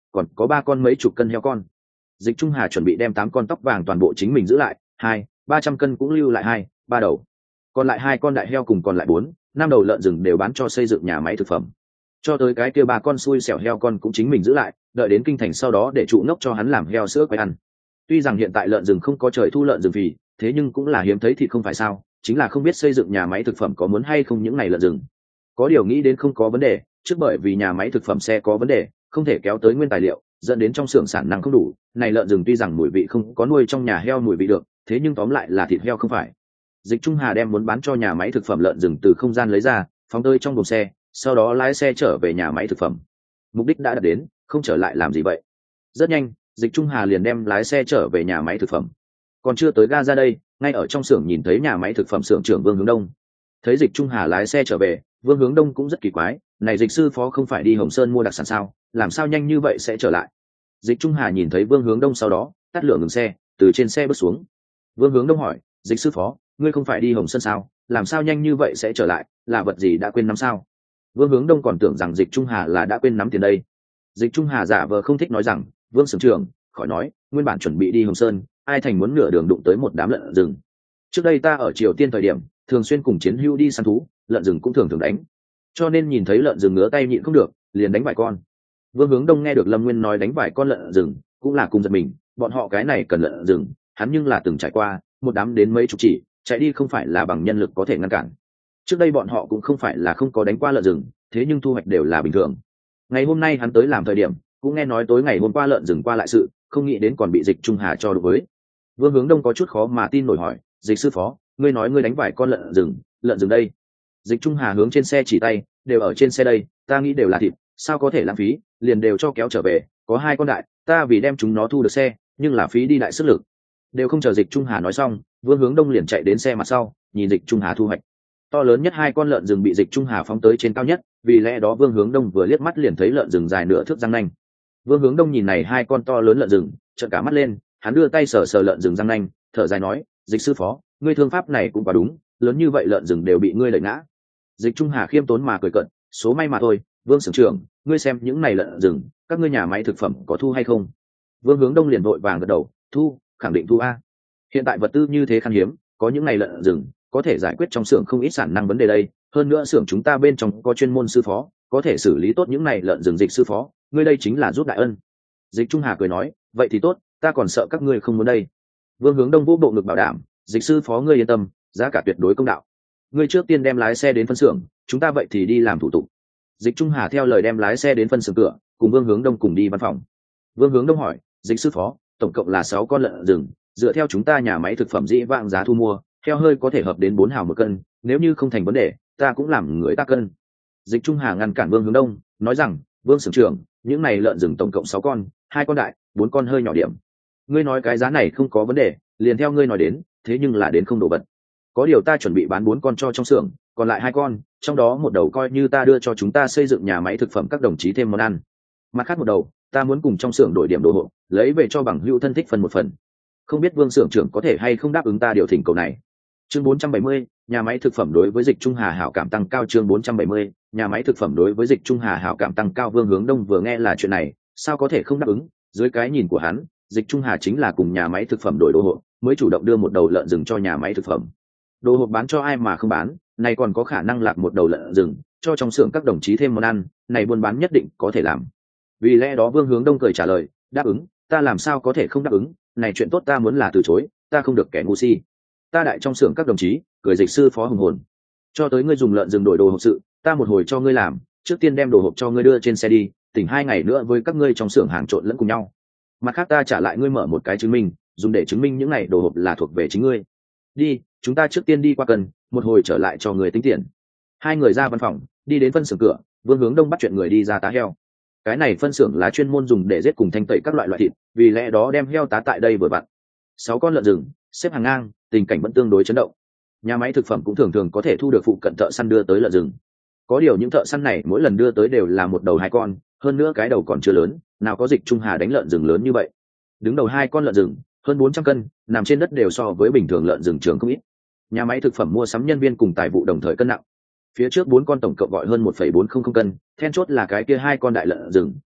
còn có ba con mấy chục cân heo con. Dịch Trung Hà chuẩn bị đem tám con tóc vàng toàn bộ chính mình giữ lại, hai ba trăm cân cũng lưu lại hai ba đầu, còn lại hai con đại heo cùng còn lại bốn năm đầu lợn rừng đều bán cho xây dựng nhà máy thực phẩm. Cho tới cái kia ba con xui xẻo heo con cũng chính mình giữ lại, đợi đến kinh thành sau đó để trụ nốc cho hắn làm heo sữa quay ăn. Tuy rằng hiện tại lợn rừng không có trời thu lợn rừng vì, thế nhưng cũng là hiếm thấy thịt không phải sao, chính là không biết xây dựng nhà máy thực phẩm có muốn hay không những này lợn rừng. Có điều nghĩ đến không có vấn đề, trước bởi vì nhà máy thực phẩm xe có vấn đề, không thể kéo tới nguyên tài liệu, dẫn đến trong xưởng sản năng không đủ. Này lợn rừng tuy rằng mùi vị không có nuôi trong nhà heo mùi vị được, thế nhưng tóm lại là thịt heo không phải. Dịch Trung Hà đem muốn bán cho nhà máy thực phẩm lợn rừng từ không gian lấy ra, phóng tới trong buồng xe, sau đó lái xe trở về nhà máy thực phẩm. Mục đích đã đạt đến, không trở lại làm gì vậy. Rất nhanh, Dịch Trung Hà liền đem lái xe trở về nhà máy thực phẩm. Còn chưa tới ga ra đây, ngay ở trong xưởng nhìn thấy nhà máy thực phẩm xưởng trưởng Vương Hướng Đông. Thấy Dịch Trung Hà lái xe trở về, Vương Hướng Đông cũng rất kỳ quái, này Dịch sư phó không phải đi Hồng Sơn mua đặc sản sao, làm sao nhanh như vậy sẽ trở lại. Dịch Trung Hà nhìn thấy Vương Hướng Đông sau đó, tắt lửa ngừng xe, từ trên xe bước xuống. Vương Hướng Đông hỏi, Dịch sư phó, ngươi không phải đi Hồng Sơn sao, làm sao nhanh như vậy sẽ trở lại, là vật gì đã quên nắm sao? Vương Hướng Đông còn tưởng rằng Dịch Trung Hà là đã quên nắm tiền đây. Dịch Trung Hà giả vờ không thích nói rằng, Vương xưởng trưởng, khỏi nói, nguyên bản chuẩn bị đi Hồng Sơn, ai thành muốn nửa đường đụng tới một đám lợn rừng. Trước đây ta ở Triều Tiên thời điểm, thường xuyên cùng chiến hữu đi săn thú, lợn rừng cũng thường thường đánh, cho nên nhìn thấy lợn rừng ngứa tay nhịn không được, liền đánh vài con. Vương Hướng Đông nghe được Lâm Nguyên nói đánh vài con lợn rừng, cũng là cùng giật mình, bọn họ cái này cần lợn rừng, hắn nhưng là từng trải qua, một đám đến mấy chục chỉ, chạy đi không phải là bằng nhân lực có thể ngăn cản. Trước đây bọn họ cũng không phải là không có đánh qua lợn rừng, thế nhưng thu hoạch đều là bình thường. Ngày hôm nay hắn tới làm thời điểm, cũng nghe nói tối ngày hôm qua lợn rừng qua lại sự, không nghĩ đến còn bị Dịch Trung Hà cho đối với. Vương Hướng Đông có chút khó mà tin nổi hỏi, Dịch sư phó, ngươi nói ngươi đánh vài con lợn rừng, lợn rừng đây? Dịch Trung Hà hướng trên xe chỉ tay, đều ở trên xe đây, ta nghĩ đều là thịt, sao có thể lãng phí, liền đều cho kéo trở về, có hai con đại, ta vì đem chúng nó thu được xe, nhưng là phí đi đại sức lực. Đều không chờ Dịch Trung Hà nói xong, Vương Hướng Đông liền chạy đến xe mặt sau, nhìn Dịch Trung Hà thu hoạch. To lớn nhất hai con lợn rừng bị Dịch Trung Hà phóng tới trên cao nhất, vì lẽ đó Vương Hướng Đông vừa liếc mắt liền thấy lợn rừng dài nửa thước răng nanh. Vương Hướng Đông nhìn này hai con to lớn lợn rừng, trợn cả mắt lên, hắn đưa tay sờ sờ lợn rừng răng nanh, thở dài nói, Dịch sư phó, ngươi thương pháp này cũng quá đúng, lớn như vậy lợn rừng đều bị ngươi đẩy ngã. Dịch Trung Hà khiêm tốn mà cười cợt, số may mà thôi, Vương xưởng trưởng, ngươi xem những này lợn rừng, các ngươi nhà máy thực phẩm có thu hay không? Vương Hướng Đông liền vội vàng gật đầu, thu, khẳng định thu a. Hiện tại vật tư như thế khan hiếm, có những này lợn rừng, có thể giải quyết trong xưởng không ít sản năng vấn đề đây, hơn nữa xưởng chúng ta bên trong có chuyên môn sư phó, có thể xử lý tốt những này lợn rừng. Dịch sư phó, ngươi đây chính là giúp đại ân. Dịch Trung Hà cười nói, vậy thì tốt, ta còn sợ các ngươi không muốn đây. Vương Hướng Đông vũ bộ ngực bảo đảm, Dịch sư phó ngươi yên tâm, giá cả tuyệt đối công đạo. Ngươi trước tiên đem lái xe đến phân xưởng, chúng ta vậy thì đi làm thủ tục. Dịch Trung Hà theo lời đem lái xe đến phân xưởng cửa, cùng Vương Hướng Đông cùng đi văn phòng. Vương Hướng Đông hỏi, Dịch sư phó, tổng cộng là sáu con lợn rừng, dựa theo chúng ta nhà máy thực phẩm dĩ vãng giá thu mua, heo hơi có thể hợp đến bốn hào một cân, nếu như không thành vấn đề, ta cũng làm người ta cân. Dịch Trung Hà ngăn cản Vương Hướng Đông, nói rằng, Vương xưởng trưởng, những này lợn rừng tổng cộng sáu con, hai con đại, bốn con hơi nhỏ điểm. Ngươi nói cái giá này không có vấn đề, liền theo ngươi nói đến, thế nhưng là đến không đổ vật. Có điều ta chuẩn bị bán bốn con cho trong xưởng, còn lại hai con, trong đó một đầu coi như ta đưa cho chúng ta xây dựng nhà máy thực phẩm các đồng chí thêm món ăn. Mặt khác một đầu, ta muốn cùng trong xưởng đổi điểm đồ hộ, lấy về cho bằng hữu thân thích phần một phần. Không biết Vương xưởng trưởng có thể hay không đáp ứng ta điều thỉnh cầu này. Chương bốn trăm bảy mươi, nhà máy thực phẩm đối với Dịch Trung Hà hảo cảm tăng cao. Chương bốn trăm bảy mươi, nhà máy thực phẩm đối với Dịch Trung Hà hảo cảm tăng cao. Vương Hướng Đông vừa nghe là chuyện này, sao có thể không đáp ứng, dưới cái nhìn của hắn, Dịch Trung Hà chính là cùng nhà máy thực phẩm đổi đồ hộ, mới chủ động đưa một đầu lợn rừng cho nhà máy thực phẩm. Đồ hộp bán cho ai mà không bán, này còn có khả năng lạc một đầu lợn rừng cho trong xưởng các đồng chí thêm món ăn, này buôn bán nhất định có thể làm. Vì lẽ đó Vương Hướng Đông cười trả lời, đáp ứng, ta làm sao có thể không đáp ứng, này chuyện tốt ta muốn là từ chối, ta không được kẻ ngu si. Ta đại trong xưởng các đồng chí, cười Dịch sư phó hùng hồn, cho tới ngươi dùng lợn rừng đổi đồ hộp sự, ta một hồi cho ngươi làm, trước tiên đem đồ hộp cho ngươi đưa trên xe đi, tỉnh hai ngày nữa với các ngươi trong xưởng hàng trộn lẫn cùng nhau. Mặt khác ta trả lại ngươi mở một cái chứng minh, dùng để chứng minh những này đồ hộp là thuộc về chính ngươi. Đi, chúng ta trước tiên đi qua cân, một hồi trở lại cho người tính tiền. Hai người ra văn phòng, đi đến phân xưởng cửa, Vương Hướng Đông bắt chuyện người đi ra tá heo. Cái này phân xưởng là chuyên môn dùng để giết cùng thanh tẩy các loại loại thịt, vì lẽ đó đem heo tá tại đây vừa vặn. Sáu con lợn rừng xếp hàng ngang, tình cảnh vẫn tương đối chấn động. Nhà máy thực phẩm cũng thường thường có thể thu được phụ cận thợ săn đưa tới lợn rừng. Có điều những thợ săn này mỗi lần đưa tới đều là một đầu hai con, hơn nữa cái đầu còn chưa lớn, nào có Dịch Trung Hà đánh lợn rừng lớn như vậy. Đứng đầu hai con lợn rừng, hơn bốn trăm cân, nằm trên đất đều so với bình thường lợn rừng trường không ít. Nhà máy thực phẩm mua sắm nhân viên cùng tài vụ đồng thời cân nặng. Phía trước bốn con tổng cộng gọi hơn một phẩy bốn không không cân, then chốt là cái kia hai con đại lợn rừng,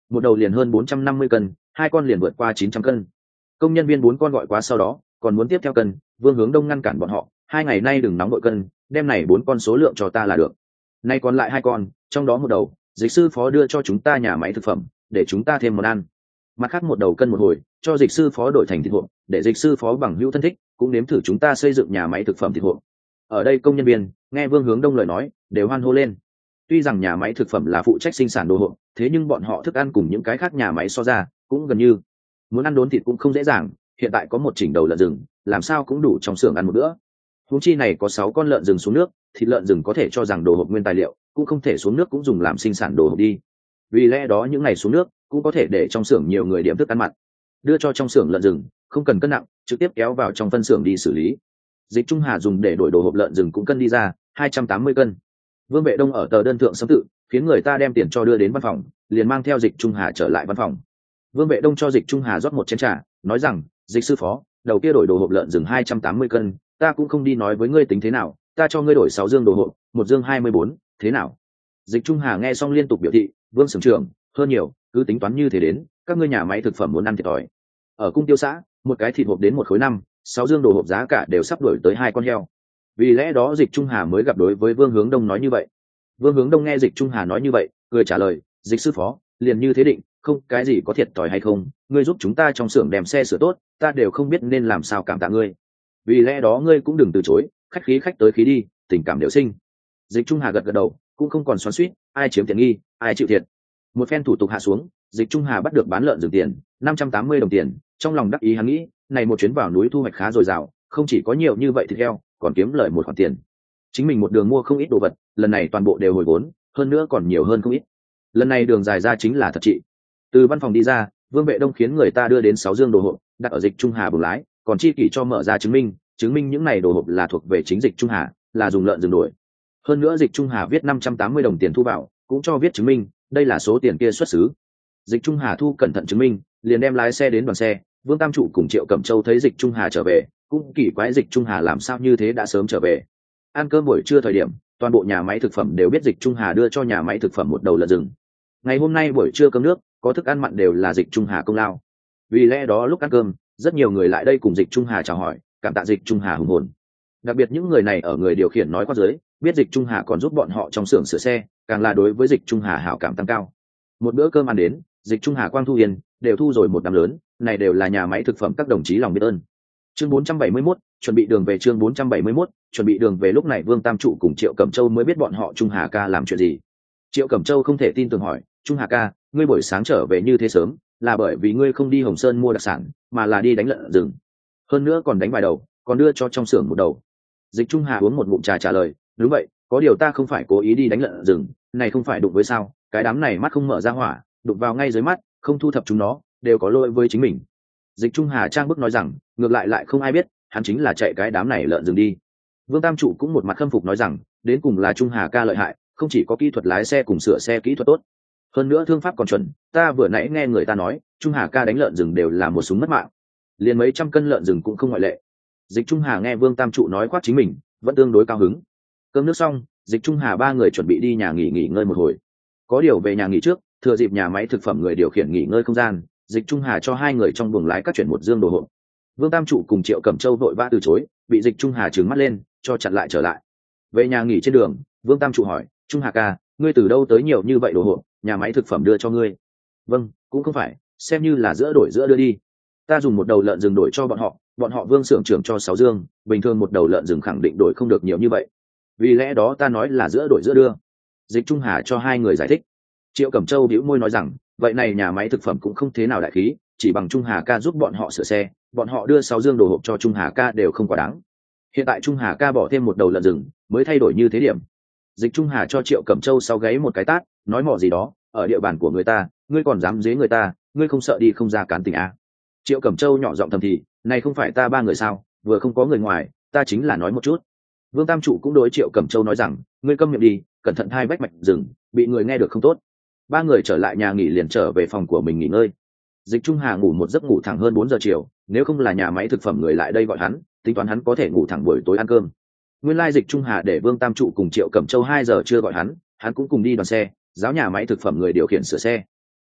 một đầu liền hơn bốn trăm năm mươi cân, hai con liền vượt qua chín trăm cân. Công nhân viên bốn con gọi quá sau đó còn muốn tiếp theo cân, Vương Hướng Đông ngăn cản bọn họ, hai ngày nay đừng nóng đội cân, đem này bốn con số lượng cho ta là được. Nay còn lại hai con, trong đó một đầu dịch sư phó đưa cho chúng ta nhà máy thực phẩm để chúng ta thêm món ăn, mặt khác một đầu cân một hồi cho dịch sư phó đổi thành thịt hộp để dịch sư phó bằng hữu thân thích cũng nếm thử chúng ta xây dựng nhà máy thực phẩm thịt hộp. Ở đây công nhân viên nghe Vương Hướng Đông lời nói đều hoan hô lên. Tuy rằng nhà máy thực phẩm là phụ trách sinh sản đồ hộp, thế nhưng bọn họ thức ăn cùng những cái khác nhà máy so ra cũng gần như muốn ăn đốn thịt cũng không dễ dàng. Hiện tại có một chỉnh đầu lợn rừng làm sao cũng đủ trong xưởng ăn một bữa. Huống chi này có sáu con lợn rừng xuống nước, thịt lợn rừng có thể cho rằng đồ hộp nguyên tài liệu, cũng không thể xuống nước cũng dùng làm sinh sản đồ hộp đi. Vì lẽ đó những ngày xuống nước cũng có thể để trong xưởng nhiều người điểm thức ăn mặn, đưa cho trong xưởng lợn rừng, không cần cân nặng, trực tiếp kéo vào trong phân xưởng đi xử lý. Dịch Trung Hà dùng để đổi đồ hộp lợn rừng cũng cân đi ra hai trăm tám mươi cân. Vương Vệ Đông ở tờ đơn thượng sấm tự, khiến người ta đem tiền cho đưa đến văn phòng, liền mang theo Dịch Trung Hà trở lại văn phòng. Vương Vệ Đông cho Dịch Trung Hà rót một chén trà, nói rằng: "Dịch sư phó, đầu kia đổi đồ hộp lợn rừng hai trăm tám mươi cân, ta cũng không đi nói với ngươi tính thế nào, ta cho ngươi đổi sáu dương đồ hộp, một dương hai mươi bốn, thế nào?" Dịch Trung Hà nghe xong liên tục biểu thị: "Vương xưởng trưởng, hơn nhiều, cứ tính toán như thế đến, các ngươi nhà máy thực phẩm muốn ăn thiệt thòi. Ở cung tiêu xã, một cái thịt hộp đến một khối năm, sáu dương đồ hộp giá cả đều sắp đổi tới hai con heo." Vì lẽ đó Dịch Trung Hà mới gặp đối với Vương Hướng Đông nói như vậy. Vương Hướng Đông nghe Dịch Trung Hà nói như vậy, cười trả lời: "Dịch sư phó, liền như thế định, không cái gì có thiệt thòi hay không, ngươi giúp chúng ta trong xưởng đem xe sửa tốt, ta đều không biết nên làm sao cảm tạ ngươi. Vì lẽ đó ngươi cũng đừng từ chối, khách khí khách tới khí đi, tình cảm đều sinh." Dịch Trung Hà gật gật đầu, cũng không còn xoắn xuýt, ai chiếm tiện nghi, ai chịu thiệt. Một phen thủ tục hạ xuống, Dịch Trung Hà bắt được bán lợn rừng tiền năm trăm tám mươi đồng tiền, trong lòng đắc ý hắn nghĩ, này một chuyến vào núi thu hoạch khá dồi dào, không chỉ có nhiều như vậy thịt heo, còn kiếm lời một khoản tiền. Chính mình một đường mua không ít đồ vật, lần này toàn bộ đều hồi vốn, hơn nữa còn nhiều hơn không ít. Lần này đường dài ra chính là thật trị. Từ văn phòng đi ra, Vương Vệ Đông khiến người ta đưa đến sáu dương đồ hộp, đặt ở Dịch Trung Hà buồng lái, còn chi kỷ cho mở ra chứng minh, chứng minh những này đồ hộp là thuộc về chính Dịch Trung Hà, là dùng lợn rừng đổi. Hơn nữa Dịch Trung Hà viết năm trăm tám mươi đồng tiền thu vào, cũng cho viết chứng minh, đây là số tiền kia xuất xứ. Dịch Trung Hà thu cẩn thận chứng minh, liền đem lái xe đến đoàn xe. Vương Tam Trụ cùng Triệu Cẩm Châu thấy Dịch Trung Hà trở về, cũng kỳ quái Dịch Trung Hà làm sao như thế đã sớm trở về. Ăn cơm buổi trưa thời điểm, toàn bộ nhà máy thực phẩm đều biết Dịch Trung Hà đưa cho nhà máy thực phẩm một đầu lợn rừng. Ngày hôm nay buổi trưa cơm nước, có thức ăn mặn đều là Dịch Trung Hà công lao. Vì lẽ đó lúc ăn cơm, rất nhiều người lại đây cùng Dịch Trung Hà chào hỏi, cảm tạ Dịch Trung Hà hùng hồn. Đặc biệt những người này ở người điều khiển nói qua dưới, biết Dịch Trung Hà còn giúp bọn họ trong xưởng sửa xe, càng là đối với Dịch Trung Hà hảo cảm tăng cao. Một bữa cơm ăn đến, Dịch Trung Hà Quang Thu Yên đều thu rồi một đám lớn, này đều là nhà máy thực phẩm các đồng chí lòng biết ơn. Chương bốn trăm bảy mươi mốt, chuẩn bị đường về chương bốn trăm bảy mươi mốt, chuẩn bị đường về lúc này Vương Tam Trụ cùng Triệu Cẩm Châu mới biết bọn họ Trung Hà ca làm chuyện gì. Triệu Cẩm Châu không thể tin tưởng hỏi: "Trung Hà ca, ngươi buổi sáng trở về như thế sớm, là bởi vì ngươi không đi Hồng Sơn mua đặc sản, mà là đi đánh lợn rừng. Hơn nữa còn đánh vài đầu, còn đưa cho trong xưởng một đầu." Dịch Trung Hà uống một ngụm trà trả lời: "Đúng vậy, có điều ta không phải cố ý đi đánh lợn rừng, này không phải đụng với sao, cái đám này mắt không mở ra hỏa, đụng vào ngay dưới mắt, không thu thập chúng nó, đều có lỗi với chính mình." Dịch Trung Hà trang bức nói rằng, ngược lại lại không ai biết, hắn chính là chạy cái đám này lợn rừng đi. Vương Tam Trụ cũng một mặt khâm phục nói rằng, đến cùng là Trung Hà ca lợi hại, không chỉ có kỹ thuật lái xe cùng sửa xe kỹ thuật tốt, hơn nữa thương pháp còn chuẩn. Ta vừa nãy nghe người ta nói, Trung Hà ca đánh lợn rừng đều là một súng mất mạng, liền mấy trăm cân lợn rừng cũng không ngoại lệ. Dịch Trung Hà nghe Vương Tam Trụ nói khoác chính mình, vẫn tương đối cao hứng. Cơm nước xong, Dịch Trung Hà ba người chuẩn bị đi nhà nghỉ nghỉ ngơi một hồi. Có điều về nhà nghỉ trước, thừa dịp nhà máy thực phẩm người điều khiển nghỉ ngơi không gian, Dịch Trung Hà cho hai người trong buồng lái cắt chuyển một dương đồ hộp. Vương Tam Trụ cùng Triệu Cẩm Châu vội vã từ chối, bị Dịch Trung Hà trừng mắt lên, cho chặn lại trở lại. Về nhà nghỉ trên đường, Vương Tam Trụ hỏi: "Trung Hà ca, ngươi từ đâu tới nhiều như vậy đồ hộp, nhà máy thực phẩm đưa cho ngươi?" "Vâng, cũng không phải, xem như là giữa đổi giữa đưa đi. Ta dùng một đầu lợn rừng đổi cho bọn họ, bọn họ Vương xưởng trưởng cho sáu dương, bình thường một đầu lợn rừng khẳng định đổi không được nhiều như vậy. Vì lẽ đó ta nói là giữa đổi giữa đưa." Dịch Trung Hà cho hai người giải thích. Triệu Cẩm Châu bĩu môi nói rằng, vậy này nhà máy thực phẩm cũng không thế nào đại khí, chỉ bằng Trung Hà ca giúp bọn họ sửa xe, bọn họ đưa sáu dương đồ hộp cho Trung Hà ca đều không quá đáng. Hiện tại Trung Hà ca bỏ thêm một đầu lợn rừng mới thay đổi như thế điểm. Dịch Trung Hà cho Triệu Cẩm Châu sau gáy một cái tát, nói mỏ gì đó, ở địa bàn của người ta, ngươi còn dám dế người ta, ngươi không sợ đi không ra cán tình à. Triệu Cẩm Châu nhỏ giọng thầm thì, này không phải ta ba người sao, vừa không có người ngoài, ta chính là nói một chút. Vương Tam Trụ cũng đối Triệu Cẩm Châu nói rằng, ngươi câm miệng đi, cẩn thận hai vách mạch rừng, bị người nghe được không tốt. Ba người trở lại nhà nghỉ liền trở về phòng của mình nghỉ ngơi. Dịch Trung Hà ngủ một giấc ngủ thẳng hơn bốn giờ chiều, nếu không là nhà máy thực phẩm người lại đây gọi hắn, tính toán hắn có thể ngủ thẳng buổi tối ăn cơm. Nguyên lai Dịch Trung Hà để Vương Tam Trụ cùng Triệu Cẩm Châu hai giờ chưa gọi hắn, hắn cũng cùng đi đoàn xe, giáo nhà máy thực phẩm người điều khiển sửa xe.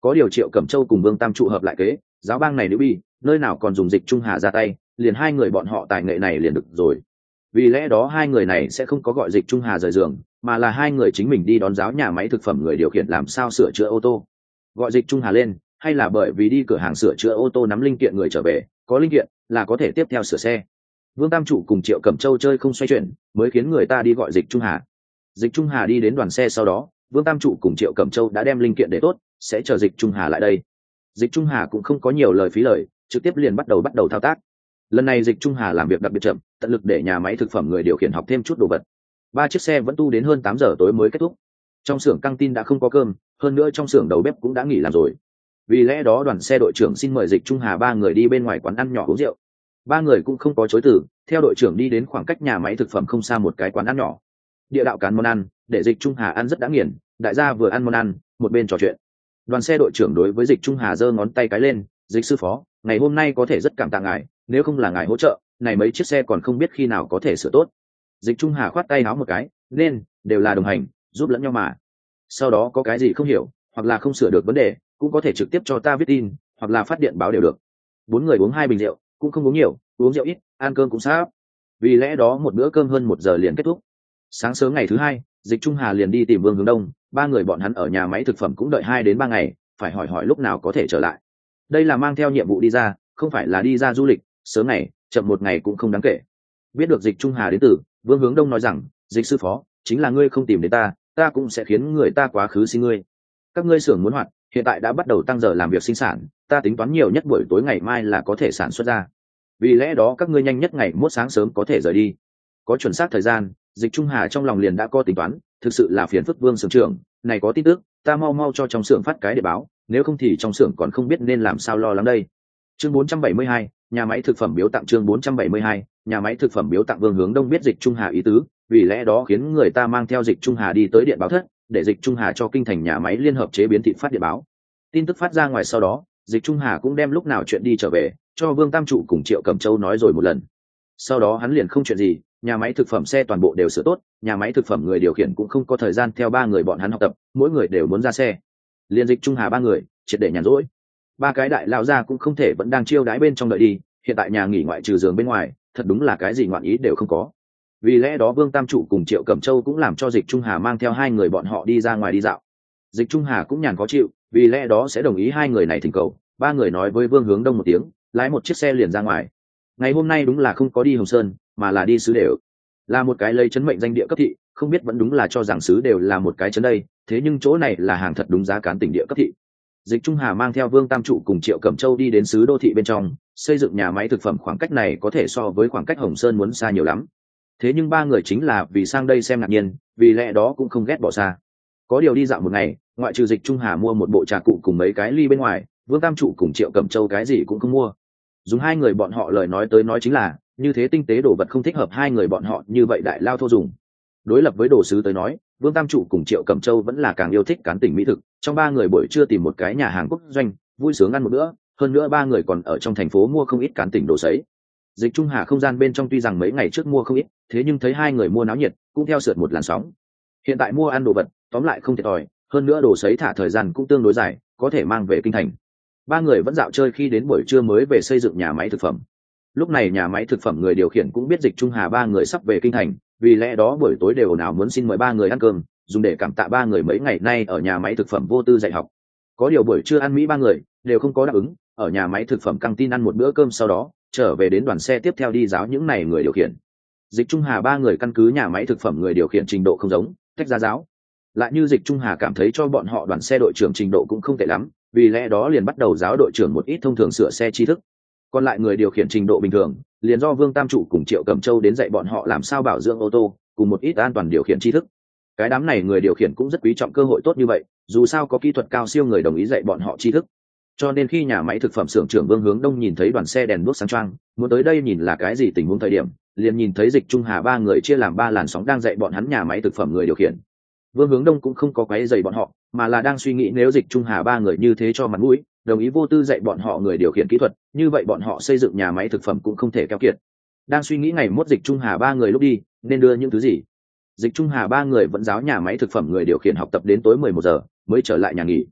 có điều Triệu Cẩm Châu cùng Vương Tam trụ hợp lại kế, giáo bang này nữ bi nơi nào còn dùng Dịch Trung Hà ra tay, liền hai người bọn họ tài nghệ này liền được rồi. Vì lẽ đó hai người này sẽ không có gọi Dịch Trung Hà rời giường, mà là hai người chính mình đi đón giáo nhà máy thực phẩm người điều khiển làm sao sửa chữa ô tô. Gọi Dịch Trung Hà lên, hay là bởi vì đi cửa hàng sửa chữa ô tô nắm linh kiện người trở về, có linh kiện là có thể tiếp theo sửa xe. Vương Tam trụ cùng Triệu Cẩm Châu chơi không xoay chuyển, mới khiến người ta đi gọi Dịch Trung Hà. Dịch Trung Hà đi đến đoàn xe sau đó, Vương Tam trụ cùng Triệu Cẩm Châu đã đem linh kiện để tốt, sẽ chờ Dịch Trung Hà lại đây. Dịch Trung Hà cũng không có nhiều lời phí lời, trực tiếp liền bắt đầu bắt đầu thao tác. Lần này Dịch Trung Hà làm việc đặc biệt chậm, tận lực để nhà máy thực phẩm người điều khiển học thêm chút đồ vật. Ba chiếc xe vẫn tu đến hơn tám giờ tối mới kết thúc. Trong xưởng căng tin đã không có cơm, hơn nữa trong xưởng đầu bếp cũng đã nghỉ làm rồi. Vì lẽ đó đoàn xe đội trưởng xin mời Dịch Trung Hà ba người đi bên ngoài quán ăn nhỏ uống rượu. Ba người cũng không có chối từ, theo đội trưởng đi đến khoảng cách nhà máy thực phẩm không xa một cái quán ăn nhỏ. Địa đạo cán món ăn, để Dịch Trung Hà ăn rất đã nghiền, đại gia vừa ăn món ăn, một bên trò chuyện. Đoàn xe đội trưởng đối với Dịch Trung Hà giơ ngón tay cái lên, "Dịch sư phó, ngày hôm nay có thể rất cảm tạ ngài, nếu không là ngài hỗ trợ, này mấy chiếc xe còn không biết khi nào có thể sửa tốt." Dịch Trung Hà khoát tay áo một cái, "Nên, đều là đồng hành, giúp lẫn nhau mà. Sau đó có cái gì không hiểu, hoặc là không sửa được vấn đề, cũng có thể trực tiếp cho ta viết tin, hoặc là phát điện báo đều được." Bốn người uống hai bình rượu, cũng không uống nhiều, uống rượu ít, ăn cơm cũng sát. Vì lẽ đó một bữa cơm hơn một giờ liền kết thúc. Sáng sớm ngày thứ hai, Dịch Trung Hà liền đi tìm Vương Hướng Đông, ba người bọn hắn ở nhà máy thực phẩm cũng đợi hai đến ba ngày, phải hỏi hỏi lúc nào có thể trở lại. Đây là mang theo nhiệm vụ đi ra, không phải là đi ra du lịch, sớm ngày, chậm một ngày cũng không đáng kể. Biết được Dịch Trung Hà đến từ, Vương Hướng Đông nói rằng, "Dịch sư phó, chính là ngươi không tìm đến ta, ta cũng sẽ khiến người ta quá khứ xin ngươi. Các ngươi xưởng muốn hoạt, hiện tại đã bắt đầu tăng giờ làm việc sinh sản, ta tính toán nhiều nhất buổi tối ngày mai là có thể sản xuất ra. Vì lẽ đó các ngươi nhanh nhất ngày mốt sáng sớm có thể rời đi." Có chuẩn xác thời gian, Dịch Trung Hà trong lòng liền đã có tính toán, thực sự là phiền phức Vương xưởng trưởng, này có tin tức, ta mau mau cho trong xưởng phát cái để báo, nếu không thì trong xưởng còn không biết nên làm sao lo lắng đây. Chương bốn trăm bảy mươi hai, nhà máy thực phẩm biếu tặng. Chương bốn trăm bảy mươi hai, nhà máy thực phẩm biếu tặng. Vương Hướng Đông biết Dịch Trung Hà ý tứ, vì lẽ đó khiến người ta mang theo Dịch Trung Hà đi tới điện báo thất, để Dịch Trung Hà cho kinh thành nhà máy liên hợp chế biến thịt phát điện báo. Tin tức phát ra ngoài sau đó, Dịch Trung Hà cũng đem lúc nào chuyện đi trở về, cho Vương Tam trụ cùng Triệu Cẩm Châu nói rồi một lần. Sau đó hắn liền không chuyện gì, nhà máy thực phẩm xe toàn bộ đều sửa tốt, nhà máy thực phẩm người điều khiển cũng không có thời gian theo ba người bọn hắn học tập, mỗi người đều muốn ra xe. Liên Dịch Trung Hà ba người triệt để nhàn rỗi. Ba cái đại lão gia cũng không thể vẫn đang chiêu đãi bên trong đợi đi, hiện tại nhà nghỉ ngoại trừ giường bên ngoài, thật đúng là cái gì ngoạn ý đều không có. Vì lẽ đó Vương Tam trụ cùng Triệu Cẩm Châu cũng làm cho Dịch Trung Hà mang theo hai người bọn họ đi ra ngoài đi dạo. Dịch Trung Hà cũng nhàn khó chịu, vì lẽ đó sẽ đồng ý hai người này thỉnh cầu. Ba người nói với Vương Hướng Đông một tiếng, lái một chiếc xe liền ra ngoài. Ngày hôm nay đúng là không có đi Hồng Sơn, mà là đi xứ đều. Là một cái lấy trấn mệnh danh địa cấp thị, không biết vẫn đúng là cho rằng xứ đều là một cái trấn đây, thế nhưng chỗ này là hàng thật đúng giá cán tỉnh địa cấp thị. Dịch Trung Hà mang theo Vương Tam trụ cùng Triệu Cẩm Châu đi đến xứ đô thị bên trong, xây dựng nhà máy thực phẩm, khoảng cách này có thể so với khoảng cách Hồng Sơn muốn xa nhiều lắm. Thế nhưng ba người chính là vì sang đây xem ngạc nhiên, vì lẽ đó cũng không ghét bỏ xa. Có điều đi dạo một ngày, ngoại trừ Dịch Trung Hà mua một bộ trà cụ cùng mấy cái ly bên ngoài, Vương Tam trụ cùng Triệu Cẩm Châu cái gì cũng không mua. Dùng hai người bọn họ lời nói tới nói chính là, như thế tinh tế đồ vật không thích hợp hai người bọn họ như vậy đại lao thô dùng. Đối lập với đồ sứ tới nói, Vương Tam trụ cùng Triệu Cẩm Châu vẫn là càng yêu thích cán tỉnh mỹ thực. Trong ba người buổi trưa tìm một cái nhà hàng quốc doanh, vui sướng ăn một bữa, hơn nữa ba người còn ở trong thành phố mua không ít cán tỉnh đồ sấy. Dịch Trung Hà không gian bên trong tuy rằng mấy ngày trước mua không ít, thế nhưng thấy hai người mua náo nhiệt, cũng theo sượt một làn sóng. Hiện tại mua ăn đồ vật, tóm lại không thiệt thòi, hơn nữa đồ sấy thả thời gian cũng tương đối dài, có thể mang về kinh thành. Ba người vẫn dạo chơi khi đến buổi trưa mới về xây dựng nhà máy thực phẩm. Lúc này nhà máy thực phẩm người điều khiển cũng biết Dịch Trung Hà ba người sắp về kinh thành, vì lẽ đó buổi tối đều nào muốn xin mời ba người ăn cơm, dùng để cảm tạ ba người mấy ngày nay ở nhà máy thực phẩm vô tư dạy học. Có điều buổi trưa ăn mỹ ba người đều không có đáp ứng, ở nhà máy thực phẩm căng tin ăn một bữa cơm, sau đó trở về đến đoàn xe tiếp theo đi giáo những này người điều khiển. Dịch Trung Hà ba người căn cứ nhà máy thực phẩm người điều khiển trình độ không giống, tách ra giáo. Lại như Dịch Trung Hà cảm thấy cho bọn họ đoàn xe đội trưởng trình độ cũng không tệ lắm, vì lẽ đó liền bắt đầu giáo đội trưởng một ít thông thường sửa xe tri thức. Còn lại người điều khiển trình độ bình thường, liền do Vương Tam trụ cùng Triệu Cẩm Châu đến dạy bọn họ làm sao bảo dưỡng ô tô, cùng một ít an toàn điều khiển tri thức. Cái đám này người điều khiển cũng rất quý trọng cơ hội tốt như vậy, dù sao có kỹ thuật cao siêu người đồng ý dạy bọn họ tri thức. Cho nên khi nhà máy thực phẩm xưởng trưởng Vương Hướng Đông nhìn thấy đoàn xe đèn đuốc sáng choang, muốn tới đây nhìn là cái gì tình huống thời điểm, liền nhìn thấy Dịch Trung Hà ba người chia làm ba làn sóng đang dạy bọn hắn nhà máy thực phẩm người điều khiển. Vương Hướng Đông cũng không có quấy rầy bọn họ, mà là đang suy nghĩ nếu Dịch Trung Hà ba người như thế cho mặt mũi, đồng ý vô tư dạy bọn họ người điều khiển kỹ thuật, như vậy bọn họ xây dựng nhà máy thực phẩm cũng không thể keo kiệt. Đang suy nghĩ ngày mốt Dịch Trung Hà ba người lúc đi nên đưa những thứ gì. Dịch Trung Hà ba người vẫn giáo nhà máy thực phẩm người điều khiển học tập đến tối mười một giờ mới trở lại nhà nghỉ.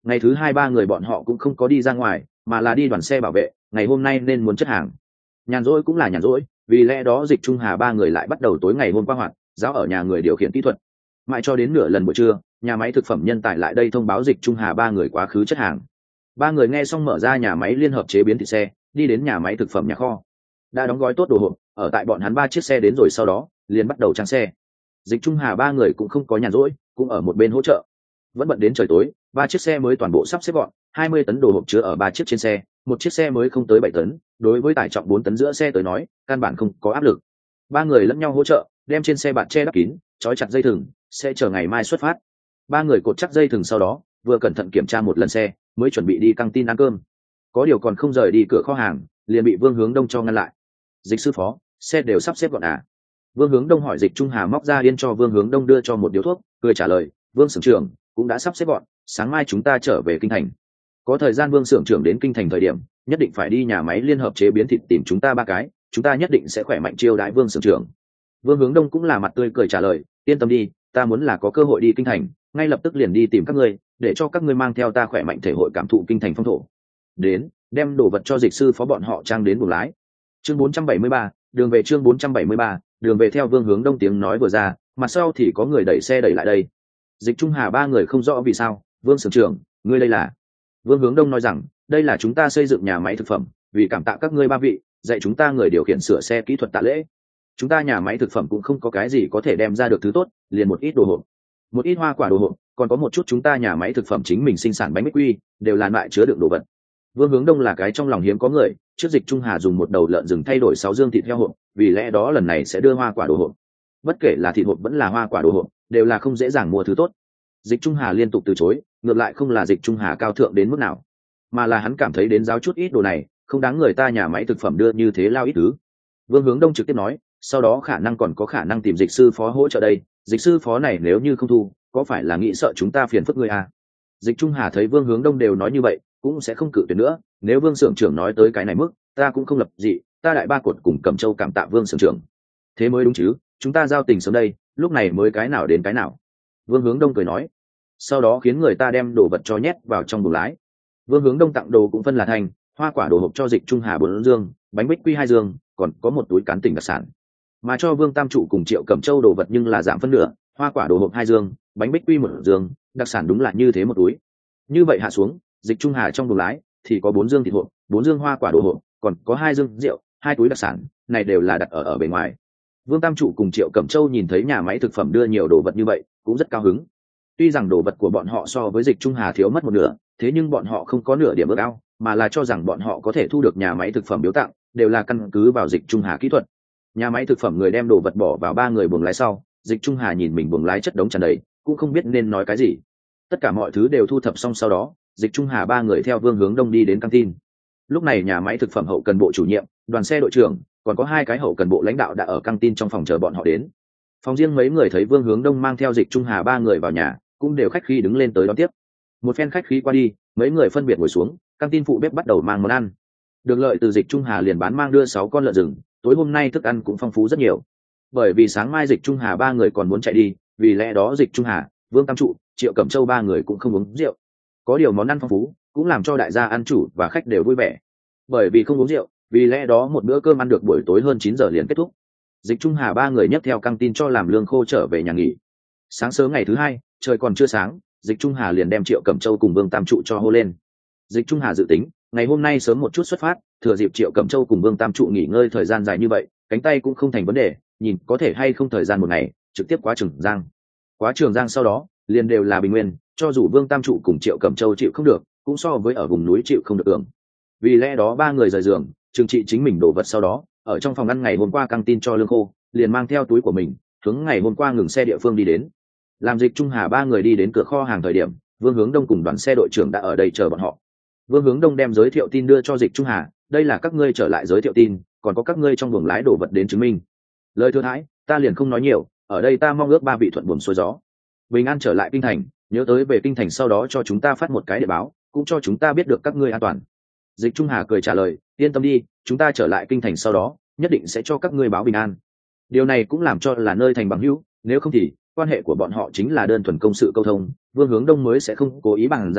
Ngày thứ hai ba người bọn họ cũng không có đi ra ngoài, mà là đi đoàn xe bảo vệ, ngày hôm nay nên muốn chất hàng. Nhàn rỗi cũng là nhàn rỗi, vì lẽ đó Dịch Trung Hà ba người lại bắt đầu tối ngày hôm qua hoạt giáo ở nhà người điều khiển kỹ thuật. Mãi cho đến nửa lần buổi trưa, nhà máy thực phẩm nhân tài lại đây thông báo Dịch Trung Hà ba người quá khứ chất hàng. Ba người nghe xong mở ra nhà máy liên hợp chế biến thịt xe, đi đến nhà máy thực phẩm nhà kho. Đã đóng gói tốt đồ hộp, ở tại bọn hắn ba chiếc xe đến rồi sau đó, liền bắt đầu trang xe. Dịch Trung Hà ba người cũng không có nhàn rỗi, cũng ở một bên hỗ trợ. Vẫn bận đến trời tối, ba chiếc xe mới toàn bộ sắp xếp gọn, hai mươi tấn đồ hộp chứa ở ba chiếc trên xe, một chiếc xe mới không tới bảy tấn, đối với tải trọng bốn tấn giữa xe tới nói, căn bản không có áp lực. Ba người lẫn nhau hỗ trợ, đem trên xe bạt che đắp kín, trói chặt dây thừng, sẽ chờ ngày mai xuất phát. Ba người cột chắc dây thừng sau đó, vừa cẩn thận kiểm tra một lần xe, mới chuẩn bị đi căng tin ăn cơm. Có điều còn không rời đi cửa kho hàng, liền bị Vương Hướng Đông cho ngăn lại. Dịch sư phó, xe đều sắp xếp gọn à? Vương Hướng Đông hỏi. Dịch Trung Hà móc ra yên cho Vương Hướng Đông đưa cho một điếu thuốc, cười trả lời, Vương xưởng trưởng cũng đã sắp xếp gọn, sáng mai chúng ta trở về kinh thành. Có thời gian Vương xưởng trưởng đến kinh thành thời điểm, nhất định phải đi nhà máy liên hợp chế biến thịt tìm chúng ta ba cái, chúng ta nhất định sẽ khỏe mạnh chiêu đãi Vương xưởng trưởng. Vương Hướng Đông cũng là mặt tươi cười trả lời, yên tâm đi, ta muốn là có cơ hội đi kinh thành, ngay lập tức liền đi tìm các ngươi, để cho các ngươi mang theo ta khỏe mạnh thể hội cảm thụ kinh thành phong thổ. Đến, đem đồ vật cho Dịch sư phó bọn họ trang đến buồng lái. Chương bốn trăm bảy mươi ba, đường về chương bốn trăm bảy mươi ba, đường về. Theo Vương Hướng Đông tiếng nói vừa ra, mặt sau thì có người đẩy xe đẩy lại đây. Dịch Trung Hà ba người không rõ vì sao, Vương xưởng trưởng, ngươi đây là? Vương Hướng Đông nói rằng, đây là chúng ta xây dựng nhà máy thực phẩm, vì cảm tạ các ngươi ba vị, dạy chúng ta người điều khiển sửa xe kỹ thuật tạ lễ. Chúng ta nhà máy thực phẩm cũng không có cái gì có thể đem ra được thứ tốt, liền một ít đồ hộp, một ít hoa quả đồ hộp, còn có một chút chúng ta nhà máy thực phẩm chính mình sinh sản bánh bích quy, đều là loại chứa đựng đồ vật. Vương Hướng Đông là cái trong lòng hiếm có người, trước Dịch Trung Hà dùng một đầu lợn rừng thay đổi sáu dương thịt heo hộp, vì lẽ đó lần này sẽ đưa hoa quả đồ hộp. Bất kể là thịt hộp vẫn là hoa quả đồ hộp, đều là không dễ dàng mua thứ tốt. Dịch Trung Hà liên tục từ chối, ngược lại không là Dịch Trung Hà cao thượng đến mức nào, mà là hắn cảm thấy đến giáo chút ít đồ này, không đáng người ta nhà máy thực phẩm đưa như thế lao ít thứ. Vương Hướng Đông trực tiếp nói, sau đó khả năng còn có khả năng tìm Dịch sư phó hỗ trợ đây, Dịch sư phó này nếu như không thu, có phải là nghĩ sợ chúng ta phiền phức người à? Dịch Trung Hà thấy Vương Hướng Đông đều nói như vậy, cũng sẽ không cự tuyệt nữa, nếu Vương xưởng trưởng nói tới cái này mức, ta cũng không lập dị, ta đại ba cột cùng Cẩm Châu cảm tạ Vương xưởng trưởng. Thế mới đúng chứ, chúng ta giao tình sớm đây, lúc này mới cái nào đến cái nào. Vương Hướng Đông cười nói, sau đó khiến người ta đem đồ vật cho nhét vào trong buồng lái. Vương Hướng Đông tặng đồ cũng phân là thành, hoa quả đồ hộp cho Dịch Trung Hà bốn dương, bánh bích quy hai dương, còn có một túi cán tỉnh đặc sản. Mà cho Vương Tam Trụ cùng Triệu Cẩm Châu đồ vật nhưng là giảm phân nửa, hoa quả đồ hộp hai dương, bánh bích quy một dương, đặc sản đúng là như thế một túi. Như vậy hạ xuống, Dịch Trung Hà trong buồng lái thì có bốn dương thịt hộp, bốn dương hoa quả đồ hộp, còn có hai dương rượu, hai túi đặc sản, này đều là đặt ở ở bên ngoài. Vương Tam Trụ cùng Triệu Cẩm Châu nhìn thấy nhà máy thực phẩm đưa nhiều đồ vật như vậy, cũng rất cao hứng. Tuy rằng đồ vật của bọn họ so với Dịch Trung Hà thiếu mất một nửa, thế nhưng bọn họ không có nửa điểm ước ao, mà là cho rằng bọn họ có thể thu được nhà máy thực phẩm biếu tặng, đều là căn cứ vào Dịch Trung Hà kỹ thuật. Nhà máy thực phẩm người đem đồ vật bỏ vào ba người buồng lái sau, Dịch Trung Hà nhìn mình buồng lái chất đống tràn đầy, cũng không biết nên nói cái gì. Tất cả mọi thứ đều thu thập xong sau đó, Dịch Trung Hà ba người theo Vương Hướng Đông đi đến căng tin. Lúc này nhà máy thực phẩm hậu cần bộ chủ nhiệm, đoàn xe đội trưởng, còn có hai cái hậu cần bộ lãnh đạo đã ở căng tin trong phòng chờ bọn họ đến. Phòng riêng mấy người thấy Vương Hướng Đông mang theo Dịch Trung Hà ba người vào nhà, cũng đều khách khí đứng lên tới đón tiếp. Một phen khách khí qua đi, mấy người phân biệt ngồi xuống, căng tin phụ bếp bắt đầu mang món ăn. Được lợi từ Dịch Trung Hà liền bán mang đưa sáu con lợn rừng, tối hôm nay thức ăn cũng phong phú rất nhiều. Bởi vì sáng mai Dịch Trung Hà ba người còn muốn chạy đi, vì lẽ đó Dịch Trung Hà, Vương Tam Trụ, Triệu Cẩm Châu ba người cũng không uống rượu. Có điều món ăn phong phú, cũng làm cho đại gia ăn chủ và khách đều vui vẻ. Bởi vì không uống rượu, vì lẽ đó một bữa cơm ăn được buổi tối hơn chín giờ liền kết thúc. Dịch Trung Hà ba người nhấc theo căng tin cho làm lương khô trở về nhà nghỉ. Sáng sớm ngày thứ hai, trời còn chưa sáng, Dịch Trung Hà liền đem Triệu Cẩm Châu cùng Vương Tam Trụ cho hô lên. Dịch Trung Hà dự tính, ngày hôm nay sớm một chút xuất phát, thừa dịp Triệu Cẩm Châu cùng Vương Tam Trụ nghỉ ngơi thời gian dài như vậy, cánh tay cũng không thành vấn đề, nhìn có thể hay không thời gian một ngày, trực tiếp qua Trường Giang. Quá Trường Giang sau đó, liền đều là bình nguyên, cho dù Vương Tam Trụ cùng Triệu Cẩm Châu chịu không được, cũng so với ở vùng núi chịu không được tưởng. Vì lẽ đó ba người rời giường, trừng trị chính mình đồ vật sau đó, ở trong phòng ăn ngày hôm qua căng tin cho lương khô, liền mang theo túi của mình, hướng ngày hôm qua ngừng xe địa phương đi đến. Làm Dịch Trung Hà ba người đi đến cửa kho hàng thời điểm, Vương Hướng Đông cùng đoàn xe đội trưởng đã ở đây chờ bọn họ. Vương Hướng Đông đem giới thiệu tin đưa cho Dịch Trung Hà, đây là các ngươi trở lại giới thiệu tin, còn có các ngươi trong buồng lái đồ vật đến chứng minh. Lời thừa thãi, ta liền không nói nhiều, ở đây ta mong ước ba vị thuận buồm xuôi gió, bình an trở lại kinh thành, nhớ tới về kinh thành sau đó cho chúng ta phát một cái địa báo, cũng cho chúng ta biết được các ngươi an toàn. Dịch Trung Hà cười trả lời, yên tâm đi, chúng ta trở lại kinh thành sau đó, nhất định sẽ cho các ngươi báo bình an. Điều này cũng làm cho là nơi thành bằng hữu, nếu không thì quan hệ của bọn họ chính là đơn thuần công sự câu thông, Vương Hướng Đông mới sẽ không cố ý bàn giao,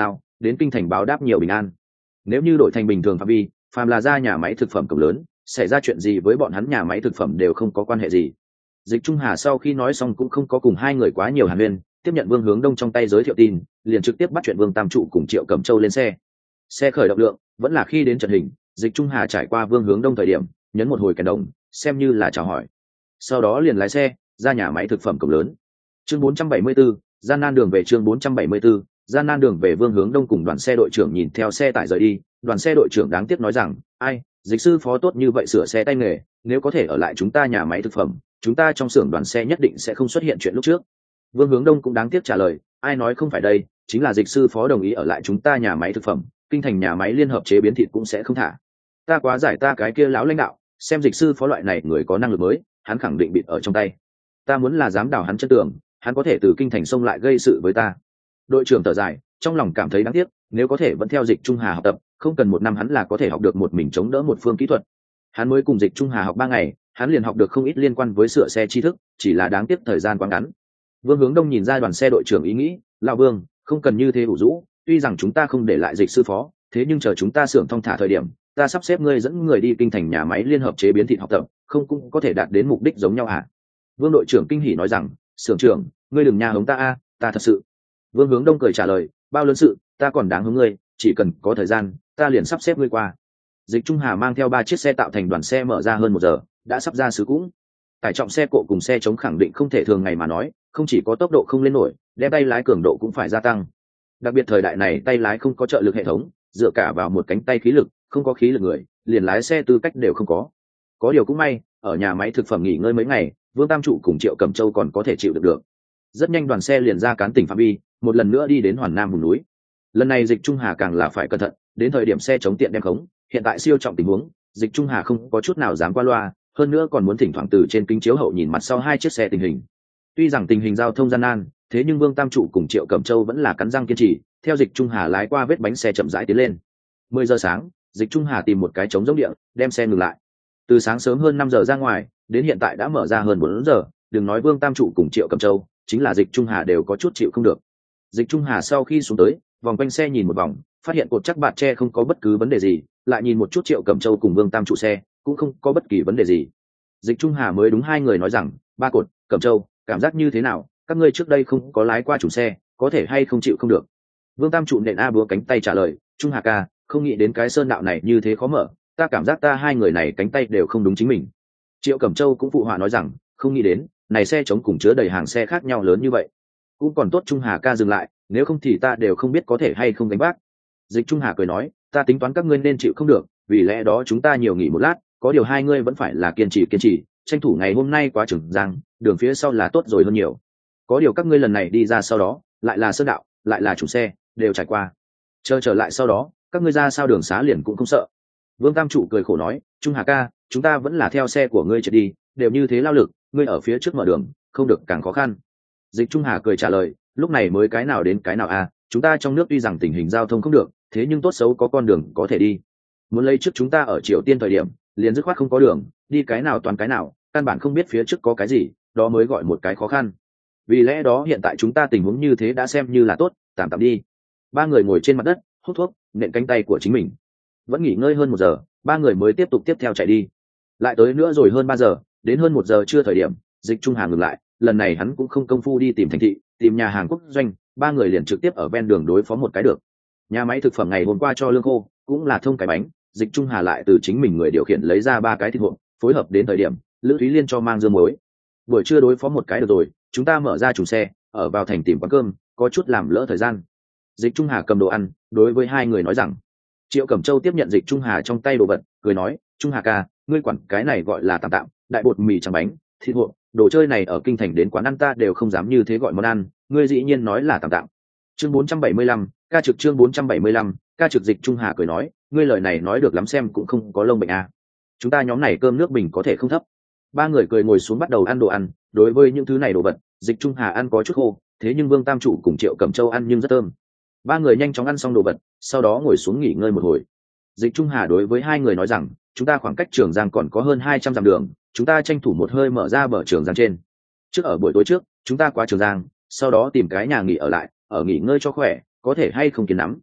đến kinh thành báo đáp nhiều bình an. Nếu như đổi thành bình thường phạm vi, phàm là ra nhà máy thực phẩm cổng lớn, xảy ra chuyện gì với bọn hắn nhà máy thực phẩm đều không có quan hệ gì. Dịch Trung Hà sau khi nói xong cũng không có cùng hai người quá nhiều hàn huyên, tiếp nhận Vương Hướng Đông trong tay giới thiệu tin, liền trực tiếp bắt chuyện Vương Tam Trụ cùng Triệu Cẩm Châu lên xe. Xe khởi động lượng, vẫn là khi đến trận hình, Dịch Trung Hà trải qua Vương Hướng Đông thời điểm, nhấn một hồi kèn đồng, xem như là chào hỏi. Sau đó liền lái xe ra nhà máy thực phẩm cổng lớn. Chương bốn trăm bảy mươi 74, gian nan đường về chương bốn trăm bảy mươi 74, gian nan đường về. Vương Hướng Đông cùng đoàn xe đội trưởng nhìn theo xe tải rời đi, đoàn xe đội trưởng đáng tiếc nói rằng, ai, Dịch sư phó tốt như vậy sửa xe tay nghề, nếu có thể ở lại chúng ta nhà máy thực phẩm, chúng ta trong xưởng đoàn xe nhất định sẽ không xuất hiện chuyện lúc trước. Vương Hướng Đông cũng đáng tiếc trả lời, ai nói không phải đây, chính là Dịch sư phó đồng ý ở lại chúng ta nhà máy thực phẩm, kinh thành nhà máy liên hợp chế biến thịt cũng sẽ không thả. Ta quá giải ta cái kia lão lãnh đạo, xem Dịch sư phó loại này người có năng lực mới, hắn khẳng định bịt ở trong tay. Ta muốn là dám đào hắn chân tường, hắn có thể từ kinh thành xông lại gây sự với ta. Đội trưởng thở dài, trong lòng cảm thấy đáng tiếc, nếu có thể vẫn theo Dịch Trung Hà học tập, không cần một năm hắn là có thể học được một mình chống đỡ một phương kỹ thuật. Hắn mới cùng Dịch Trung Hà học ba ngày, hắn liền học được không ít liên quan với sửa xe tri thức, chỉ là đáng tiếc thời gian quá ngắn. Vương Hướng Đông nhìn ra đoàn xe đội trưởng ý nghĩ, lão Vương, không cần như thế ủ rũ, tuy rằng chúng ta không để lại Dịch sư phó, thế nhưng chờ chúng ta xưởng thông thả thời điểm, ta sắp xếp ngươi dẫn người đi kinh thành nhà máy liên hợp chế biến thịt học tập, không cũng có thể đạt đến mục đích giống nhau hả? Vương đội trưởng kinh hỉ nói rằng, xưởng trưởng, ngươi đừng nha hống ta a, ta thật sự. Vương Hướng Đông cười trả lời, bao lớn sự, ta còn đáng hướng ngươi, chỉ cần có thời gian, ta liền sắp xếp ngươi qua. Dịch Trung Hà mang theo ba chiếc xe tạo thành đoàn xe mở ra hơn một giờ, đã sắp ra xứ cũng. Tải trọng xe cộ cùng xe chống khẳng định không thể thường ngày mà nói, không chỉ có tốc độ không lên nổi, đem tay lái cường độ cũng phải gia tăng. Đặc biệt thời đại này tay lái không có trợ lực hệ thống, dựa cả vào một cánh tay khí lực, không có khí lực người, liền lái xe tư cách đều không có. Có điều cũng may, ở nhà máy thực phẩm nghỉ ngơi mấy ngày, Vương Tam Trụ cùng Triệu Cẩm Châu còn có thể chịu được được. Rất nhanh đoàn xe liền ra cán tỉnh phạm vi, một lần nữa đi đến Hoàn Nam vùng núi. Lần này Dịch Trung Hà càng là phải cẩn thận, đến thời điểm xe chống tiện đem khống, hiện tại siêu trọng tình huống, Dịch Trung Hà không có chút nào dám qua loa, hơn nữa còn muốn thỉnh thoảng từ trên kính chiếu hậu nhìn mặt sau hai chiếc xe tình hình. Tuy rằng tình hình giao thông gian nan, thế nhưng Vương Tam Trụ cùng Triệu Cẩm Châu vẫn là cắn răng kiên trì, theo Dịch Trung Hà lái qua vết bánh xe chậm rãi tiến lên. Mười giờ sáng, Dịch Trung Hà tìm một cái trống giống địa, đem xe ngừng lại. Từ sáng sớm hơn năm giờ ra ngoài, đến hiện tại đã mở ra hơn bốn giờ, đừng nói Vương Tam Trụ cùng Triệu Cẩm Châu, chính là Dịch Trung Hà đều có chút chịu không được. Dịch Trung Hà sau khi xuống tới, vòng quanh xe nhìn một vòng, phát hiện cột chắc bạt tre không có bất cứ vấn đề gì, lại nhìn một chút Triệu Cẩm Châu cùng Vương Tam Trụ xe, cũng không có bất kỳ vấn đề gì. Dịch Trung Hà mới đúng hai người nói rằng, ba cột, Cẩm Châu, cảm giác như thế nào, các ngươi trước đây không có lái qua chủ xe, có thể hay không chịu không được. Vương Tam Trụ nện a búa cánh tay trả lời, Trung Hà ca, không nghĩ đến cái sơn đạo này như thế khó mở, ta cảm giác ta hai người này cánh tay đều không đúng chính mình. Triệu Cẩm Châu cũng phụ họa nói rằng, không nghĩ đến, này xe chống cùng chứa đầy hàng xe khác nhau lớn như vậy. Cũng còn tốt Trung Hà ca dừng lại, nếu không thì ta đều không biết có thể hay không đánh bác. Dịch Trung Hà cười nói, ta tính toán các ngươi nên chịu không được, vì lẽ đó chúng ta nhiều nghỉ một lát, có điều hai ngươi vẫn phải là kiên trì kiên trì, tranh thủ ngày hôm nay quá Trường Giang, đường phía sau là tốt rồi hơn nhiều. Có điều các ngươi lần này đi ra sau đó, lại là sơn đạo, lại là chủ xe, đều trải qua. Chờ trở lại sau đó, các ngươi ra sao đường xá liền cũng không sợ. Vương Tam Trụ cười khổ nói, Trung Hà ca, chúng ta vẫn là theo xe của ngươi trượt đi, đều như thế lao lực, ngươi ở phía trước mở đường, không được càng khó khăn. Dịch Trung Hà cười trả lời, lúc này mới cái nào đến cái nào à, chúng ta trong nước tuy rằng tình hình giao thông không được, thế nhưng tốt xấu có con đường có thể đi. Muốn lấy trước chúng ta ở Triều Tiên thời điểm, liền dứt khoát không có đường, đi cái nào toàn cái nào, căn bản không biết phía trước có cái gì, đó mới gọi một cái khó khăn. Vì lẽ đó hiện tại chúng ta tình huống như thế đã xem như là tốt, tạm tạm đi. Ba người ngồi trên mặt đất, hút thuốc, nện cánh tay của chính mình. Vẫn nghỉ ngơi hơn một giờ, ba người mới tiếp tục tiếp theo chạy đi. Lại tới nữa rồi hơn ba giờ, đến hơn một giờ trưa thời điểm, Dịch Trung Hà ngừng lại, lần này hắn cũng không công phu đi tìm thành thị, tìm nhà hàng quốc doanh, ba người liền trực tiếp ở ven đường đối phó một cái được. Nhà máy thực phẩm ngày hôm qua cho lương khô, cũng là thông cái bánh, Dịch Trung Hà lại từ chính mình người điều khiển lấy ra ba cái thịt hộp, phối hợp đến thời điểm, Lữ Thúy Liên cho mang dưa muối. Buổi trưa đối phó một cái được rồi, chúng ta mở ra chủ xe, ở vào thành tìm quán cơm, có chút làm lỡ thời gian. Dịch Trung Hà cầm đồ ăn, đối với hai người nói rằng. Triệu Cẩm Châu tiếp nhận Dịch Trung Hà trong tay đồ vật, cười nói, Trung Hà ca, ngươi quản cái này gọi là tạm tạm, đại bột mì trắng bánh, thịt hộp, đồ chơi này ở kinh thành đến quán ăn ta đều không dám như thế gọi món ăn, ngươi dĩ nhiên nói là tạm tạm. Chương bốn trăm bảy mươi lăm, ca trực chương bốn trăm bảy mươi lăm, ca trực. Dịch Trung Hà cười nói, ngươi lời này nói được lắm, xem cũng không có lông bệnh à. Chúng ta nhóm này cơm nước bình có thể không thấp. Ba người cười ngồi xuống bắt đầu ăn đồ ăn, đối với những thứ này đồ vật, Dịch Trung Hà ăn có chút khô, thế nhưng Vương Tam Trụ cùng Triệu Cẩm Châu ăn nhưng rất thơm. Ba người nhanh chóng ăn xong đồ vật, sau đó ngồi xuống nghỉ ngơi một hồi. Dịch Trung Hà đối với hai người nói rằng, chúng ta khoảng cách Trường Giang còn có hơn hai trăm dặm đường, chúng ta tranh thủ một hơi mở ra bờ Trường Giang trên. Trước ở buổi tối trước, chúng ta qua Trường Giang, sau đó tìm cái nhà nghỉ ở lại, ở nghỉ ngơi cho khỏe, có thể hay không kiến nắm.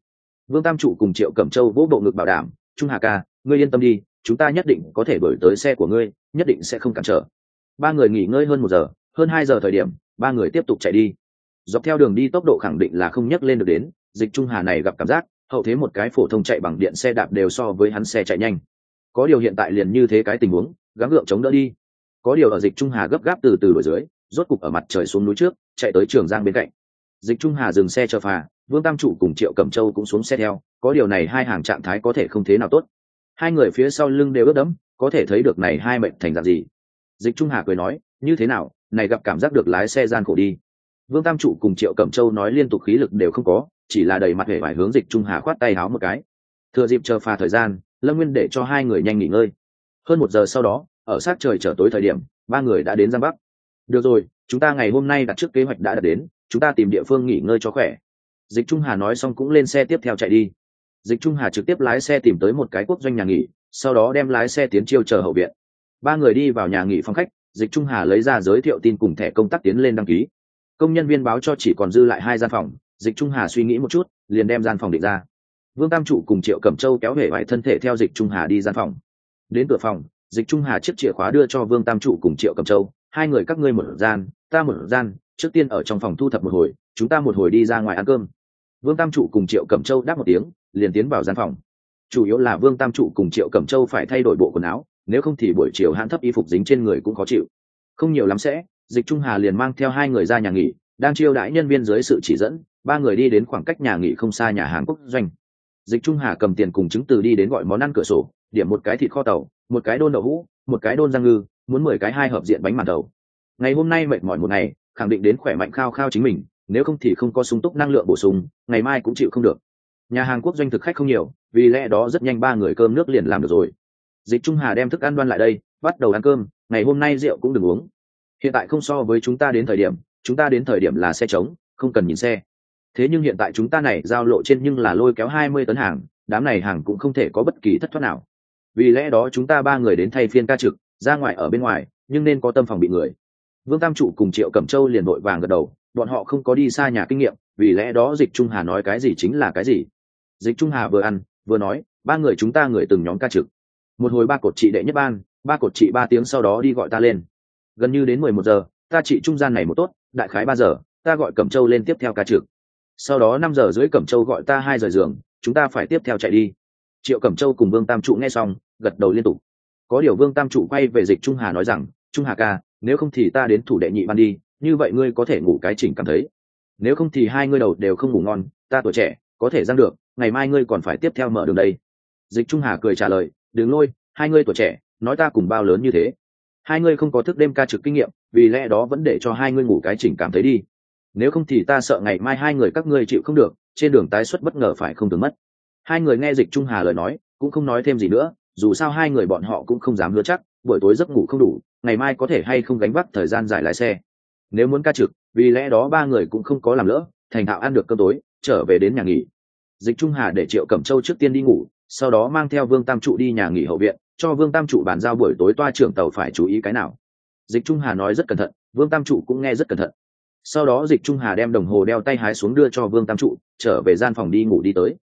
Vương Tam Trụ cùng Triệu Cẩm Châu vỗ bộ ngực bảo đảm, Trung Hà ca, ngươi yên tâm đi, chúng ta nhất định có thể đuổi tới xe của ngươi, nhất định sẽ không cản trở. Ba người nghỉ ngơi hơn một giờ, hơn hai giờ thời điểm, ba người tiếp tục chạy đi. Dọc theo đường đi tốc độ khẳng định là không nhấc lên được đến, Dịch Trung Hà này gặp cảm giác, hậu thế một cái phổ thông chạy bằng điện xe đạp đều so với hắn xe chạy nhanh. Có điều hiện tại liền như thế cái tình huống, gắng gượng chống đỡ đi. Có điều ở Dịch Trung Hà gấp gáp từ từ đuổi dưới, rốt cục ở mặt trời xuống núi trước, chạy tới Trường Giang bên cạnh. Dịch Trung Hà dừng xe chờ phà, Vương Tam Trụ cùng Triệu Cẩm Châu cũng xuống xe theo, có điều này hai hàng trạng thái có thể không thế nào tốt. Hai người phía sau lưng đều ướt đẫm, có thể thấy được này hai mệnh thành dạng gì. Dịch Trung Hà cười nói, như thế nào, này gặp cảm giác được lái xe gian khổ đi. Vương Tam Trụ cùng Triệu Cẩm Châu nói liên tục khí lực đều không có, chỉ là đầy mặt hề vải hướng Dịch Trung Hà khoát tay háo một cái. Thừa dịp chờ phà thời gian, Lâm Nguyên để cho hai người nhanh nghỉ ngơi. Hơn một giờ sau đó, ở sát trời trở tối thời điểm, ba người đã đến Giang Bắc. Được rồi, chúng ta ngày hôm nay đặt trước kế hoạch đã đạt đến, chúng ta tìm địa phương nghỉ ngơi cho khỏe. Dịch Trung Hà nói xong cũng lên xe tiếp theo chạy đi. Dịch Trung Hà trực tiếp lái xe tìm tới một cái quốc doanh nhà nghỉ, sau đó đem lái xe tiến chiêu chờ hậu viện. Ba người đi vào nhà nghỉ phòng khách, Dịch Trung Hà lấy ra giới thiệu tin cùng thẻ công tác tiến lên đăng ký. Công nhân viên báo cho chỉ còn dư lại hai gian phòng, Dịch Trung Hà suy nghĩ một chút, liền đem gian phòng định ra. Vương Tam Trụ cùng Triệu Cẩm Châu kéo hể vải thân thể theo Dịch Trung Hà đi gian phòng. Đến cửa phòng, Dịch Trung Hà chiếc chìa khóa đưa cho Vương Tam Trụ cùng Triệu Cẩm Châu, hai người các ngươi một gian, ta một gian, trước tiên ở trong phòng thu thập một hồi, chúng ta một hồi đi ra ngoài ăn cơm. Vương Tam Trụ cùng Triệu Cẩm Châu đáp một tiếng, liền tiến vào gian phòng. Chủ yếu là Vương Tam Trụ cùng Triệu Cẩm Châu phải thay đổi bộ quần áo, nếu không thì buổi chiều hãn thấp y phục dính trên người cũng khó chịu. Không nhiều lắm sẽ, Dịch Trung Hà liền mang theo hai người ra nhà nghỉ, đang chiêu đãi nhân viên dưới sự chỉ dẫn, ba người đi đến khoảng cách nhà nghỉ không xa nhà hàng quốc doanh. Dịch Trung Hà cầm tiền cùng chứng từ đi đến gọi món ăn cửa sổ, điểm một cái thịt kho tàu, một cái đôn đậu hũ, một cái đôn rang ngư, muốn mười cái hai hợp diện bánh màn đầu. Ngày hôm nay mệt mỏi một ngày, khẳng định đến khỏe mạnh khao khao chính mình, nếu không thì không có sung túc năng lượng bổ sung, ngày mai cũng chịu không được. Nhà hàng quốc doanh thực khách không nhiều, vì lẽ đó rất nhanh ba người cơm nước liền làm được rồi. Dịch Trung Hà đem thức ăn đoan lại đây, bắt đầu ăn cơm, ngày hôm nay rượu cũng đừng uống. Hiện tại không so với chúng ta đến thời điểm, chúng ta đến thời điểm là xe trống, không cần nhìn xe. Thế nhưng hiện tại chúng ta này giao lộ trên nhưng là lôi kéo hai mươi tấn hàng, đám này hàng cũng không thể có bất kỳ thất thoát nào. Vì lẽ đó chúng ta ba người đến thay phiên ca trực, ra ngoài ở bên ngoài, nhưng nên có tâm phòng bị người. Vương Tam Trụ cùng Triệu Cẩm Châu liền vội vàng gật đầu, bọn họ không có đi xa nhà kinh nghiệm, vì lẽ đó Dịch Trung Hà nói cái gì chính là cái gì. Dịch Trung Hà vừa ăn, vừa nói, ba người chúng ta người từng nhóm ca trực. Một hồi ba cột chị đệ nhất ban, ba cột chị ba tiếng sau đó đi gọi ta lên. Gần như đến mười một giờ, ta chị trung gian này một tốt, đại khái ba giờ, ta gọi Cẩm Châu lên tiếp theo ca trực. Sau đó năm giờ dưới Cẩm Châu gọi ta hai giờ giường, chúng ta phải tiếp theo chạy đi. Triệu Cẩm Châu cùng Vương Tam Trụ nghe xong, gật đầu liên tục. Có điều Vương Tam Trụ quay về Dịch Trung Hà nói rằng, Trung Hà ca, nếu không thì ta đến thủ đệ nhị ban đi, như vậy ngươi có thể ngủ cái chỉnh cảm thấy. Nếu không thì hai ngươi đầu đều không ngủ ngon, ta tuổi trẻ, có thể giang được, ngày mai ngươi còn phải tiếp theo mở đường đây. Dịch Trung Hà cười trả lời, đừng lôi, hai ngươi tuổi trẻ, nói ta cùng bao lớn như thế. Hai ngươi không có thức đêm ca trực kinh nghiệm, vì lẽ đó vẫn để cho hai ngươi ngủ cái chỉnh cảm thấy đi. Nếu không thì ta sợ ngày mai hai người các ngươi chịu không được, trên đường tái xuất bất ngờ phải không tưởng mất. Hai người nghe Dịch Trung Hà lời nói, cũng không nói thêm gì nữa, dù sao hai người bọn họ cũng không dám hứa chắc, buổi tối giấc ngủ không đủ, ngày mai có thể hay không gánh vác thời gian dài lái xe. Nếu muốn ca trực, vì lẽ đó ba người cũng không có làm lỡ, thành thạo ăn được cơm tối, trở về đến nhà nghỉ. Dịch Trung Hà để Triệu Cẩm Châu trước tiên đi ngủ, sau đó mang theo Vương Tam Trụ đi nhà nghỉ hậu viện, cho Vương Tam Trụ bàn giao buổi tối toa trưởng tàu phải chú ý cái nào. Dịch Trung Hà nói rất cẩn thận, Vương Tam Trụ cũng nghe rất cẩn thận. Sau đó Dịch Trung Hà đem đồng hồ đeo tay hái xuống đưa cho Vương Tam Trụ, trở về gian phòng đi ngủ đi tới.